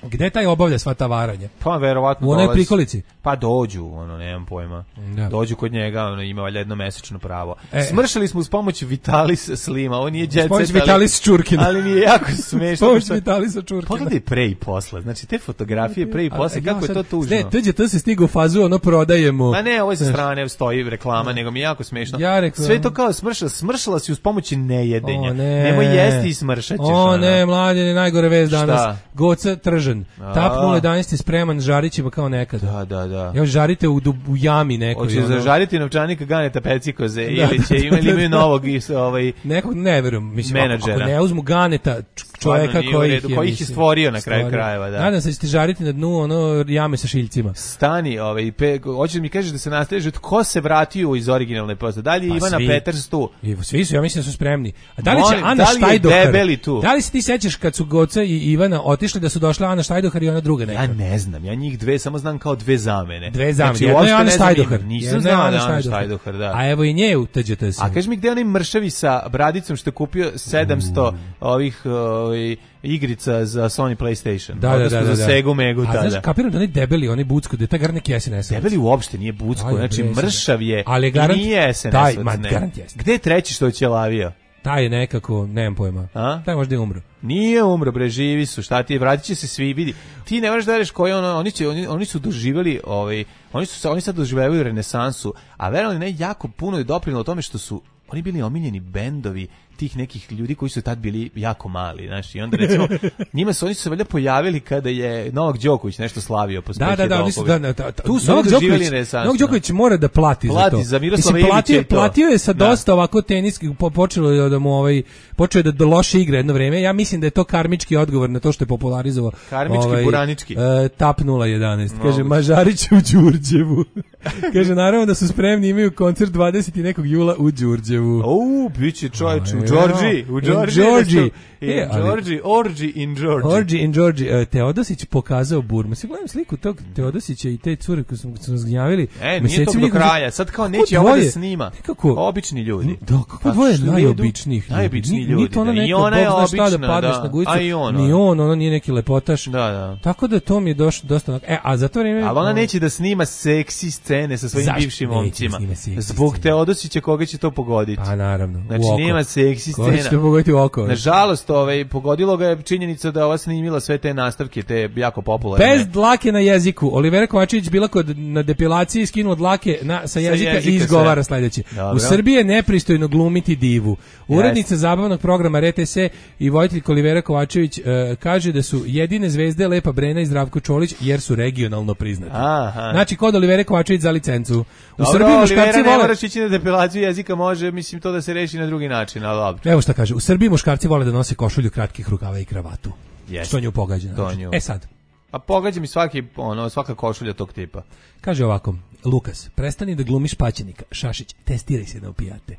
[SPEAKER 6] Gde taj obavlja sva ta varanja?
[SPEAKER 7] Pa verovatno
[SPEAKER 6] u onoj
[SPEAKER 7] dolazi.
[SPEAKER 6] prikolici.
[SPEAKER 7] Pa dođu, ono, nemam pojma.
[SPEAKER 6] Da.
[SPEAKER 7] Dođu kod njega, ono, ima valjda jedno mesečno pravo.
[SPEAKER 6] E.
[SPEAKER 7] Smršali smo uz pomoć Vitalis Slima, ovo nije jet set,
[SPEAKER 6] pomoć Vitalis Čurkina.
[SPEAKER 7] Ali mi je jako smešno.
[SPEAKER 6] Pomoć Vitalisa Čurkina.
[SPEAKER 7] Pogledaj pre i posle, znači te fotografije pre i posle, kako je to tužno.
[SPEAKER 6] Ne, tuđe, to se stigu u fazu, ono prodajemo.
[SPEAKER 7] Ma ne, ovo je sa strane, stoji reklama, nego mi je jako smešno.
[SPEAKER 6] Ja rekao,
[SPEAKER 7] sve to kao smršala, smršala si uz pomoć nejedenja.
[SPEAKER 6] O, ne.
[SPEAKER 7] Nemoj jesti i smršat ćeš.
[SPEAKER 6] O ne, mlađe, najgore vez danas.
[SPEAKER 7] Šta?
[SPEAKER 6] Goca Tržan. Tap nula jedanaest je spreman, žarićima kao nekada.
[SPEAKER 7] Da, da, da.
[SPEAKER 6] Još žarite u, u jami nekoj.
[SPEAKER 7] Hoće zažariti novčanika Ganeta Pecikoze ili će imali imaju novog ovaj
[SPEAKER 6] nekog ne verujem, mislim
[SPEAKER 7] menadžera.
[SPEAKER 6] Ako ne uzmu Ganeta čovjeka koji ih je,
[SPEAKER 7] koji ih je stvorio na kraju krajeva, da.
[SPEAKER 6] Nadam se da ćete žariti na dnu ono jame sa šiljcima.
[SPEAKER 7] Stani, ovaj pe, hoćeš mi kažeš da se nastaviš ko se vratio iz originalne poste. Da li je
[SPEAKER 6] pa
[SPEAKER 7] Ivana
[SPEAKER 6] svi.
[SPEAKER 7] Peters tu?
[SPEAKER 6] I svi su, ja mislim da su spremni. A da li će
[SPEAKER 7] Molim,
[SPEAKER 6] Ana
[SPEAKER 7] da li
[SPEAKER 6] Štajdohar?
[SPEAKER 7] Tu?
[SPEAKER 6] Da li se ti sećaš kad su Goca i Ivana otišli da su došla Ana Štajdohar i ona druga neka?
[SPEAKER 7] Ja ne znam, ja njih dve samo znam kao dve zamene.
[SPEAKER 6] Dve zamene.
[SPEAKER 7] Znači,
[SPEAKER 6] jedno je Ana Štajdohar.
[SPEAKER 7] Nisam znao da je Ana Štajdohar, da.
[SPEAKER 6] A evo i nje u T Đ T S.
[SPEAKER 7] A kaži mi gde onaj mršavi sa bradicom što je kupio sedamsto mm. ovih ovih igrica za Sony PlayStation.
[SPEAKER 6] Da, da, da, da,
[SPEAKER 7] za Segu Megu
[SPEAKER 6] a,
[SPEAKER 7] tada.
[SPEAKER 6] A znaš, kapiram da oni debeli, oni bucko, da je ta garant neki S N S.
[SPEAKER 7] Debeli uopšte nije bucko,
[SPEAKER 6] Aj,
[SPEAKER 7] znači
[SPEAKER 6] bre,
[SPEAKER 7] mršav je,
[SPEAKER 6] ali garant,
[SPEAKER 7] nije S N S.
[SPEAKER 6] Taj, ma, garant jeste.
[SPEAKER 7] Gde je treći što je ćelavio?
[SPEAKER 6] Taj je nekako, nemam pojma.
[SPEAKER 7] A?
[SPEAKER 6] Taj možda je umro.
[SPEAKER 7] Nije umro, bre, živi su. Šta ti je, vratit će se svi, vidi. Ti ne možeš da reš koji ono, oni će oni, oni su doživjeli, ovaj, oni su oni sad doživljavaju renesansu, a verovali ne jako puno je doprinelo tome što su oni bili omiljeni bendovi tih nekih ljudi koji su tad bili jako mali, znaš, i onda recimo njima su oni su se valjda pojavili kada je Novak Đoković nešto slavio po Spehe.
[SPEAKER 6] Da, da, da, oni su da, da, da,
[SPEAKER 7] tu su Novak Đoković,
[SPEAKER 6] Novak Đoković mora da plati,
[SPEAKER 7] plati
[SPEAKER 6] za to.
[SPEAKER 7] Za Miroslava Ivića
[SPEAKER 6] platio,
[SPEAKER 7] i to.
[SPEAKER 6] Platio je sa dosta da. Ovako teniskih, po, počelo je da mu ovaj počeo je da loše igra jedno vrijeme. Ja mislim da je to karmički odgovor na to što je popularizovao
[SPEAKER 7] karmički
[SPEAKER 6] ovaj,
[SPEAKER 7] buranički.
[SPEAKER 6] Uh, Tap nula jedanaest. Kaže no. Mažarić u Đurđevu. Kaže naravno da su spremni, imaju koncert dvadesetog nekog jula u Đurđevu.
[SPEAKER 7] Au, biće čovjek u Đorđi, u Đorđi.
[SPEAKER 6] Georgi,
[SPEAKER 7] e, Georgi, Orgy in Georgi.
[SPEAKER 6] Orgy in Georgi. Teodosić pokazao Burmu. Se gledam sliku tog Teodosića i te cure koje su nas gnjavili.
[SPEAKER 7] E, nije to do kraja. Sad kao neće ovo da snima.
[SPEAKER 6] Kako?
[SPEAKER 7] Obični ljudi.
[SPEAKER 6] Da, kako dvoje najobičnijih.
[SPEAKER 7] Najobičniji ljudi.
[SPEAKER 6] Ni to ona neka,
[SPEAKER 7] I ona je obična,
[SPEAKER 6] da padneš na gujicu.
[SPEAKER 7] A i on.
[SPEAKER 6] Ni on, ono nije neki lepotaš.
[SPEAKER 7] Da, da.
[SPEAKER 6] Tako da to mi je došlo dosta. E, a za to vrijeme...
[SPEAKER 7] Ali ona neće da snima seksi scene sa svojim bivšim momcima. Zbog Teodosića koga će to pogoditi?
[SPEAKER 6] Pa naravno.
[SPEAKER 7] Znači nema seksi scena.
[SPEAKER 6] Koga će to pogoditi u oko?
[SPEAKER 7] Nažalost, ovaj, pogodilo ga je činjenica da ova snimila sve te nastavke, te jako popularne.
[SPEAKER 6] Bez dlake na jeziku. Olivera Kovačević bila kod na depilaciji, skinula dlake na, sa jezika, sa jezika i izgovara sve. Sljedeće. Dobro. U Srbiji je nepristojno glumiti divu. Urednica yes. zabavnog programa R T S i vojiteljka Olivera Kovačević uh, kaže da su jedine zvezde Lepa Brena i Zdravko Čolić jer su regionalno priznati.
[SPEAKER 7] Aha.
[SPEAKER 6] Znači kod Olivera Kovačević za licencu. U
[SPEAKER 7] dobro,
[SPEAKER 6] Srbiji muškarci vole...
[SPEAKER 7] ne moraš ići na depilaciju jezika, može, mislim, to da se reši na drugi način, ali dobro.
[SPEAKER 6] Evo šta kaže, u Srbiji muškarci vole da nose košulju kratkih rukava i kravatu.
[SPEAKER 7] Yes.
[SPEAKER 6] Što nju pogađa.
[SPEAKER 7] Nju.
[SPEAKER 6] E sad.
[SPEAKER 7] A pogađa mi svaki, ono, svaka košulja tog tipa.
[SPEAKER 6] Kaže ovako, Lukas, prestani da glumiš paćenika. Šašić, testiraj se na opijate.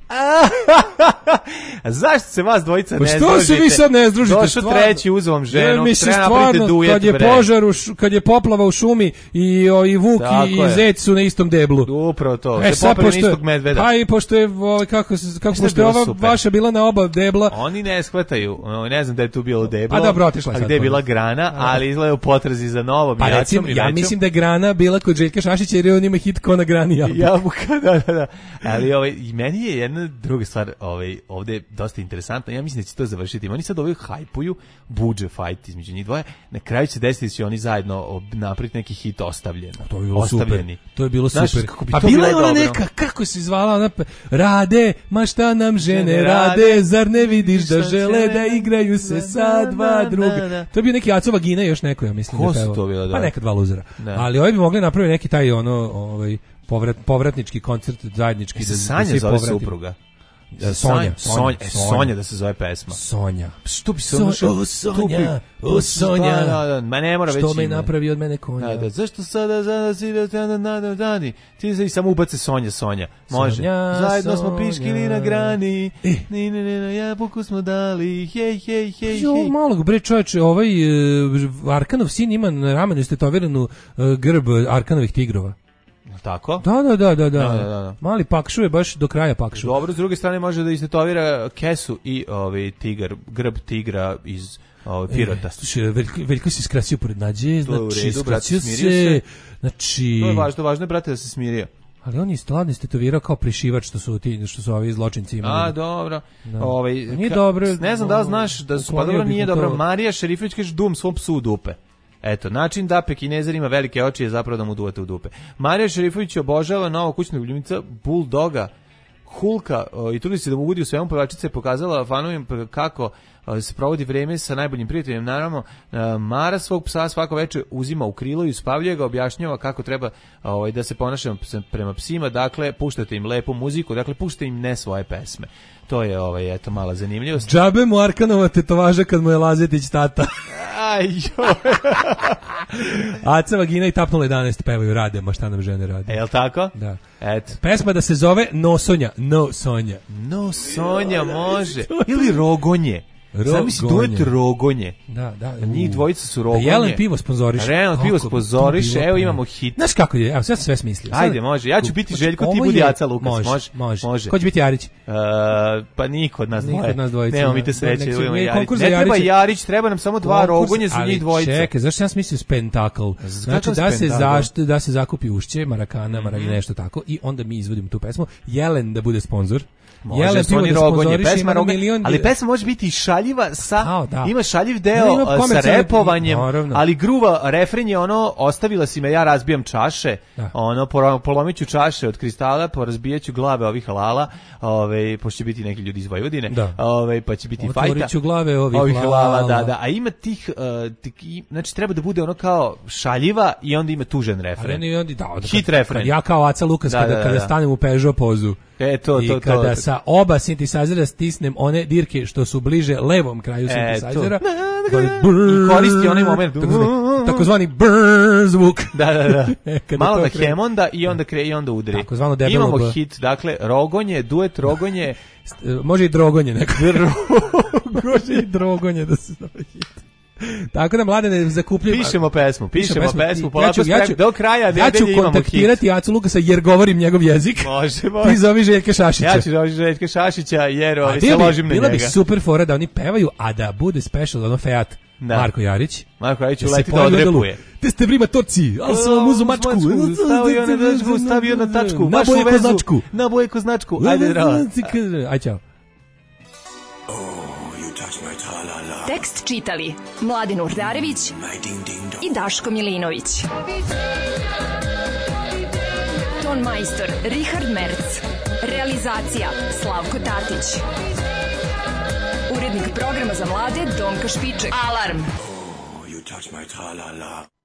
[SPEAKER 7] A zašto se vas dvojica
[SPEAKER 6] pa
[SPEAKER 7] ne
[SPEAKER 6] združite? Što se vi sad ne združite?
[SPEAKER 7] Došao treći, uzvom ženu,
[SPEAKER 6] ne, treba napraviti dujet, kad je bre. Požar, u š, kad je poplava u šumi i, o, i Vuk tako i, i Zec su na istom deblu.
[SPEAKER 7] Upravo to,
[SPEAKER 6] e,
[SPEAKER 7] se popeli na istog medveda.
[SPEAKER 6] Pa i pošto je, o, kako, kako pošto je ova super. Vaša bila na oba debla.
[SPEAKER 7] Oni ne shvataju, ne znam da je tu bilo deblo,
[SPEAKER 6] a dobro, otišla
[SPEAKER 7] a gde je bila grana, ali izgleda u potrazi za novom
[SPEAKER 6] pa
[SPEAKER 7] jačom.
[SPEAKER 6] Ja mislim da je grana bila kod Željka Šašića jer on ima hit ko na grani jabuka.
[SPEAKER 7] Jabuka, da, da, da. Ali ovaj, i meni je jedna druga stvar ovaj, ovde dosta interesantna. Ja mislim da će to završiti. Oni sad ovaj hajpuju, budže fight između njih dvoje. Na kraju će desiti će oni zajedno napraviti neki hit ostavljen.
[SPEAKER 6] To je bilo
[SPEAKER 7] ostavljeni.
[SPEAKER 6] Super. To je bilo
[SPEAKER 7] znaš,
[SPEAKER 6] super. Pa bila je ona neka, kako se zvala ona, rade, ma šta nam žene rade, zar ne vidiš da žele da igraju se sa dva druga. To je bio neki Aco Vagina još neko, ja mislim.
[SPEAKER 7] Ko su to bilo?
[SPEAKER 6] Pa neka dva luzera. Ali ovi bi mogli napraviti neki taj ono, ovaj, povrat, povratnički koncert zajednički.
[SPEAKER 7] Da, da Sanja zove supruga.
[SPEAKER 6] Da, Sonja,
[SPEAKER 7] Sonja, Sonja, Sonja, Sonja da se zove pesma.
[SPEAKER 6] Sonja.
[SPEAKER 7] Što bi se
[SPEAKER 6] Sonja, o Sonja, o Sonja.
[SPEAKER 7] Da, da, ma ne mora već.
[SPEAKER 6] Što me napravi od mene konja.
[SPEAKER 7] Da, da, zašto sada sada si da dani? Ti se samo ubace Sonja, Sonja. Može.
[SPEAKER 6] Sonja,
[SPEAKER 7] zajedno smo
[SPEAKER 6] Sonja.
[SPEAKER 7] Piškili na grani. E. Ni ne ne na jabuku smo dali. Hej, hej, hej,
[SPEAKER 6] jo,
[SPEAKER 7] hej.
[SPEAKER 6] Malog bre čoveče, ovaj uh, Arkanov sin ima na ramenu istetoviranu uh, grb Arkanovih tigrova.
[SPEAKER 7] Tako?
[SPEAKER 6] Da, da, da, da, da.
[SPEAKER 7] Da, da, da.
[SPEAKER 6] Mali pakšu je baš do kraja pakšu.
[SPEAKER 7] Dobro, s druge strane može da istetovira kesu i ovaj tigar, grb tigra iz ovaj pirota.
[SPEAKER 6] E, slušaj, Veljko, Veljko se skrasio pored Nađe, znači
[SPEAKER 7] redu,
[SPEAKER 6] skrasio
[SPEAKER 7] brate,
[SPEAKER 6] se, znači...
[SPEAKER 7] To je važno, važno je, brate, da se smirio.
[SPEAKER 6] Ali on je stvarno istetovirao kao prišivač što su ti što su ovi zločinci imali.
[SPEAKER 7] A, dobro.
[SPEAKER 6] Da.
[SPEAKER 7] Ovaj,
[SPEAKER 6] nije dobro.
[SPEAKER 7] Ne znam da li znaš da su, pa dobro, nije dobro. To... Marija Šerifović kaže dum svom psu u dupe. Eto, način da Pekinezar ima velike oči je zapravo da mu duvate u dupe. Marija Šerifović obožava novog kućnog ljubimca Bulldoga, Hulka, i trudi se da mu ugodi u svemu. Pevačica je pokazala fanovim kako se provodi vreme sa najboljim prijateljem. Naravno, Mara svog psa svako večer uzima u krilo i uspavljuje ga, objašnjava kako treba ovaj, da se ponaša prema psima. Dakle, puštate im lepu muziku, dakle, puštate im ne svoje pesme. To je, ovaj, eto, mala zanimljivost.
[SPEAKER 6] Džabe mu Arkanova tetovaža kad mu je Lazetić tata.
[SPEAKER 7] Aj, joj.
[SPEAKER 6] Aca Vagina i Tapnula jedanaest pevaju, rade, ma šta nam žene rade.
[SPEAKER 7] E, jel tako?
[SPEAKER 6] Da.
[SPEAKER 7] Eto.
[SPEAKER 6] Pesma da se zove No Sonja, No Sonja.
[SPEAKER 7] No Sonja može. Ili Rogonje. Zamisli duet Rogonje.
[SPEAKER 6] Da, da.
[SPEAKER 7] Njih dvojica su Rogonje.
[SPEAKER 6] Da Jelen pivo sponzoriše.
[SPEAKER 7] Jelen pivo sponzoriše, evo imamo hit.
[SPEAKER 6] Znaš kako je, evo sad sam sve smislio.
[SPEAKER 7] Ajde, može, ja ću biti Željko, ti budi Aca Lukas.
[SPEAKER 6] Može,
[SPEAKER 7] može.
[SPEAKER 6] može.
[SPEAKER 7] može.
[SPEAKER 6] Ko će biti Jarić?
[SPEAKER 7] Uh, pa niko od nas dvoje.
[SPEAKER 6] Niko od nas dvojice.
[SPEAKER 7] Nemamo mi te sreće.
[SPEAKER 6] Ne
[SPEAKER 7] treba Jarić, treba nam samo dva Rogonje za njih dvojice.
[SPEAKER 6] Ali čekaj, zašto sam smislio Spentakl? Znači da se, zašto, da se zakupi ušće, marakana, mm -hmm. nešto tako, i onda mi izvodimo tu pesmu. Jelen da bude sponzor.
[SPEAKER 7] Može, su oni Rogonje, pesma Rogonje, ali pesma može biti i šaljiva sa, A, da. ima šaljiv deo ima sa repovanjem, naravno. Ali gruva refren je ono, ostavila si me, ja razbijam čaše, da. Ono, polomiću čaše od kristala, porazbijaću glave ovih halala, ove, pošto će biti neki ljudi iz Vojvodine, ove, pa će biti fajta.
[SPEAKER 6] Otvoriću glave ovih,
[SPEAKER 7] ovih
[SPEAKER 6] halala.
[SPEAKER 7] halala, da, da, a ima tih, uh, tih, znači treba da bude ono kao šaljiva i onda ima tužen refren.
[SPEAKER 6] Ali onda, da, da,
[SPEAKER 7] hit refren.
[SPEAKER 6] Kad ja kao Aca Lukas, da, kada, da, da, kada stanem u Peugeot pozu,
[SPEAKER 7] E, to,
[SPEAKER 6] i
[SPEAKER 7] to,
[SPEAKER 6] kada
[SPEAKER 7] to.
[SPEAKER 6] sa oba sintisajzera stisnem one dirke što su bliže levom kraju sintisajzera,
[SPEAKER 7] i koristi onaj moment
[SPEAKER 6] takozvani brrr zvuk.
[SPEAKER 7] Da, da, da. Malo da hemonda i onda kre i onda udri.
[SPEAKER 6] Takozvano debelo.
[SPEAKER 7] Imamo hit, dakle Rogonje, duet Rogonje,
[SPEAKER 6] može i Drogonje neko. Može i Drogonje da se zove hit. Tako da mlade ne zakupljaju.
[SPEAKER 7] Pišemo pesmu, pišemo pesmu, pesmu
[SPEAKER 6] polako
[SPEAKER 7] ja ću, do kraja
[SPEAKER 6] ja ću kontaktirati Acu Lukasa jer govorim njegov jezik.
[SPEAKER 7] Može, može.
[SPEAKER 6] Ti zovi Željka Šašića.
[SPEAKER 7] Ja ću zovi Željka Šašića jer ovaj se ložim na njega.
[SPEAKER 6] Bila bi super fora da oni pevaju, a da bude special ono Fiat. Da. Marko Jarić.
[SPEAKER 7] Marko Jarić uleti da odrepuje.
[SPEAKER 6] Te ste vrima torci, ali sam vam uzu mačku.
[SPEAKER 7] Stavio na tačku, stavio na tačku.
[SPEAKER 6] Na boje koznačku.
[SPEAKER 7] Na boje koznačku. Ajde, bravo.
[SPEAKER 6] Aj, čao.
[SPEAKER 17] Tekst čitali Mladen Urdarević i Daško Milinović. Ton majstor Richard Merc. Realizacija Slavko Tatić. Urednik programa za mlade Donka Špiček. Alarm! Oh, you touch my tra-la-la.